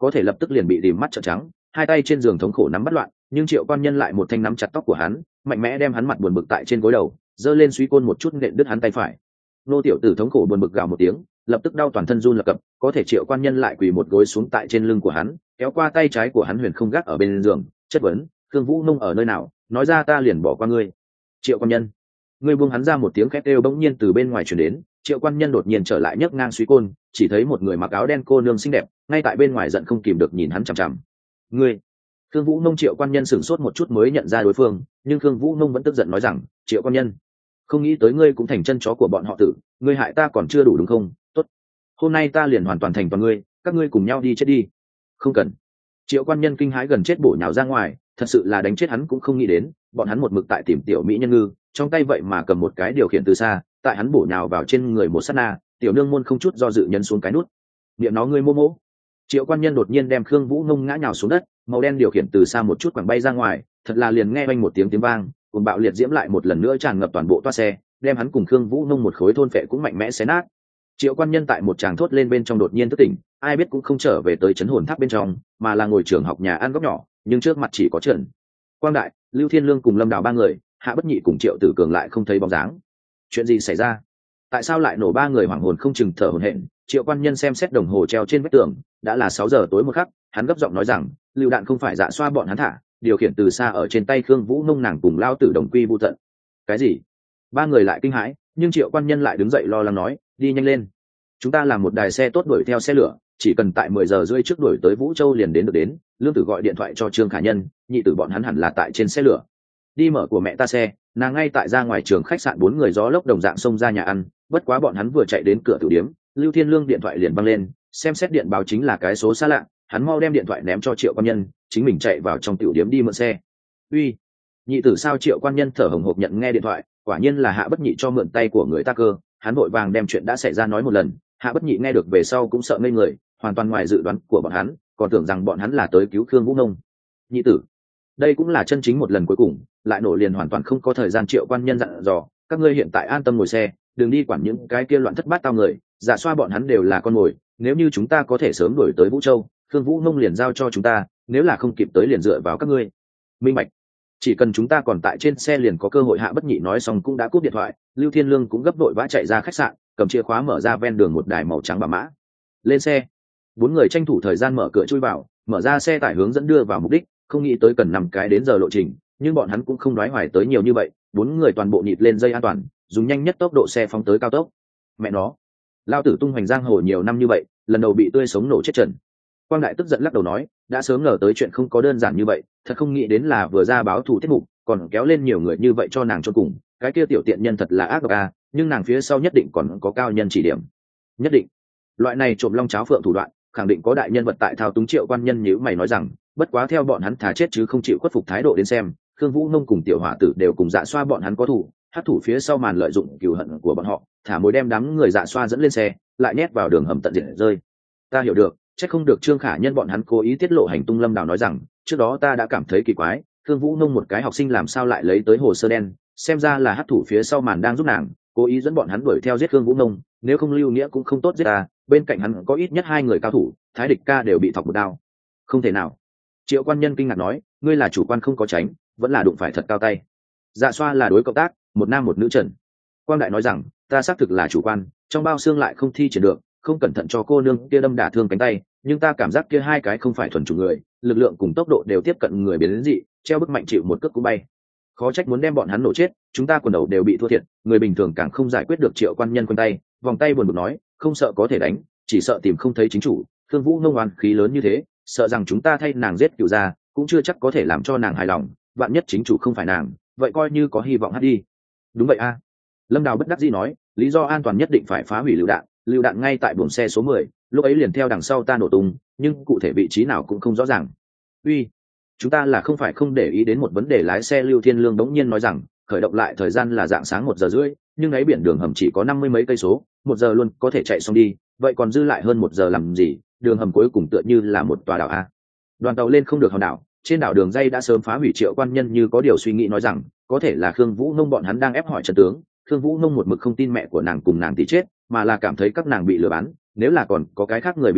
[SPEAKER 1] có thể lập tức liền bị tìm mắt trợn trắng, hai tay trên giường thống khổ nắm bắt loạn, nhưng Triệu Quan Nhân lại một thanh nắm chặt tóc của hắn, mạnh mẽ đem hắn mặt buồn bực tại trên gối đầu, giơ lên suy côn một chút nện đứt hắn tay phải. Nô tiểu tử thống khổ buồn bực gào một tiếng, lập tức đau toàn thân run lập cập, có thể Triệu Quan Nhân lại quỳ một gối xuống tại trên lưng của hắn, kéo qua tay trái của hắn huyền không gác ở bên giường, chất vấn: Khương Vũ Nông ở nơi nào, nói ra ta liền bỏ qua ngươi. Triệu Quan Nhân, ngươi buông hắn ra. Một tiếng khét kêu bỗng nhiên từ bên ngoài truyền đến. Triệu Quan Nhân đột nhiên trở lại nhấc ngang suy côn, chỉ thấy một người mặc áo đen cô nương xinh đẹp ngay tại bên ngoài giận không kìm được nhìn hắn chằm chằm. Ngươi! Khương Vũ Nông. Triệu Quan Nhân sửng sốt một chút mới nhận ra đối phương, nhưng Khương Vũ Nông vẫn tức giận nói rằng: Triệu Quan Nhân, không nghĩ tới ngươi cũng thành chân chó của bọn họ tử, ngươi hại ta còn chưa đủ đúng không? Tốt, hôm nay ta liền hoàn toàn thành toàn ngươi, các ngươi cùng nhau đi chết đi. Không cần. Triệu Quan Nhân kinh hãi gần chết bổ nhào ra ngoài, thật sự là đánh chết hắn cũng không nghĩ đến, bọn hắn một mực tại tìm tiểu mỹ nhân ngư, trong tay vậy mà cầm một cái điều khiển từ xa, tại hắn bổ nhào vào trên người một sát na, tiểu nương môn không chút do dự nhấn xuống cái nút. Niệm nó ngươi mô mô. Triệu Quan Nhân đột nhiên đem Khương Vũ Nông ngã nhào xuống đất, màu đen điều khiển từ xa một chút quẳng bay ra ngoài, thật là liền nghe vang một tiếng vang, cùng bạo liệt diễm lại một lần nữa tràn ngập toàn bộ toa xe, đem hắn cùng Khương Vũ Nông một khối thôn phệ cũng mạnh mẽ xé nát. Triệu Quan Nhân tại một tràng thốt lên bên trong đột nhiên thức tỉnh, ai biết cũng không trở về tới trấn hồn tháp bên trong, mà là ngồi trường học nhà ăn góc nhỏ, nhưng trước mặt chỉ có Trần Quang Đại, Lưu Thiên Lương cùng Lâm Đào ba người, Hạ Bất Nhị cùng Triệu Tử Cường lại không thấy bóng dáng. Chuyện gì xảy ra? Tại sao lại nổ? Ba người hoảng hồn không chừng thở hổn hển. Triệu Quan Nhân xem xét đồng hồ treo trên vách tường, đã là 6 giờ tối một khắc, hắn gấp giọng nói rằng: Lưu đạn không phải Dạ Xoa bọn hắn thả, điều khiển từ xa ở trên tay Khương Vũ Nông nàng cùng lao tử đồng quy vu tận. Cái gì? Ba người lại kinh hãi, nhưng Triệu Quan Nhân lại đứng dậy lo lắng nói: đi nhanh lên, chúng ta làm một đài xe tốt đuổi theo xe lửa, chỉ cần tại 10 giờ rưỡi trước đuổi tới Vũ Châu liền đến được đến. Lương Tử gọi điện thoại cho Trương Khả Nhân, nhị tử bọn hắn hẳn là tại trên xe lửa. Đi mở của mẹ ta xe, nàng ngay tại ra ngoài trường khách sạn. 4 người gió lốc đồng dạng xông ra nhà ăn, bất quá bọn hắn vừa chạy đến cửa tử điếm, Lưu Thiên Lương điện thoại liền văng lên, xem xét điện báo chính là cái số xa lạ, hắn mau đem điện thoại ném cho Triệu Quan Nhân, chính mình chạy vào trong tiểu điếm đi mượn xe. Uy, nhị tử sao? Triệu Quan Nhân thở hổn hộc nhận nghe điện thoại, quả nhiên là Hạ Bất Nhị cho mượn tay của người ta cơ, hắn vội vàng đem chuyện đã xảy ra nói một lần. Hạ Bất Nhị nghe được về sau cũng sợ ngây người, hoàn toàn ngoài dự đoán của bọn hắn, còn tưởng rằng bọn hắn là tới cứu Khương Vũ Nông. Nhị tử, đây cũng là chân chính một lần cuối cùng, lại nổ liền hoàn toàn không có thời gian. Triệu Quan Nhân dặn dò: các ngươi hiện tại an tâm ngồi xe, đừng đi quản những cái kia loạn thất bát tao người, Dạ Xoa bọn hắn đều là con mồi, nếu như chúng ta có thể sớm đuổi tới Vũ Châu, Khương Vũ Nông liền giao cho chúng ta, nếu là không kịp tới liền dựa vào các ngươi. Minh bạch. Chỉ cần chúng ta còn tại trên xe liền có cơ hội. Hạ Bất Nhị nói xong cũng đã cúp điện thoại. Lưu Thiên Lương cũng gấp vội vã chạy ra khách sạn, cầm chìa khóa mở ra ven đường một đài màu trắng bà mã. Lên xe. 4 người tranh thủ thời gian mở cửa chui vào, mở ra xe tải hướng dẫn đưa vào mục đích, không nghĩ tới cần 5 cái đến giờ lộ trình, nhưng bọn hắn cũng không đoái hoài tới nhiều như vậy. 4 người toàn bộ nhịp lên dây an toàn, dùng nhanh nhất tốc độ xe phóng tới cao tốc. Mẹ nó, lao tử tung hoành giang hồ nhiều năm như vậy, lần đầu bị tươi sống nổ chết trần. Quang Đại tức giận lắc đầu nói: đã sớm ngờ tới chuyện không có đơn giản như vậy, thật không nghĩ đến là vừa ra báo thù tiết mục còn kéo lên nhiều người như vậy cho nàng cho cùng. Cái kia tiểu tiện nhân thật là ác độc à, nhưng nàng phía sau nhất định còn có cao nhân chỉ điểm. Nhất định, loại này trộm long cháo phượng thủ đoạn khẳng định có đại nhân vật tại thao túng. Triệu Quan Nhân nhíu mày nói rằng: bất quá theo bọn hắn thà chết chứ không chịu khuất phục thái độ đến xem, Khương Vũ Nông cùng tiểu hỏa tử đều cùng Dạ Xoa bọn hắn có thủ, hát thủ phía sau màn lợi dụng cừu hận của bọn họ, thả mối đem đám người Dạ Xoa dẫn lên xe, lại nhét vào đường hầm tận diệt rơi. Ta hiểu được, chắc không được Trương Khả Nhân bọn hắn cố ý tiết lộ hành tung. Lâm Đào nói rằng: trước đó ta đã cảm thấy kỳ quái, Khương Vũ Nông một cái học sinh làm sao lại lấy tới hồ sơ đen, xem ra là hát thủ phía sau màn đang giúp nàng, cố ý dẫn bọn hắn đuổi theo giết Khương Vũ Nông, nếu không Lưu Nghĩa cũng không tốt giết ta. Bên cạnh hắn có ít nhất 2 người cao thủ, Thái Địch Ca đều bị thọc một đao. Không thể nào. Triệu Quan Nhân kinh ngạc nói: ngươi là chủ quan không có tránh, vẫn là đụng phải thật cao tay. Dạ Xoa là đối cộng tác, một nam một nữ trần. Quang Đại nói rằng: ta xác thực là chủ quan, trong bao xương lại không thi triển được, không cẩn thận cho cô nương kia đâm đả thương cánh tay, nhưng ta cảm giác kia 2 cái không phải thuần chủ người, lực lượng cùng tốc độ đều tiếp cận người biến đến dị, treo bức mạnh chịu một cước cũng bay. Khó trách muốn đem bọn hắn nổ chết, chúng ta quần đầu đều bị thua thiệt, người bình thường càng không giải quyết được. Triệu Quan Nhân quanh tay vòng tay buồn bực nói: không sợ có thể đánh, chỉ sợ tìm không thấy chính chủ. Khương Vũ Nông oan khí lớn như thế, sợ rằng chúng ta thay nàng giết cựu gia cũng chưa chắc có thể làm cho nàng hài lòng, vạn nhất chính chủ không phải nàng, vậy coi như có hy vọng hát đi. Đúng vậy a. Lâm Đào bất đắc dĩ nói: lý do an toàn nhất định phải phá hủy lựu đạn ngay tại buồng xe số 10, lúc ấy liền theo đằng sau ta nổ tung, nhưng cụ thể vị trí nào cũng không rõ ràng. Uy, chúng ta là không phải không để ý đến một vấn đề. Lái xe Lưu Thiên Lương đống nhiên nói rằng: khởi động lại thời gian là dạng sáng 1 giờ rưỡi, nhưng ấy biển đường hầm chỉ có 50 mấy cây số, 1 giờ luôn có thể chạy xong đi, vậy còn dư lại hơn 1 giờ làm gì? Đường hầm cuối cùng tựa như là một tòa đảo a. Đoàn tàu lên không được hòn đảo, trên đảo đường dây đã sớm phá hủy. Triệu Quan Nhân như có điều suy nghĩ nói rằng: có thể là Khương Vũ Nông bọn hắn đang ép hỏi chân tướng. Khương Vũ Nông một mực không tin mẹ của nàng cùng nàng tí chết, mà là cảm thấy các nàng bị lừa bán, nếu là còn có cái khác người bị hại,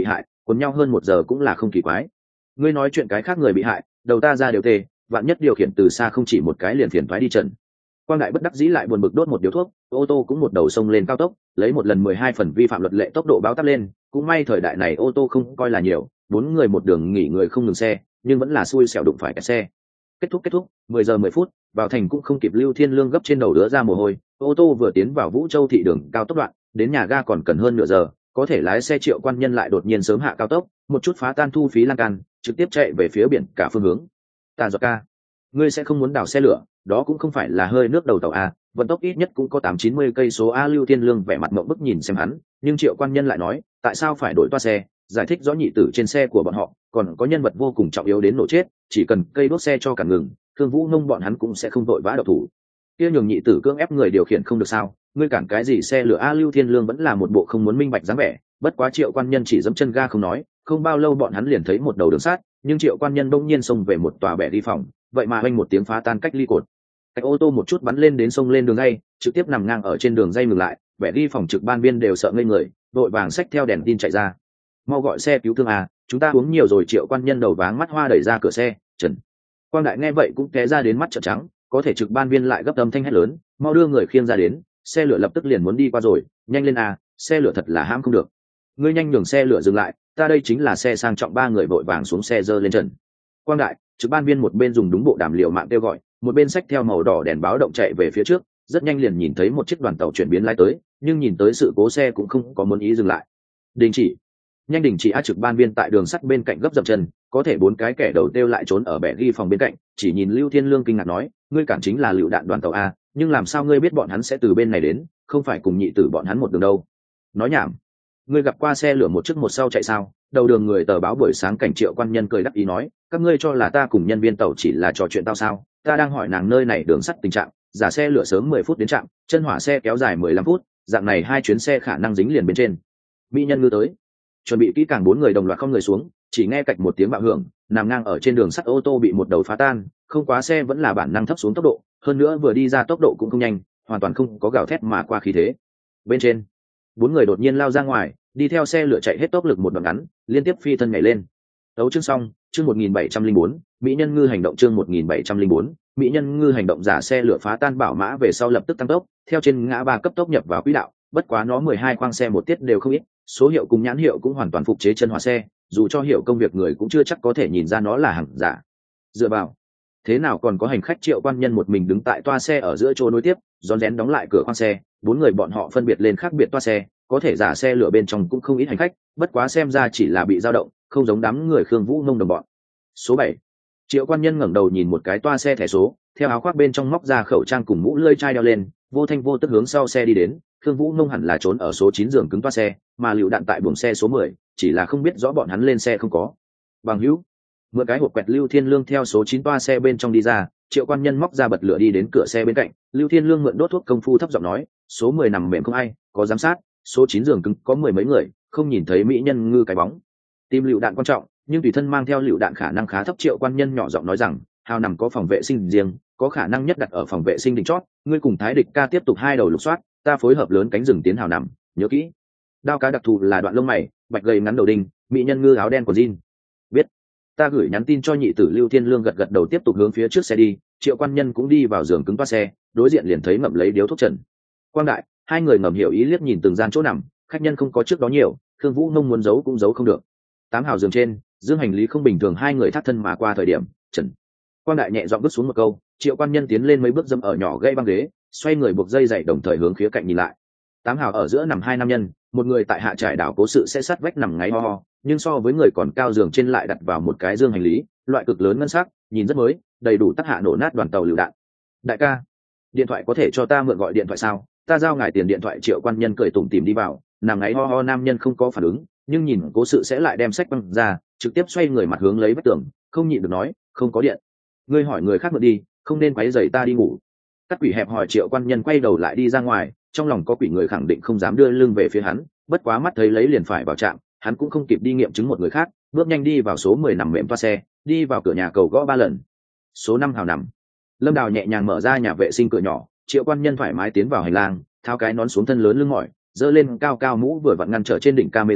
[SPEAKER 1] quần nhau hơn 1 giờ cũng là không kỳ quái. Ngươi nói chuyện cái khác người bị hại, đầu ta ra đều tê, vạn nhất điều khiển từ xa không chỉ một cái liền phiền toái đi trần. Quang Đại bất đắc dĩ lại buồn bực đốt một điếu thuốc, ô tô cũng một đầu xông lên cao tốc, lấy một lần 12 phần vi phạm luật lệ tốc độ báo tắp lên, cũng may thời đại này ô tô không coi là nhiều, 4 người một đường nghỉ người không ngừng xe, nhưng vẫn là xui xẻo đụng phải cái xe. Kết thúc, 10 giờ 10 phút, vào thành cũng không kịp Lưu Thiên Lương gấp trên đầu đứa ra mồ hôi, ô tô vừa tiến vào Vũ Châu thị đường cao tốc đoạn, đến nhà ga còn cần hơn nửa giờ, có thể lái xe Triệu Quan Nhân lại đột nhiên sớm hạ cao tốc, một chút phá tan thu phí lan can, trực tiếp chạy về phía biển cả phương hướng. Tà Giọt ca, ngươi sẽ không muốn đào xe lửa, đó cũng không phải là hơi nước đầu tàu a, vận tốc ít nhất cũng có 890 cây số a. Lưu Thiên Lương vẻ mặt ngậm bức nhìn xem hắn, nhưng Triệu Quan Nhân lại nói, tại sao phải đổi toa xe, giải thích rõ nhị tử trên xe của bọn họ còn có nhân vật vô cùng trọng yếu đến nổ chết, chỉ cần cây đốt xe cho cả ngừng, Thương Vũ Nông bọn hắn cũng sẽ không vội vã độc thủ. Kia nhường nhị tử cưỡng ép người điều khiển không được sao, ngươi cản cái gì xe lửa a. Lưu Thiên Lương vẫn là một bộ không muốn minh bạch dáng vẻ, bất quá Triệu Quan Nhân chỉ giẫm chân ga không nói, không bao lâu bọn hắn liền thấy một đầu đường sắt, nhưng Triệu Quan Nhân bỗng nhiên xông về một tòa bẻ đi phòng, vậy mà oanh một tiếng phá tan cách ly cột. Cái ô tô một chút bắn lên đến sông lên đường dây, trực tiếp nằm ngang ở trên đường dây ngừng lại, bẻ đi phòng trực ban viên đều sợ ngây người, đội vàng xách theo đèn tin chạy ra. Mau gọi xe cứu thương à, chúng ta uống nhiều rồi. Triệu Quan Nhân đầu váng mắt hoa đẩy ra cửa xe. Trần Quang Đại nghe vậy cũng té ra đến mắt trợn trắng, có thể trực ban viên lại gấp âm thanh hét lớn, mau đưa người khiêng ra đến, xe lửa lập tức liền muốn đi qua rồi, nhanh lên à, xe lửa thật là hãm không được. Ngươi nhanh nhường xe lửa dừng lại, ta đây chính là xe sang trọng. 3 người vội vàng xuống xe giơ lên trần. Quang Đại, trực ban viên một bên dùng đúng bộ đàm liều mạng kêu gọi, một bên xách theo màu đỏ đèn báo động chạy về phía trước, rất nhanh liền nhìn thấy một chiếc đoàn tàu chuyển biến lái tới, nhưng nhìn tới sự cố xe cũng không có muốn ý dừng lại. Đình chỉ, nhanh đình chỉ. A. Trực ban viên tại đường sắt bên cạnh gấp dậm chân, có thể 4 cái kẻ đầu tiêu lại trốn ở bẻ ghi phòng bên cạnh, chỉ nhìn Lưu Thiên Lương kinh ngạc nói, ngươi cản chính là lựu đạn đoàn tàu a, nhưng làm sao ngươi biết bọn hắn sẽ từ bên này đến, không phải cùng nhị tử bọn hắn một đường đâu. Nói nhảm, ngươi gặp qua xe lửa một trước một sau chạy sao? Đầu đường người tờ báo buổi sáng cảnh. Triệu Quan Nhân cười đắc ý nói, các ngươi cho là ta cùng nhân viên tàu chỉ là trò chuyện tao sao? Ta đang hỏi nàng nơi này đường sắt tình trạng, giả xe lửa sớm 10 phút đến trạm, chân hỏa xe kéo dài 15 phút, dạng này 2 chuyến xe khả năng dính liền bên trên. Mỹ Nhân Ngư tới, chuẩn bị kỹ càng. 4 người đồng loạt không người xuống, chỉ nghe cạch một tiếng bạo hưởng, nằm ngang ở trên đường sắt ô tô bị một đầu phá tan, không quá xe vẫn là bản năng thấp xuống tốc độ, hơn nữa vừa đi ra tốc độ cũng không nhanh, hoàn toàn không có gào thét mà qua khí thế. Bên trên, 4 người đột nhiên lao ra ngoài, đi theo xe lửa chạy hết tốc lực một đoạn ngắn, liên tiếp phi thân nhảy lên. Đấu chương xong, chương 1704, Mỹ Nhân Ngư hành động. Chương 1704, Mỹ Nhân Ngư hành động. Giả xe lửa phá tan bảo mã về sau lập tức tăng tốc, theo trên ngã ba cấp tốc nhập vào quỹ đạo, bất quá nó 12 khoang xe một tiết đều không ít, số hiệu cùng nhãn hiệu cũng hoàn toàn phục chế chân hỏa xe, dù cho hiểu công việc người cũng chưa chắc có thể nhìn ra nó là hàng giả. Dựa vào, thế nào còn có hành khách. Triệu Quan Nhân một mình đứng tại toa xe ở giữa chỗ nối tiếp, rón rén đóng lại cửa khoang xe. 4 người bọn họ phân biệt lên khác biệt toa xe, có thể giả xe lửa bên trong cũng không ít hành khách, bất quá xem ra chỉ là bị dao động, không giống đám người Khương Vũ Nông đồng bọn. Số 7. Triệu Quan Nhân ngẩng đầu nhìn một cái toa xe thẻ số, theo áo khoác bên trong móc ra khẩu trang cùng mũ lưỡi chai đeo lên, vô thanh vô tức hướng sau xe đi đến. Khương Vũ Nông hẳn là trốn ở số 9 giường cứng toa xe, mà lựu đạn tại buồng xe số 10, chỉ là không biết rõ bọn hắn lên xe không có. Bằng hữu, mượn cái hộp quẹt. Lưu Thiên Lương theo số 9 toa xe bên trong đi ra, Triệu Quan Nhân móc ra bật lửa đi đến cửa xe bên cạnh. Lưu Thiên Lương mượn đốt thuốc công phu thấp giọng nói, số 10 nằm mềm không ai, có giám sát, số 9 giường cứng có 10 mấy người, không nhìn thấy Mỹ Nhân Ngư cái bóng. Tìm lựu đạn quan trọng, nhưng tùy thân mang theo lựu đạn khả năng khá thấp. Triệu Quan Nhân nhỏ giọng nói rằng, hào nằm có phòng vệ sinh riêng, có khả năng nhất đặt ở phòng vệ sinh đỉnh chót, ngươi cùng Thái Địch ca tiếp tục 2 đầu lục soát, ta phối hợp lớn cánh rừng tiến hào nằm, nhớ kỹ. Đao cá đặc thù là đoạn lông mày, bạch gầy ngắn đầu đinh, Mỹ Nhân Ngư áo đen của jean. Biết. Ta gửi nhắn tin cho nhị tử. Lưu Thiên Lương gật gật đầu tiếp tục hướng phía trước xe đi. Triệu Quan Nhân cũng đi vào giường cứng toa xe, đối diện liền thấy ngậm lấy điếu thuốc Trần Quang Đại. 2 người ngầm hiểu ý liếc nhìn từng gian chỗ nằm, khách nhân không có trước đó nhiều, Khương Vũ Nông muốn giấu cũng giấu không được. 8 hào giường trên, dương hành lý không bình thường. 2 người thắt thân mà qua thời điểm, Trần Quang Đại nhẹ giọng bước xuống một câu. Triệu Quan Nhân tiến lên mấy bước dâm ở nhỏ gây băng ghế, xoay người buộc dây dày, đồng thời hướng khía cạnh nhìn lại. 8 hào ở giữa nằm 2 nam nhân, một người tại hạ trải đảo cố sự sẽ sát vách nằm ngáy ho ho, nhưng so với người còn cao. Giường trên lại đặt vào một cái dương hành lý, loại cực lớn ngân sắc, nhìn rất mới, đầy đủ tác hạ nổ nát đoàn tàu lựu đạn. Đại ca, điện thoại có thể cho ta mượn gọi điện thoại sao? Ta giao ngài tiền điện thoại. Triệu Quan Nhân cười tủm tỉm đi vào, nằm ngáy ho ho nam nhân không có phản ứng, nhưng nhìn cố sự sẽ lại đem sách băng ra, trực tiếp xoay người mặt hướng lấy vách tường, không nhịn được nói, không có điện. Ngươi hỏi người khác mượn đi, không nên quấy rầy ta đi ngủ. Các quỷ hẹp hỏi. Triệu Quan Nhân quay đầu lại đi ra ngoài, trong lòng có quỷ người khẳng định không dám đưa lưng về phía hắn, bất quá mắt thấy lấy liền phải vào trạm, hắn cũng không kịp đi nghiệm chứng một người khác, bước nhanh đi vào số 10 nằm mềm toa xe, đi vào cửa nhà cầu gõ 3 lần. Số 5 hào nằm. Lâm Đào nhẹ nhàng mở ra nhà vệ sinh cửa nhỏ. Triệu Quan Nhân thoải mái tiến vào hành lang, tháo cái nón xuống thân lớn lưng mỏi, giơ lên cao cao mũ vừa vặn ngăn trở trên đỉnh camera,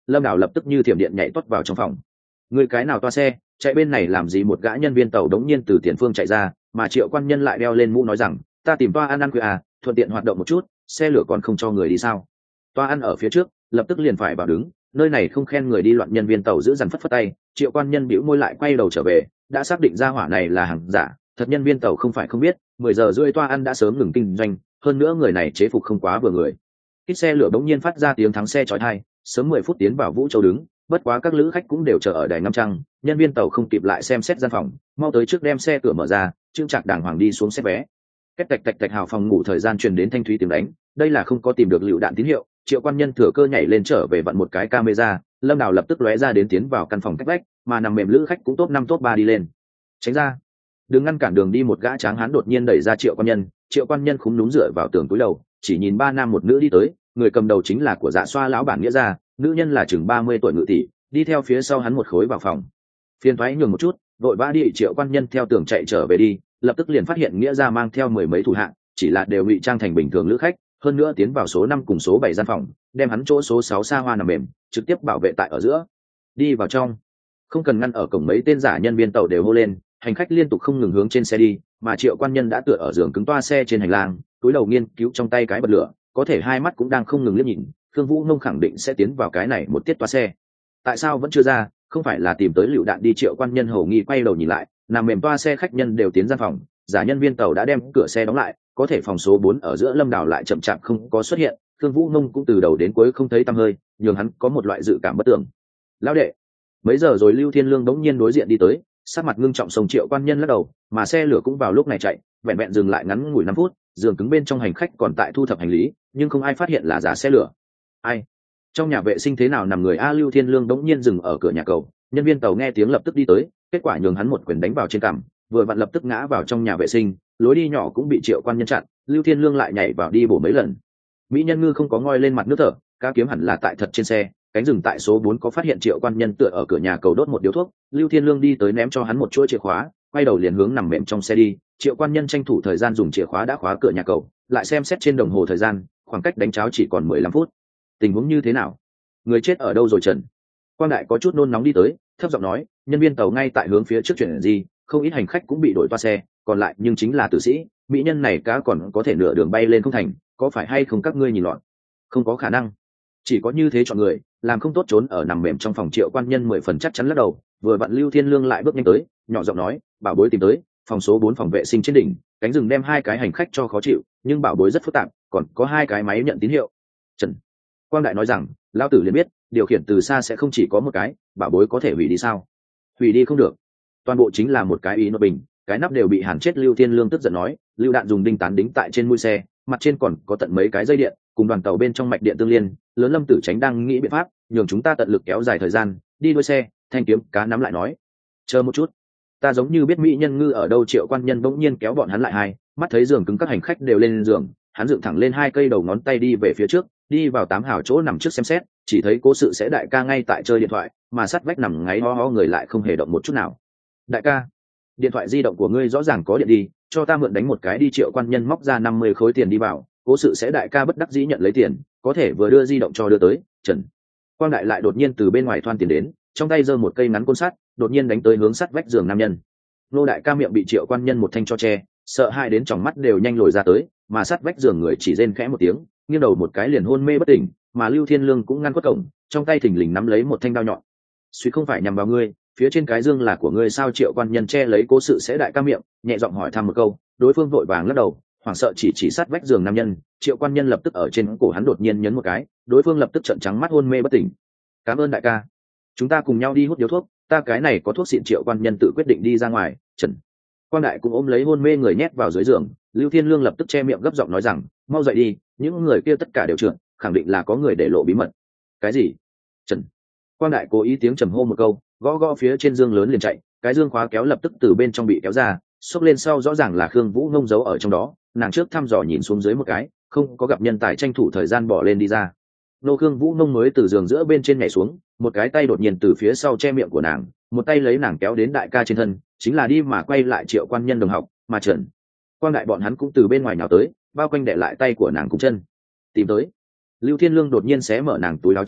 [SPEAKER 1] Lâm Đào lập tức như thiểm điện nhảy tuốt vào trong phòng. Người cái nào toa xe chạy bên này làm gì? Một gã nhân viên tàu đống nhiên từ tiền phương chạy ra, mà Triệu Quan Nhân lại đeo lên mũ nói rằng, ta tìm toa ăn khuya à, thuận tiện hoạt động một chút, xe lửa còn không cho người đi sao? Toa ăn ở phía trước, lập tức liền phải vào đứng, nơi này không khen người đi loạn. Nhân viên tàu giữ dằn phất phất tay. Triệu Quan Nhân bĩu môi lại quay đầu trở về, đã xác định ra hỏa này là hàng giả. Thật nhân viên tàu không phải không biết, 10 giờ rưỡi toa ăn đã sớm ngừng kinh doanh, hơn nữa người này chế phục không quá vừa người. Ít xe lửa bỗng nhiên phát ra tiếng thắng xe chói tai, sớm 10 phút tiến vào Vũ Châu đứng, bất quá các lữ khách cũng đều chờ ở đài ngắm trăng. Nhân viên tàu không kịp lại xem xét gian phòng, mau tới trước đem xe cửa mở ra, trương trạc đàng hoàng đi xuống xếp vé. Két tạch tạch tạch, hào phòng ngủ thời gian truyền đến thanh thúy tiếng đánh, đây là không có tìm được lựu đạn tín hiệu. Triệu Quan Nhân thừa cơ nhảy lên trở về vặn một cái camera, Lâm Đào lập tức lóe ra đến tiến vào căn phòng cách vách, mà nằm mềm lữ khách cũng top 5 top 3 đi lên. Tránh ra, đừng ngăn cản đường đi. Một gã tráng hán đột nhiên đẩy ra Triệu Quan Nhân. Triệu Quan Nhân khúm núm dựa vào tường túi đầu, chỉ nhìn 3 nam một nữ đi tới, người cầm đầu chính là của Dạ Xoa lão bản Nghĩa gia, nữ nhân là chừng 30 tuổi ngự tỷ, đi theo phía sau hắn một khối vào phòng. Phiền thoái nhường một chút, vội vã đi. Triệu Quan Nhân theo tường chạy trở về đi, lập tức liền phát hiện Nghĩa gia mang theo 10 mấy thủ hạ, chỉ là đều ngụy trang thành bình thường lữ khách, hơn nữa tiến vào số 5 cùng số 7 gian phòng, đem hắn chỗ số 6 xa hoa nằm mềm, trực tiếp bảo vệ tại ở giữa. Đi vào trong, không cần ngăn ở cổng. Mấy tên giả nhân viên tàu đều hô lên, hành khách liên tục không ngừng hướng trên xe đi, mà Triệu Quan Nhân đã tựa ở giường cứng toa xe trên hành lang, túi đầu nghiên cứu trong tay cái bật lửa, có thể hai mắt cũng đang không ngừng liếc nhìn. Khương Vũ Nông khẳng định sẽ tiến vào cái này một tiết toa xe, tại sao vẫn chưa ra? Không phải là tìm tới lựu đạn đi? Triệu Quan Nhân hầu nghi quay đầu nhìn lại, nằm mềm toa xe khách nhân đều tiến gian phòng, giả nhân viên tàu đã đem cửa xe đóng lại, có thể phòng số 4 ở giữa Lâm Đào lại chậm chạp không có xuất hiện. Khương Vũ Nông cũng từ đầu đến cuối không thấy tăm hơi, nhường hắn có một loại dự cảm bất tưởng. Lão đệ, mấy giờ rồi? Lưu Thiên Lương đống nhiên đối diện đi tới, sắc mặt ngưng trọng. Sông Triệu Quan Nhân lắc đầu, mà xe lửa cũng vào lúc này chạy, vẹn vẹn dừng lại ngắn ngủi 5 phút, giường cứng bên trong hành khách còn tại thu thập hành lý, nhưng không ai phát hiện là giả xe lửa. Ai? Trong nhà vệ sinh thế nào nằm người a? Lưu Thiên Lương đống nhiên dừng ở cửa nhà cầu, nhân viên tàu nghe tiếng lập tức đi tới, kết quả nhường hắn một quyền đánh vào trên cằm, vừa vặn lập tức ngã vào trong nhà vệ sinh, lối đi nhỏ cũng bị Triệu Quan Nhân chặn. Lưu Thiên Lương lại nhảy vào đi bổ mấy lần. Mỹ Nhân Ngư không có ngoi lên mặt nước thở, cá kiếm hẳn là tại thật trên xe. Cánh rừng tại số 4 có phát hiện Triệu Quan Nhân tựa ở cửa nhà cầu đốt một điếu thuốc. Lưu Thiên Lương đi tới ném cho hắn một chuỗi chìa khóa, quay đầu liền hướng nằm mềm trong xe đi. Triệu Quan Nhân tranh thủ thời gian dùng chìa khóa đã khóa cửa nhà cầu, lại xem xét trên đồng hồ thời gian, khoảng cách đánh cháo chỉ còn 15 phút. Tình huống như thế nào? Người chết ở đâu rồi Trần? Quang Đại có chút nôn nóng đi tới, thấp giọng nói, nhân viên tàu ngay tại hướng phía trước chuyển gì, không ít hành khách cũng bị đổi toa xe, còn lại nhưng chính là tử sĩ. Mỹ nhân này cá còn có thể nửa đường bay lên không thành, có phải hay không các ngươi nhìn loạn? Không có khả năng, chỉ có như thế chọn người, làm không tốt trốn ở nằm mềm trong phòng. Triệu Quan Nhân 10 phần chắc chắn lắc đầu. Vừa vặn Lưu Thiên Lương lại bước nhanh tới, nhỏ giọng nói, bảo bối tìm tới, phòng số 4 phòng vệ sinh trên đỉnh, cánh rừng đem 2 cái hành khách cho khó chịu, nhưng bảo bối rất phức tạp, còn có 2 cái máy nhận tín hiệu. Trần Quang Đại nói rằng, lão tử liền biết, điều khiển từ xa sẽ không chỉ có một cái, bảo bối có thể hủy đi sao? Hủy đi không được, toàn bộ chính là một cái ý nốt bình, cái nắp đều bị hàn chết. Lưu Thiên Lương tức giận nói, lưu đạn dùng đinh tán đính tại trên mũi xe, mặt trên còn có tận mấy cái dây điện, cùng đoàn tàu bên trong mạch điện tương liên. Lớn Lâm Tử Tránh đang nghĩ biện pháp nhường chúng ta tận lực kéo dài thời gian, đi đuôi xe. Thanh Kiếm Cá nắm lại nói, chờ một chút, ta giống như biết Mỹ Nhân Ngư ở đâu. Triệu Quan Nhân bỗng nhiên kéo bọn hắn lại hai, mắt thấy giường cứng các hành khách đều lên giường, hắn dựng thẳng lên 2 cây đầu ngón tay đi về phía trước, đi vào 8 hào chỗ nằm trước xem xét, chỉ thấy Cố Sự Sẽ đại ca ngay tại chơi điện thoại, mà sát vách nằm ngáy ho ho người lại không hề động một chút nào. Đại ca, điện thoại di động của ngươi rõ ràng có điện đi, cho ta mượn đánh một cái đi. Triệu Quan Nhân móc ra 50 khối tiền đi vào. Cố Sự Sẽ đại ca bất đắc dĩ nhận lấy tiền, có thể vừa đưa di động cho đưa tới. Trần Quang Đại lại đột nhiên từ bên ngoài thoan tiền đến, trong tay giơ một cây ngắn côn sắt, đột nhiên đánh tới hướng sắt vách giường nam nhân. Nô đại ca miệng bị Triệu Quan Nhân một thanh cho che, sợ hãi đến tròng mắt đều nhanh lồi ra tới, mà sắt vách giường người chỉ rên khẽ một tiếng, nghiêng đầu một cái liền hôn mê bất tỉnh. Mà Lưu Thiên Lương cũng ngăn quất cổng, trong tay thình lình nắm lấy một thanh đao nhọn. Suy không phải nhằm vào ngươi, phía trên cái dương là của ngươi sao? Triệu Quan Nhân che lấy Cố Sự Sẽ đại ca miệng, nhẹ giọng hỏi thăm một câu. Đối phương vội vàng lắc đầu, hoảng sợ chỉ sát vách giường nam nhân. Triệu Quan Nhân lập tức ở trên cổ hắn đột nhiên nhấn một cái, đối phương lập tức trợn trắng mắt hôn mê bất tỉnh. Cảm ơn đại ca, chúng ta cùng nhau đi hút điếu thuốc, ta cái này có thuốc xịn. Triệu Quan Nhân tự quyết định đi ra ngoài. Trần Quang Đại cũng ôm lấy hôn mê người nhét vào dưới giường. Lưu Thiên Lương lập tức che miệng gấp giọng nói rằng, mau dậy đi, những người kia tất cả đều trượt, khẳng định là có người để lộ bí mật. Cái gì? Trần Quang Đại cố ý tiếng trầm hô một câu, gõ gõ phía trên dương lớn liền chạy. Cái dương khóa kéo lập tức từ bên trong bị kéo ra, xốc lên sau rõ ràng là Khương Vũ Nông giấu ở trong đó. Nàng trước thăm dò nhìn xuống dưới một cái, không có gặp nhân tài, tranh thủ thời gian bỏ lên đi ra. Nô Khương Vũ Nông mới từ giường giữa bên trên nhảy xuống, một cái tay đột nhiên từ phía sau che miệng của nàng, một tay lấy nàng kéo đến đại ca trên thân, chính là đi mà quay lại Triệu Quan Nhân đồng học. Mà Trần Quang Đại bọn hắn cũng từ bên ngoài nhào tới, bao quanh đè lại tay của nàng cùng chân. Tìm tới. Lưu Thiên Lương đột nhiên xé mở nàng túi áo trên,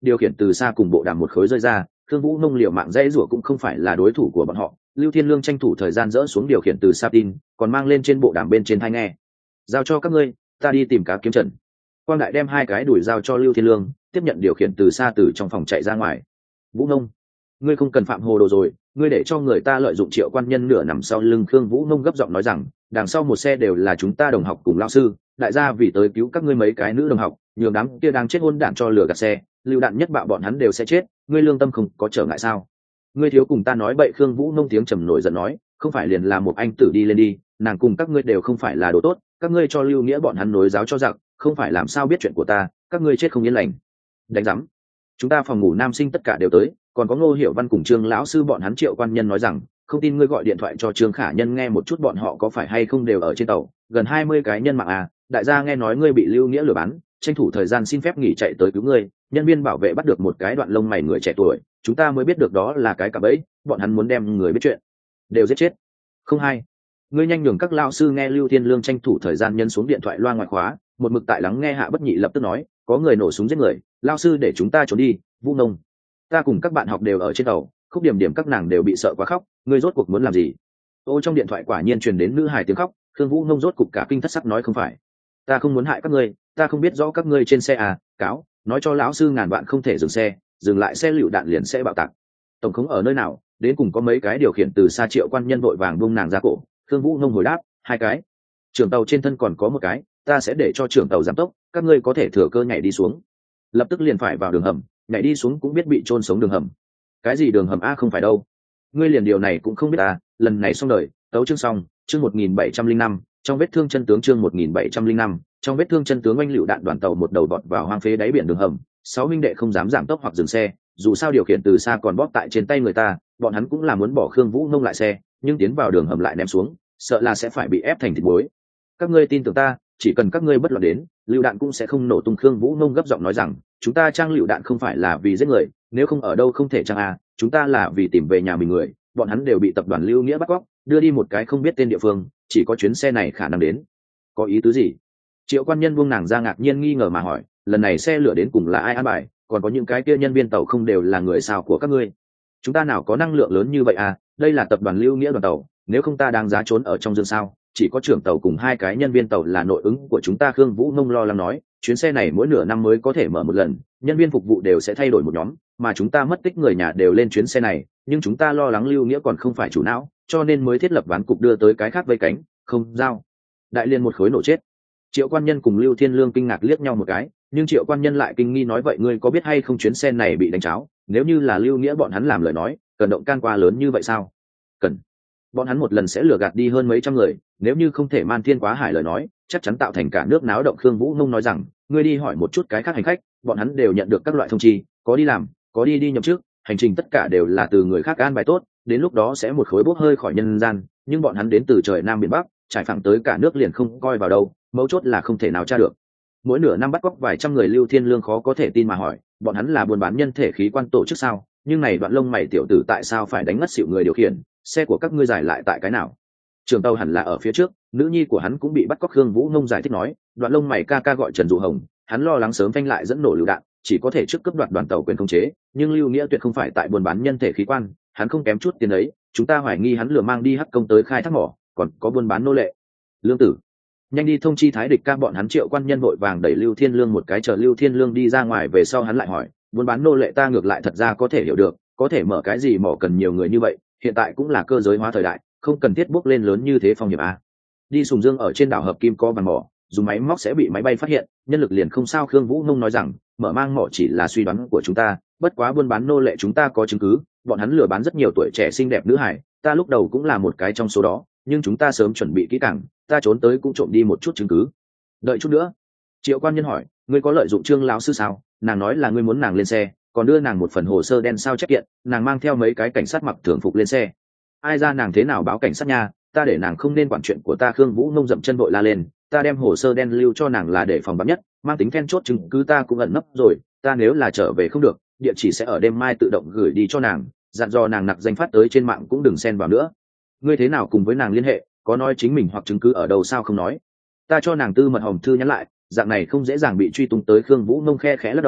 [SPEAKER 1] điều khiển từ xa cùng bộ đàm một khối rơi ra, Khương Vũ Nông liều mạng dãy rủa cũng không phải là đối thủ của bọn họ. Lưu Thiên Lương tranh thủ thời gian dỡ xuống điều khiển từ xa tin, còn mang lên trên bộ đàm bên trên tai nghe. Giao cho các ngươi, ta đi tìm cá kiếm trận. Quang Đại đem hai cái đùi giao cho Lưu Thiên Lương, tiếp nhận điều khiển từ xa từ trong phòng chạy ra ngoài. Vũ Nông, ngươi không cần phạm hồ đồ rồi, ngươi để cho người ta lợi dụng Triệu Quan Nhân nửa nằm sau lưng. Khương Vũ Nông gấp giọng nói rằng, đằng sau một xe đều là chúng ta đồng học cùng lão sư, đại gia vì tới cứu các ngươi mấy cái nữ đồng học, nhường đám kia đang chết hôn đạn cho lửa gạt xe, lưu đạn nhất bạo bọn hắn đều sẽ chết, ngươi lương tâm không có trở ngại sao? Ngươi thiếu cùng ta nói bậy. Khương Vũ Nông tiếng trầm nổi giận nói, không phải liền là một anh tử đi lên đi, nàng cùng các ngươi đều không phải là đồ tốt, các ngươi cho Lưu Nghĩa bọn hắn nối giáo cho giặc, không phải làm sao biết chuyện của ta, các ngươi chết không yên lành. Đánh rắm. Chúng ta phòng ngủ nam sinh tất cả đều tới, còn có Ngô Hiểu Văn cùng Trương lão sư bọn hắn. Triệu Quan Nhân nói rằng, không tin ngươi gọi điện thoại cho Trương Khả Nhân nghe một chút bọn họ có phải hay không đều ở trên tàu, gần 20 cái nhân mạng à, đại gia nghe nói ngươi bị Lưu Nghĩa lừa bán, tranh thủ thời gian xin phép nghỉ chạy tới cứu ngươi, nhân viên bảo vệ bắt được một cái đoạn lông mày người trẻ tuổi, chúng ta mới biết được đó là cái cạm bẫy, bọn hắn muốn đem người biết chuyện đều giết chết. Không hay, ngươi nhanh nhường các lao sư nghe. Lưu Thiên Lương tranh thủ thời gian nhân xuống điện thoại loa ngoài khóa, một mực tại lắng nghe Hạ Bất Nhị lập tức nói, có người nổ súng giết người, lao sư để chúng ta trốn đi. Vũ Nông, ta cùng các bạn học đều ở trên tàu, Khúc Điểm Điểm các nàng đều bị sợ quá khóc, ngươi rốt cuộc muốn làm gì? Ô, trong điện thoại quả nhiên truyền đến nữ hài tiếng khóc. Khương Vũ Nông rốt cục cả kinh thất sắc nói, không phải, ta không muốn hại các ngươi, ta không biết rõ các ngươi trên xe à, cáo, nói cho lão sư ngàn vạn không thể dừng xe, dừng lại xe lựu đạn liền sẽ bạo tạc. Tổng khống ở nơi nào? Đến cùng có mấy cái điều khiển từ xa. Triệu Quan Nhân vội vàng buông nàng ra cổ. Khương Vũ Nông hồi đáp, 2 cái. Trưởng tàu trên thân còn có 1 cái, ta sẽ để cho trưởng tàu giảm tốc, các ngươi có thể thừa cơ nhảy đi xuống. Lập tức liền phải vào đường hầm, nhảy đi xuống cũng biết bị chôn sống. Đường hầm? Cái gì đường hầm a? Không phải đâu, ngươi liền điều này cũng không biết à? Lần này xong đời. Tấu chương xong, chương 1705, trong vết thương chân tướng. Chương 1705, trong vết thương chân tướng. Oanh lựu đạn đoàn tàu một đầu vọt vào hoang phế đáy biển đường hầm. 6 minh đệ không dám giảm tốc hoặc dừng xe, dù sao điều khiển từ xa còn bóp tại trên tay người ta, bọn hắn cũng là muốn bỏ Khương Vũ Nông lại xe, nhưng tiến vào đường hầm lại ném xuống, sợ là sẽ phải bị ép thành thịt muối. Các ngươi tin tưởng ta, chỉ cần các ngươi bất loạn đến, lựu đạn cũng sẽ không nổ tung. Khương Vũ Nông gấp giọng nói rằng, chúng ta trang lựu đạn không phải là vì giết người, nếu không ở đâu không thể trang à, chúng ta là vì tìm về nhà mình người, bọn hắn đều bị tập đoàn Lưu Nghĩa bắt cóc, đưa đi một cái không biết tên địa phương, chỉ có chuyến xe này khả năng đến. Có ý tứ gì? Triệu Quan Nhân buông nàng ra ngạc nhiên nghi ngờ mà hỏi, lần này xe lửa đến cùng là ai an bài, còn có những cái kia nhân viên tàu không đều là người sao của các ngươi? Chúng ta nào có năng lượng lớn như vậy à, đây là tập đoàn Lưu Nghĩa đoàn tàu, nếu không ta đang giá trốn ở trong dương sao? Chỉ có trưởng tàu cùng 2 cái nhân viên tàu là nội ứng của chúng ta. Khương Vũ Nông lo lắng nói, chuyến xe này mỗi nửa năm mới có thể mở một lần, nhân viên phục vụ đều sẽ thay đổi một nhóm, mà chúng ta mất tích người nhà đều lên chuyến xe này, nhưng chúng ta lo lắng Lưu Nghĩa còn không phải chủ não, cho nên mới thiết lập ván cục đưa tới cái khác vây cánh, không giao. Đại liên một khối nổ chết. Triệu Quan Nhân cùng Lưu Thiên Lương kinh ngạc liếc nhau một cái, nhưng Triệu Quan Nhân lại kinh nghi nói, vậy ngươi có biết hay không chuyến xe này bị đánh cháo, nếu như là Lưu Nghĩa bọn hắn làm lời nói, cần động can qua lớn như vậy sao? Cần. Bọn hắn một lần sẽ lừa gạt đi hơn mấy trăm người, nếu như không thể man thiên quá hải lời nói, chắc chắn tạo thành cả nước náo động. Khương Vũ Nông nói rằng, ngươi đi hỏi một chút cái khác hành khách, bọn hắn đều nhận được các loại thông chi, có đi làm, có đi nhậm chức, hành trình tất cả đều là từ người khác an bài tốt, đến lúc đó sẽ một khối bốc hơi khỏi nhân gian, nhưng bọn hắn đến từ trời Nam biển Bắc, trải phẳng tới cả nước liền không coi vào đâu, mấu chốt là không thể nào tra được. Mỗi nửa năm bắt cóc vài trăm người. Lưu Thiên Lương khó có thể tin mà hỏi, bọn hắn là buôn bán nhân thể khí quan tổ chức sao? Nhưng này đoạn lông mày tiểu tử tại sao phải đánh ngất xỉu người điều khiển, xe của các ngươi giải lại tại cái nào? Trường tàu hẳn là ở phía trước, nữ nhi của hắn cũng bị bắt cóc. Khương Vũ Nông giải thích nói, đoạn lông mày ca ca gọi Trần Dụ Hồng, hắn lo lắng sớm phanh lại dẫn nổ lựu đạn, chỉ có thể trước cướp đoạt đoàn tàu quyền khống chế, nhưng Lưu Nghĩa tuyệt không phải tại buôn bán nhân thể khí quan, hắn không kém chút tiền ấy, chúng ta hoài nghi hắn lừa mang đi hắc công tới khai thác mỏ, còn có buôn bán nô lệ. Lương tử, nhanh đi thông chi Thái Địch ca bọn hắn. Triệu Quan Nhân vội vàng đẩy Lưu Thiên Lương một cái, chờ Lưu Thiên Lương đi ra ngoài về sau hắn lại hỏi, buôn bán nô lệ ta ngược lại thật ra có thể hiểu được, có thể mở cái gì mỏ cần nhiều người như vậy, hiện tại cũng là cơ giới hóa thời đại, không cần thiết bước lên lớn như thế phong hiểm à. Đi Sùng Dương ở trên đảo Hợp Kim có bằng mỏ, dùng máy móc sẽ bị máy bay phát hiện, nhân lực liền không sao. Khương Vũ Nông nói rằng, mở mang mỏ chỉ là suy đoán của chúng ta, bất quá buôn bán nô lệ chúng ta có chứng cứ, bọn hắn lừa bán rất nhiều tuổi trẻ xinh đẹp nữ hải, ta lúc đầu cũng là một cái trong số đó, nhưng chúng ta sớm chuẩn bị kỹ càng, ta trốn tới cũng trộm đi một chút chứng cứ. Đợi chút nữa. Triệu Quan Nhân hỏi, ngươi có lợi dụng Trương lão sư sao? Nàng nói là ngươi muốn nàng lên xe, còn đưa nàng một phần hồ sơ đen sao chép kiện, nàng mang theo mấy cái cảnh sát mặc thường phục lên xe. Ai ra nàng thế nào báo cảnh sát nha, ta để nàng không nên quản chuyện của ta. Khương Vũ Nông dậm chân vội la lên, ta đem hồ sơ đen lưu cho nàng là để phòng vắn nhất, mang tính then chốt chứng cứ ta cũng ẩn nấp rồi, ta nếu là trở về không được, địa chỉ sẽ ở đêm mai tự động gửi đi cho nàng, dặn dò nàng nặc danh phát tới trên mạng cũng đừng xen vào nữa. Ngươi thế nào cùng với nàng liên hệ, có nói chính mình hoặc chứng cứ ở đâu sao không nói? Ta cho nàng tư mật hòm thư nhắn lại, dạng này không dễ dàng bị truy tung tới. Khương Vũ Nông khe khẽ lắc đầu,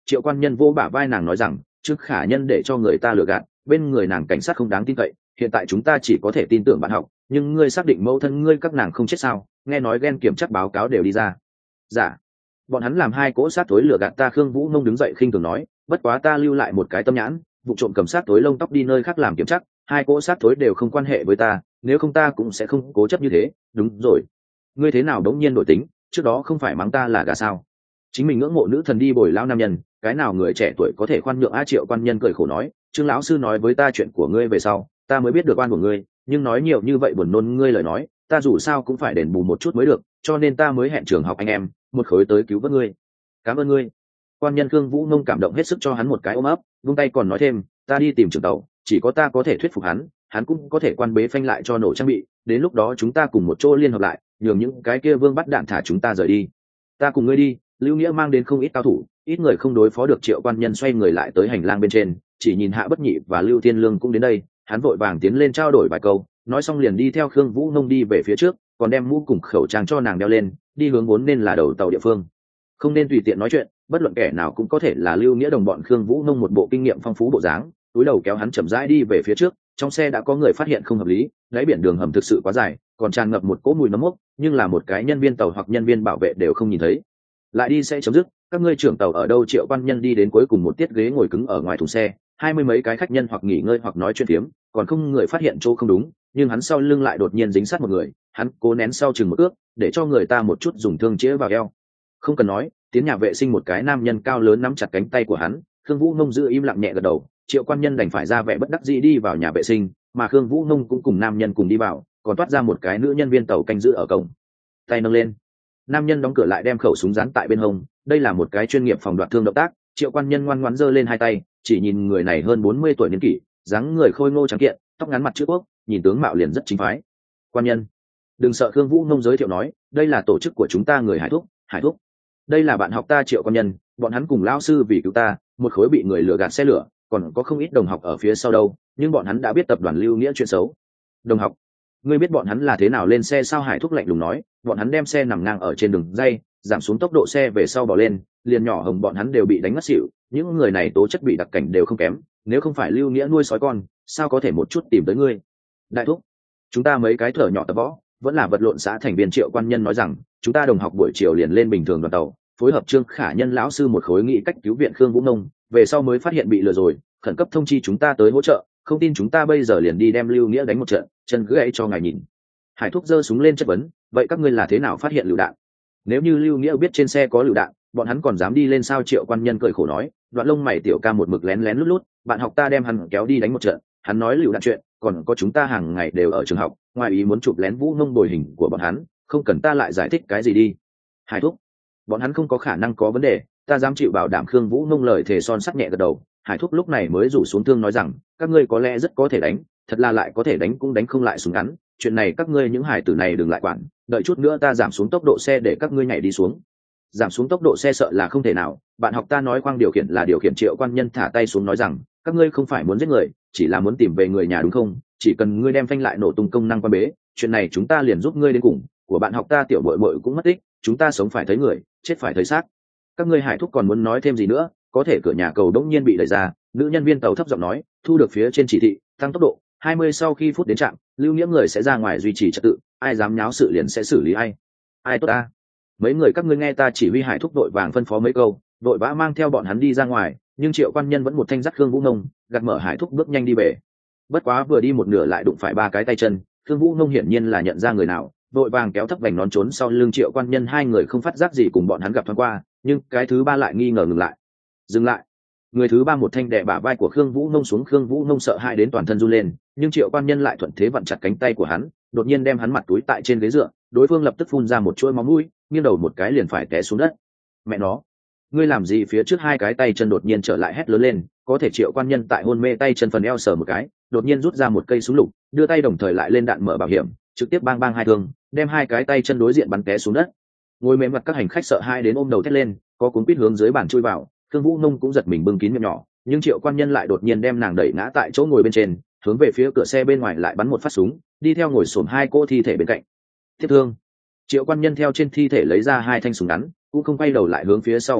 [SPEAKER 1] Triệu quan nhân vô bả vai nàng nói rằng, trước khả nhân để cho người ta lừa gạt, bên người nàng cảnh sát không đáng tin cậy, hiện tại chúng ta chỉ có thể tin tưởng bạn học, nhưng ngươi xác định mẫu thân ngươi các nàng không chết sao? Nghe nói ghen kiểm chắc báo cáo đều đi ra. Dạ, bọn hắn làm hai cỗ sát tối lừa gạt ta. Khương Vũ Nông đứng dậy khinh thường nói, bất quá ta lưu lại một cái tâm nhãn, vụ trộm cầm sát tối lông tóc đi nơi khác làm kiểm chắc, hai cỗ sát tối đều không quan hệ với ta, nếu không ta cũng sẽ không cố chấp như thế. Đúng rồi, ngươi thế nào đống nhiên đổi tính, trước đó không phải mắng ta là gà sao? Chính mình ngưỡng mộ nữ thần đi bồi lão nam nhân, cái nào người trẻ tuổi có thể khoan nhượng? A Triệu quan nhân cười khổ nói, Trương lão sư nói với ta chuyện của ngươi về sau, ta mới biết được oan của ngươi, nhưng nói nhiều như vậy buồn nôn ngươi lời nói, ta dù sao cũng phải đền bù một chút mới được, cho nên ta mới hẹn trường học anh em một khối tới cứu vớt ngươi. Cảm ơn ngươi. Quan nhân Khương Vũ Nông cảm động hết sức cho hắn một cái ôm ấp, vung tay còn nói thêm, ta đi tìm trưởng tàu, chỉ có ta có thể thuyết phục hắn, hắn cũng có thể quan bế phanh lại cho nổ trang bị, đến lúc đó chúng ta cùng một chỗ liên hợp lại, nhường những cái kia vương bắt đạn thả chúng ta rời đi. Ta cùng ngươi đi. Lưu Nghĩa mang đến không ít cao thủ, ít người không đối phó được. Triệu quan nhân xoay người lại tới hành lang bên trên, chỉ nhìn Hạ Bất Nhị và Lưu Thiên Lương cũng đến đây, hắn vội vàng tiến lên trao đổi vài câu, nói xong liền đi theo Khương Vũ Nông đi về phía trước, còn đem mũ cùng khẩu trang cho nàng đeo lên, đi hướng vốn nên là đầu tàu địa phương. Không nên tùy tiện nói chuyện, bất luận kẻ nào cũng có thể là Lưu Nghĩa đồng bọn. Khương Vũ Nông một bộ kinh nghiệm phong phú bộ dáng, túi đầu kéo hắn chậm rãi đi về phía trước. Trong xe đã có người phát hiện không hợp lý, đáy biển đường hầm thực sự quá dài, còn tràn ngập một cỗ mùi nấm mốc, nhưng là một cái nhân viên tàu hoặc nhân viên bảo vệ đều không nhìn thấy. Lại đi sẽ chấm dứt, các ngươi trưởng tàu ở đâu? Triệu quan nhân đi đến cuối cùng một tiết ghế ngồi cứng ở ngoài thùng xe, 20 mấy cái khách nhân hoặc nghỉ ngơi hoặc nói chuyện phiếm, còn không người phát hiện chỗ không đúng, nhưng hắn sau lưng lại đột nhiên dính sát một người, hắn cố nén sau chừng một ước, để cho người ta một chút dùng thương chĩa vào eo. Không cần nói, tiến nhà vệ sinh một cái nam nhân cao lớn nắm chặt cánh tay của hắn. Khương Vũ Nông giữ im lặng nhẹ gật đầu. Triệu quan nhân đành phải ra vẻ bất đắc dĩ đi vào nhà vệ sinh, mà Khương Vũ Nông cũng cùng nam nhân cùng đi vào, còn toát ra một cái nữ nhân viên tàu canh giữ ở cổng. Tay nâng lên, nam nhân đóng cửa lại đem khẩu súng dán tại bên hông. Đây là một cái chuyên nghiệp phòng đoạt thương động tác. Triệu quan nhân ngoan ngoãn giơ lên hai tay, chỉ nhìn người này hơn 40 tuổi niên kỷ, dáng người khôi ngô trắng kiện, tóc ngắn mặt chữ quốc, nhìn tướng mạo liền rất chính phái. Quan nhân, đừng sợ. Khương Vũ Nông giới thiệu nói, đây là tổ chức của chúng ta người Hải Thúc. Đây là bạn học ta Triệu quan nhân, bọn hắn cùng lão sư vì cứu ta, một khối bị người lừa gạt xe lửa, còn có không ít đồng học ở phía sau đâu, nhưng bọn hắn đã biết tập đoàn Lưu Nghĩa chuyện xấu. Đồng học, ngươi biết bọn hắn là thế nào lên xe sao? Hải Thúc lạnh lùng nói, bọn hắn đem xe nằm ngang ở trên đường dây, giảm xuống tốc độ xe về sau bỏ lên, liền nhỏ hồng bọn hắn đều bị đánh ngất xỉu. Những người này tố chất bị đặc cảnh đều không kém, nếu không phải Lưu Nghĩa nuôi sói con, sao có thể một chút tìm tới ngươi? Đại thúc, chúng ta mấy cái thở nhỏ tập võ, vẫn là vật lộn xã thành viên. Triệu quan nhân nói rằng, chúng ta đồng học buổi chiều liền lên bình thường đoàn tàu, phối hợp Trương Khả Nhân lão sư một khối nghị cách cứu viện Khương Vũ Nông, về sau mới phát hiện bị lừa rồi, khẩn cấp thông chi chúng ta tới hỗ trợ, không tin chúng ta bây giờ liền đi đem Lưu Nghĩa đánh một trận, chân cứ gãy cho ngài nhìn. Hải Thúc giơ súng lên chất vấn, vậy các ngươi là thế nào phát hiện lựu đạn? Nếu như Lưu Nghĩa biết trên xe có lựu đạn, bọn hắn còn dám đi lên sao? Triệu quan nhân cười khổ nói, đoạn lông mày tiểu ca một mực lén lén lút lút, bạn học ta đem hắn kéo đi đánh một trận, hắn nói lựu đạn chuyện, còn có chúng ta hàng ngày đều ở trường học, ngoài ý muốn chụp lén Vũ Nông bồi hình của bọn hắn, không cần ta lại giải thích cái gì đi. Hải Thúc, bọn hắn không có khả năng có vấn đề, ta dám chịu bảo đảm. Khương Vũ Nông lời thề son sắt nhẹ gật đầu. Hải Thúc lúc này mới rủ xuống thương nói rằng, các ngươi có lẽ rất có thể đánh, thật là lại có thể đánh cũng đánh không lại súng ngắn, chuyện này các ngươi những hải tử này đừng lại quản, đợi chút nữa ta giảm xuống tốc độ xe để các ngươi nhảy đi xuống. Giảm xuống tốc độ xe sợ là không thể nào, bạn học ta nói khoang điều khiển là điều khiển. Triệu quan nhân thả tay xuống nói rằng, các ngươi không phải muốn giết người, chỉ là muốn tìm về người nhà đúng không? Chỉ cần ngươi đem phanh lại nổ tung công năng quan bế, chuyện này chúng ta liền giúp ngươi đến cùng. Của bạn học ta tiểu bội bội cũng mất tích, chúng ta sống phải thấy người, chết phải thấy xác. Các ngươi Hải Thúc còn muốn nói thêm gì nữa? Có thể cửa nhà cầu đống nhiên bị đẩy ra, nữ nhân viên tàu thấp giọng nói, thu được phía trên chỉ thị, tăng tốc độ 20 sau khi phút đến trạm, Lưu Nghĩa người sẽ ra ngoài duy trì trật tự, ai dám nháo sự liền sẽ xử lý ai tốt ta. Mấy người các ngươi nghe ta chỉ huy. Hải Thúc đội vàng phân phó mấy câu, đội vã mang theo bọn hắn đi ra ngoài, nhưng Triệu quan nhân vẫn một thanh dắt Khương Vũ Nông, gạt mở Hải Thúc bước nhanh đi về. Bất quá vừa đi một nửa lại đụng phải ba cái tay chân, Khương Vũ Nông hiển nhiên là nhận ra người nào, vội vàng kéo thấp vành nón trốn sau lưng Triệu quan nhân. Hai người không phát giác gì cùng bọn hắn gặp thoáng qua, nhưng cái thứ ba lại nghi ngờ dừng lại. Người thứ ba một thanh đè bả vai của Khương Vũ Nông xuống. Khương Vũ Nông sợ hãi đến toàn thân run lên, nhưng Triệu quan nhân lại thuận thế vặn chặt cánh tay của hắn, đột nhiên đem hắn mặt túi tại trên ghế dựa. Đối phương lập tức phun ra một chuỗi máu mũi, nghiêng đầu một cái liền phải té xuống đất. Mẹ nó, ngươi làm gì? Phía trước hai cái tay chân đột nhiên trở lại hét lớn lên, có thể Triệu quan nhân tại hôn mê tay chân phần eo sờ một cái, đột nhiên rút ra một cây súng lục, đưa tay đồng thời lại lên đạn mở bảo hiểm, trực tiếp bang hai thương, đem hai cái tay chân đối diện bắn té xuống đất. Ngồi mềm mặt các hành khách sợ hãi đến ôm đầu thét lên, có cuốn quýt hướng dưới bàn chui vào. Khương Vũ Nông cũng giật mình bưng kín miệng nhỏ, nhưng Triệu quan nhân lại đột nhiên đem nàng đẩy ngã tại chỗ ngồi bên trên, hướng về phía cửa xe bên ngoài lại bắn một phát súng, đi theo ngồi xổm hai cô thi thể bên cạnh. Tiếp thương. Triệu quan nhân theo trên thi thể lấy ra hai thanh súng ngắn, cũng không quay đầu lại hướng phía sau vung đi,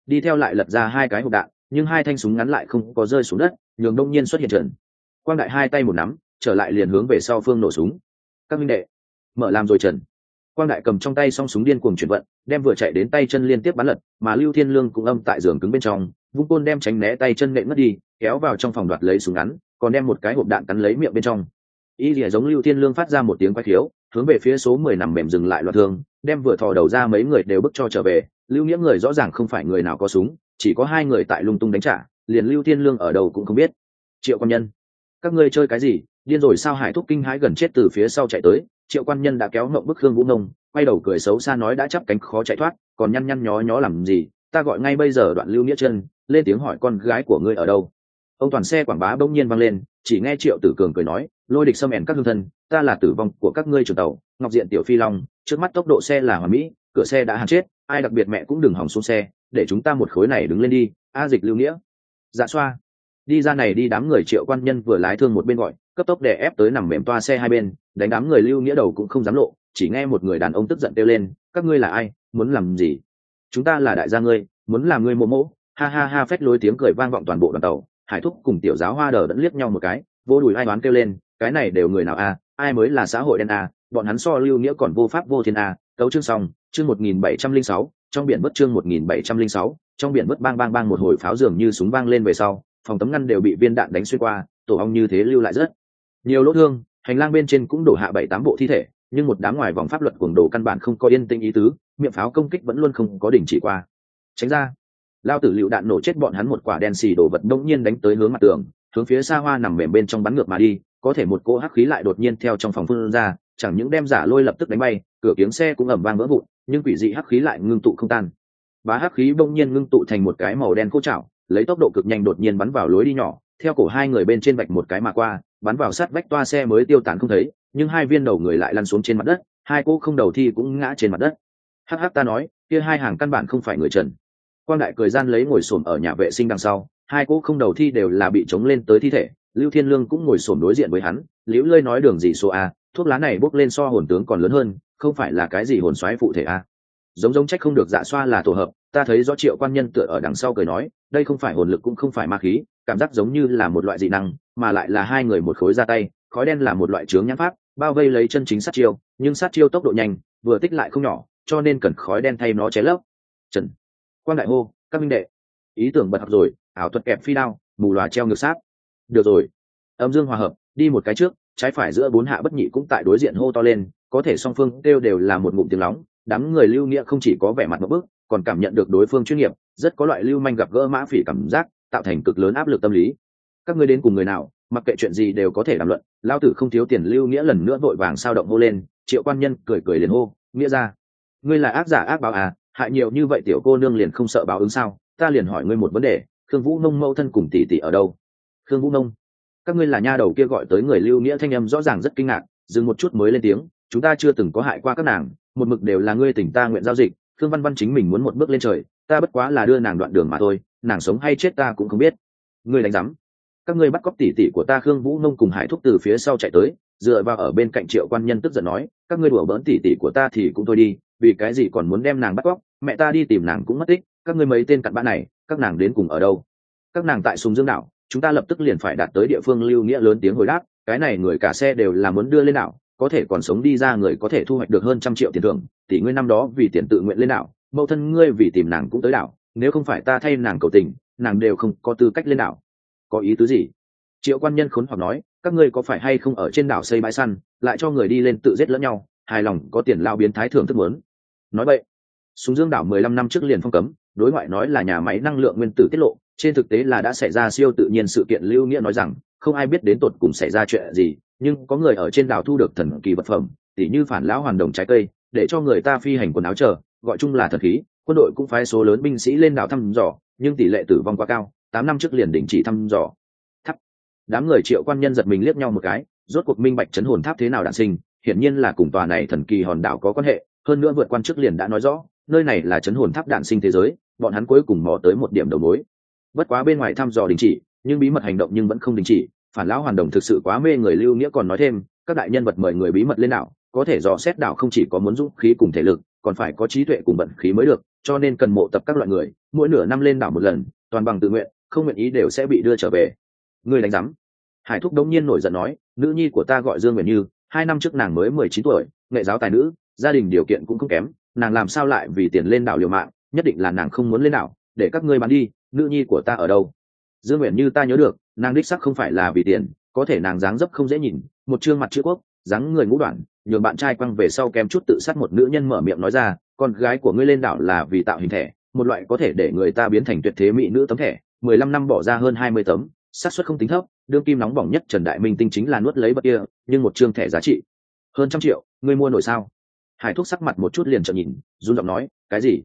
[SPEAKER 1] đi theo lại lật ra hai cái hộp đạn, nhưng hai thanh súng ngắn lại không có rơi xuống đất, nhường đông nhiên xuất hiện Trần Quang Đại hai tay một nắm trở lại liền hướng về sau phương nổ súng. Các minh đệ mở làm rồi. Trần Quang Đại cầm trong tay song súng điên cuồng chuyển vận, đem vừa chạy đến tay chân liên tiếp bắn lật, mà Lưu Thiên Lương cũng âm tại giường cứng bên trong, vung côn đem tránh né tay chân nện mất đi, kéo vào trong phòng đoạt lấy súng ngắn, còn đem một cái hộp đạn cắn lấy miệng bên trong. Y lìa giống Lưu Thiên Lương phát ra một tiếng quái khiếu, hướng về phía số 10 nằm mềm dừng lại loạt thương, đem vừa thò đầu ra mấy người đều bức cho trở về. Lưu Nghĩa người rõ ràng không phải người nào có súng, chỉ có hai người tại lung tung đánh trả, liền Lưu Thiên Lương ở đâu cũng không biết. Triệu Quan Nhân, các ngươi chơi cái gì? Điên rồi sao? Hải Thúc kinh hãi gần chết từ phía sau chạy tới. Triệu Quan Nhân đã kéo ngậm bức Khương Vũ Nông, quay đầu cười xấu xa nói đã chắp cánh khó chạy thoát, còn nhăn nhăn nhó nhó làm gì? Ta gọi ngay bây giờ. Đoạn Lưu Nghĩa chân lên tiếng hỏi con gái của ngươi ở đâu. Ông toàn xe quảng bá bỗng nhiên vang lên, chỉ nghe Triệu Tử Cường cười nói, lôi địch xâm ẻn các hương thân, ta là tử vong của các ngươi trưởng tàu Ngọc Diện Tiểu Phi Long, trước mắt tốc độ xe là hoàn mỹ, cửa xe đã hàng chết, ai đặc biệt mẹ cũng đừng hỏng xuống xe, để chúng ta một khối này đứng lên đi. A Dịch Lưu Nghĩa, Dạ Xoa, đi ra này đi. Đám người Triệu Quan Nhân vừa lái thương một bên gọi, cấp tốc đè ép tới nằm mềm toa xe hai bên, đánh đám người Lưu Nghĩa đầu cũng không dám lộ, chỉ nghe một người đàn ông tức giận kêu lên, các ngươi là ai, muốn làm gì? Chúng ta là đại gia ngươi, muốn làm ngươi mộ mộ. Ha ha ha. Phét lối tiếng cười vang vọng toàn bộ đoàn tàu. Hải Thúc cùng Tiểu Giáo Hoa đờ đẫn liếc nhau một cái, vô đùi ai đoán kêu lên, cái này đều người nào a? Ai mới là xã hội đen a? Bọn hắn so Lưu Nghĩa còn vô pháp vô thiên a. Cấu chương xong, chương 1706, trong biển bất chương 1706, trong biển bất. Bang bang bang, một hồi pháo dường như súng vang lên về sau, phòng tấm ngăn đều bị viên đạn đánh xuyên qua, tổ ong như thế lưu lại rất nhiều lỗ thương. Hành lang bên trên cũng đổ hạ 7-8 bộ thi thể, nhưng một đám ngoài vòng pháp luật cuồng đồ căn bản không có yên tĩnh ý tứ, miệng pháo công kích vẫn luôn không có đình chỉ qua. Tránh ra! Lao tử lựu đạn nổ chết bọn hắn. Một quả đen xì đổ vật đông nhiên đánh tới hướng mặt tường, hướng phía Sa Hoa nằm mềm bên trong bắn ngược mà đi. Có thể một cỗ hắc khí lại đột nhiên theo trong phòng phun ra, chẳng những đem Giả Lôi lập tức đánh bay, cửa kiếng xe cũng ầm vang vỡ vụn, nhưng quỷ dị hắc khí lại ngưng tụ không tan. Bá hắc khí bỗng nhiên ngưng tụ thành một cái màu đen khô chảo, lấy tốc độ cực nhanh đột nhiên bắn vào lối đi nhỏ, theo cổ hai người bên trên vạch một cái mà qua, bắn vào sát vách toa xe mới tiêu tán không thấy, nhưng hai viên đầu người lại lăn xuống trên mặt đất, hai cô không đầu thi cũng ngã trên mặt đất. Hắc hắc, ta nói, kia hai hàng căn bản không phải người Trần. Quang Đại cười gian lấy ngồi xổm ở nhà vệ sinh đằng sau, hai cô không đầu thi đều là bị chống lên tới thi thể. Lưu Thiên Lương cũng ngồi xổm đối diện với hắn, liễu lơi nói đường gì số a, thuốc lá này bốc lên so hồn tướng còn lớn hơn, không phải là cái gì hồn xoáy phụ thể a. Giống trách không được. Dạ Xoa là tổ hợp. Ta thấy rõ Triệu Quan Nhân tựa ở đằng sau cười nói, đây không phải hồn lực cũng không phải ma khí, cảm giác giống như là một loại dị năng, mà lại là hai người một khối ra tay. Khói đen là một loại chướng nhãn pháp, bao vây lấy chân chính sát chiêu, nhưng sát chiêu tốc độ nhanh, vừa tích lại không nhỏ, cho nên cần khói đen thay nó che lấp. Trần Quang Đại hô, các minh đệ, ý tưởng bật học rồi, ảo thuật kẹp phi đao, mù lòa treo ngược sát. Được rồi. Âm dương hòa hợp, đi một cái trước, trái phải giữa bốn hạ bất nhị cũng tại đối diện hô to lên, có thể song phương kêu đều là một ngụm tiếng nóng. Đám người Lưu Nghĩa không chỉ có vẻ mặt một bước, còn cảm nhận được đối phương chuyên nghiệp, rất có loại lưu manh gặp gỡ mã phỉ cảm giác, tạo thành cực lớn áp lực tâm lý. Các ngươi đến cùng người nào, mặc kệ chuyện gì đều có thể đàm luận. Lao tử không thiếu tiền. Lưu Nghĩa lần nữa vội vàng sao động hô lên. Triệu Quan Nhân cười cười liền hô, Nghĩa ra, ngươi là ác giả ác báo à, hại nhiều như vậy tiểu cô nương liền không sợ báo ứng sao? Ta liền hỏi ngươi một vấn đề, Khương Vũ Nông mẫu thân cùng tỷ tỷ ở đâu? Khương Vũ Nông, các ngươi là nha đầu kia gọi tới. Người Lưu Nghĩa thanh âm rõ ràng rất kinh ngạc, dừng một chút mới lên tiếng, chúng ta chưa từng có hại qua các nàng, một mực đều là ngươi tỉnh ta nguyện giao dịch. Khương Văn Văn chính mình muốn một bước lên trời, ta bất quá là đưa nàng đoạn đường mà thôi, nàng sống hay chết ta cũng không biết. Ngươi đánh rắm. Các ngươi bắt cóc tỷ tỷ của ta. Khương Vũ Nông cùng Hải Thúc từ phía sau chạy tới, dựa vào ở bên cạnh Triệu Quan Nhân tức giận nói, các ngươi đùa bỡn tỷ tỷ của ta thì cũng thôi đi, vì cái gì còn muốn đem nàng bắt cóc? Mẹ ta đi tìm nàng cũng mất tích, các ngươi mấy tên cặn bã này, các nàng đến cùng ở đâu? Các nàng tại Sùng Dương đảo, chúng ta lập tức liền phải đạt tới địa phương. Lưu Nghĩa lớn tiếng hồi đáp, cái này người cả xe đều là muốn đưa lên đảo, có thể còn sống đi ra người có thể thu hoạch được hơn 100 triệu tiền thưởng. Tỷ ngươi năm đó vì tiền tự nguyện lên đảo, mẫu thân ngươi vì tìm nàng cũng tới đảo, nếu không phải ta thay nàng cầu tình, nàng đều không có tư cách lên đảo. Có ý tứ gì? Triệu Quan Nhân khốn hoặc nói, các ngươi có phải hay không ở trên đảo xây bãi săn, lại cho người đi lên tự giết lẫn nhau, hài lòng có tiền lao biến thái thưởng thức muốn. Nói vậy, Sùng Dương đảo 15 năm trước liền phong cấm, đối ngoại nói là nhà máy năng lượng nguyên tử tiết lộ, trên thực tế là đã xảy ra siêu tự nhiên sự kiện. Lưu Nghĩa nói rằng, không ai biết đến tột cùng xảy ra chuyện gì, nhưng có người ở trên đảo thu được thần kỳ vật phẩm, tỉ như phản lão hoàn đồng trái cây, để cho người ta phi hành quần áo chờ, gọi chung là thần khí. Quân đội cũng phái số lớn binh sĩ lên đảo thăm dò, nhưng tỷ lệ tử vong quá cao, 8 năm trước liền đình chỉ thăm dò. Tháp. Đám người Triệu Quan Nhân giật mình liếc nhau một cái, rốt cuộc minh bạch chấn hồn tháp thế nào đản sinh, hiển nhiên là cùng tòa này thần kỳ hòn đảo có quan hệ, hơn nữa vượt quan chức liền đã nói rõ, nơi này là chấn hồn tháp đản sinh thế giới, bọn hắn cuối cùng mò tới một điểm đầu mối. Bất quá bên ngoài thăm dò đình chỉ, nhưng bí mật hành động nhưng vẫn không đình chỉ. Phản lão hoàn đồng thực sự quá mê người. Lưu Nghĩa còn nói thêm, các đại nhân vật mời người bí mật lên đảo, có thể dò xét đảo không chỉ có muốn dũng khí cùng thể lực, còn phải có trí tuệ cùng vận khí mới được, cho nên cần mộ tập các loại người, mỗi nửa năm lên đảo một lần, toàn bằng tự nguyện, không nguyện ý đều sẽ bị đưa trở về. Ngươi đánh rắm. Hải thúc đống nhiên nổi giận nói, nữ nhi của ta gọi Dương Nguyện Như, 2 năm trước nàng mới 19 tuổi, nghệ giáo tài nữ, gia đình điều kiện cũng không kém, nàng làm sao lại vì tiền lên đảo liều mạng, nhất định là nàng không muốn lên đảo, để các ngươi bán đi, nữ nhi của ta ở đâu? Dương Nguyện Như ta nhớ được, nàng đích sắc không phải là vì tiền, có thể nàng dáng dấp không dễ nhìn, một trương mặt chữ quốc, dáng người ngũ đoạn, nhường bạn trai quăng về sau kém chút tự sát. Một nữ nhân mở miệng nói ra, con gái của ngươi lên đảo là vì tạo hình thẻ, một loại có thể để người ta biến thành tuyệt thế mỹ nữ tấm thẻ, 15 năm bỏ ra hơn 20 tấm, xác suất không tính thấp. Đương kim nóng bỏng nhất Trần Đại Minh Tinh chính là nuốt lấy bậc kia, nhưng một trương thẻ giá trị hơn 100 triệu, ngươi mua nổi sao? Hải thúc sắc mặt một chút liền trợn nhìn, run giọng nói, cái gì?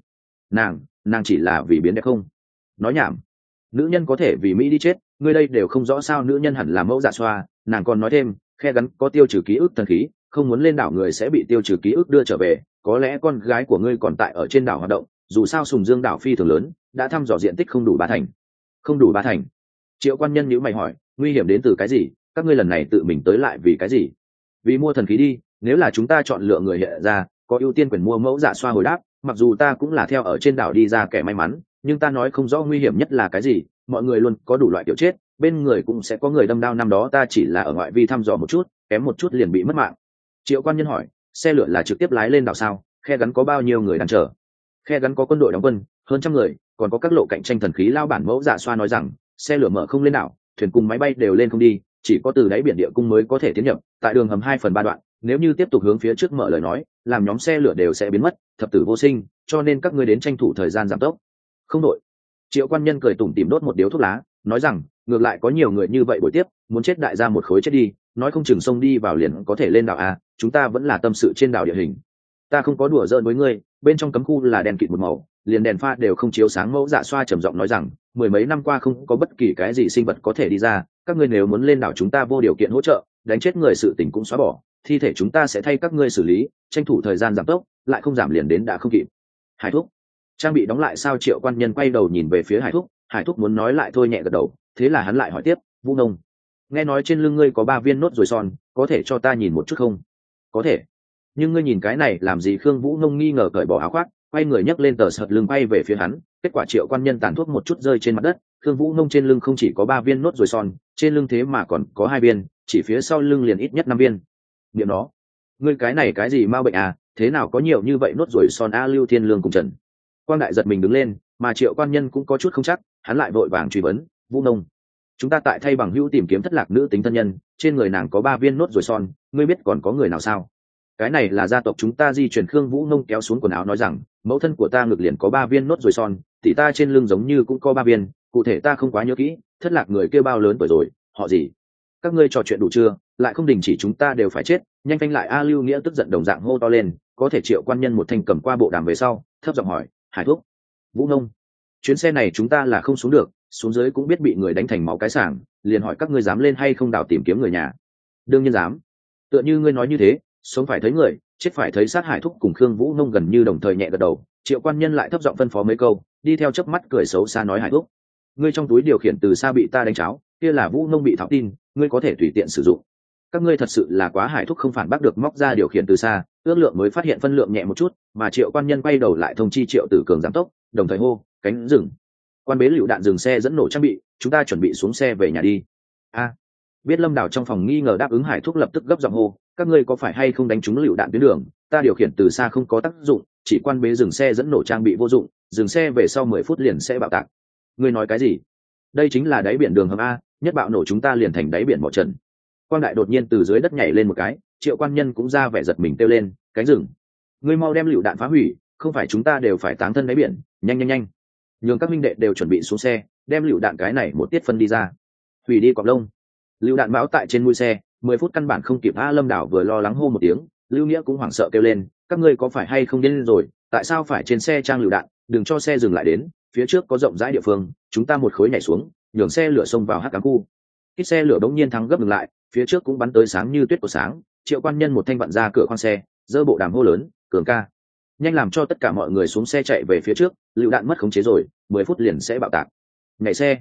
[SPEAKER 1] Nàng chỉ là vì biến đẹp không? Nói nhảm. Nữ nhân có thể vì mỹ đi chết, ngươi đây đều không rõ sao? Nữ nhân hẳn là mẫu dạ xoa. Nàng còn nói thêm, khe gắn có tiêu trừ ký ức thần khí, không muốn lên đảo người sẽ bị tiêu trừ ký ức đưa trở về, có lẽ con gái của ngươi còn tại ở trên đảo hoạt động, dù sao Sùng Dương đảo phi thường lớn, đã thăm dò diện tích không đủ 3 thành. Không đủ 3 thành? Triệu quan nhân nhíu mày hỏi, nguy hiểm đến từ cái gì? Các ngươi lần này tự mình tới lại vì cái gì? Vì mua thần khí đi, nếu là chúng ta chọn lựa người hiện ra, có ưu tiên quyền mua. Mẫu dạ xoa hồi đáp, mặc dù ta cũng là theo ở trên đảo đi ra kẻ may mắn, nhưng ta nói không rõ nguy hiểm nhất là cái gì. Mọi người luôn có đủ loại kiểu chết, bên người cũng sẽ có người đâm đao. Năm đó ta chỉ là ở ngoại vi thăm dò một chút, kém một chút liền bị mất mạng. Triệu quan nhân hỏi, xe lửa là trực tiếp lái lên đảo sao? Khe gắn có bao nhiêu người đang chờ? Khe gắn có quân đội đóng quân hơn 100 người, còn có các lộ cạnh tranh thần khí lao bản. Mẫu dạ xoa nói rằng, xe lửa mở không lên đảo, thuyền cùng máy bay đều lên không đi, chỉ có từ đáy biển địa cung mới có thể tiến nhập, tại đường hầm 2/3 đoạn, nếu như tiếp tục hướng phía trước mở lời nói, làm nhóm xe lửa đều sẽ biến mất, thập tử vô sinh, cho nên các ngươi đến tranh thủ thời gian giảm tốc. Không đội. Triệu quan nhân cười tủm tỉm đốt một điếu thuốc lá, nói rằng, ngược lại có nhiều người như vậy buổi tiếp, muốn chết đại gia một khối chết đi, nói không chừng sông đi vào liền có thể lên đảo à? Chúng ta vẫn là tâm sự trên đảo địa hình. Ta không có đùa giỡn với ngươi, bên trong cấm khu là đèn kịt một màu, liền đèn pha đều không chiếu sáng. Mẫu dạ xoa trầm giọng nói rằng, 10 mấy năm qua không có bất kỳ cái gì sinh vật có thể đi ra, các ngươi nếu muốn lên đảo chúng ta vô điều kiện hỗ trợ, đánh chết người sự tình cũng xóa bỏ, thi thể chúng ta sẽ thay các ngươi xử lý, tranh thủ thời gian giảm tốc, lại không giảm liền đến đã không kịp. Hải thúc, trang bị đóng lại sao? Triệu quan nhân quay đầu nhìn về phía Hải thúc, Hải thúc muốn nói lại thôi nhẹ gật đầu, thế là hắn lại hỏi tiếp, Vũ Nông, nghe nói trên lưng ngươi có 3 viên nốt ruồi son, có thể cho ta nhìn một chút không? Có thể, nhưng ngươi nhìn cái này làm gì? Khương Vũ Nông nghi ngờ cởi bỏ áo khoác, quay người nhấc lên tờ sợt lưng quay về phía hắn. Kết quả Triệu quan nhân tàn thuốc một chút rơi trên mặt đất. Khương Vũ Nông trên lưng không chỉ có 3 viên nốt ruồi son, trên lưng thế mà còn có 2 viên, chỉ phía sau lưng liền ít nhất 5 viên. Niệm nó, ngươi cái này cái gì ma bệnh à? Thế nào có nhiều như vậy nốt ruồi son a? Lưu Thiên Lương cùng Trần Quang Đại giật mình đứng lên, mà Triệu quan nhân cũng có chút không chắc, hắn lại vội vàng truy vấn, Vũ Nông, chúng ta tại thay bằng hữu tìm kiếm thất lạc nữ tính thân nhân, trên người nàng có 3 viên nốt ruồi son, ngươi biết còn có người nào sao? Cái này là gia tộc chúng ta di truyền. Khương Vũ Nông kéo xuống quần áo nói rằng, mẫu thân của ta ngực liền có 3 viên nốt ruồi son, tỷ ta trên lưng giống như cũng có 3 viên, cụ thể ta không quá nhớ kỹ. Thất lạc người kia bao lớn tuổi rồi, họ gì? Các ngươi trò chuyện đủ chưa? Lại không đình chỉ chúng ta đều phải chết, nhanh phanh lại a! Lưu Nghĩa tức giận đồng dạng hô to lên. Có thể Triệu quan nhân một thanh cầm qua bộ đàm về sau, thấp giọng hỏi, Hải thúc, Vũ Nông, chuyến xe này chúng ta là không xuống được, xuống dưới cũng biết bị người đánh thành máu cái sảng, liền hỏi các ngươi dám lên hay không đào tìm kiếm người nhà? Đương nhiên dám. Tựa như ngươi nói như thế, sống phải thấy người, chết phải thấy sát. Hải thúc cùng Khương Vũ Nông gần như đồng thời nhẹ gật đầu. Triệu quan nhân lại thấp giọng phân phó mấy câu, đi theo chớp mắt cười xấu xa nói, Hải thúc, ngươi trong túi điều khiển từ xa bị ta đánh cháo, kia là Vũ Nông bị tháo tin, ngươi có thể tùy tiện sử dụng. Các ngươi thật sự là quá. Hải thúc không phản bác được, móc ra điều khiển từ xa, ước lượng mới phát hiện phân lượng nhẹ một chút, mà Triệu quan nhân quay đầu lại thông chi Triệu Tử Cường giảm tốc, đồng thời hô, cánh dừng. Quan bế lựu đạn, dừng xe dẫn nổ trang bị, chúng ta chuẩn bị xuống xe về nhà đi. A, biết Lâm Đào trong phòng nghi ngờ đáp ứng, Hải thúc lập tức gấp giọng hô, các ngươi có phải hay không đánh trúng lựu đạn tuyến đường? Ta điều khiển từ xa không có tác dụng, chỉ quan bế dừng xe dẫn nổ trang bị vô dụng, dừng xe về sau 10 phút liền sẽ bạo tạc. Ngươi nói cái gì? Đây chính là đáy biển đường hầm a, nhất bạo nổ chúng ta liền thành đáy biển bỏ trần. Quang Đại đột nhiên từ dưới đất nhảy lên một cái, Triệu quan nhân cũng ra vẻ giật mình kêu lên, cánh rừng, ngươi mau đem lựu đạn phá hủy, không phải chúng ta đều phải táng thân đáy biển. Nhanh nhanh nhanh, nhường các minh đệ đều chuẩn bị xuống xe, đem lựu đạn cái này một tiết phân đi ra, hủy đi cọp lông. Lựu đạn bão tại trên mũi xe, 10 phút căn bản không kịp. A Lâm Đảo vừa lo lắng hô một tiếng, Lưu Nghĩa cũng hoảng sợ kêu lên, các ngươi có phải hay không điên rồi? Tại sao phải trên xe trang lựu đạn? Đừng cho xe dừng lại, đến phía trước có rộng rãi địa phương, chúng ta một khối nhảy xuống, nhường xe lửa xông vào hắc ám khu. Khi xe lửa đống nhiên thắng gấp ngừng lại, phía trước cũng bắn tới sáng như tuyết của sáng. Triệu quan nhân một thanh vặn ra cửa khoang xe, giơ bộ đàm hô lớn, Cường ca, nhanh làm cho tất cả mọi người xuống xe chạy về phía trước, lựu đạn mất khống chế rồi, 10 phút liền sẽ bạo tạc. Nhảy xe.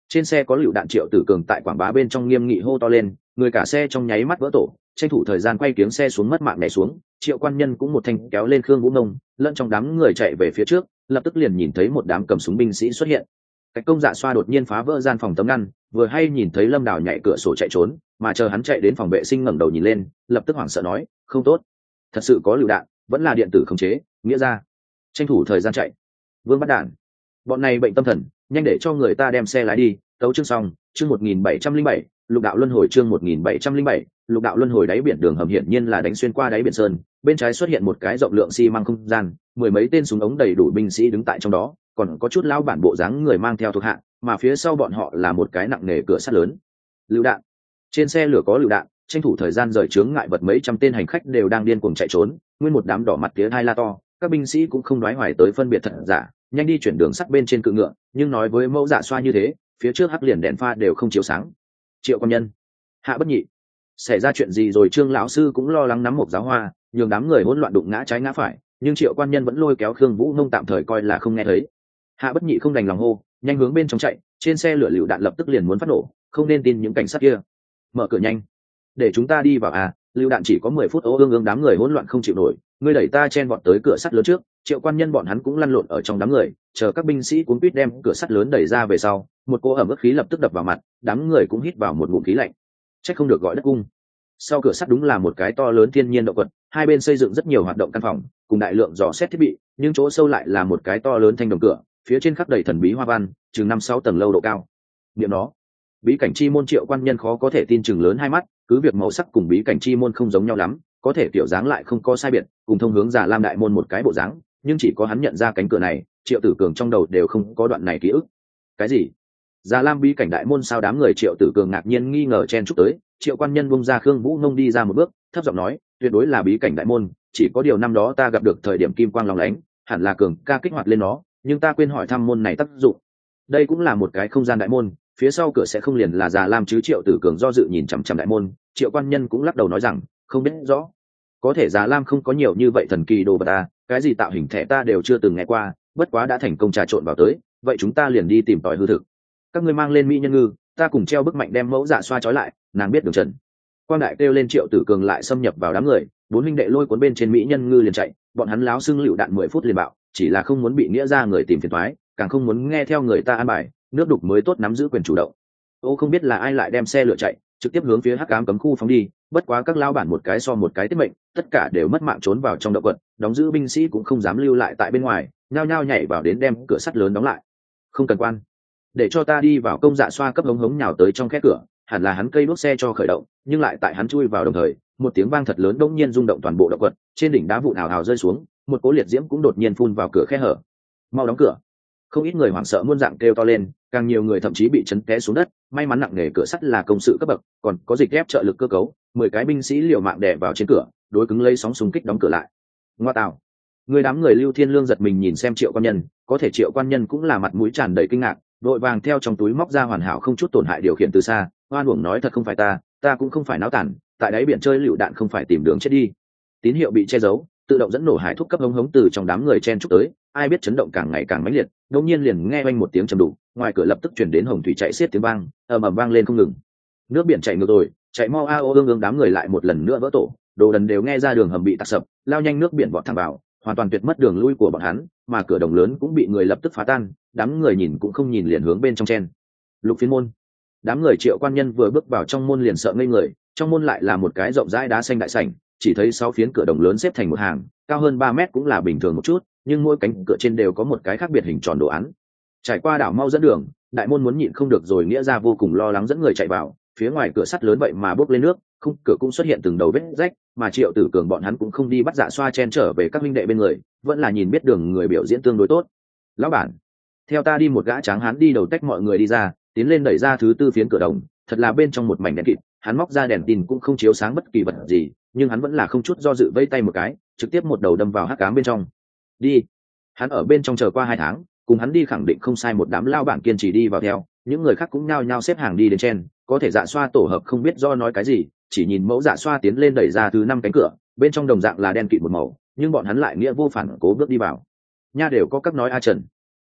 [SPEAKER 1] Trên xe có lựu đạn. Triệu Tử Cường tại quảng bá bên trong nghiêm nghị hô to lên, người cả xe trong nháy mắt vỡ tổ, tranh thủ thời gian quay kiếng xe xuống mất mạng nhảy xuống. Triệu Quan Nhân cũng một thanh kéo lên Khương Vũ Nông, lẫn trong đám người chạy về phía trước, lập tức liền nhìn thấy một đám cầm súng binh sĩ xuất hiện. Cách Công Dạ Xoa đột nhiên phá vỡ gian phòng tấm ngăn, vừa hay nhìn thấy Lâm Đào nhảy cửa sổ chạy trốn, mà chờ hắn chạy đến phòng vệ sinh ngẩng đầu nhìn lên, lập tức hoảng sợ nói, không tốt, thật sự có lựu đạn, vẫn là điện tử khống chế, nghĩa ra, tranh thủ thời gian chạy. Vương bắt đạn, bọn này bệnh tâm thần, nhanh để cho người ta đem xe lái đi. Tấu chương xong, chương 1707, lục đạo luân hồi, chương 1707, lục đạo luân hồi. Đáy biển đường hầm hiển nhiên là đánh xuyên qua đáy biển sơn, bên trái xuất hiện một cái rộng lượng xi măng không gian, mười mấy tên súng ống đầy đủ binh sĩ đứng tại trong đó, còn có chút lão bản bộ dáng người mang theo thuộc hạ, mà phía sau bọn họ là một cái nặng nề cửa sắt lớn. Lựu đạn. Trên xe lửa có lựu đạn, tranh thủ thời gian rời chướng ngại vật, mấy trăm tên hành khách đều đang điên cuồng chạy trốn, nguyên một đám đỏ mặt tía hai la to, các binh sĩ cũng không đoái hoài tới phân biệt thật giả, nhanh đi chuyển đường sắt bên trên cự ngựa, nhưng nói với Mẫu Dạ Xoa như thế, phía trước hắc liền đèn pha đều không chiếu sáng. Triệu Quan Nhân, Hạ Bất Nhị, xảy ra chuyện gì rồi? Trương lão sư cũng lo lắng nắm một giáo hoa, nhường đám người hỗn loạn đụng ngã trái ngã phải, nhưng Triệu Quan Nhân vẫn lôi kéo Khương Vũ Nông tạm thời coi là không nghe thấy. Hạ Bất Nhị không đành lòng hô, nhanh hướng bên trong chạy, trên xe lửa lựu đạn lập tức liền muốn phát nổ, không nên tin những cảnh sát kia. Mở cửa nhanh, để chúng ta đi vào à? Lựu đạn chỉ có 10 phút. Đám người hỗn loạn không chịu nổi, ngươi đẩy ta chen vọt tới cửa sắt lớn trước. Triệu Quan Nhân bọn hắn cũng lăn lộn ở trong đám người, chờ các binh sĩ cuốn quýt đem cửa sắt lớn đẩy ra về sau, một cỗ ẩm ướt khí lập tức đập vào mặt, đám người cũng hít vào một ngụm khí lạnh. Chắc không được gọi đất cung. Sau cửa sắt đúng là một cái to lớn thiên nhiên động quật, hai bên xây dựng rất nhiều hoạt động căn phòng cùng đại lượng dò xét thiết bị, nhưng chỗ sâu lại là một cái to lớn thanh đồng cửa, phía trên khắc đầy thần bí hoa văn, chừng 5-6 tầng lâu độ cao. Niệm nó, bí cảnh chi môn. Triệu Quan Nhân khó có thể tin chừng lớn hai mắt, cứ việc màu sắc cùng bí cảnh chi môn không giống nhau lắm, có thể kiểu dáng lại không có sai biệt, cùng thông hướng Già Lam đại môn một cái bộ dáng, nhưng chỉ có hắn nhận ra cánh cửa này. Triệu Tử Cường trong đầu đều không có đoạn này ký ức. Cái gì? Già Lam bí cảnh đại môn sao? Đám người Triệu Tử Cường ngạc nhiên nghi ngờ chen chúc tới. Triệu Quan Nhân bung ra Khương Vũ Nông đi ra một bước, thấp giọng nói, tuyệt đối là bí cảnh đại môn, chỉ có điều năm đó ta gặp được thời điểm kim quang lóng lánh, hẳn là Cường ca kích hoạt lên nó, nhưng ta quên hỏi thăm môn này tác dụng. Đây cũng là một cái không gian đại môn, phía sau cửa sẽ không liền là Già Lam chứ? Triệu Tử Cường do dự nhìn chằm chằm đại môn. Triệu Quan Nhân cũng lắc đầu nói rằng, không biết rõ, có thể Già Lam không có nhiều như vậy thần kỳ đồ vật ta, cái gì tạo hình thẻ ta đều chưa từng nghe qua, bất quá đã thành công trà trộn vào tới, vậy chúng ta liền đi tìm tòi hư thực. Các ngươi mang lên mỹ nhân ngư, ta cùng treo bức mạnh đem Mẫu Dạ Xoa trói lại, nàng biết đường trần. Quang đại kêu lên. Triệu Tử Cường lại xâm nhập vào đám người, bốn huynh đệ lôi cuốn bên trên mỹ nhân ngư liền chạy, bọn hắn láo xưng lựu đạn 10 phút liền bạo, chỉ là không muốn bị nghĩa ra người tìm phiền toái, càng không muốn nghe theo người ta an bài, nước đục mới tốt nắm giữ quyền chủ động. Không biết là ai lại đem xe lửa chạy, trực tiếp hướng phía hắc ám cấm khu phóng đi, bất quá các lao bản một cái so một cái tiết mệnh, tất cả đều mất mạng trốn vào trong động quật, đóng giữ binh sĩ cũng không dám lưu lại tại bên ngoài, nhao nhao nhảy vào đến đem cửa sắt lớn đóng lại. Không cần quan, để cho ta đi vào. Công Dạ Xoa cấp hống hống nhào tới trong khe cửa, hẳn là hắn cây đuốc xe cho khởi động, nhưng lại tại hắn chui vào đồng thời, một tiếng vang thật lớn đột nhiên rung động toàn bộ động quật, trên đỉnh đá vụn ào ào rơi xuống, một cỗ liệt diễm cũng đột nhiên phun vào cửa khe hở. Mau đóng cửa! Không ít người hoảng sợ muôn dạng kêu to lên, càng nhiều người thậm chí bị chấn té xuống đất. May mắn nặng nề cửa sắt là công sự cấp bậc, còn có dịch ghép trợ lực cơ cấu, 10 cái binh sĩ liều mạng đè vào trên cửa, đối cứng lấy sóng xung kích đóng cửa lại. Ngoa tạo! Người đám người Lưu Thiên Lương giật mình nhìn xem Triệu Quan Nhân, có thể Triệu Quan Nhân cũng là mặt mũi tràn đầy kinh ngạc, đội vàng theo trong túi móc ra hoàn hảo không chút tổn hại điều khiển từ xa, oan uổng nói thật không phải ta cũng không phải náo tản, tại đáy biển chơi lựu đạn không phải tìm đường chết đi. Tín hiệu bị che giấu, tự động dẫn nổ hải thúc cấp hống hống từ trong đám người chen chúc tới, ai biết chấn động càng ngày càng mãnh liệt, đột nhiên liền nghe oanh một tiếng trầm đủ, ngoài cửa lập tức truyền đến hồng thủy chạy xiết tiếng vang, ầm ầm vang lên không ngừng. Nước biển chảy ngược rồi, chạy mau a. Đám người lại một lần nữa vỡ tổ, đồ đần đều nghe ra đường hầm bị tắc sập, lao nhanh nước biển vọt thẳng vào, hoàn toàn tuyệt mất đường lui của bọn hắn, mà cửa đồng lớn cũng bị người lập tức phá tan, đám người nhìn cũng không nhìn liền hướng bên trong chen. Lục phiến môn. Đám người Triệu Quan Nhân vừa bước vào trong môn liền sợ ngây người, trong môn lại là một cái rộng rãi đá xanh đại sảnh, chỉ thấy 6 phiến cửa đồng lớn xếp thành một hàng, cao hơn 3 mét cũng là bình thường một chút, nhưng mỗi cánh cửa trên đều có một cái khác biệt hình tròn đồ án. Trải qua đảo mau dẫn đường, đại môn muốn nhịn không được rồi, nghĩa ra vô cùng lo lắng dẫn người chạy vào, phía ngoài cửa sắt lớn vậy mà bốc lên nước, khung cửa cũng xuất hiện từng đầu vết rách, mà Triệu Tử Cường bọn hắn cũng không đi bắt Dạ Xoa chen trở về các huynh đệ bên người, vẫn là nhìn biết đường người biểu diễn tương đối tốt. Lão bản, theo ta đi. Một gã tráng hán đi đầu tách mọi người đi ra, tiến lên đẩy ra thứ 4 phiến cửa đồng, thật là bên trong một mảnh đèn kịt, hắn móc ra đèn tin cũng không chiếu sáng bất kỳ vật gì, nhưng hắn vẫn là không chút do dự vây tay một cái, trực tiếp một đầu đâm vào hắc ám bên trong. Đi. Hắn ở bên trong chờ qua 2 tháng, cùng hắn đi khẳng định không sai. Một đám lao bản kiên trì đi vào theo, những người khác cũng nhao nhao xếp hàng đi đến trên, có thể Dạ Xoa tổ hợp không biết do nói cái gì, chỉ nhìn Mẫu Dạ Xoa tiến lên đẩy ra thứ 5 cánh cửa, bên trong đồng dạng là đen kịt một màu, nhưng bọn hắn lại nghĩa vô phản cố bước đi vào. Nha đều có các nói a Trần.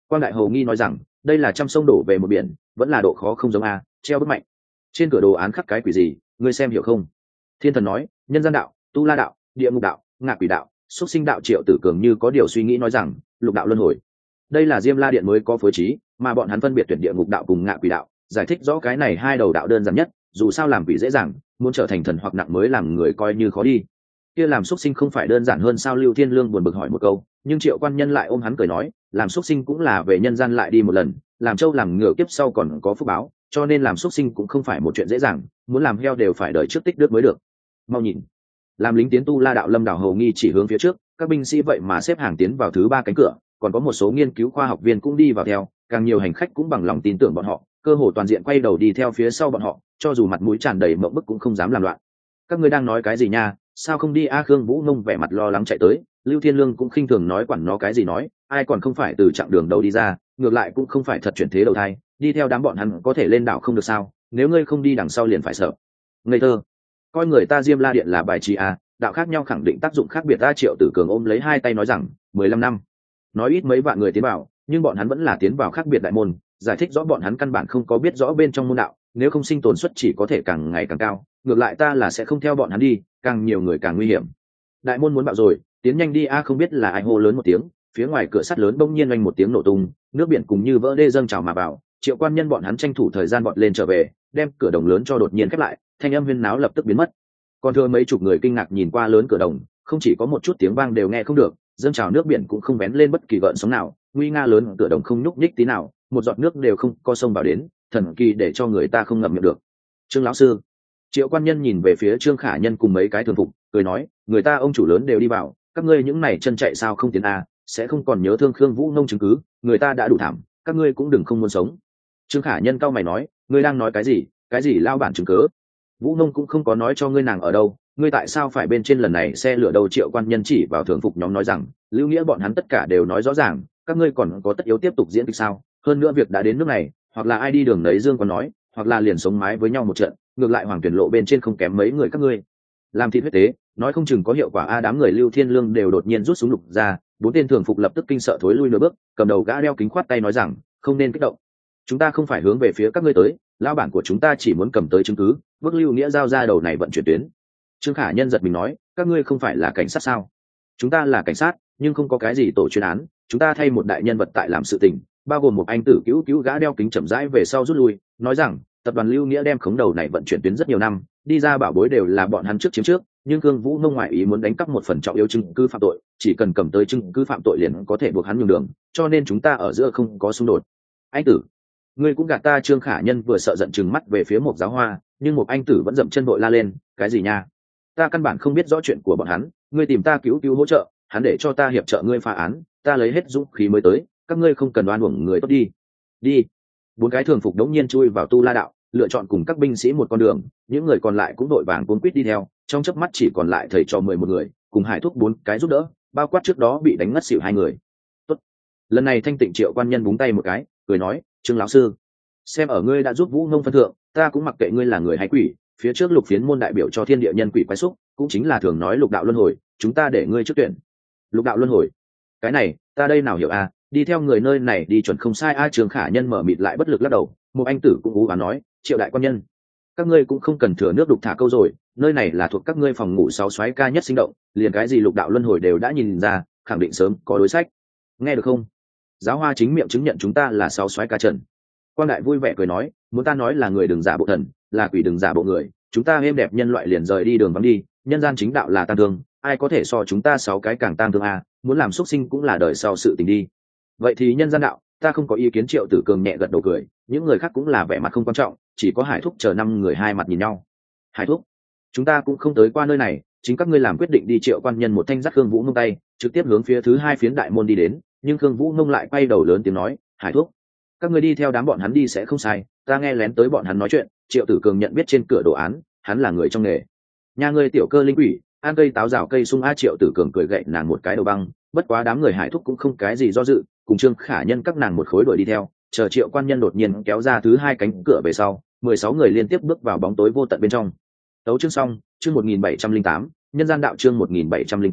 [SPEAKER 1] Quang Đại Hầu nghi nói rằng đây là trăm sông đổ về một biển, vẫn là độ khó không giống a, treo bức mạnh. Trên cửa đồ án khắc cái quỷ gì, ngươi xem hiểu không? Thiên Thần nói, nhân gian đạo, tu la đạo, địa ngục đạo, ngạ quỷ đạo, xuất sinh đạo. Triệu Tử Cường như có điều suy nghĩ nói rằng lục đạo luân hồi. Đây là Diêm La Điện mới có phối trí, mà bọn hắn phân biệt tuyển địa ngục đạo cùng ngạ quỷ đạo, giải thích rõ cái này hai đầu đạo đơn giản nhất, dù sao làm quỷ dễ dàng, muốn trở thành thần hoặc nặng mới làm người coi như khó đi. Kia làm xuất sinh không phải đơn giản hơn sao? Lưu Thiên Lương buồn bực hỏi một câu, nhưng Triệu Quan Nhân lại ôm hắn cười nói, làm xuất sinh cũng là về nhân gian lại đi một lần, làm trâu làm ngựa kiếp sau còn có phúc báo, cho nên làm xuất sinh cũng không phải một chuyện dễ dàng, muốn làm heo đều phải đợi trước tích đức mới được. Mau nhìn, làm lính tiến tu la đạo. Lâm Đảo hầu nghi chỉ hướng phía trước, các binh sĩ vậy mà xếp hàng tiến vào thứ ba cánh cửa, còn có một số nghiên cứu khoa học viên cũng đi vào theo, càng nhiều hành khách cũng bằng lòng tin tưởng bọn họ, cơ hồ toàn diện quay đầu đi theo phía sau bọn họ, cho dù mặt mũi tràn đầy mộng bức cũng không dám làm loạn. Các ngươi đang nói cái gì nha? Sao không đi a? Khương Vũ Ngông vẻ mặt lo lắng chạy tới. Lưu Thiên Lương cũng khinh thường nói, quản nó cái gì nói, ai còn không phải từ chặng đường đầu đi ra, ngược lại cũng không phải thật chuyển thế đầu thai, đi theo đám bọn hắn có thể lên đảo không được sao? Nếu ngươi không đi đằng sau liền phải sợ. Ngây thơ, coi người ta Diêm La Điện là bài trí a, đạo khác nhau khẳng định tác dụng khác biệt. Ta Triệu Tử Cường ôm lấy hai tay nói rằng 15 năm, nói ít mấy vạn người tiến vào, nhưng bọn hắn vẫn là tiến vào khác biệt đại môn, giải thích rõ bọn hắn căn bản không có biết rõ bên trong môn đạo, nếu không sinh tồn suất chỉ có thể càng ngày càng cao. Ngược lại ta là sẽ không theo bọn hắn đi, càng nhiều người càng nguy hiểm. Đại môn muốn bạo rồi, tiến nhanh đi a. Không biết là ai hô lớn một tiếng, phía ngoài cửa sắt lớn bỗng nhiên oanh một tiếng nổ tung, nước biển cùng như vỡ đê dâng trào mà vào. Triệu Quan Nhân bọn hắn tranh thủ thời gian bọn lên trở về, đem cửa đồng lớn cho đột nhiên khép lại, thanh âm huyên náo lập tức biến mất. Còn thừa mấy chục người kinh ngạc nhìn qua lớn cửa đồng, không chỉ có một chút tiếng vang đều nghe không được, dâng trào nước biển cũng không vén lên bất kỳ gợn sóng nào, nguy nga lớn cửa đồng không nhúc nhích tí nào, một giọt nước đều không có sông vào đến, thần kỳ để cho người ta không ngậm miệng được. Trương lão sư. Triệu Quan Nhân nhìn về phía Trương Khả Nhân cùng mấy cái thường phục, cười nói, người ta ông chủ lớn đều đi vào, các ngươi những này chân chạy sao không tiến a? Sẽ không còn nhớ thương Khương Vũ Nông chứng cứ, người ta đã đủ thảm, các ngươi cũng đừng không muốn sống. Trương Khả Nhân cau mày nói, ngươi đang nói cái gì? Cái gì lao bản chứng cứ? Vũ Nông cũng không có nói cho ngươi nàng ở đâu, ngươi tại sao phải bên trên lần này xe lửa đầu? Triệu Quan Nhân chỉ vào thường phục nhóm nói rằng, Lưu Nghĩa bọn hắn tất cả đều nói rõ ràng, các ngươi còn có tất yếu tiếp tục diễn kịch sao? Hơn nữa việc đã đến nước này, hoặc là ai đi đường đấy Dương còn nói, hoặc là liền sống mái với nhau một trận, ngược lại Hoàng Tuyển Lộ bên trên không kém mấy người các ngươi. Làm thịt huyết tế, nói không chừng có hiệu quả a. Đám người Lưu Thiên Lương đều đột nhiên rút súng lục ra, bốn tên thường phục lập tức kinh sợ thối lui nửa bước, cầm đầu gã đeo kính khoát tay nói rằng, không nên kích động, chúng ta không phải hướng về phía các ngươi tới, lao bản của chúng ta chỉ muốn cầm tới chứng cứ, bước Lưu Nghĩa giao ra đầu này vận chuyển tuyến. Trương Khả Nhân giật mình nói, các ngươi không phải là cảnh sát sao? Chúng ta là cảnh sát, nhưng không có cái gì tổ chuyên án, chúng ta thay một đại nhân vật tại làm sự tình, bao gồm một anh tử cứu gã đeo kính chậm rãi về sau rút lui, nói rằng tập đoàn Lưu Nghĩa đem khống đầu này vận chuyển tuyến rất nhiều năm, đi ra bảo bối đều là bọn hắn trước chiếm trước, nhưng Cương Vũ Nông ngoại ý muốn đánh cắp một phần trọng yếu chứng cứ phạm tội, chỉ cần cầm tới chứng cứ phạm tội liền có thể buộc hắn nhường đường, cho nên chúng ta ở giữa không có xung đột. Anh tử, ngươi cũng gạt ta. Trương Khả Nhân vừa sợ giận chừng mắt về phía một giáo hoa, nhưng một anh tử vẫn dậm chân vội la lên, cái gì nha? Ta căn bản không biết rõ chuyện của bọn hắn, ngươi tìm ta cứu hỗ trợ, hắn để cho ta hiệp trợ ngươi phá án, ta lấy hết dũng khí mới tới, các ngươi không cần oan uổng người tốt đi. Đi. Bốn cái thường phục đống nhiên chui vào tu la đạo, lựa chọn cùng các binh sĩ một con đường, những người còn lại cũng đội vàng cuống quýt đi theo, trong chớp mắt chỉ còn lại thầy trò 11 người, cùng Hải Thúc 4 cái giúp đỡ, bao quát trước đó bị đánh ngất xỉu 2 người. Tốt. Lần này Thanh Tịnh Triệu Quan Nhân búng tay một cái, cười nói, Trương lão sư, xem ở ngươi đã giúp Vũ Nông phân thượng, ta cũng mặc kệ ngươi là người hay quỷ, phía trước Lục Phiến môn đại biểu cho thiên địa nhân quỷ quái xúc, cũng chính là thường nói lục đạo luân hồi, chúng ta để ngươi trước tuyển. Lục đạo luân hồi? Cái này, ta đây nào hiểu a, đi theo người nơi này đi chuẩn không sai a. Trương Khả Nhân mở mịt lại bất lực lắc đầu, một anh tử cũng ú và nói, Triệu đại quan nhân, các ngươi cũng không cần thừa nước đục thả câu rồi, nơi này là thuộc các ngươi phòng ngủ 6 soái ca nhất sinh động, liền cái gì lục đạo luân hồi đều đã nhìn ra, khẳng định sớm có đối sách. Nghe được không? Giáo hoa chính miệng chứng nhận chúng ta là 6 soái ca trần. Quang đại vui vẻ cười nói, muốn ta nói là người đừng giả bộ thần, là quỷ đừng giả bộ người, chúng ta êm đẹp nhân loại liền rời đi đường vắng đi, nhân gian chính đạo là tang thương, ai có thể so chúng ta 6 cái càng tang thương a, muốn làm xuất sinh cũng là đời sau sự tình đi. Vậy thì nhân gian đạo, ta không có ý kiến. Triệu Tử Cường nhẹ gật đầu cười, những người khác cũng là vẻ mặt không quan trọng, chỉ có Hải Thúc chờ 5 người hai mặt nhìn nhau. Hải Thúc, chúng ta cũng không tới qua nơi này, chính các ngươi làm quyết định đi. Triệu Quan Nhân một thanh dắt Khương Vũ Nông tay, trực tiếp hướng phía thứ 2 phiến đại môn đi đến, nhưng Khương Vũ Nông lại quay đầu lớn tiếng nói, Hải Thúc, các ngươi đi theo đám bọn hắn đi sẽ không sai, ta nghe lén tới bọn hắn nói chuyện. Triệu Tử Cường nhận biết trên cửa đồ án, hắn là người trong nghề. Nhà ngươi tiểu cơ linh quỷ, ăn cây táo rào cây sung a. Triệu Tử Cường cười gậy nàng một cái đầu băng, bất quá đám người Hải Thúc cũng không cái gì do dự, cùng Trương Khả Nhân các nàng một khối đuổi đi theo, chờ Triệu Quan Nhân đột nhiên kéo ra thứ 2 cánh cửa về sau, 16 người liên tiếp bước vào bóng tối vô tận bên trong. Tấu chương xong, chương 1708, nhân gian đạo chương 1708,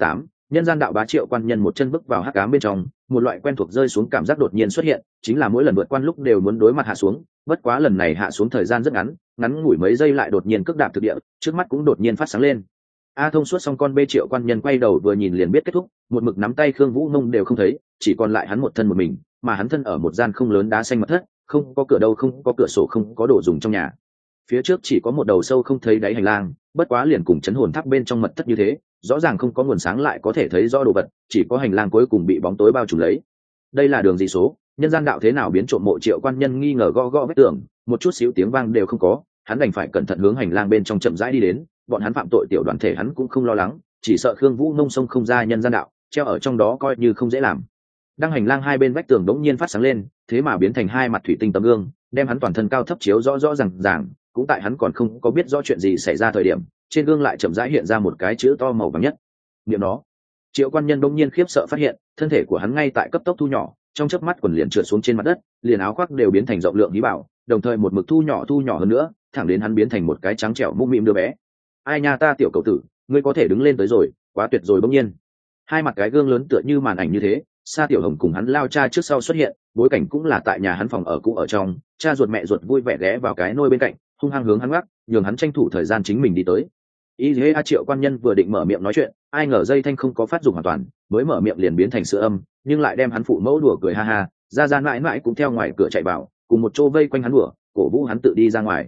[SPEAKER 1] nhân gian đạo bá Triệu Quan Nhân một chân bước vào hắc ám bên trong, một loại quen thuộc rơi xuống cảm giác đột nhiên xuất hiện, chính là mỗi lần vượt quan lúc đều muốn đối mặt hạ xuống, bất quá lần này hạ xuống thời gian rất ngắn, ngắn ngủi mấy giây lại đột nhiên cước đạp thực địa, trước mắt cũng đột nhiên phát sáng lên. A thông suốt xong con bê Triệu Quan Nhân quay đầu vừa nhìn liền biết kết thúc, một mực nắm tay Khương Vũ Mông đều không thấy, chỉ còn lại hắn một thân một mình, mà hắn thân ở một gian không lớn đá xanh mật thất, không có cửa đâu, không có cửa sổ, không có đồ dùng trong nhà. Phía trước chỉ có một đầu sâu không thấy đáy hành lang, bất quá liền cùng chấn hồn tháp bên trong mật thất như thế, rõ ràng không có nguồn sáng lại có thể thấy rõ đồ vật, chỉ có hành lang cuối cùng bị bóng tối bao trùm lấy. Đây là đường gì số? Nhân gian đạo thế nào biến trộm mộ? Triệu Quan Nhân nghi ngờ gõ gõ vết tường, một chút xíu tiếng vang đều không có, hắn đành phải cẩn thận hướng hành lang bên trong chậm rãi đi đến. Bọn hắn phạm tội tiểu đoàn thể hắn cũng không lo lắng, chỉ sợ Khương Vũ Nông sông không ra nhân gian đạo, treo ở trong đó coi như không dễ làm. Đăng hành lang hai bên vách tường đống nhiên phát sáng lên, thế mà biến thành hai mặt thủy tinh tấm gương, đem hắn toàn thân cao thấp chiếu rõ rõ ràng. Cũng tại hắn còn không có biết rõ chuyện gì xảy ra thời điểm, trên gương lại chậm rãi hiện ra một cái chữ to màu vàng nhất. Niệm nó. Triệu Quan Nhân đống nhiên khiếp sợ phát hiện, thân thể của hắn ngay tại cấp tốc thu nhỏ, trong chớp mắt quần liền trượt xuống trên mặt đất, liền áo khoác đều biến thành rộng lượng hí bảo, đồng thời một mực thu nhỏ hơn nữa, thẳng đến hắn biến thành một cái trắng trẻo mũm mĩm đứa bé. Ai nha ta tiểu cậu tử, ngươi có thể đứng lên tới rồi, quá tuyệt rồi. Bỗng nhiên, hai mặt cái gương lớn tựa như màn ảnh như thế, Sa Tiểu Hồng cùng hắn lao cha trước sau xuất hiện, bối cảnh cũng là tại nhà hắn phòng ở cũ ở trong, cha ruột mẹ ruột vui vẻ ghé vào cái nôi bên cạnh, hung hăng hướng hắn gác, nhường hắn tranh thủ thời gian chính mình đi tới. Triệu Quan Nhân vừa định mở miệng nói chuyện, ai ngờ dây thanh không có phát dụng hoàn toàn, mới mở miệng liền biến thành sữa âm, nhưng lại đem hắn phụ mẫu đùa cười ha ha, ra mãi mãi cũng theo ngoài cửa chạy vào, cùng một chỗ vây quanh hắn đùa, cổ vũ hắn tự đi ra ngoài.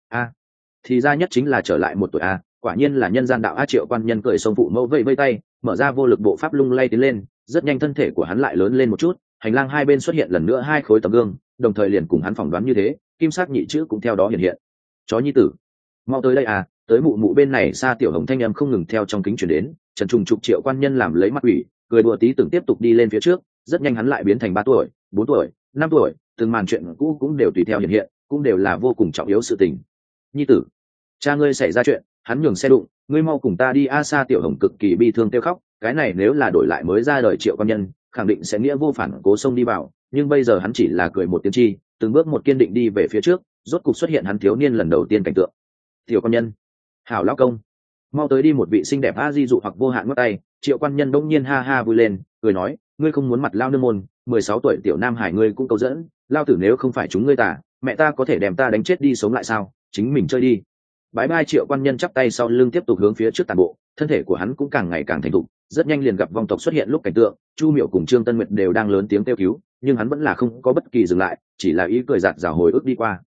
[SPEAKER 1] Thì ra nhất chính là trở lại một tuổi quả nhiên là nhân gian đạo. Triệu Quan Nhân cười xông phụ mẫu vây tay, mở ra vô lực bộ pháp lung lay tiến lên, rất nhanh thân thể của hắn lại lớn lên một chút, hành lang hai bên xuất hiện lần nữa hai khối tấm gương, đồng thời liền cùng hắn phỏng đoán như thế, kim sắc nhị chữ cũng theo đó hiện. Chó nhi tử, mau tới đây tới mụ bên này. Sa Tiểu Hồng thanh âm không ngừng theo trong kính chuyển đến, Trần Trùng Trục Triệu Quan Nhân làm lấy mặt ủy, cười đùa tí từng tiếp tục đi lên phía trước, rất nhanh hắn lại biến thành 3 tuổi, 4 tuổi, 5 tuổi, từng màn chuyện cũ cũng đều tùy theo hiện, cũng đều là vô cùng trọng yếu sự tình. Nhi tử, cha ngươi xảy ra chuyện, hắn nhường xe đụng, ngươi mau cùng ta đi. Sa Tiểu Hồng cực kỳ bi thương kêu khóc, cái này nếu là đổi lại mới ra đời Triệu Quan Nhân, khẳng định sẽ nghĩa vô phản cố xông đi vào, nhưng bây giờ hắn chỉ là cười một tiếng chi, từng bước một kiên định đi về phía trước, rốt cục xuất hiện hắn thiếu niên lần đầu tiên cảnh tượng. Tiểu Quan Nhân, hảo lão công, mau tới đi. Một vị xinh đẹp di dụ hoặc vô hạn ngắt tay. Triệu Quan Nhân đông nhiên ha ha vui lên, cười nói, ngươi không muốn mặt lao nương môn, 16 tuổi tiểu nam hải ngươi cũng câu dẫn, lao tử nếu không phải chúng ngươi tả, mẹ ta có thể đem ta đánh chết đi sống lại sao? Chính mình chơi đi. Bái bai. Triệu Quan Nhân chắp tay sau lưng tiếp tục hướng phía trước tàn bộ, thân thể của hắn cũng càng ngày càng thành thục, rất nhanh liền gặp vong tộc xuất hiện lúc cảnh tượng, Chu Miệu cùng Trương Tân Nguyệt đều đang lớn tiếng kêu cứu, nhưng hắn vẫn là không có bất kỳ dừng lại, chỉ là ý cười giạt rào hồi ức đi qua.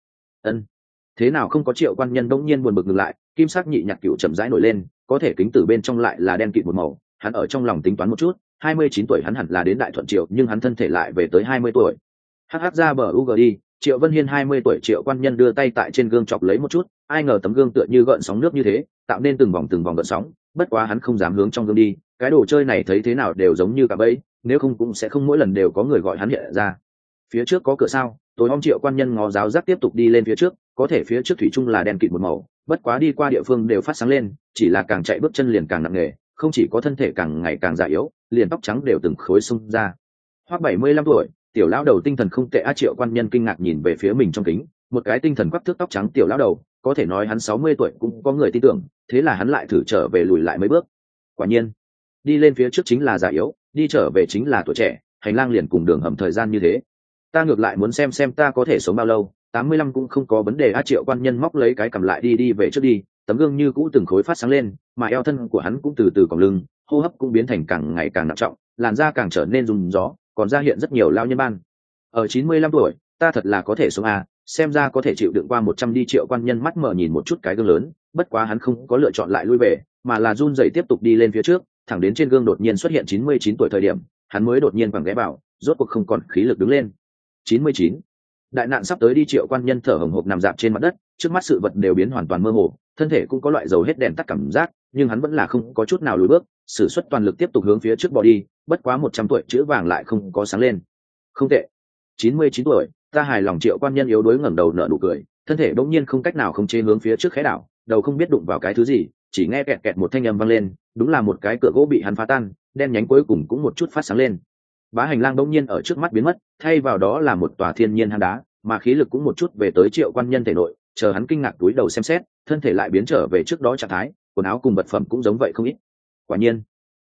[SPEAKER 1] Thế nào không có? Triệu Quan Nhân bỗng nhiên buồn bực ngừng lại, kim sắc nhị nhạc cửu chậm rãi nổi lên, có thể kính tử bên trong lại là đen kịt một màu, hắn ở trong lòng tính toán một chút, 29 tuổi hắn hẳn là đến Đại Thuận Triệu, nhưng hắn thân thể lại về tới 20 tuổi. Hắc ra bờ UG đi. Triệu Vân Hiên 20 tuổi. Triệu Quan Nhân đưa tay tại trên gương chọc lấy một chút, ai ngờ tấm gương tựa như gợn sóng nước như thế, tạo nên từng vòng gợn sóng, bất quá hắn không dám hướng trong gương đi, cái đồ chơi này thấy thế nào đều giống như cả bẫy, nếu không cũng sẽ không mỗi lần đều có người gọi hắn hiện ra. Phía trước có cửa sao? Tối om. Triệu Quan Nhân ngó giáo giác tiếp tục đi lên phía trước, có thể phía trước thủy chung là đen kịt một màu, bất quá đi qua địa phương đều phát sáng lên, chỉ là càng chạy bước chân liền càng nặng nề, không chỉ có thân thể càng ngày càng già yếu, liền tóc trắng đều từng khối xung ra. Hoắc 75 tuổi, tiểu lão đầu tinh thần không tệ. Triệu Quan Nhân kinh ngạc nhìn về phía mình trong kính, một cái tinh thần quắc thước tóc trắng tiểu lão đầu, có thể nói hắn 60 tuổi cũng có người tin tưởng, thế là hắn lại thử trở về lùi lại mấy bước. Quả nhiên, đi lên phía trước chính là già yếu, đi trở về chính là tuổi trẻ, hành lang liền cùng đường hầm thời gian như thế. Ta ngược lại muốn xem ta có thể sống bao lâu, 85 cũng không có vấn đề. Triệu Quan Nhân móc lấy cái cầm lại đi về trước đi, tấm gương như cũ từng khối phát sáng lên, mà eo thân của hắn cũng từ từ còng lưng, hô hấp cũng biến thành càng ngày càng nặng trọng, làn da càng trở nên rùng gió, còn ra hiện rất nhiều lao nhân ban. Ở 95 tuổi, ta thật là có thể sống xem ra có thể chịu đựng qua 100 đi. Triệu Quan Nhân mắt mở nhìn một chút cái gương lớn, bất quá hắn không có lựa chọn lại lui về, mà là run rẩy tiếp tục đi lên phía trước, thẳng đến trên gương đột nhiên xuất hiện 99 tuổi thời điểm, hắn mới đột nhiên quẳng ghé vào, rốt cuộc không còn khí lực đứng lên. 99. Đại nạn sắp tới đi. Triệu Quan Nhân thở hổn hộc nằm dạp trên mặt đất, trước mắt sự vật đều biến hoàn toàn mơ hồ, thân thể cũng có loại dầu hết đèn tắt cảm giác, nhưng hắn vẫn là không có chút nào lùi bước, sử xuất toàn lực tiếp tục hướng phía trước bò đi, bất quá 100 tuổi chữ vàng lại không có sáng lên. Không tệ. 99 tuổi, ta hài lòng. Triệu Quan Nhân yếu đuối ngẩng đầu nở nụ cười, thân thể bỗng nhiên không cách nào khống chế hướng phía trước khẽ đảo, đầu không biết đụng vào cái thứ gì, chỉ nghe kẹt kẹt một thanh âm vang lên, đúng là một cái cửa gỗ bị hắn phá tan, đen nhánh cuối cùng cũng một chút phát sáng lên. Bá hành lang bỗng nhiên ở trước mắt biến mất, thay vào đó là một tòa thiên nhiên hang đá, mà khí lực cũng một chút về tới Triệu Quan Nhân thể nội, chờ hắn kinh ngạc túi đầu xem xét, thân thể lại biến trở về trước đó trạng thái, quần áo cùng vật phẩm cũng giống vậy không ít. Quả nhiên,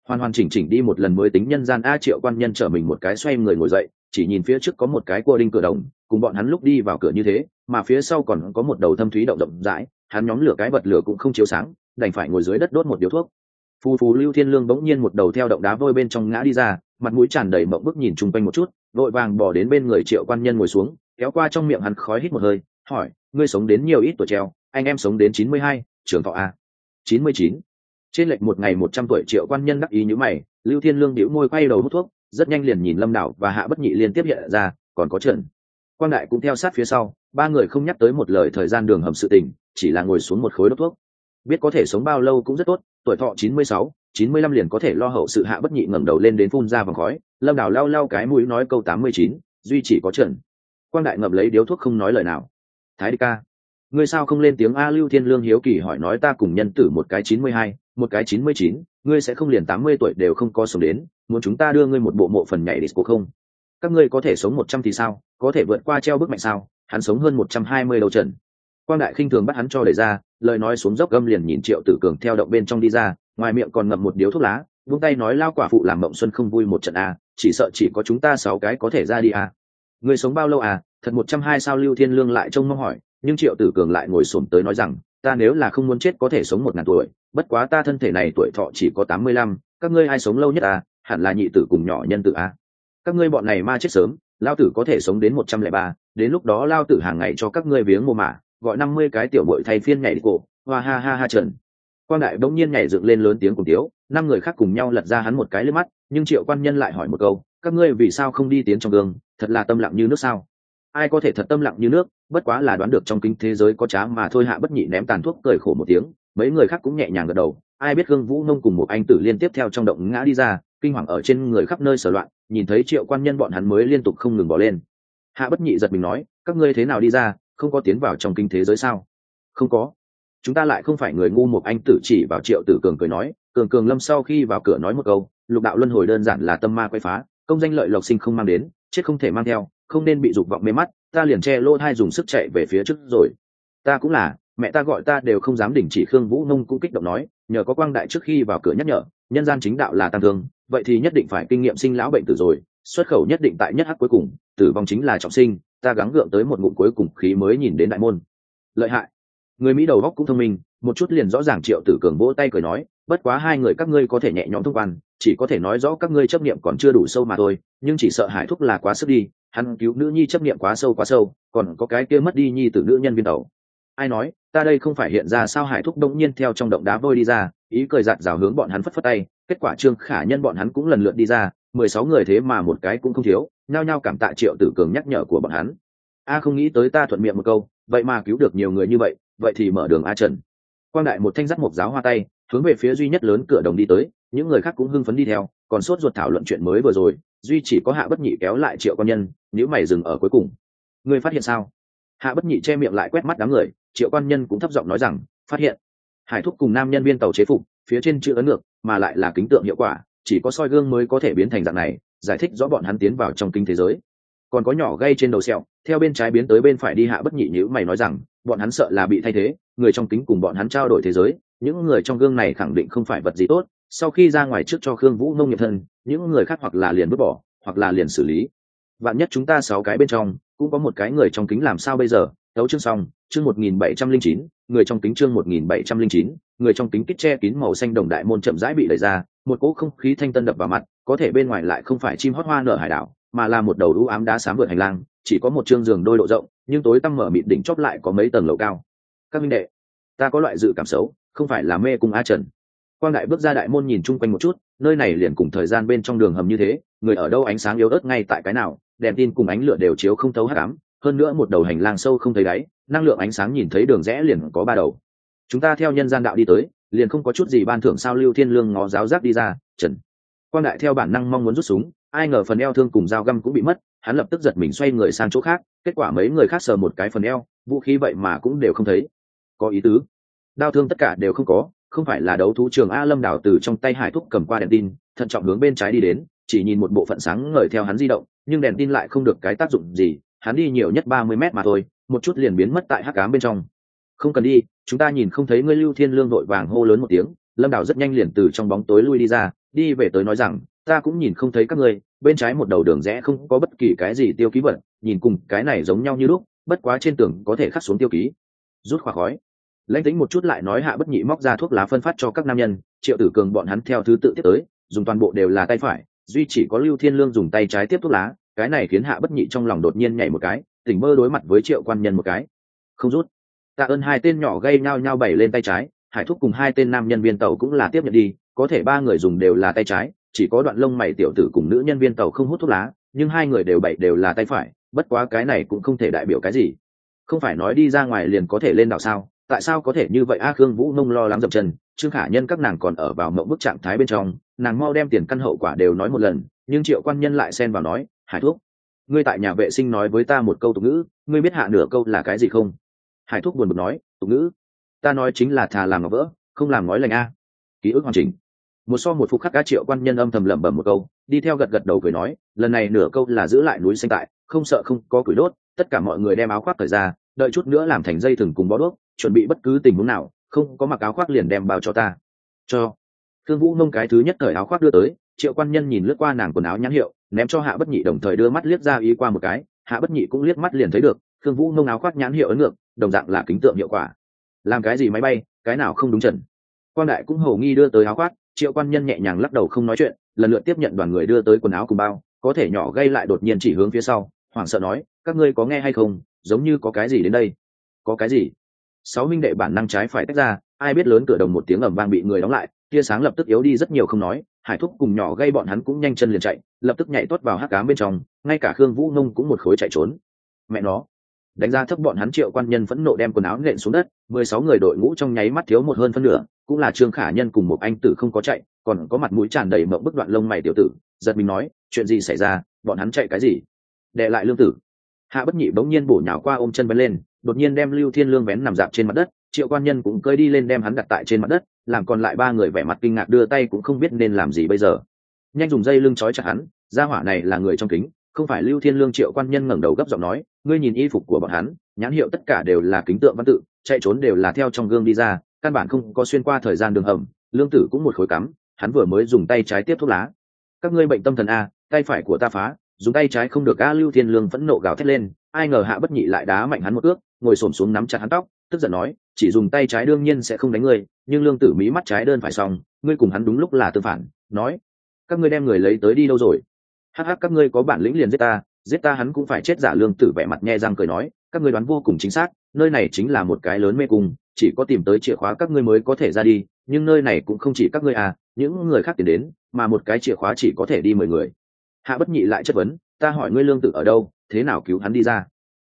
[SPEAKER 1] hoàn hoàn chỉnh chỉnh đi một lần mới tính nhân gian a. Triệu quan nhân trở mình một cái xoay người ngồi dậy, chỉ nhìn phía trước có một cái cua đinh cửa đồng, cùng bọn hắn lúc đi vào cửa như thế, mà phía sau còn có một đầu thâm thúy động rộng rãi, hắn nhóm lửa cái bật lửa cũng không chiếu sáng, đành phải ngồi dưới đất đốt một điếu thuốc. Phù phù Lưu Thiên Lương bỗng nhiên một đầu theo động đá vôi bên trong ngã đi ra, mặt mũi tràn đầy mộng bức nhìn chung quanh một chút, vội vàng bỏ đến bên người Triệu quan nhân ngồi xuống, kéo qua trong miệng hắn khói hít một hơi, hỏi: ngươi sống đến nhiều ít tuổi treo? Anh em sống đến 92, trường thọ a. 99. Trên lệch một ngày 100 tuổi. Triệu quan nhân đắc ý như mày. Lưu Thiên Lương bĩu môi quay đầu hút thuốc, rất nhanh liền nhìn Lâm Đảo và Hạ Bất Nhị liên tiếp hiện ra, còn có Trần Quang Đại cũng theo sát phía sau. Ba người không nhắc tới một lời thời gian đường hầm sự tình, chỉ là ngồi xuống một khối đốt thuốc. Biết có thể sống bao lâu cũng rất tốt, tuổi thọ 96, 95 liền có thể lo hậu sự. Hạ Bất Nhị ngẩng đầu lên đến phun ra vòng khói. Lâm Đảo lau lau cái mũi nói câu 89, duy chỉ có Trần Quang Đại ngậm lấy điếu thuốc không nói lời nào. Thái Địch ca, ngươi sao không lên tiếng a? Lưu Thiên Lương hiếu kỳ hỏi. Nói ta cùng nhân tử một cái 92, một cái 99, ngươi sẽ không liền 80 tuổi đều không có sống đến, muốn chúng ta đưa ngươi một bộ mộ phần nhảy disco không? Các ngươi có thể sống 100 thì sao, có thể vượt qua treo bức mạnh sao? Hắn sống hơn 120 đâu Trần Quang Đại khinh thường bắt hắn cho đẩy ra, lời nói xuống dốc gâm liền nhìn Triệu Tử Cường theo động bên trong đi ra, ngoài miệng còn ngậm một điếu thuốc lá, buông tay nói: lao quả phụ làm mộng xuân không vui một trận a, chỉ sợ chỉ có chúng ta 6 cái có thể ra đi a. Ngươi sống bao lâu à? Thật 120 sao? Lưu Thiên Lương lại trông mong hỏi, nhưng Triệu Tử Cường lại ngồi xổm tới nói rằng: ta nếu là không muốn chết có thể sống 1000 tuổi, bất quá ta thân thể này tuổi thọ chỉ có 85, các ngươi ai sống lâu nhất à? Hẳn là nhị tử cùng nhỏ nhân tử à? Các ngươi bọn này ma chết sớm, lao tử có thể sống đến 103, đến lúc đó lao tử hàng ngày cho các ngươi viếng mồ mả, gọi 50 cái tiểu bội thay phiên nhảy đi cổ, hoa ha ha ha. Trần Quang Đại bỗng nhiên nhảy dựng lên lớn tiếng cùng tiếu, 5 người khác cùng nhau lật ra hắn một cái liếc mắt, nhưng Triệu quan nhân lại hỏi một câu: các ngươi vì sao không đi tiến trong gương, thật là tâm lặng như nước sao? Ai có thể thật tâm lặng như nước, bất quá là đoán được trong kinh thế giới có trá mà thôi. Hạ Bất Nhị ném tàn thuốc cười khổ một tiếng, mấy người khác cũng nhẹ nhàng gật đầu. Ai biết Gương Vũ Nông cùng một anh tử liên tiếp theo trong động ngã đi ra, kinh hoàng ở trên người khắp nơi sở loạn, nhìn thấy Triệu quan nhân bọn hắn mới liên tục không ngừng bỏ lên. Hạ Bất Nhị giật mình nói: các ngươi thế nào đi ra, không có tiến vào trong kinh thế giới sao? Không có, chúng ta lại không phải người ngu. Một anh tử chỉ vào Triệu Tử Cường cười nói. Cường Lâm sau khi vào cửa nói một câu: lục đạo luân hồi đơn giản là tâm ma quay phá, công danh lợi lộc sinh không mang đến, chết không thể mang theo, không nên bị dục vọng mê mắt. Ta liền che lỗ hai dùng sức chạy về phía trước rồi. Ta cũng là, mẹ ta gọi ta đều không dám đình chỉ. Khương Vũ Nông cũng kích động nói, nhờ có Quang Đại trước khi vào cửa nhắc nhở, nhân gian chính đạo là tăng thương, vậy thì nhất định phải kinh nghiệm sinh lão bệnh tử rồi, xuất khẩu nhất định tại nhất hắc cuối cùng, tử vong chính là trọng sinh. Ta gắng gượng tới một ngụm cuối cùng khí mới nhìn đến đại môn. Lợi hại. Người Mỹ đầu óc cũng thông minh, một chút liền rõ ràng. Triệu Tử Cường vỗ tay cười nói, bất quá hai người các ngươi có thể nhẹ nhõm thông quan, chỉ có thể nói rõ các ngươi chấp niệm còn chưa đủ sâu mà thôi, nhưng chỉ sợ Hải Thúc là quá sức đi, hắn cứu nữ nhi chấp niệm quá sâu, còn có cái kia mất đi nhi tử nữ nhân viên tàu. Ai nói, ta đây không phải hiện ra sao? Hải Thúc đông nhiên theo trong động đá vôi đi ra, ý cười giạt rào hướng bọn hắn phất phất tay. Kết quả Trương Khả Nhân bọn hắn cũng lần lượt đi ra, 16 người thế mà một cái cũng không thiếu, nhao nhao cảm tạ Triệu Tử Cường nhắc nhở của bọn hắn. A không nghĩ tới ta thuận miệng một câu, vậy mà cứu được nhiều người như vậy, vậy thì mở đường a. Trần Quang Đại một thanh dắt một giáo hoa tay, hướng về phía duy nhất lớn cửa đồng đi tới, những người khác cũng hưng phấn đi theo, còn sốt ruột thảo luận chuyện mới vừa rồi. Duy chỉ có Hạ Bất Nhị kéo lại Triệu quan nhân, nếu mày dừng ở cuối cùng. Ngươi phát hiện sao? Hạ Bất Nhị che miệng lại quét mắt đám người. Triệu quan nhân cũng thấp giọng nói rằng, phát hiện. Hải Thúc cùng nam nhân viên tàu chế phục, phía trên chữ ấn ngược, mà lại là kính tượng hiệu quả, chỉ có soi gương mới có thể biến thành dạng này, giải thích rõ bọn hắn tiến vào trong kinh thế giới. Còn có nhỏ gây trên đầu sẹo, theo bên trái biến tới bên phải đi. Hạ Bất Nhị nhíu mày nói rằng, bọn hắn sợ là bị thay thế, người trong kính cùng bọn hắn trao đổi thế giới, những người trong gương này khẳng định không phải vật gì tốt, sau khi ra ngoài trước cho Khương Vũ Nông nghiệm thân, những người khác hoặc là liền vứt bỏ, hoặc là liền xử lý. Vạn nhất chúng ta 6 cái bên trong cũng có một cái người trong kính làm sao bây giờ? Tấu chương xong, chương 1709, người trong kính. Chương 1709, người trong kính. Kít che kín màu xanh đồng đại môn chậm rãi bị đẩy ra, một cỗ không khí thanh tân đập vào mặt, có thể bên ngoài lại không phải chim hót hoa nở hải đảo, mà là một đầu u ám đá xám vượt hành lang, chỉ có một chương giường đôi độ rộng, nhưng tối tăm mở mịt đỉnh chóp lại có mấy tầng lầu cao. Các minh đệ, ta có loại dự cảm xấu, không phải là mê cung a. Trần Quang Đại bước ra đại môn nhìn chung quanh một chút, nơi này liền cùng thời gian bên trong đường hầm như thế, người ở đâu, ánh sáng yếu ớt ngay tại cái nào, đèn tin cùng ánh lửa đều chiếu không thấu hắc ám, hơn nữa một đầu hành lang sâu không thấy đáy, năng lượng ánh sáng nhìn thấy đường rẽ liền có 3 đầu. Chúng ta theo nhân gian đạo đi tới, liền không có chút gì ban thưởng sao? Lưu Thiên Lương ngó giáo giác đi ra. Trần Quang Đại theo bản năng mong muốn rút súng, ai ngờ phần eo thương cùng dao găm cũng bị mất, hắn lập tức giật mình xoay người sang chỗ khác, kết quả mấy người khác sờ một cái phần eo, vũ khí vậy mà cũng đều không thấy. Có ý tứ, đao thương tất cả đều không có, không phải là đấu thú trường a. Lâm Đảo từ trong tay Hải Thúc cầm qua đèn tin, thận trọng hướng bên trái đi đến, chỉ nhìn một bộ phận sáng ngời theo hắn di động, nhưng đèn tin lại không được cái tác dụng gì, hắn đi nhiều nhất 30 mét mà thôi, một chút liền biến mất tại hắc ám bên trong. Không cần đi, chúng ta nhìn không thấy ngươi. Lưu Thiên Lương vội vàng hô lớn một tiếng. Lâm Đảo rất nhanh liền từ trong bóng tối lui đi ra, đi về tới nói rằng ta cũng nhìn không thấy các ngươi, bên trái một đầu đường rẽ không có bất kỳ cái gì tiêu ký vật, nhìn cùng cái này giống nhau như lúc, bất quá trên tường có thể khắc xuống tiêu ký. Rút khóa khói. Lãnh Tĩnh một chút lại nói. Hạ Bất Nhị móc ra thuốc lá phân phát cho các nam nhân, Triệu Tử Cường bọn hắn theo thứ tự tiếp tới, dùng toàn bộ đều là tay phải, duy chỉ có Lưu Thiên Lương dùng tay trái tiếp thuốc lá, cái này khiến Hạ Bất Nhị trong lòng đột nhiên nhảy một cái, tỉnh mơ đối mặt với Triệu Quan Nhân một cái. Không rút. Tạ ơn. Hai tên nhỏ gây nhao nhao bày lên tay trái, Hải Thúc cùng hai tên nam nhân viên tàu cũng là tiếp nhận đi, có thể ba người dùng đều là tay trái, chỉ có Đoạn Lông Mày tiểu tử cùng nữ nhân viên tàu không hút thuốc lá, nhưng hai người đều bày đều là tay phải, bất quá cái này cũng không thể đại biểu cái gì. Không phải nói đi ra ngoài liền có thể lên đảo sao? Tại sao có thể như vậy a? Khương Vũ Nông lo lắng dậm chân, Trương Khả Nhân các nàng còn ở vào mộng bức trạng thái bên trong, nàng mau đem tiền căn hậu quả đều nói một lần, nhưng Triệu Quan Nhân lại xen vào nói, Hải Thúc, ngươi tại nhà vệ sinh nói với ta một câu tục ngữ, ngươi biết hạ nửa câu là cái gì không? Hải Thúc buồn bực nói, tục ngữ? Ta nói chính là thà làm ngọc vỡ, không làm nói lành a. Ký ức hoàn chỉnh. Một so một phục khắc. Cá Triệu Quan Nhân âm thầm lẩm bẩm một câu, đi theo gật gật đầu cười nói, lần này nửa câu là giữ lại núi xanh tại, không sợ không có củi đốt, tất cả mọi người đem áo khoác cởi ra, đợi chút nữa làm thành dây thừng cùng bó đuốc, chuẩn bị bất cứ tình huống nào, không có mặc áo khoác liền đem bao cho ta. Cho. Thương Vũ Nông cái thứ nhất cởi áo khoác đưa tới, Triệu Quan Nhân nhìn lướt qua nàng quần áo nhãn hiệu, ném cho Hạ Bất Nhị, đồng thời đưa mắt liếc ra ý qua một cái, Hạ Bất Nhị cũng liếc mắt liền thấy được, Thương Vũ Nông áo khoác nhãn hiệu ấn ngược, đồng dạng là kính tượng hiệu quả. Làm cái gì máy bay, cái nào không đúng chuẩn. Quang Đại cũng hầu nghi đưa tới áo khoác, Triệu Quan Nhân nhẹ nhàng lắc đầu không nói chuyện, lần lượt tiếp nhận đoàn người đưa tới quần áo cùng bao, có thể nhỏ gây lại đột nhiên chỉ hướng phía sau, hoảng sợ nói, các ngươi có nghe hay không, giống như có cái gì đến đây. Có cái gì? Sáu minh đệ bản năng trái phải tách ra, ai biết lớn cửa đồng một tiếng ầm vang bị người đóng lại, tia sáng lập tức yếu đi rất nhiều không nói, Hải Thúc cùng nhỏ gây bọn hắn cũng nhanh chân liền chạy, lập tức nhảy tuốt vào hắc ám bên trong, ngay cả Khương Vũ Nông cũng một khối chạy trốn. Mẹ nó, đánh ra thấp bọn hắn. Triệu Quan Nhân phẫn nộ đem quần áo nện xuống đất, 16 người đội ngũ trong nháy mắt thiếu một hơn phân nửa, cũng là Trương Khả Nhân cùng một anh tử không có chạy, còn có mặt mũi tràn đầy mộng bức Đoạn Lông Mày tiểu tử, giật mình nói, chuyện gì xảy ra, bọn hắn chạy cái gì? Đè lại Lương Tử. Hạ Bất Nhị bỗng nhiên bổ nhào qua ôm chân bén lên, đột nhiên đem Lưu Thiên Lương vén nằm dạp trên mặt đất, Triệu Quan Nhân cũng cơi đi lên đem hắn đặt tại trên mặt đất, làm còn lại ba người vẻ mặt kinh ngạc đưa tay cũng không biết nên làm gì bây giờ. Nhanh dùng dây lưng trói chặt hắn, gia hỏa này là người trong kính, không phải Lưu Thiên Lương. Triệu Quan Nhân ngẩng đầu gấp giọng nói, ngươi nhìn y phục của bọn hắn, nhãn hiệu tất cả đều là kính tượng văn tự, chạy trốn đều là theo trong gương đi ra, căn bản không có xuyên qua thời gian đường hầm. Lương Tử cũng một khối cắm, hắn vừa mới dùng tay trái tiếp thuốc lá. Các ngươi bệnh tâm thần a, tay phải của ta phá, dùng tay trái không được a. Lưu Thiên Lương phẫn nộ gào thét lên, ai ngờ Hạ Bất Nhị lại đá mạnh hắn một cước, ngồi xổm xuống nắm chặt hắn tóc, tức giận nói, chỉ dùng tay trái đương nhiên sẽ không đánh ngươi, nhưng Lương Tử mí mắt trái đơn phải xong, ngươi cùng hắn đúng lúc là tương phản, nói, các ngươi đem người lấy tới đi đâu rồi? Hắc hắc, các ngươi có bản lĩnh liền giết ta hắn cũng phải chết. Giả Lương Tử vẻ mặt nhe răng cười nói, các ngươi đoán vô cùng chính xác, nơi này chính là một cái lớn mê cung, chỉ có tìm tới chìa khóa các ngươi mới có thể ra đi, nhưng nơi này cũng không chỉ các ngươi à, những người khác tiến đến, mà một cái chìa khóa chỉ có thể đi 10 người. Hạ Bất Nhị lại chất vấn, ta hỏi ngươi Lương Tử ở đâu, thế nào cứu hắn đi ra?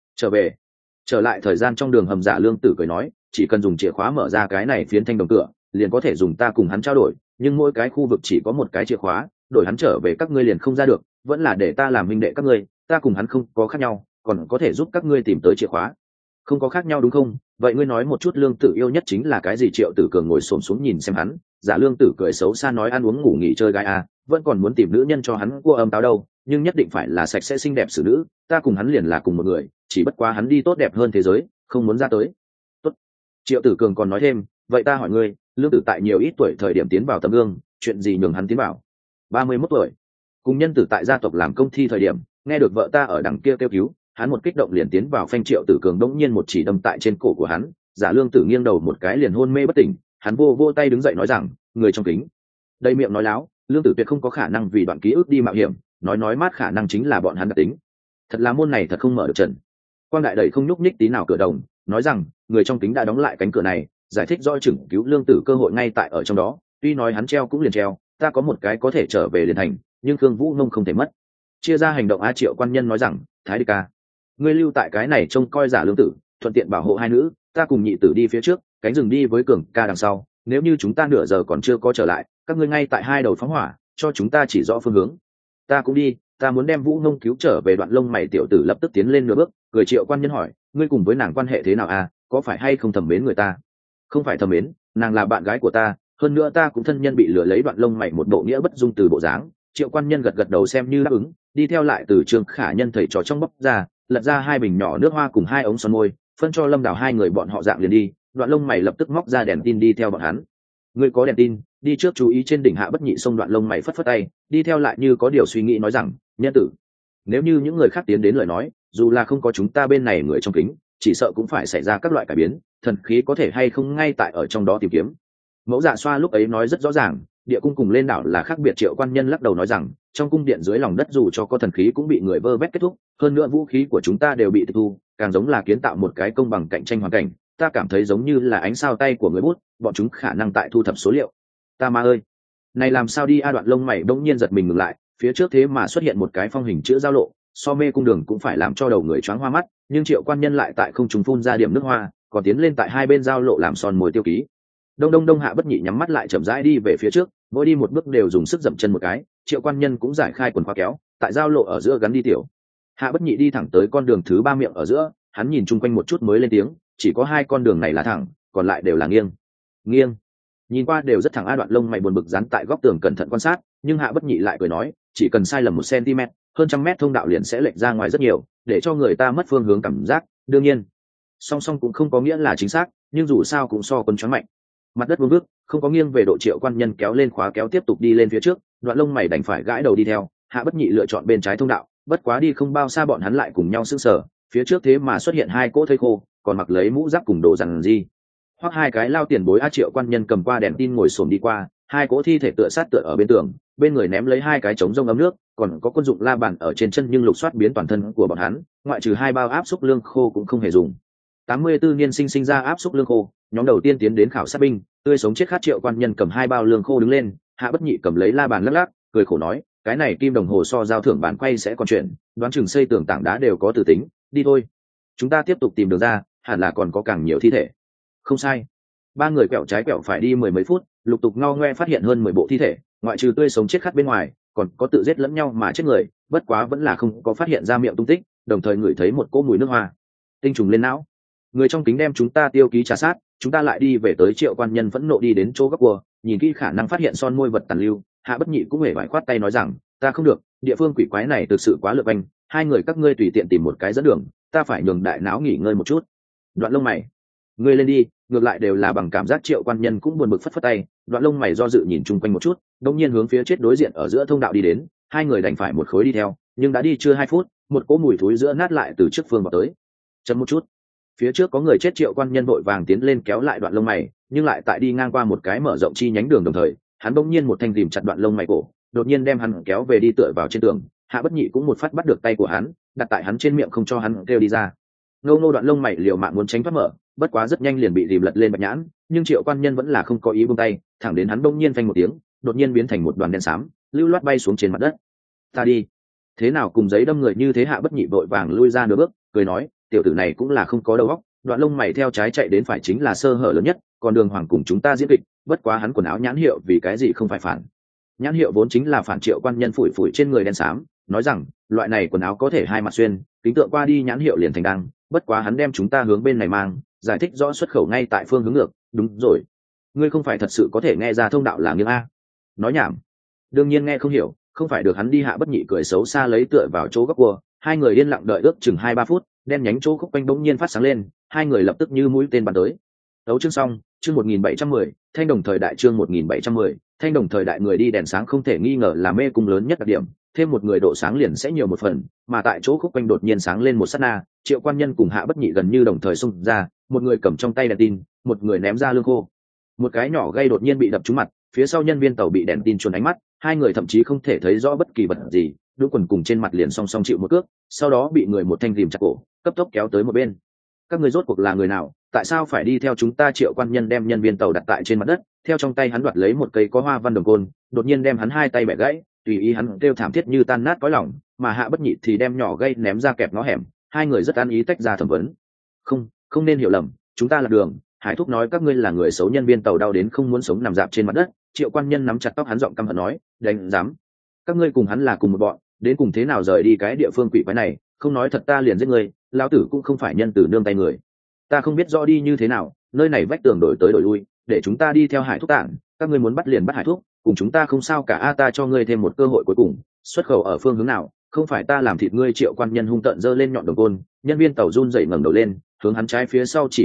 [SPEAKER 1] Trở lại thời gian trong đường hầm. Giả Lương Tử cười nói, chỉ cần dùng chìa khóa mở ra cái này phiến thanh đồng cửa, liền có thể dùng ta cùng hắn trao đổi, nhưng mỗi cái khu vực chỉ có một cái chìa khóa, đổi hắn trở về các ngươi liền không ra được, vẫn là để ta làm minh đệ các ngươi, ta cùng hắn không có khác nhau, còn có thể giúp các ngươi tìm tới chìa khóa. Không có khác nhau đúng không? Vậy ngươi nói một chút Lương Tử yêu nhất chính là cái gì? Triệu Tử Cường ngồi xổm xuống nhìn xem hắn. Giả Lương Tử cười xấu xa nói, ăn uống ngủ nghỉ chơi gái à, vẫn còn muốn tìm nữ nhân cho hắn cua âm táo đâu, nhưng nhất định phải là sạch sẽ xinh đẹp xử nữ, ta cùng hắn liền là cùng một người, chỉ bất quá hắn đi tốt đẹp hơn thế giới, không muốn ra tới. Tốt. Triệu Tử Cường còn nói thêm, vậy ta hỏi ngươi, Lương Tử tại nhiều ít tuổi thời điểm tiến vào tấm gương, chuyện gì nhường hắn tiến vào? 31 tuổi. Cùng Nhân Tử tại gia tộc làm công thi thời điểm, nghe được vợ ta ở đằng kia kêu cứu, hắn một kích động liền tiến vào phanh. Triệu Tử Cường đống nhiên một chỉ đâm tại trên cổ của hắn, Giả Lương Tử nghiêng đầu một cái liền hôn mê bất tỉnh, hắn vô tay đứng dậy nói rằng, người trong kính. Đây miệng nói láo, Lương Tử tuyệt không có khả năng vì đoạn ký ức đi mạo hiểm, nói mát khả năng chính là bọn hắn đặc tính. Thật là môn này thật không mở được trần. Quang Đại đẩy không nhúc nhích tí nào cửa đồng, nói rằng, người trong kính đã đóng lại cánh cửa này, giải thích rõ chừng cứu Lương Tử cơ hội ngay tại ở trong đó, tuy nói hắn treo cũng liền treo, ta có một cái có thể trở về liền thành, nhưng Khương Vũ Nông không thể mất. Chia ra hành động a. Triệu Quan Nhân nói rằng, Thái Địch ca, ngươi lưu tại cái này trông coi Giả Lương Tử, thuận tiện bảo hộ hai nữ, ta cùng Nhị Tử đi phía trước, cánh rừng đi với Cường ca đằng sau, nếu như chúng ta nửa giờ còn chưa có trở lại, các ngươi ngay tại hai đầu phóng hỏa, cho chúng ta chỉ rõ phương hướng. Ta cũng đi, ta muốn đem Vũ Nông cứu trở về. Đoạn Lông Mày tiểu tử lập tức tiến lên nửa bước, cười. Triệu Quan Nhân hỏi, ngươi cùng với nàng quan hệ thế nào à, có phải hay không thầm mến người ta? Không phải thầm mến, nàng là bạn gái của ta, hơn nữa ta cũng thân nhân bị lừa lấy. Đoạn Lông Mày một bộ nghĩa bất dung từ bộ dáng. Triệu Quan Nhân gật đầu xem như đáp ứng, đi theo lại từ Trương Khả Nhân thầy trò trong bóc ra, lật ra 2 bình nhỏ nước hoa cùng 2 ống son môi, phân cho Lâm Đào 2 người bọn họ dạng liền đi. Đoạn Lông Mày lập tức móc ra đèn tin đi theo bọn hắn. Ngươi có đèn tin, đi trước chú ý trên đỉnh. Hạ Bất Nhị xông Đoạn Lông mày phất phất tay, đi theo lại như có điều suy nghĩ nói rằng, nhân tử, nếu như những người khác tiến đến lời nói, dù là không có chúng ta bên này người trong kính, chỉ sợ cũng phải xảy ra các loại cải biến, thần khí có thể hay không ngay tại ở trong đó tìm kiếm. Mẫu Dạ Xoa lúc ấy nói rất rõ ràng, địa cung cùng lên đảo là khác biệt. Triệu Quan Nhân lắc đầu nói rằng, trong cung điện dưới lòng đất dù cho có thần khí cũng bị người vơ vét kết thúc, hơn nữa vũ khí của chúng ta đều bị tịch thu, càng giống là kiến tạo một cái công bằng cạnh tranh hoàn cảnh. Ta cảm thấy giống như là ánh sao tay của người bút, bọn chúng khả năng tại thu thập số liệu. Ta ma ơi, này làm sao đi a? Đoạn Lông mày bỗng nhiên giật mình ngừng lại, phía trước thế mà xuất hiện một cái phong hình chữ giao lộ, so mê cung đường cũng phải làm cho đầu người choáng hoa mắt, nhưng Triệu Quan Nhân lại tại không trung phun ra điểm nước hoa, còn tiến lên tại hai bên giao lộ làm son mồi tiêu ký. Đông đông đông. Hạ Bất Nhị nhắm mắt lại chậm rãi đi về phía trước, mỗi đi một bước đều dùng sức dậm chân một cái. Triệu Quan Nhân cũng giải khai quần khóa kéo, tại giao lộ ở giữa gắn đi tiểu. Hạ Bất Nhị đi thẳng tới con đường thứ 3 miệng ở giữa, hắn nhìn chung quanh một chút mới lên tiếng, chỉ có 2 con đường này là thẳng, còn lại đều là nghiêng. Nghiêng? Nhìn qua đều rất thẳng a. Đoạn Lông mày buồn bực dán tại góc tường cẩn thận quan sát, nhưng Hạ Bất Nhị lại cười nói, chỉ cần sai lầm 1 cm, hơn trăm mét thông đạo liền sẽ lệch ra ngoài rất nhiều, để cho người ta mất phương hướng cảm giác. Đương nhiên, song song cũng không có nghĩa là chính xác, nhưng dù sao cũng so quân choáng mạnh. Mặt đất vuông vức, không có nghiêng về độ. Triệu Quan Nhân kéo lên khóa kéo tiếp tục đi lên phía trước, Đoạn Lông mày đành phải gãi đầu đi theo. Hạ Bất Nhị lựa chọn bên trái thông đạo, bất quá đi không bao xa bọn hắn lại cùng nhau sững sờ, phía trước thế mà xuất hiện 2 cỗ thây khô, còn mặc lấy mũ giáp cùng đồ rằng gì. Hoặc 2 cái lao tiền bối. Triệu Quan Nhân cầm qua đèn tin ngồi xổm đi qua, 2 cỗ thi thể tựa sát tựa ở bên tường, bên người ném lấy 2 cái trống rông ấm nước, còn có quân dụng la bàn ở trên chân, nhưng lục soát biến toàn thân của bọn hắn, ngoại trừ 2 bao áp xúc lương khô cũng không hề dùng. 84 niên sinh ra áp xúc lương khô, nhóm đầu tiên tiến đến khảo sát binh, tươi sống chết khát. Triệu Quan Nhân cầm 2 bao lương khô đứng lên, Hạ Bất Nhị cầm lấy la bàn lắc lắc, cười khổ nói, cái này kim đồng hồ so giao thưởng bản quay sẽ còn chuyển, đoán chừng xây tường tảng đá đều có tử tính, đi thôi, chúng ta tiếp tục tìm đường ra, hẳn là còn có càng nhiều thi thể. Không sai. 3 người quẹo trái quẹo phải đi 10 mấy phút, lục tục ngao ngoe phát hiện hơn 10 bộ thi thể, ngoại trừ tươi sống chết khát bên ngoài, còn có tự giết lẫn nhau mà chết người, bất quá vẫn là không có phát hiện ra miệng tung tích, đồng thời ngửi thấy một cỗ mùi nước hoa. Tinh trùng lên não. Người trong kính đem chúng ta tiêu ký trà sát, chúng ta lại đi về tới. Triệu Quan Nhân phẫn nộ đi đến chỗ góc cua, nhìn kỹ khả năng phát hiện son môi vật tàn lưu. Hạ Bất Nhị cũng hề vải khoát tay nói rằng, ta không được, địa phương quỷ quái này thực sự quá lượt anh, 2 người các ngươi tùy tiện tìm một cái dẫn đường, ta phải nhường đại não nghỉ ngơi một chút. Đoạn Lông mày, ngươi lên đi, ngược lại đều là bằng cảm giác. Triệu Quan Nhân cũng buồn bực phất phất tay. Đoạn Lông mày do dự nhìn chung quanh một chút, đột nhiên hướng phía chết đối diện ở giữa thông đạo đi đến. 2 người đành phải một khối đi theo, nhưng đã đi chưa 2 phút, một cỗ mùi thối giữa nát lại từ trước phương vào tới. Chậm một chút, phía trước có người chết. Triệu Quan Nhân vội vàng tiến lên kéo lại Đoạn Lông mày, nhưng lại tại đi ngang qua một cái mở rộng chi nhánh đường đồng thời, hắn bỗng nhiên một thanh rìm chặt Đoạn Lông mày cổ, đột nhiên đem hắn kéo về đi tựa vào trên tường. Hạ Bất Nhị cũng một phát bắt được tay của hắn, đặt tại hắn trên miệng không cho hắn kêu đi ra. Ngô Ngô. Đoạn Lông mày liều mạng muốn tránh thoát mở, bất quá rất nhanh liền bị rìm lật lên bạch nhãn, nhưng Triệu Quan Nhân vẫn là không có ý buông tay, thẳng đến hắn bỗng nhiên phanh một tiếng, đột nhiên biến thành một đoàn đen xám, lưu loát bay xuống trên mặt đất. Ta đi, thế nào cùng giấy đâm người như thế? Hạ Bất Nhị vội vàng lui ra nửa bước, cười nói, tiểu tử này cũng là không có đầu óc. Đoạn Lông mày theo trái chạy đến phải chính là sơ hở lớn nhất, còn Đường Hoàng cùng chúng ta diễn kịch, bất quá hắn quần áo nhãn hiệu vì cái gì không phải phản? Nhãn hiệu vốn chính là phản. Triệu Quan Nhân phủi phủi trên người đen xám, nói rằng, loại này quần áo có thể 2 mặt xuyên, kính tượng qua đi nhãn hiệu liền thành đăng, bất quá hắn đem chúng ta hướng bên này mang, giải thích rõ xuất khẩu ngay tại phương hướng ngược. Đúng rồi, ngươi không phải thật sự có thể nghe ra thông đạo là nghiêng a? Nói nhảm, đương nhiên nghe không hiểu, không phải được hắn đi. Hạ Bất Nhị cười xấu xa lấy tựa vào chỗ góc cua. 2 người yên lặng đợi ước chừng 2-3 phút, đen nhánh chỗ khúc quanh bỗng nhiên phát sáng lên, 2 người lập tức như mũi tên bắn tới. Đấu chương xong, chương 1710, Thanh Đồng thời đại. Chương 1710, Thanh Đồng thời đại. Người đi đèn sáng không thể nghi ngờ là mê cung lớn nhất đặc điểm, thêm một người độ sáng liền sẽ nhiều một phần, mà tại chỗ khúc quanh đột nhiên sáng lên một sát na, Triệu Quan Nhân cùng Hạ Bất Nhị gần như đồng thời xung ra, một người cầm trong tay đèn tin, một người ném ra lương khô. Một cái nhỏ gây đột nhiên bị đập trúng mặt, phía sau nhân viên tàu bị đèn tin chuồn ánh mắt, 2 người thậm chí không thể thấy rõ bất kỳ vật gì, đũng quần cùng trên mặt liền song song chịu một cước, sau đó bị người một thanh rìm chặt cổ, cấp tốc kéo tới một bên. Các người rốt cuộc là người nào, tại sao phải đi theo chúng ta? Triệu Quan Nhân đem nhân viên tàu đặt tại trên mặt đất, theo trong tay hắn đoạt lấy một cây có hoa văn đồng côn, đột nhiên đem hắn 2 tay bẻ gãy, tùy ý hắn kêu thảm thiết như tan nát cõi lòng, mà Hạ Bất Nhị thì đem nhỏ gây ném ra kẹp ngõ hẻm. 2 người rất ăn ý tách ra thẩm vấn. Không nên hiểu lầm, chúng ta là Đường Hải Thúc nói các ngươi là người xấu. Nhân viên tàu đau đến không muốn sống nằm dạp trên mặt đất. Triệu Quan Nhân nắm chặt tóc hắn, giọng căm hận nói, đánh dám, các ngươi cùng hắn là cùng một bọn, đến cùng thế nào rời đi cái địa phương quỷ quái này? Không nói thật ta liền giết ngươi, lão tử cũng không phải nhân từ nương tay người. Ta không biết rõ đi như thế nào, nơi này vách tường đổi tới đổi lui, để chúng ta đi theo Hải Thúc tảng, các ngươi muốn bắt liền bắt Hải Thúc, cùng chúng ta không sao cả a. Ta cho ngươi thêm một cơ hội cuối cùng, xuất khẩu ở phương hướng nào, không phải ta làm thịt ngươi. Triệu Quan Nhân hung tợn giơ lên nhọn đồng côn, nhân viên tàu run rẩy ngẩng đầu lên, hướng hắn trái phía sau chỉ một chút,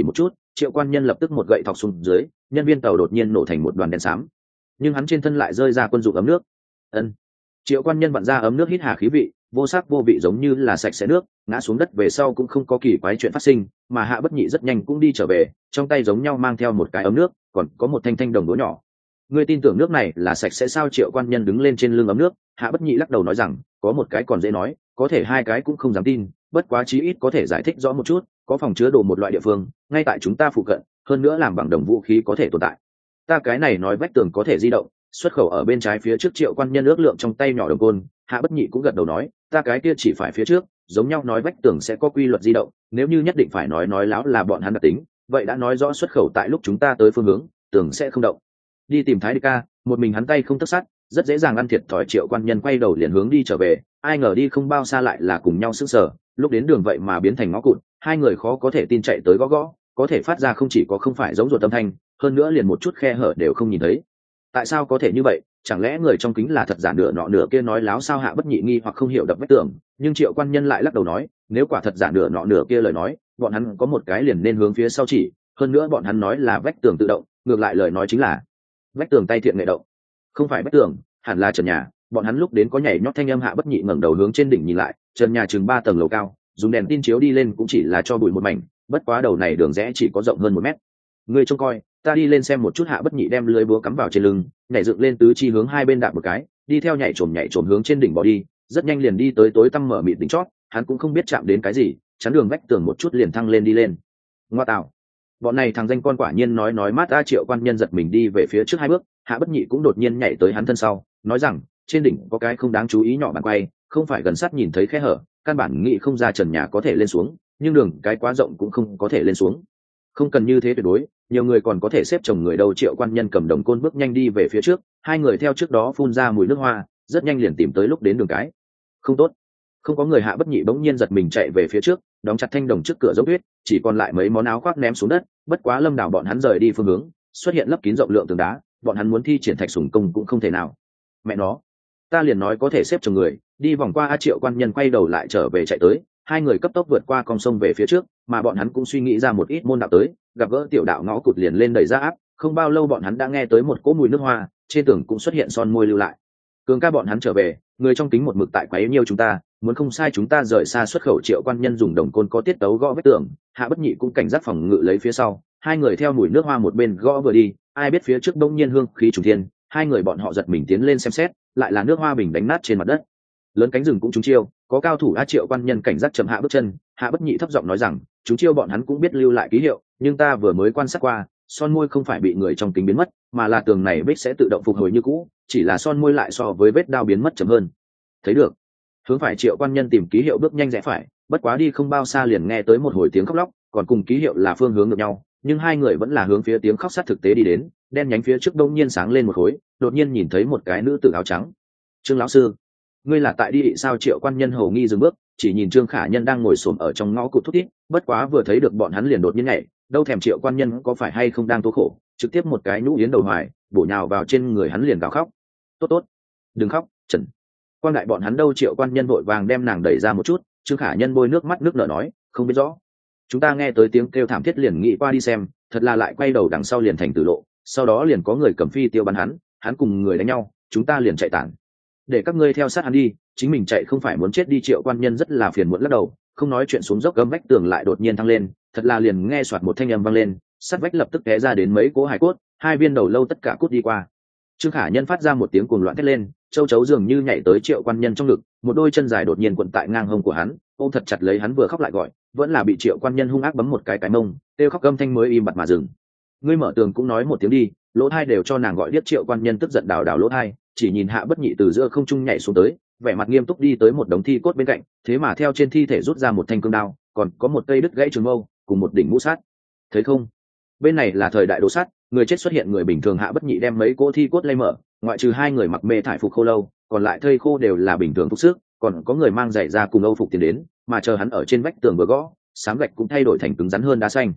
[SPEAKER 1] Triệu Quan Nhân lập tức một gậy thọc xuống dưới, nhân viên tàu đột nhiên nổ thành một đoàn đen xám, nhưng hắn trên thân lại rơi ra quân dụng ấm nước. Ân. Triệu Quan Nhân vặn ra ấm nước hít hà khí vị, vô sắc vô vị giống như là sạch sẽ nước, ngã xuống đất về sau cũng không có kỳ quái chuyện phát sinh, mà Hạ Bất Nhị rất nhanh cũng đi trở về, trong tay giống nhau mang theo một cái ấm nước, còn có một thanh thanh đồng đũa nhỏ. Ngươi tin tưởng nước này là sạch sẽ sao? Triệu Quan Nhân đứng lên trên lưng ấm nước, Hạ Bất Nhị lắc đầu nói rằng, có một cái còn dễ nói, có thể hai cái cũng không dám tin, bất quá chí ít có thể giải thích rõ một chút, có phòng chứa đồ một loại địa phương, ngay tại chúng ta phụ cận, hơn nữa làm bằng đồng vũ khí có thể tồn tại. Ta cái này nói vách tường có thể di động, xuất khẩu ở bên trái phía trước. Triệu Quan Nhân ước lượng trong tay nhỏ đồng côn, Hạ Bất Nhị cũng gật đầu nói, ta cái kia chỉ phải phía trước, giống nhau nói vách tường sẽ có quy luật di động, nếu như nhất định phải nói láo là bọn hắn đặc tính, vậy đã nói rõ xuất khẩu tại lúc chúng ta tới phương hướng, tường sẽ không động. Đi tìm Thái Địch ca, một mình hắn tay không tất sát, rất dễ dàng ăn thiệt thòi. Triệu Quan Nhân quay đầu liền hướng đi trở về, ai ngờ đi không bao xa lại là cùng nhau sững sờ, lúc đến đường vậy mà biến thành ngõ cụt, hai người khó có thể tin chạy tới gõ gõ, có thể phát ra không chỉ có không phải giống ruột âm thanh, hơn nữa liền một chút khe hở đều không nhìn thấy. Tại sao có thể như vậy? Chẳng lẽ người trong kính là thật giả nửa nọ nửa kia nói láo sao? Hạ Bất Nhị nghi hoặc không hiểu đập vách tường, nhưng Triệu Quan Nhân lại lắc đầu nói, nếu quả thật giả nửa nọ nửa kia lời nói, bọn hắn có một cái liền nên hướng phía sau chỉ, hơn nữa bọn hắn nói là vách tường tự động, ngược lại lời nói chính là vách tường tay thiện nghệ động, không phải vách tường, hẳn là trần nhà. Bọn hắn lúc đến có nhảy nhót thanh âm. Hạ Bất Nhị ngẩng đầu hướng trên đỉnh nhìn lại, trần nhà chừng 3 tầng lầu cao, dùng đèn tin chiếu đi lên cũng chỉ là cho bụi một mảnh, bất quá đầu này đường rẽ chỉ có rộng hơn 1 mét. Ngươi trông coi, ta đi lên xem một chút. Hạ Bất Nhị đem lưới búa cắm vào trên lưng, nhảy dựng lên tứ chi hướng hai bên đạp một cái, đi theo nhảy trồm hướng trên đỉnh bỏ đi, rất nhanh liền đi tới tối tăm mở mịt đỉnh chót. Hắn cũng không biết chạm đến cái gì, chắn đường vách tường một chút liền thăng lên đi lên. Ngoa tạo, bọn này thằng danh con quả nhiên nói mát. Triệu Quan Nhân giật mình đi về phía trước 2 bước, Hạ Bất Nhị cũng đột nhiên nhảy tới hắn thân sau, nói rằng, trên đỉnh có cái không đáng chú ý nhỏ bàn quay, không phải gần sát nhìn thấy khe hở, căn bản nghĩ không ra trần nhà có thể lên xuống, nhưng đường cái quá rộng cũng không có thể lên xuống. Không cần như thế tuyệt đối, nhiều người còn có thể xếp chồng người đâu. Triệu Quan Nhân cầm đồng côn bước nhanh đi về phía trước, hai người theo trước đó phun ra mùi nước hoa, rất nhanh liền tìm tới lúc đến đường cái. Không tốt, không có người. Hạ Bất Nhị bỗng nhiên giật mình chạy về phía trước, đóng chặt thanh đồng trước cửa dốc tuyết, chỉ còn lại mấy món áo khoác ném xuống đất. Bất quá Lâm Đảo bọn hắn rời đi phương hướng, xuất hiện lấp kín rộng lượng tường đá, bọn hắn muốn thi triển thạch sủng công cũng không thể nào. Mẹ nó, ta liền nói có thể xếp chồng người, đi vòng qua. Triệu Quan Nhân quay đầu lại trở về chạy tới, hai người cấp tốc vượt qua con sông về phía trước, mà bọn hắn cũng suy nghĩ ra một ít môn đạo tới, gặp gỡ tiểu đạo ngõ cụt liền lên đẩy ra áp. Không bao lâu bọn hắn đã nghe tới một cỗ mùi nước hoa, trên tường cũng xuất hiện son môi lưu lại. Cường ca bọn hắn trở về, người trong kính một mực tại quấy nhiêu chúng ta, muốn không sai chúng ta rời xa xuất khẩu. Triệu Quan Nhân dùng đồng côn có tiết tấu gõ vách tường, Hạ Bất Nhị cũng cảnh giác phòng ngự lấy phía sau, hai người theo mùi nước hoa một bên gõ vừa đi, ai biết phía trước đông nhiên hương khí trùng thiên, hai người bọn họ giật mình tiến lên xem xét, lại là nước hoa bình đánh nát trên mặt đất. Lớn cánh rừng cũng trúng chiêu, có cao thủ. Triệu Quan Nhân cảnh giác chậm hạ bước chân, Hạ Bất Nhị thấp giọng nói rằng, trúng chiêu bọn hắn cũng biết lưu lại ký hiệu, nhưng ta vừa mới quan sát qua, son môi không phải bị người trong kính biến mất, mà là tường này bích sẽ tự động phục hồi như cũ, chỉ là son môi lại so với vết đao biến mất chậm hơn. Thấy được, hướng phải. Triệu Quan Nhân tìm ký hiệu bước nhanh rẽ phải, bất quá đi không bao xa liền nghe tới một hồi tiếng khóc lóc, còn cùng ký hiệu là phương hướng ngược nhau, nhưng hai người vẫn là hướng phía tiếng khóc sát thực tế đi đến. Đen nhánh phía trước đông nhiên sáng lên một khối, đột nhiên nhìn thấy một cái nữ tử áo trắng. Trương lão sư, ngươi là tại đi sao? Triệu Quan Nhân hầu nghi dừng bước, chỉ nhìn Trương Khả Nhân đang ngồi xổm ở trong ngõ cụt thút thít, bất quá vừa thấy được bọn hắn liền đột nhiên nhảy, đâu thèm Triệu Quan Nhân có phải hay không đang tố khổ, trực tiếp một cái nhũ yến đầu hoài bổ nhào vào trên người hắn liền gào khóc. Tốt, đừng khóc, Trần Quan đại bọn hắn đâu? Triệu Quan Nhân vội vàng đem nàng đẩy ra một chút. Trương Khả Nhân bôi nước mắt nước nở nói, không biết rõ, chúng ta nghe tới tiếng kêu thảm thiết liền nghĩ qua đi xem, thật là lại quay đầu đằng sau liền thành tử lộ, sau đó liền có người cầm phi tiêu bắn hắn cùng người đánh nhau, chúng ta liền chạy tản, để các ngươi theo sát hắn đi, chính mình chạy không phải muốn chết đi. Triệu Quan Nhân rất là phiền muộn lắc đầu, không nói chuyện xuống dốc. Gấm vách tường lại đột nhiên thăng lên, thật là liền nghe soạt một thanh âm vang lên, sát vách lập tức té ra đến mấy cỗ hải cốt, hai viên đầu lâu tất cả cút đi qua. Trương Khả Nhân phát ra một tiếng cuồng loạn thét lên, châu chấu dường như nhảy tới Triệu Quan Nhân trong ngực, một đôi chân dài đột nhiên quận tại ngang hông của hắn, ôm thật chặt lấy hắn, vừa khóc lại gọi, vẫn là bị Triệu Quan Nhân hung ác bấm một cái mông, kêu khóc âm thanh mới im bặt mà dừng. Ngươi mở tường cũng nói một tiếng đi, lỗ thai đều cho nàng gọi điếc. Triệu Quan Nhân tức giận đào lỗ thai, chỉ nhìn Hạ Bất Nhị từ giữa không trung nhảy xuống tới, vẻ mặt nghiêm túc đi tới một đống thi cốt bên cạnh, thế mà theo trên thi thể rút ra một thanh cương đao, còn có một cây đứt gãy trường mâu cùng một đỉnh mũ sắt. Thấy không, bên này là thời đại đồ sắt, người chết xuất hiện người bình thường. Hạ Bất Nhị đem mấy cỗ thi cốt lay mở, ngoại trừ hai người mặc mê thải phục khô lâu, còn lại thây khô đều là bình thường phục sức, còn có người mang giày da cùng âu phục tiến đến, mà chờ hắn ở trên vách tường vừa gõ, xám gạch cũng thay đổi thành cứng rắn hơn đá xanh.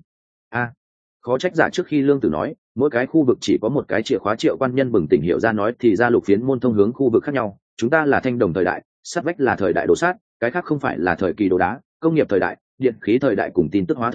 [SPEAKER 1] Khó trách giả trước khi Lương Tử nói mỗi cái khu vực chỉ có một cái chìa khóa. Triệu Quan Nhân bừng tỉnh hiểu ra, nói thì ra lục phiến môn thông hướng khu vực khác nhau, chúng ta là thanh đồng thời đại, sắt vách là thời đại đồ sát, cái khác không phải là thời kỳ đồ đá, công nghiệp thời đại, điện khí thời đại cùng tin tức hóa thời đại,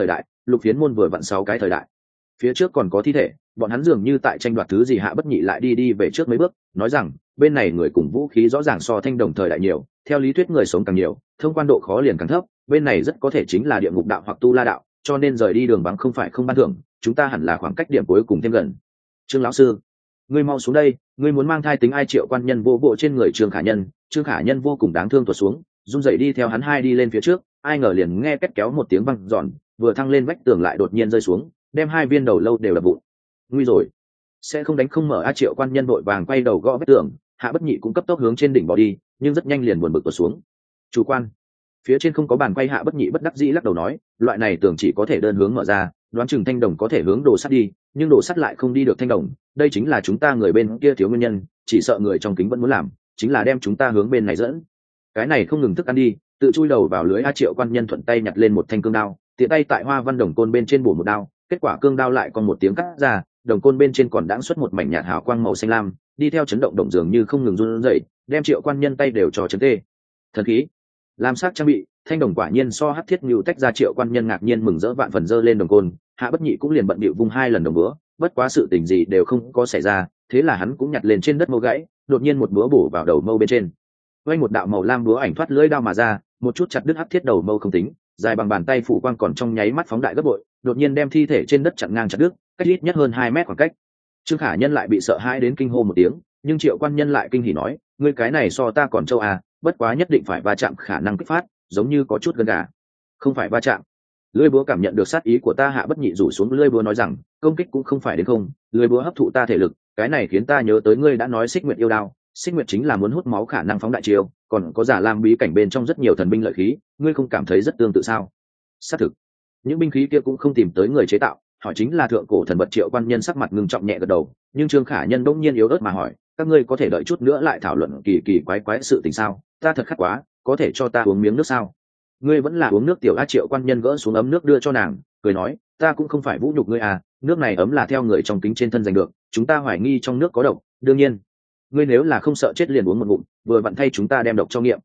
[SPEAKER 1] lục phiến môn vừa vặn 6 cái thời đại. Phía trước còn có thi thể, bọn hắn dường như tại tranh đoạt thứ gì. Hạ Bất Nhị lại đi về trước mấy bước, nói rằng bên này người cùng vũ khí rõ ràng so Thanh Đồng thời đại nhiều, theo lý thuyết người sống càng nhiều, thông quan độ khó liền càng thấp, bên này rất có thể chính là địa ngục đạo hoặc tu la đạo, cho nên rời đi đường vắng không phải không ban thưởng, chúng ta hẳn là khoảng cách điểm cuối cùng thêm gần. Trương lão sư, ngươi mau xuống đây, ngươi muốn mang thai tính ai? Triệu Quan Nhân vô bộ trên người Trương Khả Nhân. Trương Khả Nhân vô cùng đáng thương tuột xuống, run rẩy đi theo hắn hai đi lên phía trước, ai ngờ liền nghe két kéo một tiếng vang giòn, vừa thăng lên vách tường lại đột nhiên rơi xuống, đem hai viên đầu lâu đều đập vụn. Nguy rồi, sẽ không đánh không mở a. Triệu Quan Nhân vội vàng quay đầu gõ vách tường. Hạ Bất Nhị cũng cấp tốc hướng trên đỉnh bỏ đi, nhưng rất nhanh liền buồn bực tuột xuống. Chủ quan, phía trên không có bàn quay. Hạ Bất Nhị bất đắc dĩ lắc đầu nói, loại này tường chỉ có thể đơn hướng mở ra, đoán chừng Thanh Đồng có thể hướng đồ sắt đi, nhưng đồ sắt lại không đi được Thanh Đồng, đây chính là chúng ta người bên kia thiếu nguyên nhân, chỉ sợ người trong kính vẫn muốn làm, chính là đem chúng ta hướng bên này dẫn. Cái này không ngừng thức ăn đi, tự chui đầu vào lưới a. Triệu Quan Nhân thuận tay nhặt lên một thanh cương đao, tiện tay tại hoa văn đồng côn bên trên bổ một đao, kết quả cương đao lại còn một tiếng cắt ra, đồng côn bên trên còn đãng xuất một mảnh nhạt hào quang màu xanh lam, đi theo chấn động động dường như không ngừng run rẩy, đem Triệu Quan Nhân tay đều cho chấn tê. Thần khí, lam sắc trang bị, Thanh Đồng quả nhiên so hắc thiết nhu tách ra. Triệu Quan Nhân ngạc nhiên mừng rỡ vạn phần giơ lên đồng côn. Hạ Bất Nhị cũng liền bận bịu vung 2 lần đồng búa, bất quá sự tình gì đều không có xảy ra, thế là hắn cũng nhặt lên trên đất mâu gãy, đột nhiên một búa bổ vào đầu mâu bên trên. Vang một đạo màu lam búa ảnh thoát lưỡi đao mà ra, một chút chặt đứt hắc thiết đầu mâu không tính, dài bằng bàn tay phủ quang còn trong nháy mắt phóng đại gấp bội, đột nhiên đem thi thể trên đất chặn ngang chặt đứt, cách ít nhất hơn 2 mét khoảng cách. Trương Khả Nhân lại bị sợ hãi đến kinh hô một tiếng, nhưng Triệu Quan Nhân lại kinh hỉ nói, ngươi cái này so ta còn trâu à, bất quá nhất định phải va chạm khả năng kích phát, giống như có chút gần gà. Không phải va chạm. Lưỡi búa cảm nhận được sát ý của ta. Hạ Bất Nhị rủ xuống lưỡi búa nói rằng, công kích cũng không phải đến không, lưỡi búa hấp thụ ta thể lực, cái này khiến ta nhớ tới ngươi đã nói Xích Nguyệt yêu đao, Xích Nguyệt chính là muốn hút máu khả năng phóng đại chiêu, còn có Giả Lam bí cảnh bên trong rất nhiều thần binh lợi khí, ngươi không cảm thấy rất tương tự sao? Xác thực, những binh khí kia cũng không tìm tới người chế tạo, hỏi chính là thượng cổ thần vật. Triệu Quan Nhân sắc mặt ngưng trọng nhẹ gật đầu, nhưng Trương Khả Nhân bỗng nhiên yếu ớt mà hỏi, các ngươi có thể đợi chút nữa lại thảo luận kỳ kỳ quái quái sự tình sao? Ta thật khát quá, có thể cho ta uống miếng nước sao? Ngươi vẫn là uống nước tiểu a. Triệu Quan Nhân gỡ xuống ấm nước đưa cho nàng, cười nói, ta cũng không phải vũ nhục ngươi à, nước này ấm là theo người trong kính trên thân giành được, chúng ta hoài nghi trong nước có độc, đương nhiên ngươi nếu là không sợ chết liền uống một ngụm, vừa vặn thay chúng ta đem độc cho nghiệm.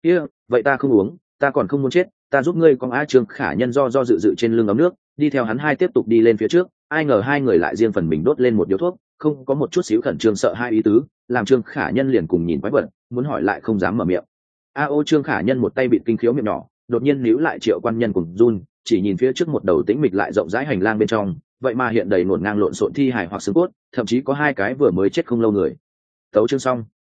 [SPEAKER 1] Vậy ta không uống, ta còn không muốn chết, ta giúp ngươi con a. Trương Khả Nhân do dự dự trên lưng ấm nước, đi theo hắn hai tiếp tục đi lên phía trước, ai ngờ hai người lại riêng phần mình đốt lên một điếu thuốc, không có một chút xíu khẩn trương sợ hai ý tứ, làm Trương Khả Nhân liền cùng nhìn quái vật, muốn hỏi lại không dám mở miệng. Trương Khả Nhân một tay bịt kinh khiếu miệng nhỏ, đột nhiên níu lại Triệu Quan Nhân cùng run, chỉ nhìn phía trước một đầu tĩnh mịch lại rộng rãi hành lang bên trong, vậy mà hiện đầy nổn ngang lộn xộn thi hài hoặc xương cốt, thậm chí có 2 cái vừa mới chết không lâu người. Tấu chương xong.